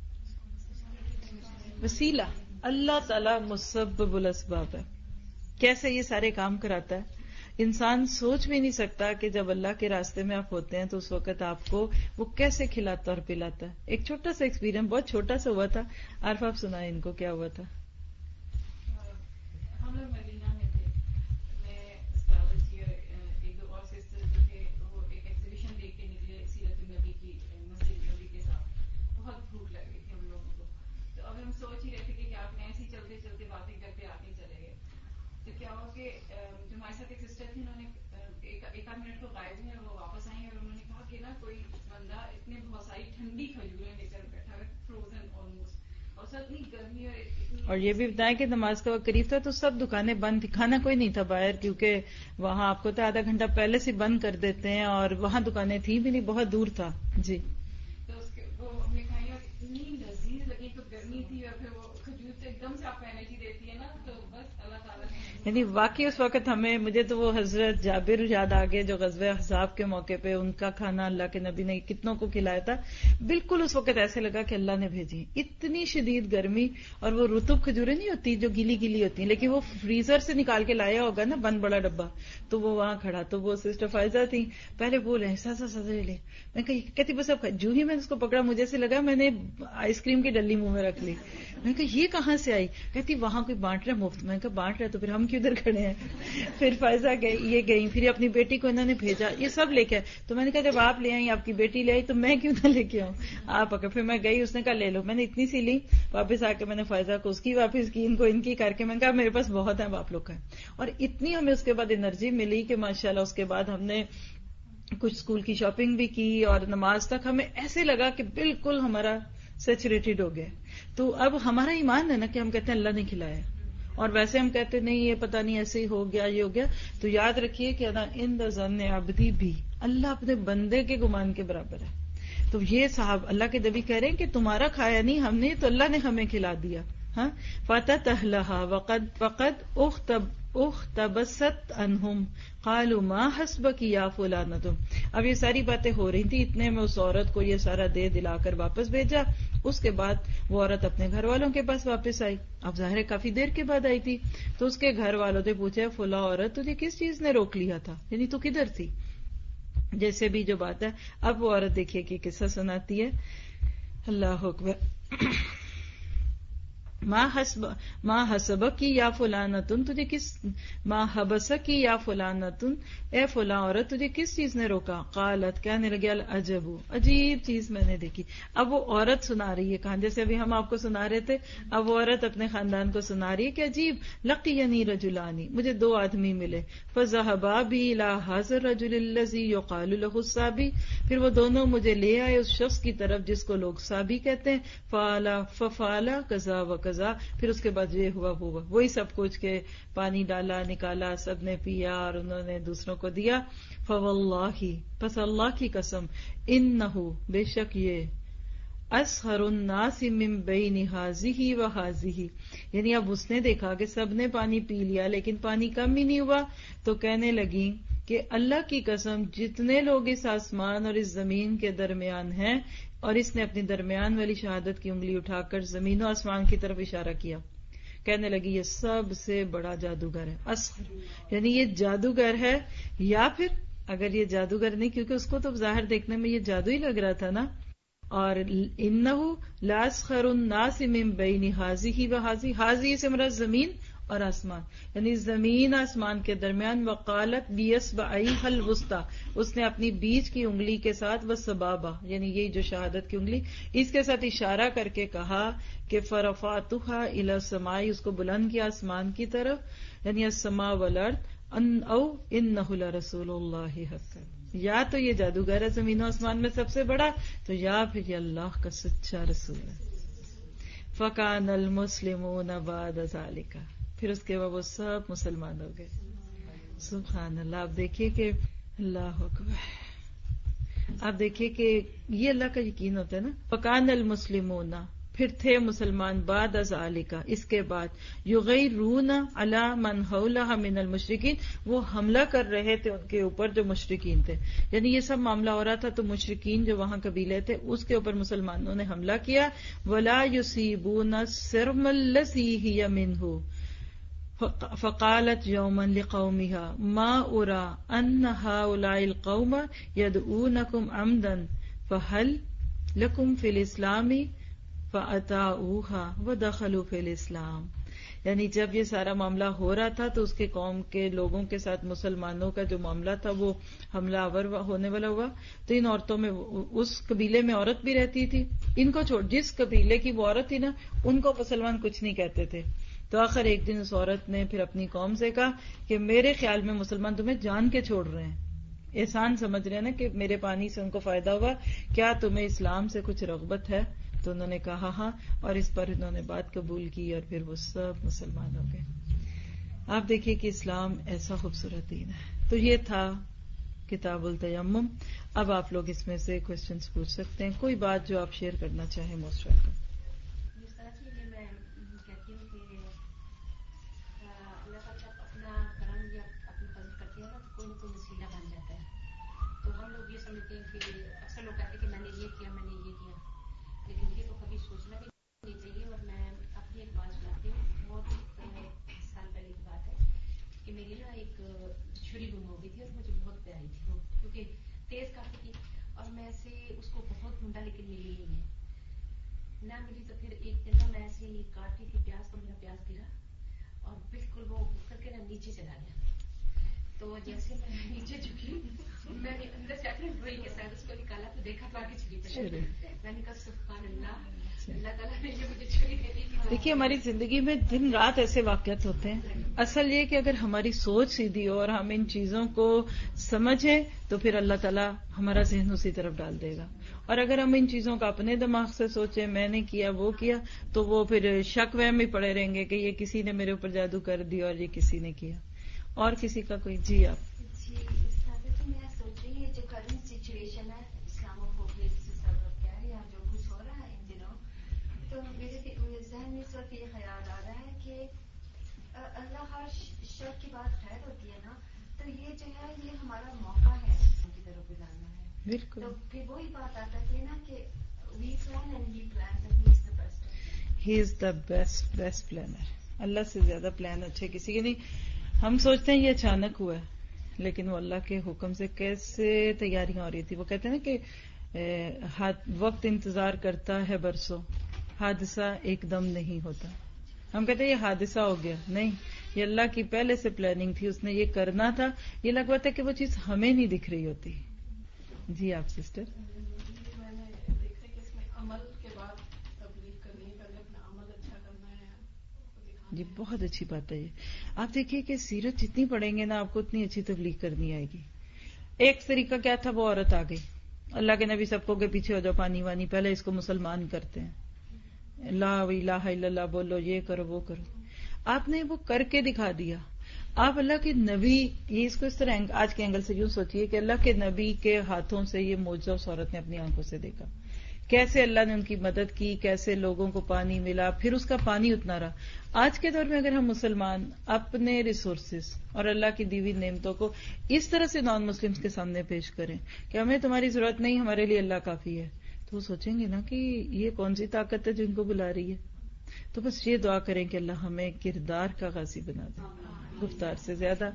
وسیلہ. اللہ تعالیٰ مسبب الاسباب ہے، کیسے یہ سارے کام کراتا ہے. انسان سوچ بھی نہیں سکتا کہ جب اللہ کے راستے میں آپ ہوتے ہیں تو اس وقت آپ کو وہ کیسے کھلاتا اور پلاتا ہے. ایک چھوٹا سا ایکسپیرینس، بہت چھوٹا سا ہوا تھا. عارف آپ سنائیں ان کو کیا ہوا تھا. ہم لوگ مدینہ میں تھے، میں اسکالر تھی اور ایک دو اور سسٹر جو تھے وہ ایک ایگزیبیشن دیکھ کے نکلے سیرت النبی کی مسجد نبی کے ساتھ. بہت بھوک لگ گئی تھی ہم لوگوں کو، تو اب ہم سوچ ہی رہے تھے کہ آپ نے ایسے ہی چلتے چلتے باتیں کرتے آگے چلے گئے. تو کیا ہوا کہ جو ہمارے ساتھ ایک سسٹر تھی، انہوں نے ایک آدھ منٹ کو غائب ہوئے اور وہ واپس آئی اور انہوں نے کہا کہ نا کوئی بندہ اتنے بہت ساری ٹھنڈی کھجوریں لے کر بیٹھا ہے، فروزن آلموسٹ، اور سب اتنی گرمی اور اور یہ بھی بتائیں کہ نماز کا وقت قریب تھا تو سب دکانیں بند تھی، کھانا کوئی نہیں تھا باہر، کیونکہ وہاں آپ کو تو آدھا گھنٹہ پہلے سے بند کر دیتے ہیں اور وہاں دکانیں تھیں بھی نہیں، بہت دور تھا. جی تو اس کے وہ ہم نے کھائی اور اتنی لذیذ لگی، تو گرمی تھی اور پھر وہ کھجور سے ایک دم سے آپ کو انرجی دیتی ہے نا، تو بس اللہ تعالیٰ نے یعنی واقعی اس وقت ہمیں، مجھے تو وہ حضرت جابر یاد آ گئے جو غزوہ احزاب کے موقع پہ ان کا کھانا اللہ کے نبی نے کتنوں کو کھلایا تھا. بالکل اس وقت ایسے لگا کہ اللہ نے بھیجی. اتنی شدید گرمی، اور وہ رطب کھجوریں نہیں ہوتی جو گیلی گیلی ہوتی ہیں، لیکن وہ فریزر سے نکال کے لایا ہوگا نا بند بڑا ڈبہ، تو وہ وہاں کھڑا. تو وہ سسٹر فائزہ تھی، پہلے بولے ایسا سا سزے لے، میں کہتی بس اب جو ہی میں نے اس کو پکڑا مجھے سے لگا میں نے آئس کریم کی ڈلی منہ میں رکھ لی. میں کہا یہ کہاں سے آئی؟ کہتی وہاں کوئی بانٹ رہا مفت. میں کہا بانٹ رہا تو پھر ہم کیوں ادھر کھڑے ہیں. پھر فائزہ گئی, یہ گئی, پھر اپنی بیٹی کو انہوں نے بھیجا, یہ سب لے کے. تو میں نے کہا جب آپ لے آئی, آپ کی بیٹی لے آئی, تو میں کیوں نہ لے کے آؤں, آپ اگر. پھر میں گئی, اس نے کہا لے لو. میں نے اتنی سی لی, واپس آ کے میں نے فائزہ کو اس کی واپس کی, ان کو ان کی کر کے میں نے کہا میرے پاس بہت ہے, آپ لوگ کا. اور اتنی ہمیں اس کے بعد انرجی ملی کہ ماشاءاللہ اس کے بعد ہم نے کچھ اسکول کی شاپنگ بھی کی, اور نماز تک ہمیں ایسے لگا کہ بالکل ہمارا سیچوریٹڈ ہو گیا. تو اب ہمارا ایمان ہے نا کہ ہم کہتے ہیں اللہ نے کھلایا, اور ویسے ہم کہتے نہیں یہ پتہ نہیں ایسے ہی ہو گیا, یہ ہو گیا. تو یاد رکھیے کہ ان دا ظن عبدی بھی, اللہ اپنے بندے کے گمان کے برابر ہے. تو یہ صاحب اللہ کے نبی کہہ رہے ہیں کہ تمہارا کھایا نہیں ہم نے, تو اللہ نے ہمیں کھلا دیا. ہاں فتح لہا وقد فقد اختب اختبست انہم قالوا ما حسبک یا فلانۃ. اب یہ ساری باتیں ہو رہی تھی, اتنے میں اس عورت کو یہ سارا دے دلا کر واپس بھیجا. اس کے بعد وہ عورت اپنے گھر والوں کے پاس واپس آئی. اب ظاہر ہے کافی دیر کے بعد آئی تھی, تو اس کے گھر والوں نے پوچھا فلاں عورت تجھے کس چیز نے روک لیا تھا, یعنی تو کدھر تھی, جیسے بھی جو بات ہے. اب وہ عورت دیکھیے کہ قصہ سناتی ہے. اللہ اکبر. ماں حسب ماں حسبک کی یا فلانتن, تجھے کس ماں حبسک کی یا فلانتن, اے فلاں عورت تجھے کس چیز نے روکا. قالت, کہنے لگی العجب, عجیب چیز میں نے دیکھی. اب وہ عورت سنا رہی ہے کہاں, جیسے ابھی ہم آپ کو سنا رہے تھے, اب وہ عورت اپنے خاندان کو سنا رہی ہے کہ عجیب, لقینی رجلانی, مجھے دو آدمی ملے. فذهبا بی الی ھذا الرجل الذی یقال له الصابی, پھر وہ دونوں مجھے لے آئے اس شخص کی طرف جس کو لوگ صابی کہتے ہیں. فعلا ففعلا کذا وکذا, پھر اس کے بعد یہ ہوا وہ ہوا, وہی سب کچھ کہ پانی ڈالا نکالا, سب نے پیا اور انہوں نے دوسروں کو دیا. فواللہ, پس اللہ کی قسم, انہو, بے شک یہ, اسحر الناس من بین ھذہ و ھذہ, یعنی اب اس نے دیکھا کہ سب نے پانی پی لیا لیکن پانی کم ہی نہیں ہوا, تو کہنے لگی کہ اللہ کی قسم جتنے لوگ اس آسمان اور اس زمین کے درمیان ہیں, اور اس نے اپنی درمیان والی شہادت کی انگلی اٹھا کر زمین و آسمان کی طرف اشارہ کیا. کہنے لگی یہ سب سے بڑا جادوگر ہے. اسحر یعنی یہ جادوگر ہے, یا پھر اگر یہ جادوگر نہیں, کیونکہ اس کو تو ظاہر دیکھنے میں یہ جادو ہی لگ رہا تھا نا. اور انہو لاسخر الناس من بین ھذہ و ھذہ, ھذہ سے مراد زمین اور آسمان, یعنی زمین آسمان کے درمیان. وقالت بیصبعیھا الوسطی, اس نے اپنی بیچ کی انگلی کے ساتھ, والسبابہ یعنی یہی جو شہادت کی انگلی, اس کے ساتھ اشارہ کر کے کہا کہ فرفعتھا الی السماء, اس کو بلند کیا آسمان کی طرف, یعنی السماء والارض, ان او انہ لرسول اللہ حق, یا تو یہ جادوگر ہے زمین و آسمان میں سب سے بڑا, تو یا پھر یہ اللہ کا سچا رسول ہے. فکان المسلمون بعد ذلک, پھر اس کے بعد وہ سب مسلمان ہو گئے. سبحان اللہ. آپ دیکھیے کہ اللہ اکبر, آپ دیکھیے کہ یہ اللہ کا یقین ہوتا ہے نا. فکان المسلمون, پھر تھے مسلمان, بعد ذالک, اس کے بعد, یغیرون علی من حولہ من المشرکین, وہ حملہ کر رہے تھے ان کے اوپر جو مشرکین تھے. یعنی یہ سب معاملہ ہو رہا تھا تو مشرکین جو وہاں قبیلے تھے اس کے اوپر مسلمانوں نے حملہ کیا. ولا یصیبون السرم الذی ہی منہ, فقالت یوما لقومها ما ارى ان هؤلاء القوم يدعونكم عمدا فهل لكم في الاسلام فأطاعوها ودخلوا في الاسلام. یعنی جب یہ سارا معاملہ ہو رہا تھا تو اس کے قوم کے لوگوں کے ساتھ مسلمانوں کا جو معاملہ تھا وہ حملہ آور ہونے والا ہوا. تو ان عورتوں میں, اس قبیلے میں عورت بھی رہتی تھی, ان کو چھوڑ, جس قبیلے کی وہ عورت تھی نا, ان کو مسلمان کچھ نہیں کہتے تھے. تو آخر ایک دن اس عورت نے پھر اپنی قوم سے کہا کہ میرے خیال میں مسلمان تمہیں جان کے چھوڑ رہے ہیں, احسان سمجھ رہے ہیں نا کہ میرے پانی سے ان کو فائدہ ہوا, کیا تمہیں اسلام سے کچھ رغبت ہے؟ تو انہوں نے کہا ہاں, اور اس پر انہوں نے بات قبول کی اور پھر وہ سب مسلمان ہو گئے. آپ دیکھیے کہ اسلام ایسا خوبصورت دین ہے. تو یہ تھا کتاب التیمم. اب آپ لوگ اس میں سے کوشچنس پوچھ سکتے ہیں, کوئی بات جو آپ شیئر کرنا چاہیں موسٹ ویلکم. سمجھتے ہیں کہ اکثر لوگ کہتے ہیں کہ میں نے یہ کیا, میں نے یہ کیا, لیکن یہ تو کبھی سوچنا بھی نہیں چاہیے. اور میں اپنی ایک بات سناتی ہوں, بہت سال پہلے کی بات ہے کہ میری نا ایک چھری گم ہو گئی تھی اور مجھے بہت پیاری تھی وہ, کیونکہ تیز کافی تھی, اور میں ایسے اس کو بہت ڈھونڈا لیکن ملی ہی نہیں نہ ملی. تو پھر ایک دن میں ایسے ہی کاٹتی تھی پیاز, تو میرا پیاز گرا اور بالکل وہ کر کے نا نیچے چلا گیا. تو جیسے میں نیچے جھکی میں نے اندر سے اپنے ڈرل کے ساتھ اس کو نکالا تو دیکھا تو آگے چلی پڑی. میں نے کہا سبحان اللہ, اللہ تعالیٰ نے یہ مجھے چھری دے دی. دیکھیے ہماری زندگی میں دن رات ایسے واقعات ہوتے ہیں. اصل یہ کہ اگر ہماری سوچ سیدھی ہو اور ہم ان چیزوں کو سمجھیں تو پھر اللہ تعالیٰ ہمارا ذہن اسی طرف ڈال دے گا. اور اگر ہم ان چیزوں کا اپنے دماغ سے سوچیں میں نے کیا وہ کیا تو وہ پھر شک وہم میں پڑے رہیں گے کہ یہ کسی نے میرے اوپر جادو کر دیا اور یہ کسی نے کیا. اور کسی کا کوئی جی آپ جی تو میں سوچ رہی ہے جو کرنٹ سچویشن ہے اسلام فوبیا جسے سب لوگ کہہ رہے ہیں جو کچھ ہو رہا ہے ان دنوں, تو میرے ذہن میں اس وقت یہ خیال آ رہا ہے کہ اللہ ہر شر کی بات خیر ہوتی ہے نا, تو یہ جو ہے یہ ہمارا موقع ہے ان کی طرف بلانا ہے. بالکل. تو پھر وہی بات آتا ہے نا کہ we plan and he plans and he is the best. He is the best best planner. اللہ سے زیادہ پلان اچھے کسی کے نہیں. ہم سوچتے ہیں یہ اچانک ہوا ہے لیکن وہ اللہ کے حکم سے کیسے تیاریاں ہو رہی تھی. وہ کہتے ہیں نا کہ وقت انتظار کرتا ہے برسوں, حادثہ ایک دم نہیں ہوتا. ہم کہتے ہیں یہ حادثہ ہو گیا, نہیں, یہ اللہ کی پہلے سے پلاننگ تھی, اس نے یہ کرنا تھا. یہ لگتا ہے کہ وہ چیز ہمیں نہیں دکھ رہی ہوتی. جی آپ سسٹر. میں نے دیکھا کہ اس میں عمل کے بعد تبلیغ کرنی ہے, پہلے اپنا عمل اچھا کرنا ہے. جی بہت اچھی بات ہے یہ. آپ دیکھیے کہ سیرت جتنی پڑھیں گے نا آپ کو اتنی اچھی تبلیغ کرنی آئے گی. ایک طریقہ کیا تھا, وہ عورت آ گئی, اللہ کے نبی سب کو کے پیچھے ہو جاؤ, پانی وانی, پہلے اس کو مسلمان کرتے ہیں, لا الہ الا اللہ بولو, یہ کرو وہ کرو. آپ نے وہ کر کے دکھا دیا. آپ اللہ کے نبی, یہ اس کو اس طرح آج کے اینگل سے یوں سوچیے کہ اللہ کے نبی کے ہاتھوں سے یہ معجزہ اس عورت نے اپنی آنکھوں سے دیکھا, کیسے اللہ نے ان کی مدد کی, کیسے لوگوں کو پانی ملا, پھر اس کا پانی اتنا رہا. آج کے دور میں اگر ہم مسلمان اپنے ریسورسز اور اللہ کی دی ہوئی نعمتوں کو اس طرح سے نان مسلمز کے سامنے پیش کریں کہ ہمیں تمہاری ضرورت نہیں, ہمارے لیے اللہ کافی ہے, تو وہ سوچیں گے نا کہ یہ کون سی طاقت ہے جو ان کو بلا رہی ہے. تو بس یہ دعا کریں کہ اللہ ہمیں کردار کا غازی بنا دے, گفتار سے زیادہ.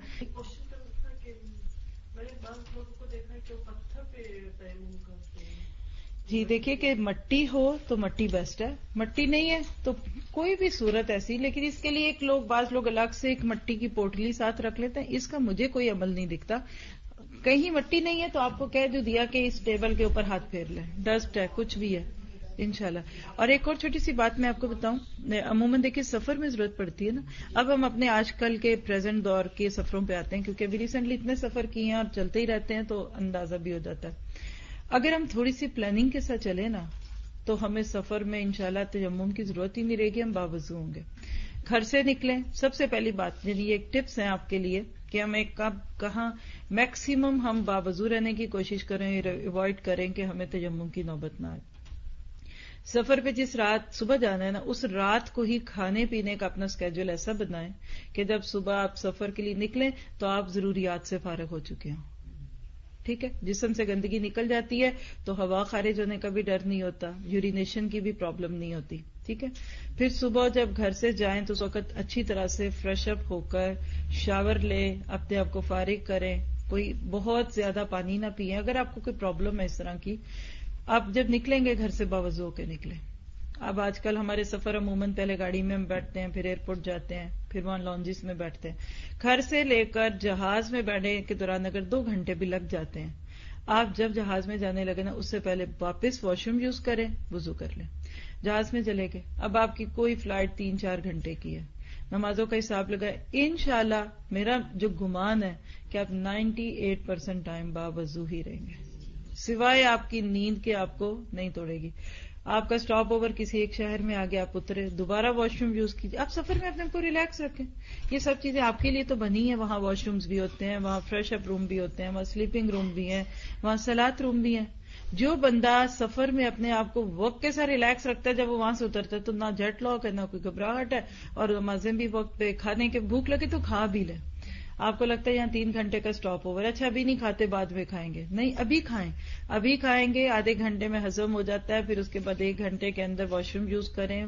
جی دیکھیے کہ مٹی ہو تو مٹی بیسٹ ہے, مٹی نہیں ہے تو کوئی بھی صورت ایسی, لیکن اس کے لیے ایک لوگ بعض لوگ الگ سے ایک مٹی کی پوٹلی ساتھ رکھ لیتے ہیں. اس کا مجھے کوئی عمل نہیں دکھتا. کہیں مٹی نہیں ہے تو آپ کو کہہ جو دیا کہ اس ٹیبل کے اوپر ہاتھ پھیر لیں, ڈسٹ ہے کچھ بھی ہے انشاءاللہ. اور ایک اور چھوٹی سی بات میں آپ کو بتاؤں, عموماً دیکھیے سفر میں ضرورت پڑتی ہے نا. اب ہم اپنے آج کل کے پریزنٹ دور کے سفروں پہ آتے ہیں کیونکہ ابھی ریسنٹلی اتنے سفر کیے ہیں اور چلتے ہی رہتے ہیں تو اندازہ بھی ہو جاتا ہے. اگر ہم تھوڑی سی پلاننگ کے ساتھ چلیں نا تو ہمیں سفر میں انشاءاللہ تیمم کی ضرورت ہی نہیں رہے گی, ہم باوضو ہوں گے. گھر سے نکلیں, سب سے پہلی بات یعنی یہ ایک ٹپس ہے آپ کے لیے کہ ہمیں کب کہاں میکسیمم ہم باوضو رہنے کی کوشش کریں, ایوائڈ کریں کہ ہمیں تیمم کی نوبت نہ آئے. سفر پہ جس رات صبح جانا ہے نا اس رات کو ہی کھانے پینے کا اپنا اسکیجول ایسا بنائیں کہ جب صبح آپ سفر کے لیے نکلیں تو آپ ضروریات سے فارغ ہو چکے ہوں. ٹھیک ہے, جسم سے گندگی نکل جاتی ہے تو ہوا خارج ہونے کا بھی ڈر نہیں ہوتا, یورینیشن کی بھی پرابلم نہیں ہوتی. ٹھیک ہے, پھر صبح جب گھر سے جائیں تو اس وقت اچھی طرح سے فریش اپ ہو کر شاور لیں, اپنے آپ کو فارغ کریں, کوئی بہت زیادہ پانی نہ پئیں. اگر آپ کو کوئی پرابلم ہے اس طرح کی, آپ جب نکلیں گے گھر سے باوضو ہو کے نکلیں. اب آج کل ہمارے سفر عموماً پہلے گاڑی میں ہم بیٹھتے ہیں, پھر ایئرپورٹ جاتے ہیں, پھر وہاں لانجز میں بیٹھتے ہیں. گھر سے لے کر جہاز میں بیٹھنے کے دوران اگر دو گھنٹے بھی لگ جاتے ہیں, آپ جب جہاز میں جانے لگے نا اس سے پہلے واپس واش روم یوز کریں, وضو کر لیں. جہاز میں چلے گئے, اب آپ کی کوئی فلائٹ تین چار گھنٹے کی ہے, نمازوں کا حساب لگائے, انشاءاللہ میرا جو گمان ہے کہ آپ نائنٹی ایٹ پرسینٹ ٹائم باوضو ہی رہیں گے, سوائے آپ کی نیند کے آپ کو نہیں توڑے گی. آپ کا سٹاپ اوور کسی ایک شہر میں آگے, آپ اترے, دوبارہ واش روم یوز کیجیے. آپ سفر میں اپنے کو ریلیکس رکھیں. یہ سب چیزیں آپ کے لیے تو بنی ہیں, وہاں واش رومز بھی ہوتے ہیں, وہاں فریش اپ روم بھی ہوتے ہیں, وہاں سلیپنگ روم بھی ہیں, وہاں صلاۃ روم بھی ہیں. جو بندہ سفر میں اپنے آپ کو وقت کے ساتھ ریلیکس رکھتا ہے جب وہ وہاں سے اترتا ہے تو نہ جیٹ لاگ ہے نہ کوئی گھبراہٹ ہے, اور نمازیں بھی وقت پہ, کھانے کے بھوک لگے تو کھا بھی لیں. آپ کو لگتا ہے یہاں تین گھنٹے کا سٹاپ اوور, اچھا ابھی نہیں کھاتے بعد میں کھائیں گے, نہیں ابھی کھائیں, ابھی کھائیں گے, آدھے گھنٹے میں ہضم ہو جاتا ہے, پھر اس کے بعد ایک گھنٹے کے اندر واش روم یوز کریں.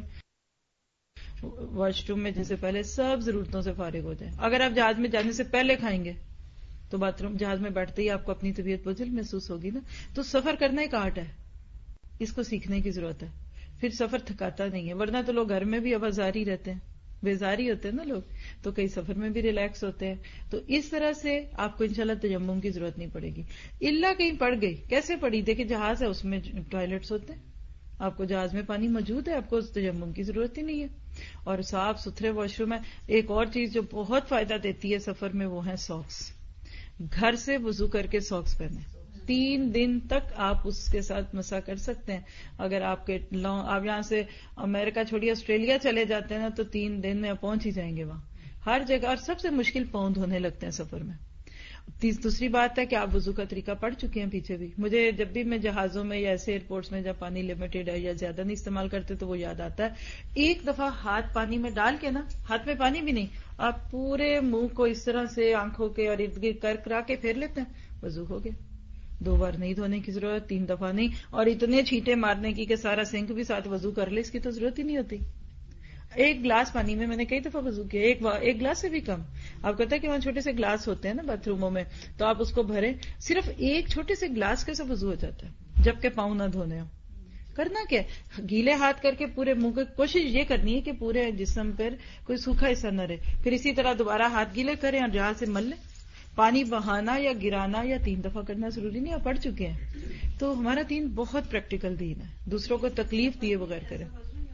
واش روم میں جیسے پہلے سب ضرورتوں سے فارغ ہو جائیں. اگر آپ جہاز میں جانے سے پہلے کھائیں گے تو باتھ روم جہاز میں بیٹھتے ہی آپ کو اپنی طبیعت بوجھل محسوس ہوگی نا. تو سفر کرنا ایک آرٹ ہے, اس کو سیکھنے کی ضرورت ہے. پھر سفر تھکاتا نہیں ہے, ورنہ تو لوگ گھر میں بھی آوازار ہی رہتے ہیں, بیزاری ہوتے ہیں نا لوگ، تو کئی سفر میں بھی ریلیکس ہوتے ہیں. تو اس طرح سے آپ کو انشاءاللہ تیمم کی ضرورت نہیں پڑے گی. الا کہیں پڑ گئی، کیسے پڑی؟ دیکھیں جہاز ہے اس میں ٹوائلٹس ہوتے ہیں، آپ کو جہاز میں پانی موجود ہے، آپ کو تیمم کی ضرورت ہی نہیں ہے. اور صاف ستھرے واش روم ہے. ایک اور چیز جو بہت فائدہ دیتی ہے سفر میں وہ ہے ساکس. گھر سے وضو کر کے ساکس پہنے، تین دن تک آپ اس کے ساتھ مسا کر سکتے ہیں. اگر آپ کے آپ یہاں سے امریکہ چھوڑیے آسٹریلیا چلے جاتے ہیں نا تو تین دن میں آپ پہنچ ہی جائیں گے وہاں ہر جگہ. اور سب سے مشکل پاؤں دھونے لگتے ہیں سفر میں. دوسری بات ہے کہ آپ وضو کا طریقہ پڑھ چکے ہیں پیچھے بھی. مجھے جب بھی میں جہازوں میں یا ایسے ایئرپورٹس میں جب پانی لمیٹڈ ہے یا زیادہ نہیں استعمال کرتے تو وہ یاد آتا ہے. ایک دفعہ ہاتھ پانی میں ڈال کے نا، ہاتھ میں پانی بھی نہیں، آپ پورے منہ کو اس طرح سے آنکھوں کے اور ارد گرد کر کرا کے پھیر لیتے ہیں، وضو ہو گیا. دو بار نہیں دھونے کی ضرورت، تین دفعہ نہیں، اور اتنے چھینٹے مارنے کی کہ سارا سنک بھی ساتھ وضو کر لے، اس کی تو ضرورت ہی نہیں ہوتی. ایک گلاس پانی میں میں نے کئی دفعہ وضو کیا، ایک ایک گلاس سے بھی کم. آپ کہتے ہیں کہ وہاں چھوٹے سے گلاس ہوتے ہیں نا باتھ روموں میں، تو آپ اس کو بھریں، صرف ایک چھوٹے سے گلاس کے سب وضو ہو جاتا ہے جبکہ پاؤں نہ دھونے ہوں. کرنا کیا؟ گیلے ہاتھ کر کے پورے منہ کی کوشش یہ کرنی ہے کہ پورے جسم پر کوئی سوکھا حصہ نہ رہے. پھر اسی طرح دوبارہ ہاتھ گیلے کریں اور جہاں سے مل لیں. پانی بہانا یا گرانا یا تین دفعہ کرنا ضروری نہیں، آپ پڑھ چکے ہیں. تو ہمارا دین بہت پریکٹیکل دین ہے، دوسروں کو تکلیف دیے بغیر کریں.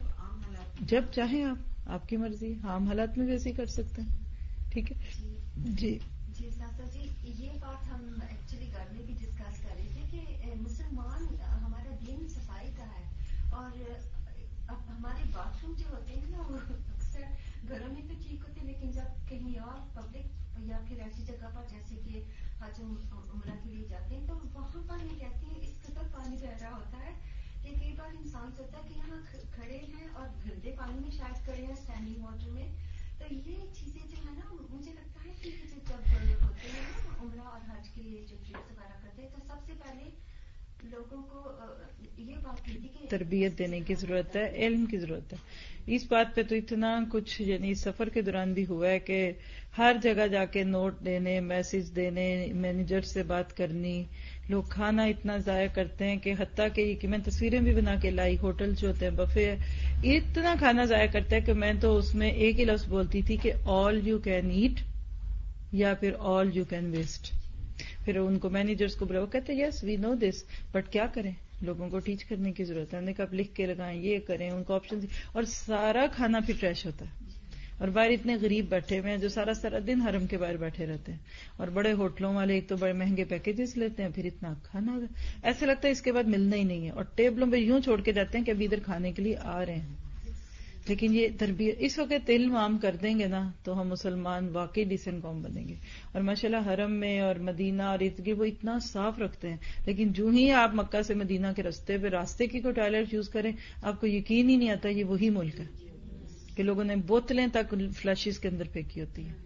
جب چاہیں آپ، آپ کی مرضی، عام حالات میں بھی ایسے ہی کر سکتے ہیں. ٹھیک ہے جی جی ساسا جی، یہ بات ہم ایکچولی گھر میں بھی ڈسکس کر رہے تھے کہ مسلمان ہمارا دین صفائی کا ہے، اور اب ہمارے باتھ روم جو ہوتے ہیں نا وہ اکثر گھروں میں تو ٹھیک ہوتے ہیں، لیکن جب کہیں اور پبلک یا پھر ایسی جگہ پر جیسے کہ حج عمرہ کے لیے جاتے ہیں تو وہاں پر یہ کہتے ہیں اس قدر پانی بہ رہا ہوتا ہے کہ کئی بار انسان سوچتا ہے کہ یہاں کھڑے ہیں اور گندے پانی میں شاید کھڑے ہیں اسٹینڈنگ واٹر میں. تو یہ چیزیں جو ہے نا مجھے لگتا ہے کہ جب ہوتے ہیں نا عمرہ اور حج کے لیے جو ٹرپس وغیرہ کرتے ہیں تو سب سے پہلے لوگوں کو یہ بات کی تھی کہ تربیت دینے کی ضرورت ہے، علم کی ضرورت ہے. اس بات پہ تو اتنا کچھ یعنی سفر کے دوران بھی ہوا ہے کہ ہر جگہ جا کے نوٹ دینے، میسج دینے، مینیجر سے بات کرنی. لوگ کھانا اتنا ضائع کرتے ہیں کہ حتیٰ کہ کہ میں تصویریں بھی بنا کے لائی، ہوٹل جو ہوتے ہیں بفے اتنا کھانا ضائع کرتا ہے کہ میں تو اس میں ایک ہی لفظ بولتی تھی کہ آل یو کین ایٹ یا پھر آل یو کین ویسٹ. پھر ان کو مینیجرز کو بلاؤ، کہتے یس وی نو دس، بٹ کیا کریں، لوگوں کو ٹیچ کرنے کی ضرورت ہے. ہم نے کہا لکھ کے لگائیں، یہ کریں، ان کو آپشن، اور سارا کھانا پھر ٹریش ہوتا ہے. اور باہر اتنے غریب بیٹھے ہوئے ہیں جو سارا سارا دن حرم کے باہر بیٹھے رہتے ہیں، اور بڑے ہوٹلوں والے ایک تو بڑے مہنگے پیکیجز لیتے ہیں، پھر اتنا کھانا ایسے لگتا ہے اس کے بعد ملنا ہی نہیں ہے، اور ٹیبلوں پہ یوں چھوڑ کے جاتے ہیں کہ ابھی ادھر کھانے کے لیے آ رہے ہیں. لیکن یہ تربیت اس وقت علم عام کر دیں گے نا تو ہم مسلمان واقعی ڈیسنٹ قوم بنیں گے. اور ماشاءاللہ حرم میں اور مدینہ اور ارد گرد وہ اتنا صاف رکھتے ہیں، لیکن جو ہی آپ مکہ سے مدینہ کے راستے پہ راستے کی کوئی ٹوائلٹ یوز کریں آپ کو یقین ہی نہیں آتا یہ وہی ملک ہے کہ لوگوں نے بوتلیں تک فلشز کے اندر پھینکی ہوتی ہیں.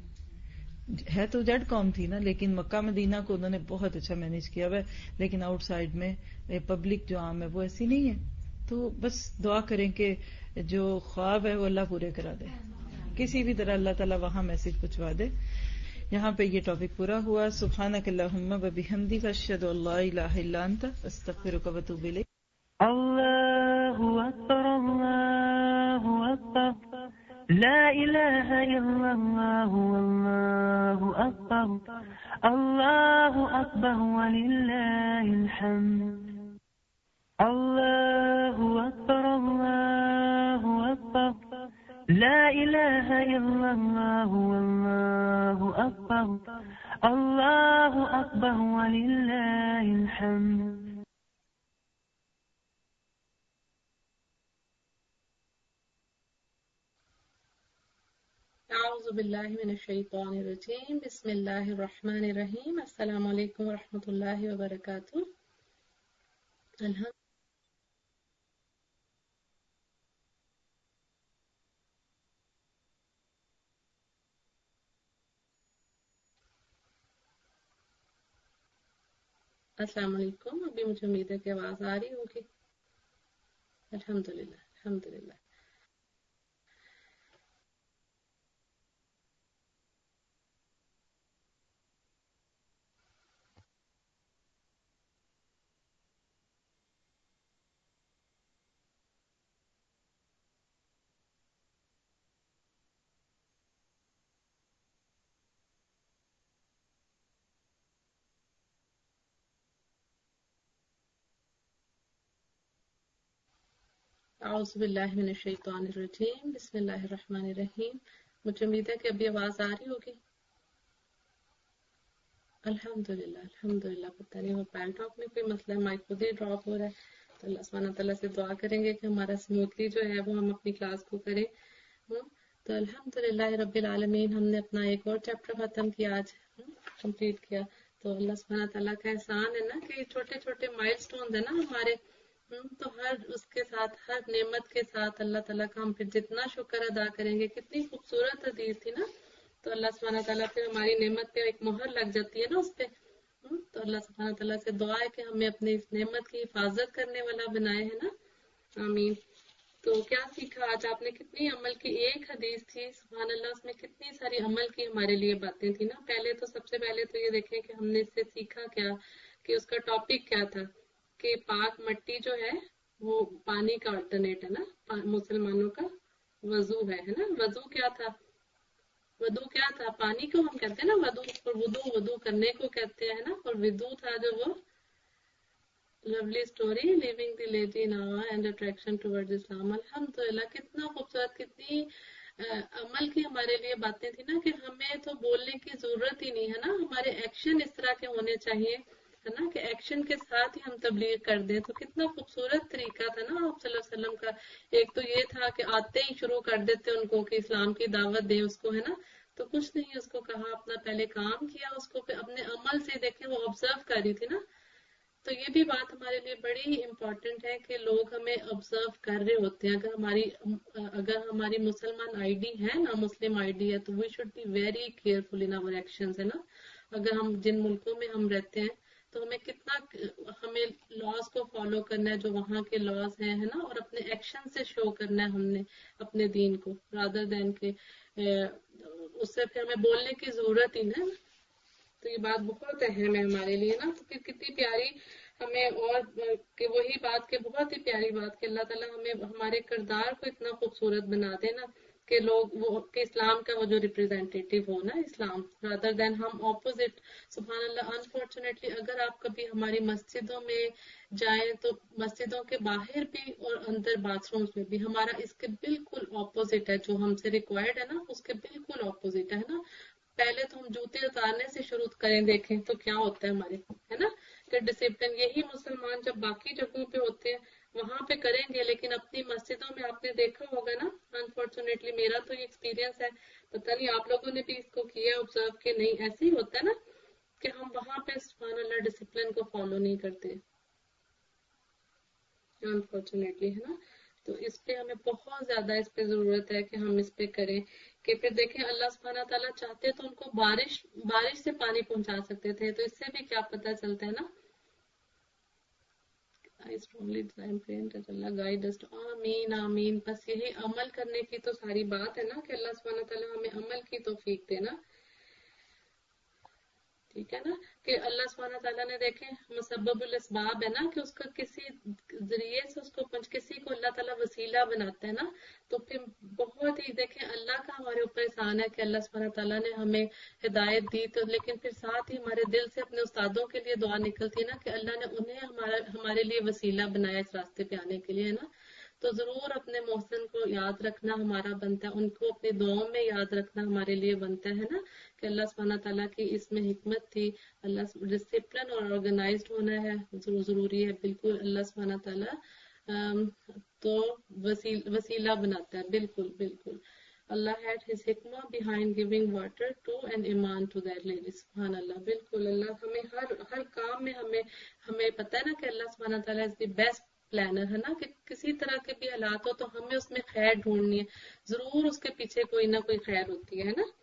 ہے تو جڈ قوم تھی نا، لیکن مکہ مدینہ کو انہوں نے بہت اچھا مینیج کیا ہوا ہے. لیکن آؤٹ سائڈ میں پبلک جو عام ہے وہ ایسی نہیں ہے. تو بس دعا کریں کہ جو خواب ہے وہ اللہ پورے کرا دے، کسی بھی طرح اللہ تعالیٰ وہاں میسج پہنچوا دے. یہاں پہ یہ ٹاپک پورا ہوا. سبحانک اللہم و بحمدک اشہد ان لا الہ الا انت استغفرک و اتوب الیک. اللہ اکبر اللہ اکبر لا الہ الا اللہ واللہ اکبر اللہ اکبر وللہ الحمد. اللہ اکبر اللہ اکبر لا الہ الا اللہ واللہ اکبر اللہ اکبر وللہ الحمد. اعوذ باللہ من الشیطان الرجیم، بسم اللہ الرحمن الرحیم. السلام علیکم ورحمۃ اللہ وبرکاتہ. الحمد السلام علیکم. ابھی مجھے امید ہے کہ آواز آ رہی ہوگی. الحمدللہ الحمدللہ. औज़ु बिल्लाहि मिनश शैतानिर रजीम, बिस्मिल्लाहिर रहमानिर रहीम। मुझे उम्मीद है कि अभी आवाज आ रही होगी। अल्हम्दुलिल्लाह अल्हम्दुलिल्लाह। पता नहीं वो पैन टॉप में कोई मसला है, माइक खुद ही ड्रॉप हो रहा है। तो अल्लाह सुब्हानहू तआला से दुआ करेंगे कि हमारा स्मूथली जो है वो हम अपनी क्लास को करें। तो अल्हम्दुलिल्लाह रब्बिल आलमीन, हमने अपना एक और चैप्टर खत्म किया, आज कंप्लीट किया। तो अल्लाह सुब्हानहू तआला का एहसान है ना कि छोटे छोटे माइलस्टोन है ना हमारे, तो हर उसके साथ, हर नेमत के साथ अल्लाह ताला का हम फिर जितना शुक्र अदा करेंगे। कितनी खूबसूरत हदीस थी ना। तो अल्लाह सुब्हानहू तआला फिर हमारी नेमत पे एक मोहर लग जाती है ना उस पे। तो अल्लाह सुब्हानहू तआला से दुआ है कि हमें अपनी इस नेमत की हिफाजत करने वाला बनाए, है ना, आमीन। तो क्या सीखा आज आपने? कितनी अमल की एक हदीस थी, सुभान अल्लाह, उसमें कितनी सारी अमल की हमारे लिए बातें थी ना। पहले तो सबसे पहले तो ये देखें कि हमने इससे सीखा क्या, कि उसका टॉपिक क्या था, कि पाक मट्टी जो है वो पानी का अल्टरनेट है ना, मुसलमानों का वजू है, है ना। वजू क्या था? वदू क्या था? पानी को हम कहते हैं ना वदू, और वुदू वदू करने को कहते हैं ना। और विदू था जो वो lovely story living the lady in awe and attraction towards इस्लाम। अल्हम्दुलिल्लाह, कितना खूबसूरत, कितनी आ, अमल की हमारे लिए बातें थी ना, कि हमें तो बोलने की जरूरत ही नहीं है ना, हमारे एक्शन इस तरह के होने चाहिए, है ना, कि एक्शन के साथ ही हम तबलीग कर दें। तो कितना खूबसूरत तरीका था ना आप सल्लल्लाहु अलैहि वसल्लम का। एक तो ये था कि आते ही शुरू कर देते उनको कि इस्लाम की दावत दें उसको, है ना। तो कुछ नहीं, उसको कहा, अपना पहले काम किया, उसको अपने अमल से देखें, वो ऑब्जर्व कर रही थी ना। तो ये भी बात हमारे लिए बड़ी इम्पोर्टेंट है कि लोग हमें ऑब्जर्व कर रहे होते हैं। अगर हमारी अगर हमारी मुसलमान आईडी है ना, मुस्लिम आईडी है, तो we should be very careful in our actions, है ना। अगर हम जिन मुल्कों में हम रहते हैं तो हमें कितना हमें लॉज को फॉलो करना है, जो वहाँ के लॉज हैं, है ना, और अपने एक्शन से शो करना है हमने अपने दीन को, रादर देन के उससे फिर हमें बोलने की जरूरत ही ना। तो ये बात बहुत अहम है हमारे लिए ना। तो फिर कितनी प्यारी हमें, और कि वही बात के बहुत ही प्यारी बात कि अल्लाह ताला हमें हमारे किरदार को इतना खूबसूरत बना दे ना, कि लोग वो कि इस्लाम का वो जो रिप्रेजेंटेटिव हो ना, इस्लाम, रादर देन हम ऑपोजिट। सुभान अल्लाह, अनफॉर्चुनेटली अगर आप कभी हमारी मस्जिदों में जाएं तो मस्जिदों के बाहर भी और अंदर बाथरूम्स में भी हमारा इसके बिल्कुल ऑपोजिट है। जो हमसे रिक्वायर्ड है ना, उसके बिल्कुल ऑपोजिट है ना। पहले तो हम जूते उतारने से शुरू करें, देखें तो क्या होता है हमारे, है ना, कि डिसिप्लिन। यही मुसलमान जब बाकी जगहों पे होते हैं वहां पे करेंगे, लेकिन अपनी मस्जिदों में आपने देखा होगा ना, अनफॉर्चुनेटली मेरा तो ये एक्सपीरियंस है, पता नहीं आप लोगों ने भी इसको किया ऑब्जर्व कि नहीं। ऐसे ही होता है ना कि हम वहां पे सुभान अल्लाह डिसिप्लिन को फॉलो नहीं करते, अनफॉर्चुनेटली, है ना। तो इस पे हमें बहुत ज्यादा इस पे जरूरत है कि हम इस पे करें। कि फिर देखें, अल्लाह सुब्हानहू तआला चाहते तो उनको बारिश बारिश से पानी पहुंचा सकते थे। तो इससे भी क्या पता चलता है ना, I strongly design prayer Allah guide us. आमीन आमीन। बस यही अमल करने की तो सारी बात है ना, कि अल्लाह सुब्हानहू तआला हमें अमल की तौफीक दे ना, ठीक है ना। कि अल्लाह सुब्हानहू तआला ने देखें मुसब्बबुल अस्बाब है ना, कि उसका किसी जरिए से उसको पंच किसी को अल्लाह ताला वसीला बनाता है ना। तो फिर बहुत ही देखें अल्लाह का हमारे ऊपर एहसान है कि अल्लाह सुब्हानहू तआला ने हमें हिदायत दी। तो लेकिन फिर साथ ही हमारे दिल से अपने उस्तादों के लिए दुआ निकलती है ना, कि अल्लाह ने उन्हें हमारा हमारे लिए वसीला बनाया इस रास्ते पे आने के लिए, है ना। तो जरूर अपने मोहसिन को याद रखना हमारा बनता है, उनको अपनी दुआओं में याद रखना हमारे लिए बनता है ना, कि अल्लाह सुब्हानहू तआला की इसमें हिकमत थी। अल्लाह डिसिप्लिन और ऑर्गेनाइज्ड होना है जरूरी है, बिल्कुल। अल्लाह सुब्हानहू तआला तो वसील, वसीला बनाता है, बिल्कुल बिल्कुल। अल्लाह हैड हिज हिकमा behind giving water to an ईमान टू दैट लेडी। सुभान अल्लाह, बिल्कुल। अल्लाह हमें हर हर काम में हमें हमें पता है ना कि अल्लाह सुब्हानहू तआला इज द बेस्ट प्लानर, है ना। कि किसी तरह के भी हालात हो तो हमें उसमें खैर ढूंढनी है, जरूर उसके पीछे कोई ना कोई खैर होती है ना।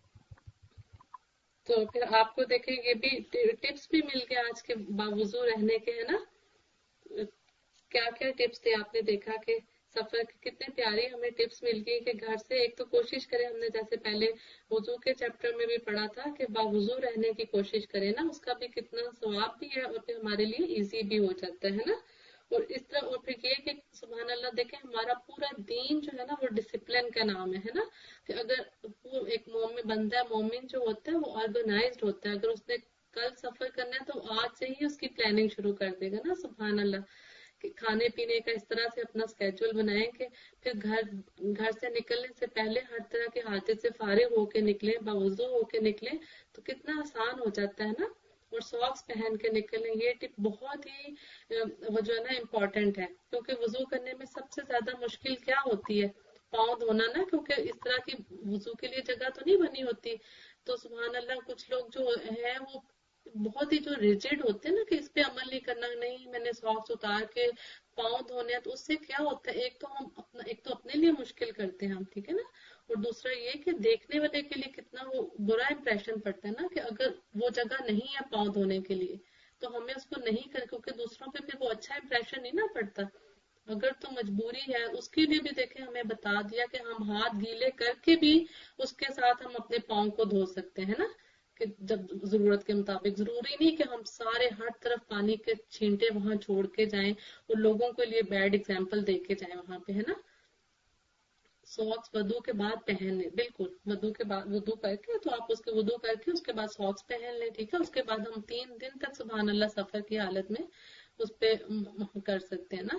तो फिर आपको देखें ये भी टिप्स भी मिल गए आज के बावजूद रहने के, है ना। क्या क्या टिप्स थे आपने देखा कि सफर की कितने प्यारी हमें टिप्स मिल गई कि घर से एक तो कोशिश करें, हमने जैसे पहले वुजू के चैप्टर में भी पढ़ा था कि बावजू रहने की कोशिश करें ना, उसका भी कितना सवाब भी है और फिर हमारे लिए इजी भी हो जाता है ना। और इस तरह और फिर ये कि सुभान अल्लाह देखें हमारा पूरा दीन जो है ना वो डिसिप्लिन का नाम है, है ना। कि अगर वो एक मोमिन बंदा मोमिन जो होता है वो ऑर्गेनाइज्ड होता है, अगर उसने कल सफर करना है तो आज से ही उसकी प्लानिंग शुरू कर देगा ना, सुभान अल्लाह। कि खाने पीने का इस तरह से अपना स्केड्यूल बनाएं कि फिर घर घर से निकलने से पहले हर तरह के हादसे से फारिग होके निकलें, बावजू होके निकलें, तो कितना आसान हो जाता है ना। और सॉक्स पहन के निकलें, ये टिप बहुत ही वो जो है ना इम्पोर्टेंट है, क्योंकि वजू करने में सबसे ज्यादा मुश्किल क्या होती है, पाँव धोना ना, क्योंकि इस तरह की वजू के लिए जगह तो नहीं बनी होती। तो सुभान अल्लाह, कुछ लोग जो है वो बहुत ही जो रिजिड होते हैं ना कि इस पे अमल नहीं करना, नहीं मैंने सॉक्स उतार के पाँव धोने हैं, तो उससे क्या होता है, एक तो हम अपना एक तो अपने लिए मुश्किल करते हैं हम, ठीक है ना, और दूसरा ये कि देखने वाले के लिए कितना वो बुरा इंप्रेशन पड़ता है ना कि अगर वो जगह नहीं है पाँव धोने के लिए तो हमें उसको नहीं कर, क्योंकि दूसरों पे फिर वो अच्छा इंप्रेशन नहीं ना पड़ता। अगर तो मजबूरी है उसके लिए भी देखें, हमें बता दिया कि हम हाथ गीले करके भी उसके साथ हम अपने पाँव को धो सकते हैं ना, कि जब जरूरत के मुताबिक। जरूरी नहीं कि हम सारे हर तरफ पानी के छींटे वहां छोड़ के जाएं और लोगों के लिए बैड एग्जाम्पल दे के जाएं वहां पे, है ना। सॉक्स वुदू के बाद पहन लें, बिल्कुल वुदू के बाद वुदू करके, तो आप उसके वुदू करके उसके बाद सॉक्स पहन लें, ठीक है। उसके बाद हम तीन दिन तक सुभान अल्लाह सफर की हालत में उस पे कर सकते हैं ना।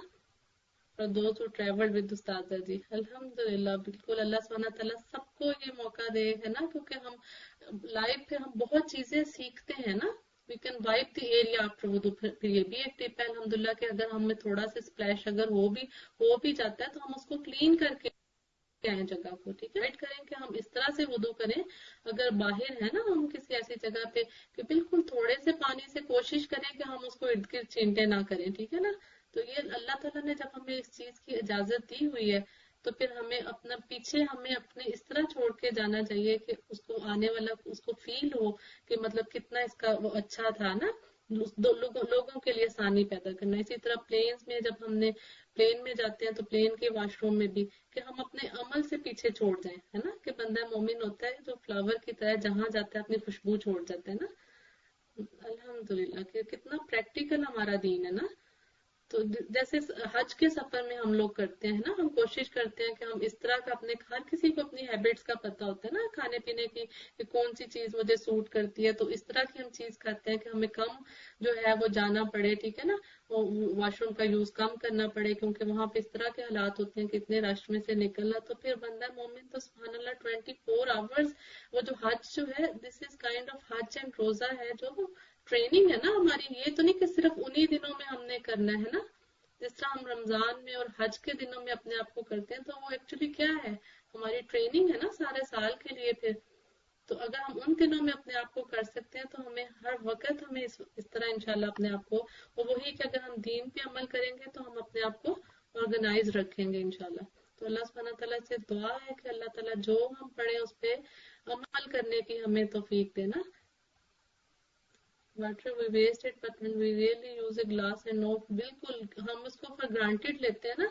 और दोस्त हु ट्रेवल्ड विद उस्तादा जी, अल्हम्दुलिल्लाह, बिल्कुल अल्लाह सुब्हानहू तआला सबको ये मौका दे, है ना, क्योंकि हम लाइफ पे हम बहुत चीजें सीखते हैं ना। We can wipe the area after वुदू। फिर ये भी एक टिप है अल्हम्दुलिल्लाह कि अगर हमें थोड़ा सा स्प्लैश अगर हो भी हो भी जाता है तो हम उसको क्लीन करके आए जगह को, ठीक है। करें कि हम इस तरह से वुदू करें, अगर बाहर है ना हम किसी ऐसी जगह पे कि बिल्कुल थोड़े से पानी से कोशिश करें कि हम उसको इर्द गिर्द छींटे ना करें, ठीक है ना। तो ये अल्लाह ताला ने जब हमें इस चीज की इजाजत दी हुई है तो फिर हमें अपना पीछे हमें अपने इस तरह छोड़ के जाना चाहिए कि उसको आने वाला उसको फील हो कि मतलब कितना इसका वो अच्छा था ना, दो लोगों लोगों के लिए आसानी पैदा करना। इसी तरह प्लेन्स में जब हमने प्लेन में जाते हैं तो प्लेन के वॉशरूम में भी कि हम अपने अमल से पीछे छोड़ जाएं, है ना, कि बंदा मोमिन होता है जो फ्लावर की तरह जहां जाता है अपनी खुशबू छोड़ जाता है ना। अल्हम्दुलिल्लाह कि कितना प्रैक्टिकल हमारा दीन है ना। तो जैसे हज के सफर में हम लोग करते हैं ना, हम कोशिश करते हैं कि हम इस तरह का अपने, हर किसी को अपनी हैबिट्स का पता होता है ना खाने पीने की कि कौन सी चीज मुझे सूट करती है, तो इस तरह की हम चीज करते हैं कि हमें कम जो है वो जाना पड़े, ठीक है ना, वॉशरूम का यूज कम करना पड़े, क्योंकि वहां पे इस तरह के हालात होते हैं कि इतने रश में से निकलना। तो फिर बंदा मोमिन तो सुभान अल्लाह ट्वेंटी फोर आवर्स वो जो हज जो है, दिस इज काइंड ऑफ हज एंड रोजा है, जो ट्रेनिंग है ना हमारी। ये तो नहीं कि सिर्फ उन्हीं दिनों में हमने करना है ना, जिस तरह हम रमजान में और हज के दिनों में अपने आप को करते हैं, तो वो एक्चुअली क्या है, हमारी ट्रेनिंग है ना सारे साल के लिए। फिर तो अगर हम उन दिनों में अपने आप को कर सकते हैं तो हमें हर वक्त हमें इस, इस तरह इंशाल्लाह अपने आप को, और वही कि अगर हम दीन पे अमल करेंगे तो हम अपने आप को ऑर्गेनाइज रखेंगे इंशाल्लाह। तो अल्लाह सुब्हानहू तआला से दुआ है कि अल्लाह ताला जो हम पढ़े उस पे अमल करने की हमें तौफीक देना। Water we waste it but when we really use a glass and no, बिल्कुल हम उसको फॉर ग्रांटेड लेते हैं ना,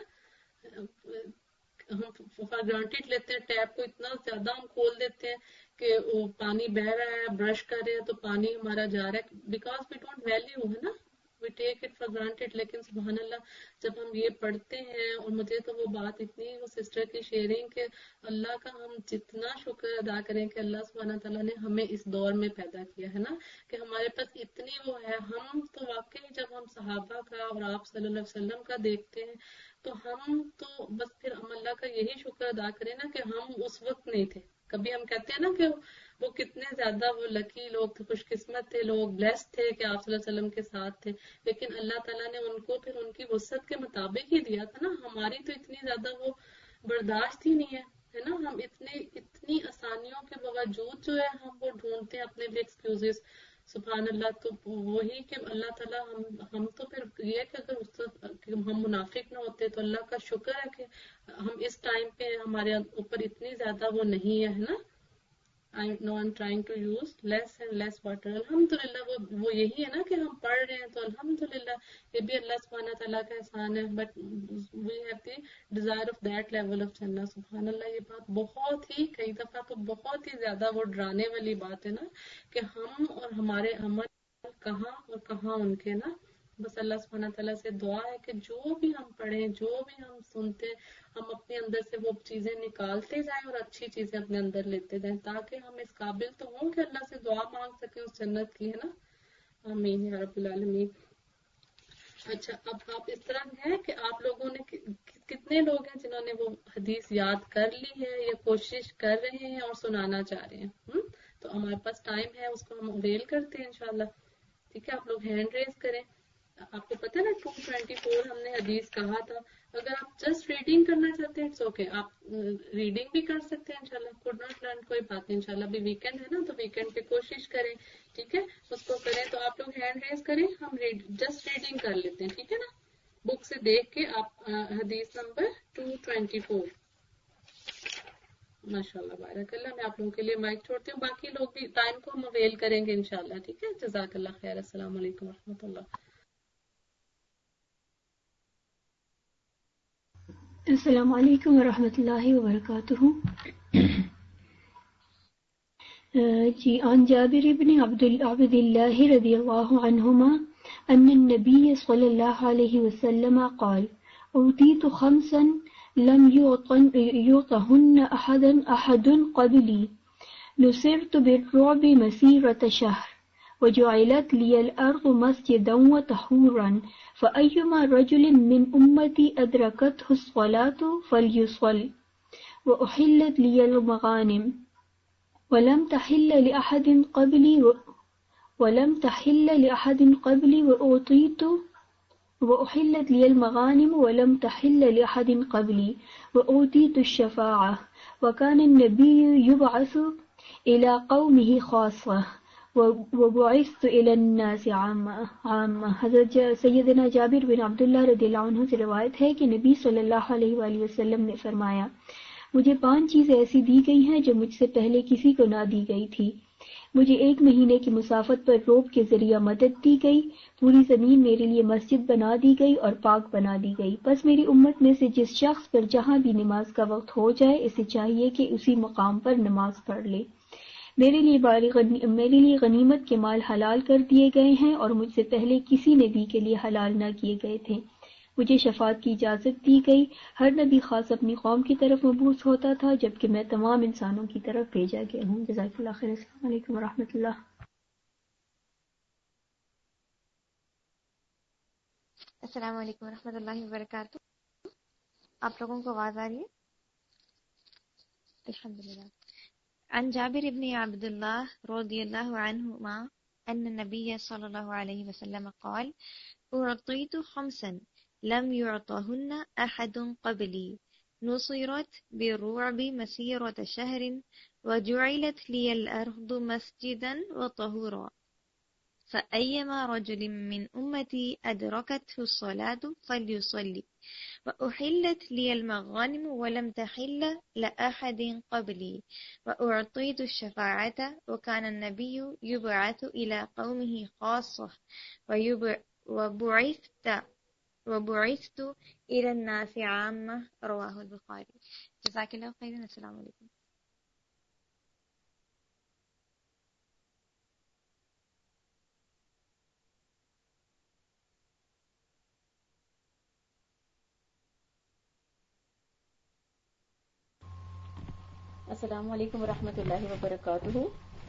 हम फॉर ग्रांटेड लेते हैं, टैप को इतना ज्यादा हम खोल देते हैं कि वो पानी बह रहा है, ब्रश कर रहे हैं तो पानी हमारा जा रहा है, बिकॉज वी डोंट वैल्यू, है ना, we take it for granted. लेकिन सुभान अल्लाह जब हम ये पढ़ते हैं, और मुझे तो वो बात इतनी, वो सिस्टर की शेयरिंग के अल्लाह का हम जितना शुक्र अदा करें कि अल्लाह सुब्हानहू तआला ने हमें इस दौर में पैदा किया है ना, कि हमारे पास इतनी वो है। हम तो वाकई जब हम सहाबा का और आप सल्लल्लाहु अलैहि वसल्लम का देखते हैं तो हम तो बस फिर हम अल्लाह का यही शुक्र अदा करें ना कि हम उस वक्त नहीं थे। कभी हम कहते हैं ना कि वो कितने ज्यादा वो लकी लोग थे, खुशकिस्मत थे लोग, ब्लेस्ड थे कि आप सल्लल्लाहु अलैहि वसल्लम के साथ थे, लेकिन अल्लाह ताला ने उनको फिर उनकी वसत के मुताबिक ही दिया था ना। हमारी तो इतनी ज्यादा वो बर्दाश्त ही नहीं है, है ना। हम इतने इतनी आसानियों के बावजूद जो है हम वो ढूंढते हैं अपने लिए एक्सक्यूजेस, सुभान अल्लाह। तो वही कि अल्लाह ताला हम हम तो फिर ये कि अगर उस कि हम मुनाफिक ना होते तो अल्लाह का शुक्र है कि हम इस टाइम पे हमारे ऊपर इतनी ज्यादा वो नहीं है, है ना। I know I'm trying to use less and less water. अल्हम्दुलिल्लाह वो वो यही है ना कि हम पढ़ रहे हैं तो अल्हम्दुलिल्लाह ये भी अल्लाह सुब्हानहू तआला का एहसान है। But we have the desire of that level of जन्नह। सुब्हान अल्लाह, ये बात बहुत ही, कई दफा तो बहुत ही ज्यादा वो डराने वाली बात है ना कि हम और हमारे अमल कहाँ और कहाँ उनके ना। बस अल्लाह सुब्हानहू तआला से दुआ है कि जो भी हम पढ़ें, जो भी हम सुनते, हम अपने अंदर से वो चीजें निकालते जाएं और अच्छी चीजें अपने अंदर लेते जाएं, ताकि हम इस काबिल तो हों कि अल्लाह से दुआ मांग सकें उस जन्नत की, है ना। आमीन या रब्बुल आलमीन। اچھا اب آپ اس طرح ہیں کہ آپ لوگوں نے کتنے لوگ ہیں جنہوں نے وہ حدیث یاد کر لی ہے یا کوشش کر رہے ہیں اور سنانا چاہ رہے ہیں؟ تو ہمارے پاس ٹائم ہے، اس کو ہم اویل کرتے ہیں انشاءاللہ. ٹھیک ہے، آپ لوگ ہینڈ ریز کریں. آپ کو پتہ ہے نا ٹو ٹوینٹی فور ہم نے حدیث کہا تھا. اگر آپ جسٹ ریڈنگ کرنا چاہتے ہیں اٹس اوکے، آپ ریڈنگ بھی کر سکتے ہیں انشاءاللہ. کوڈ ناٹ لرن کوئی بات نہیں انشاءاللہ. ابھی ویکینڈ ہے نا تو ویکینڈ پہ کوشش کریں. ٹھیک ہے، اس کو کریں. تو آپ لوگ ہینڈ ریز کریں، ہم جسٹ ریڈنگ کر لیتے ہیں. ٹھیک ہے نا، بک سے دیکھ کے آپ حدیث نمبر ٹو ٹوینٹی فور. ماشاء اللہ بارک اللہ. میں آپ لوگوں کے لیے مائک چھوڑتی ہوں، باقی لوگ بھی ٹائم کو ہم اویل کریں گے انشاءاللہ. ٹھیک ہے، جزاک اللہ خیر. السلام علیکم ورحمۃ اللہ. السلام علیکم ورحمۃ اللہ وبرکاتہ. جی عن جابر بن عبد عبد اللہ رضی اللہ عنہما ان النبی صلی اللہ علیہ وسلم قال اوتیت خمسا لم يعطهن احد احد قبلی نصرت بالرعب مسیرة شهر وجعلت لي الأرض مسجدا وطهورا فأيما رجل من أمتي أدركته الصلاة فليصل وأحلت لي المغانم ولم تحل لأحد قبلي ولم تحل لأحد قبلي وأعطيت وأحلت لي المغانم ولم تحل لأحد قبلي وأوتيت الشفاعة وكان النبي يبعث إلى قومه خاصة وبعثت إلى الناس عامة. حضرت سیدنا جابر بن عبداللہ رضی اللہ عنہ سے روایت ہے کہ نبی صلی اللہ علیہ وآلہ وسلم نے فرمایا مجھے پانچ چیزیں ایسی دی گئی ہیں جو مجھ سے پہلے کسی کو نہ دی گئی تھی. مجھے ایک مہینے کی مسافت پر روب کے ذریعہ مدد دی گئی، پوری زمین میرے لیے مسجد بنا دی گئی اور پاک بنا دی گئی. بس میری امت میں سے جس شخص پر جہاں بھی نماز کا وقت ہو جائے اسے چاہیے کہ اسی مقام پر نماز پڑھ لے. میرے لیے میرے لیے غنیمت کے مال حلال کر دیے گئے ہیں اور مجھ سے پہلے کسی نبی کے لیے حلال نہ کیے گئے تھے. مجھے شفاعت کی اجازت دی گئی. ہر نبی خاص اپنی قوم کی طرف مبعوث ہوتا تھا جبکہ میں تمام انسانوں کی طرف بھیجا گیا ہوں. جزاک اللہ خیر. السلام علیکم ورحمۃ اللہ. السلام علیکم ورحمۃ اللہ وبرکاتہ. آپ لوگوں کو آواز آ رہی ہے؟ الحمدللہ. عن جابر بن عبد الله رضي الله عنهما أن النبي صلى الله عليه وسلم قال أعطيت خمسا لم يعطهن أحد قبلي نصرت بالرعب مسيرة شهر وجعلت لي الأرض مسجدا وطهورا فأيما رجل من أمتي أدركته الصلاة فليصلي وأحلت لي المغانم ولم تحل لأحد قبلي وأعطيت الشفاعة وكان النبي يبعث إلى قومه خاصة وبعثت وبعثت إلى الناس عامة. رواه البخاري. جزاك الله خيرا. السلام عليكم. السلام علیکم ورحمۃ اللہ وبرکاتہ.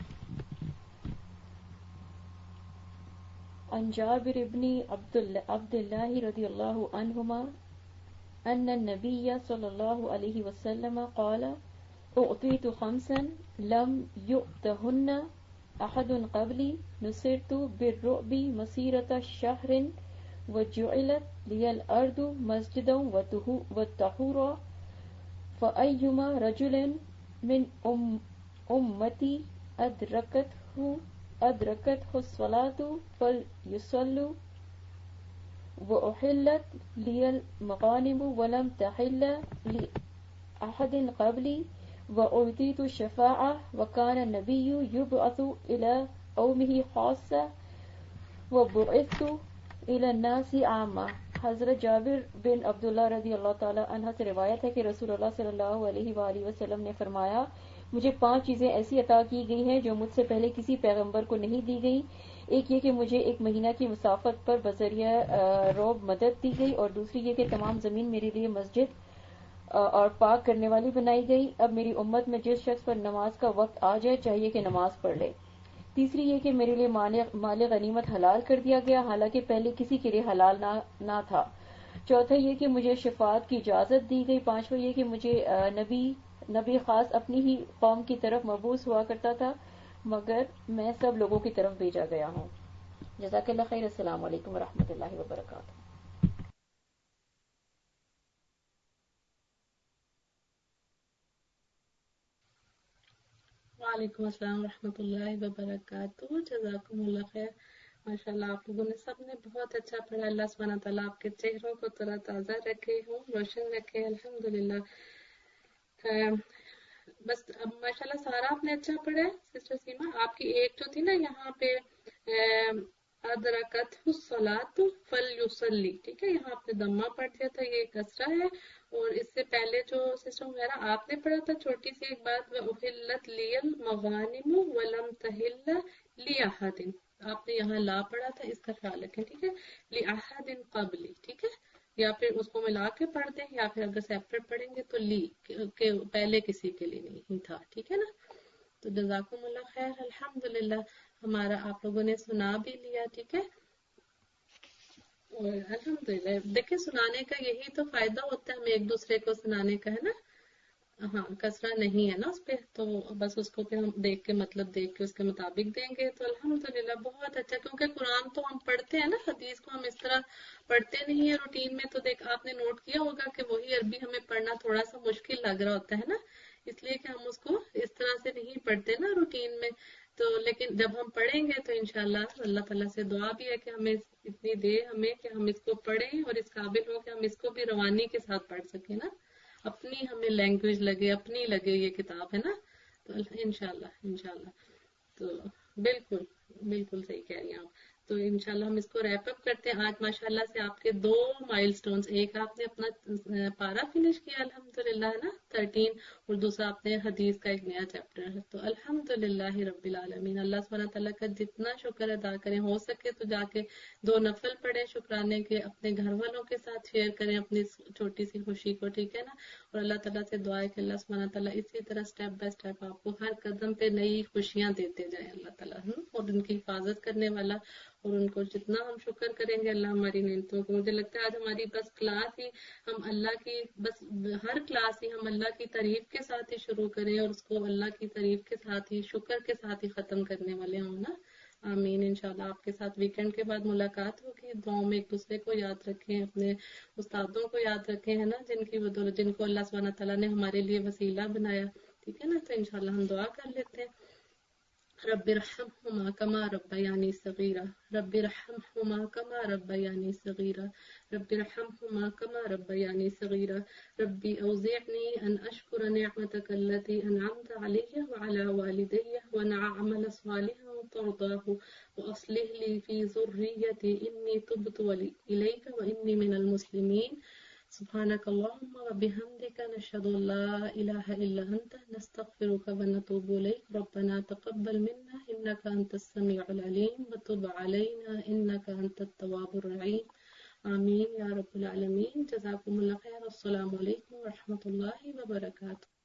عن جابر بن عبد اللہ رضی اللہ عنہما ان النبی صلی اللہ علیہ وسلم قال اعطیت خمسا لم یؤتہن احد قبلی نصرت بالرعب مسیرة شہر وجعلت لی الارض مسجدا وطہورا فأیما رجل من ام امتی ادرکته ادرکته الصلاة فلیصلوا وأحلت لي المغانم ولم تحل لأحد قبلي وأعطيت الشفاعة وكان النبي يبعث إلى قومه خاصة وبعثت إلى الناس عامة. حضرت جابر بن عبداللہ رضی اللہ تعالی عنہ سے روایت ہے کہ رسول اللہ صلی اللہ علیہ وآلہ وسلم نے فرمایا مجھے پانچ چیزیں ایسی عطا کی گئی ہیں جو مجھ سے پہلے کسی پیغمبر کو نہیں دی گئی. ایک یہ کہ مجھے ایک مہینہ کی مسافت پر بذریعہ روب مدد دی گئی، اور دوسری یہ کہ تمام زمین میرے لیے مسجد اور پاک کرنے والی بنائی گئی. اب میری امت میں جس شخص پر نماز کا وقت آ جائے چاہیے کہ نماز پڑھ لے. تیسری یہ کہ میرے لیے مال مال غنیمت حلال کر دیا گیا حالانکہ پہلے کسی کے لیے حلال نہ نہ تھا. چوتھا یہ کہ مجھے شفاعت کی اجازت دی گئی. پانچواں یہ کہ مجھے نبی نبی خاص اپنی ہی قوم کی طرف مبعوث ہوا کرتا تھا مگر میں سب لوگوں کی طرف بھیجا گیا ہوں. جزاک اللہ خیر. السلام علیکم ورحمۃ اللہ وبرکاتہ. وعلیکم السلام ورحمۃ اللہ وبرکاتہ. جزاکم اللہ خیر. ماشاء اللہ آپ لوگوں نے سب نے بہت اچھا پڑھا. اللہ سبحانہ تعالیٰ آپ کے چہروں کو ترا تازہ رکھے ہوں روشن رکھے. الحمدللہ. بس اب ماشاء اللہ سارا آپ نے اچھا پڑھا ہے. سسٹر سیما آپ کی ایک جو تھی نا یہاں پہ ادرکت الصلاۃ فلیصلی, ٹھیک ہے, یہاں آپ نے دمہ پڑھ دیا تھا, یہ کسرہ ہے. اور اس سے پہلے جو سسٹر میرا آپ نے پڑھا تھا چھوٹی سی ایک بات, وَأُحِلَّتْ لِيَ الْمَغَانِمُ وَلَمْ تَحِلَّ لِأَحَدٍ, آپ نے یہاں لا پڑھا تھا, اس کا خیال رکھیں, ٹھیک ہے. لِأَحَدٍ قَبْلِ, ٹھیک ہے, یا پھر اس کو ملا کے پڑھ دیں, یا پھر اگر سیپریٹ پڑھیں گے تو لی کہ پہلے کسی کے لیے نہیں تھا, ٹھیک ہے نا. تو جزاکم اللہ خیر. الحمدللہ ہمارا آپ لوگوں نے سنا بھی لیا, ٹھیک ہے. اور الحمدللہ دیکھیں سنانے کا یہی تو فائدہ ہوتا ہے, ہمیں ایک دوسرے کو سنانے کا, ہے نا. ہاں کسرہ نہیں ہے نا اس پہ, تو بس اس کو پھر ہم دیکھ کے مطلب دیکھ کے اس کے مطابق دیں گے تو الحمدللہ بہت اچھا. کیونکہ قرآن تو ہم پڑھتے ہیں نا, حدیث کو ہم اس طرح پڑھتے نہیں ہیں روٹین میں. تو دیکھ آپ نے نوٹ کیا ہوگا کہ وہی عربی ہمیں پڑھنا تھوڑا سا مشکل لگ رہا ہوتا ہے نا, اس لیے کہ ہم اس کو اس طرح سے نہیں پڑھتے نا روٹین میں. تو لیکن جب ہم پڑھیں گے تو انشاءاللہ اللہ تعالیٰ سے دعا بھی ہے کہ ہمیں اتنی دے ہمیں کہ ہم اس کو پڑھیں اور اس قابل ہو کہ ہم اس کو بھی روانی کے ساتھ پڑھ سکیں نا, اپنی ہمیں لینگویج لگے, اپنی لگے یہ کتاب ہے نا. تو انشاءاللہ انشاءاللہ تو بالکل بالکل صحیح کہہ رہی ہیں آپ. تو انشاءاللہ ہم اس کو ریپ اپ کرتے ہیں. آج ماشاءاللہ سے آپ کے دو مائل سٹونز, ایک آپ نے اپنا پارا فنش کیا الحمدللہ ہے نا تھرٹین, اور دوسرا آپ نے حدیث کا ایک نیا چیپٹر ہے. تو الحمدللہ رب العالمین. اللہ سبحانہ تعالیٰ کا جتنا شکر ادا کریں, ہو سکے تو جا کے دو نفل پڑھیں شکرانے کے, اپنے گھر والوں کے ساتھ شیئر کریں اپنی چھوٹی سی خوشی کو, ٹھیک ہے نا. اور اللہ تعالیٰ سے دعا ہے کہ اللہ سبحانہ تعالیٰ اسی طرح سٹیپ بائی سٹیپ آپ کو ہر قدم پہ نئی خوشیاں دیتے جائیں اللہ تعالیٰ, اور ان کی حفاظت کرنے والا. اور ان کو جتنا ہم شکر کریں گے اللہ ہماری نعمتوں کو. مجھے لگتا ہے آج ہماری بس کلاس ہی ہم اللہ کی بس ہر کلاس ہی ہم اللہ کی تعریف کے ساتھ ہی شروع کریں اور اس کو اللہ کی تعریف کے ساتھ ہی شکر کے ساتھ ہی ختم کرنے والے ہوں نا. آمین. انشاءاللہ آپ کے ساتھ ویکنڈ کے بعد ملاقات ہوگی. دعاؤں میں ایک دوسرے کو یاد رکھیں, اپنے استادوں کو یاد رکھیں, ہے نا, جن کی بدولت جن کو اللہ سبحانہ تعالیٰ نے ہمارے لیے وسیلہ بنایا, ٹھیک ہے نا. تو انشاءاللہ ہم دعا کر لیتے ہیں. رب ارحمہما کما ربیانی صغیرہ, رب ارحمہما کما ربیانی صغیرہ, رب ارحمہما کما ربیانی صغیرہ, ربی اوزعنی ان اشکر نعمتک التي انعمت علی وعلی والدی وان اعمل صالحا ترضاه واصلح لي في ذريتي اني تبت اليك واني من المسلمين. سبحانك اللهم وبحمدك نشهد ان لا اله الا انت نستغفرك ونتوب اليك. ربنا تقبل منا انك انت السميع العليم وتب علينا انك انت التواب الرحيم. آمین یا رب العالمین. جزاکم اللہ خیر. السلام علیکم ورحمۃ اللہ وبرکاتہ.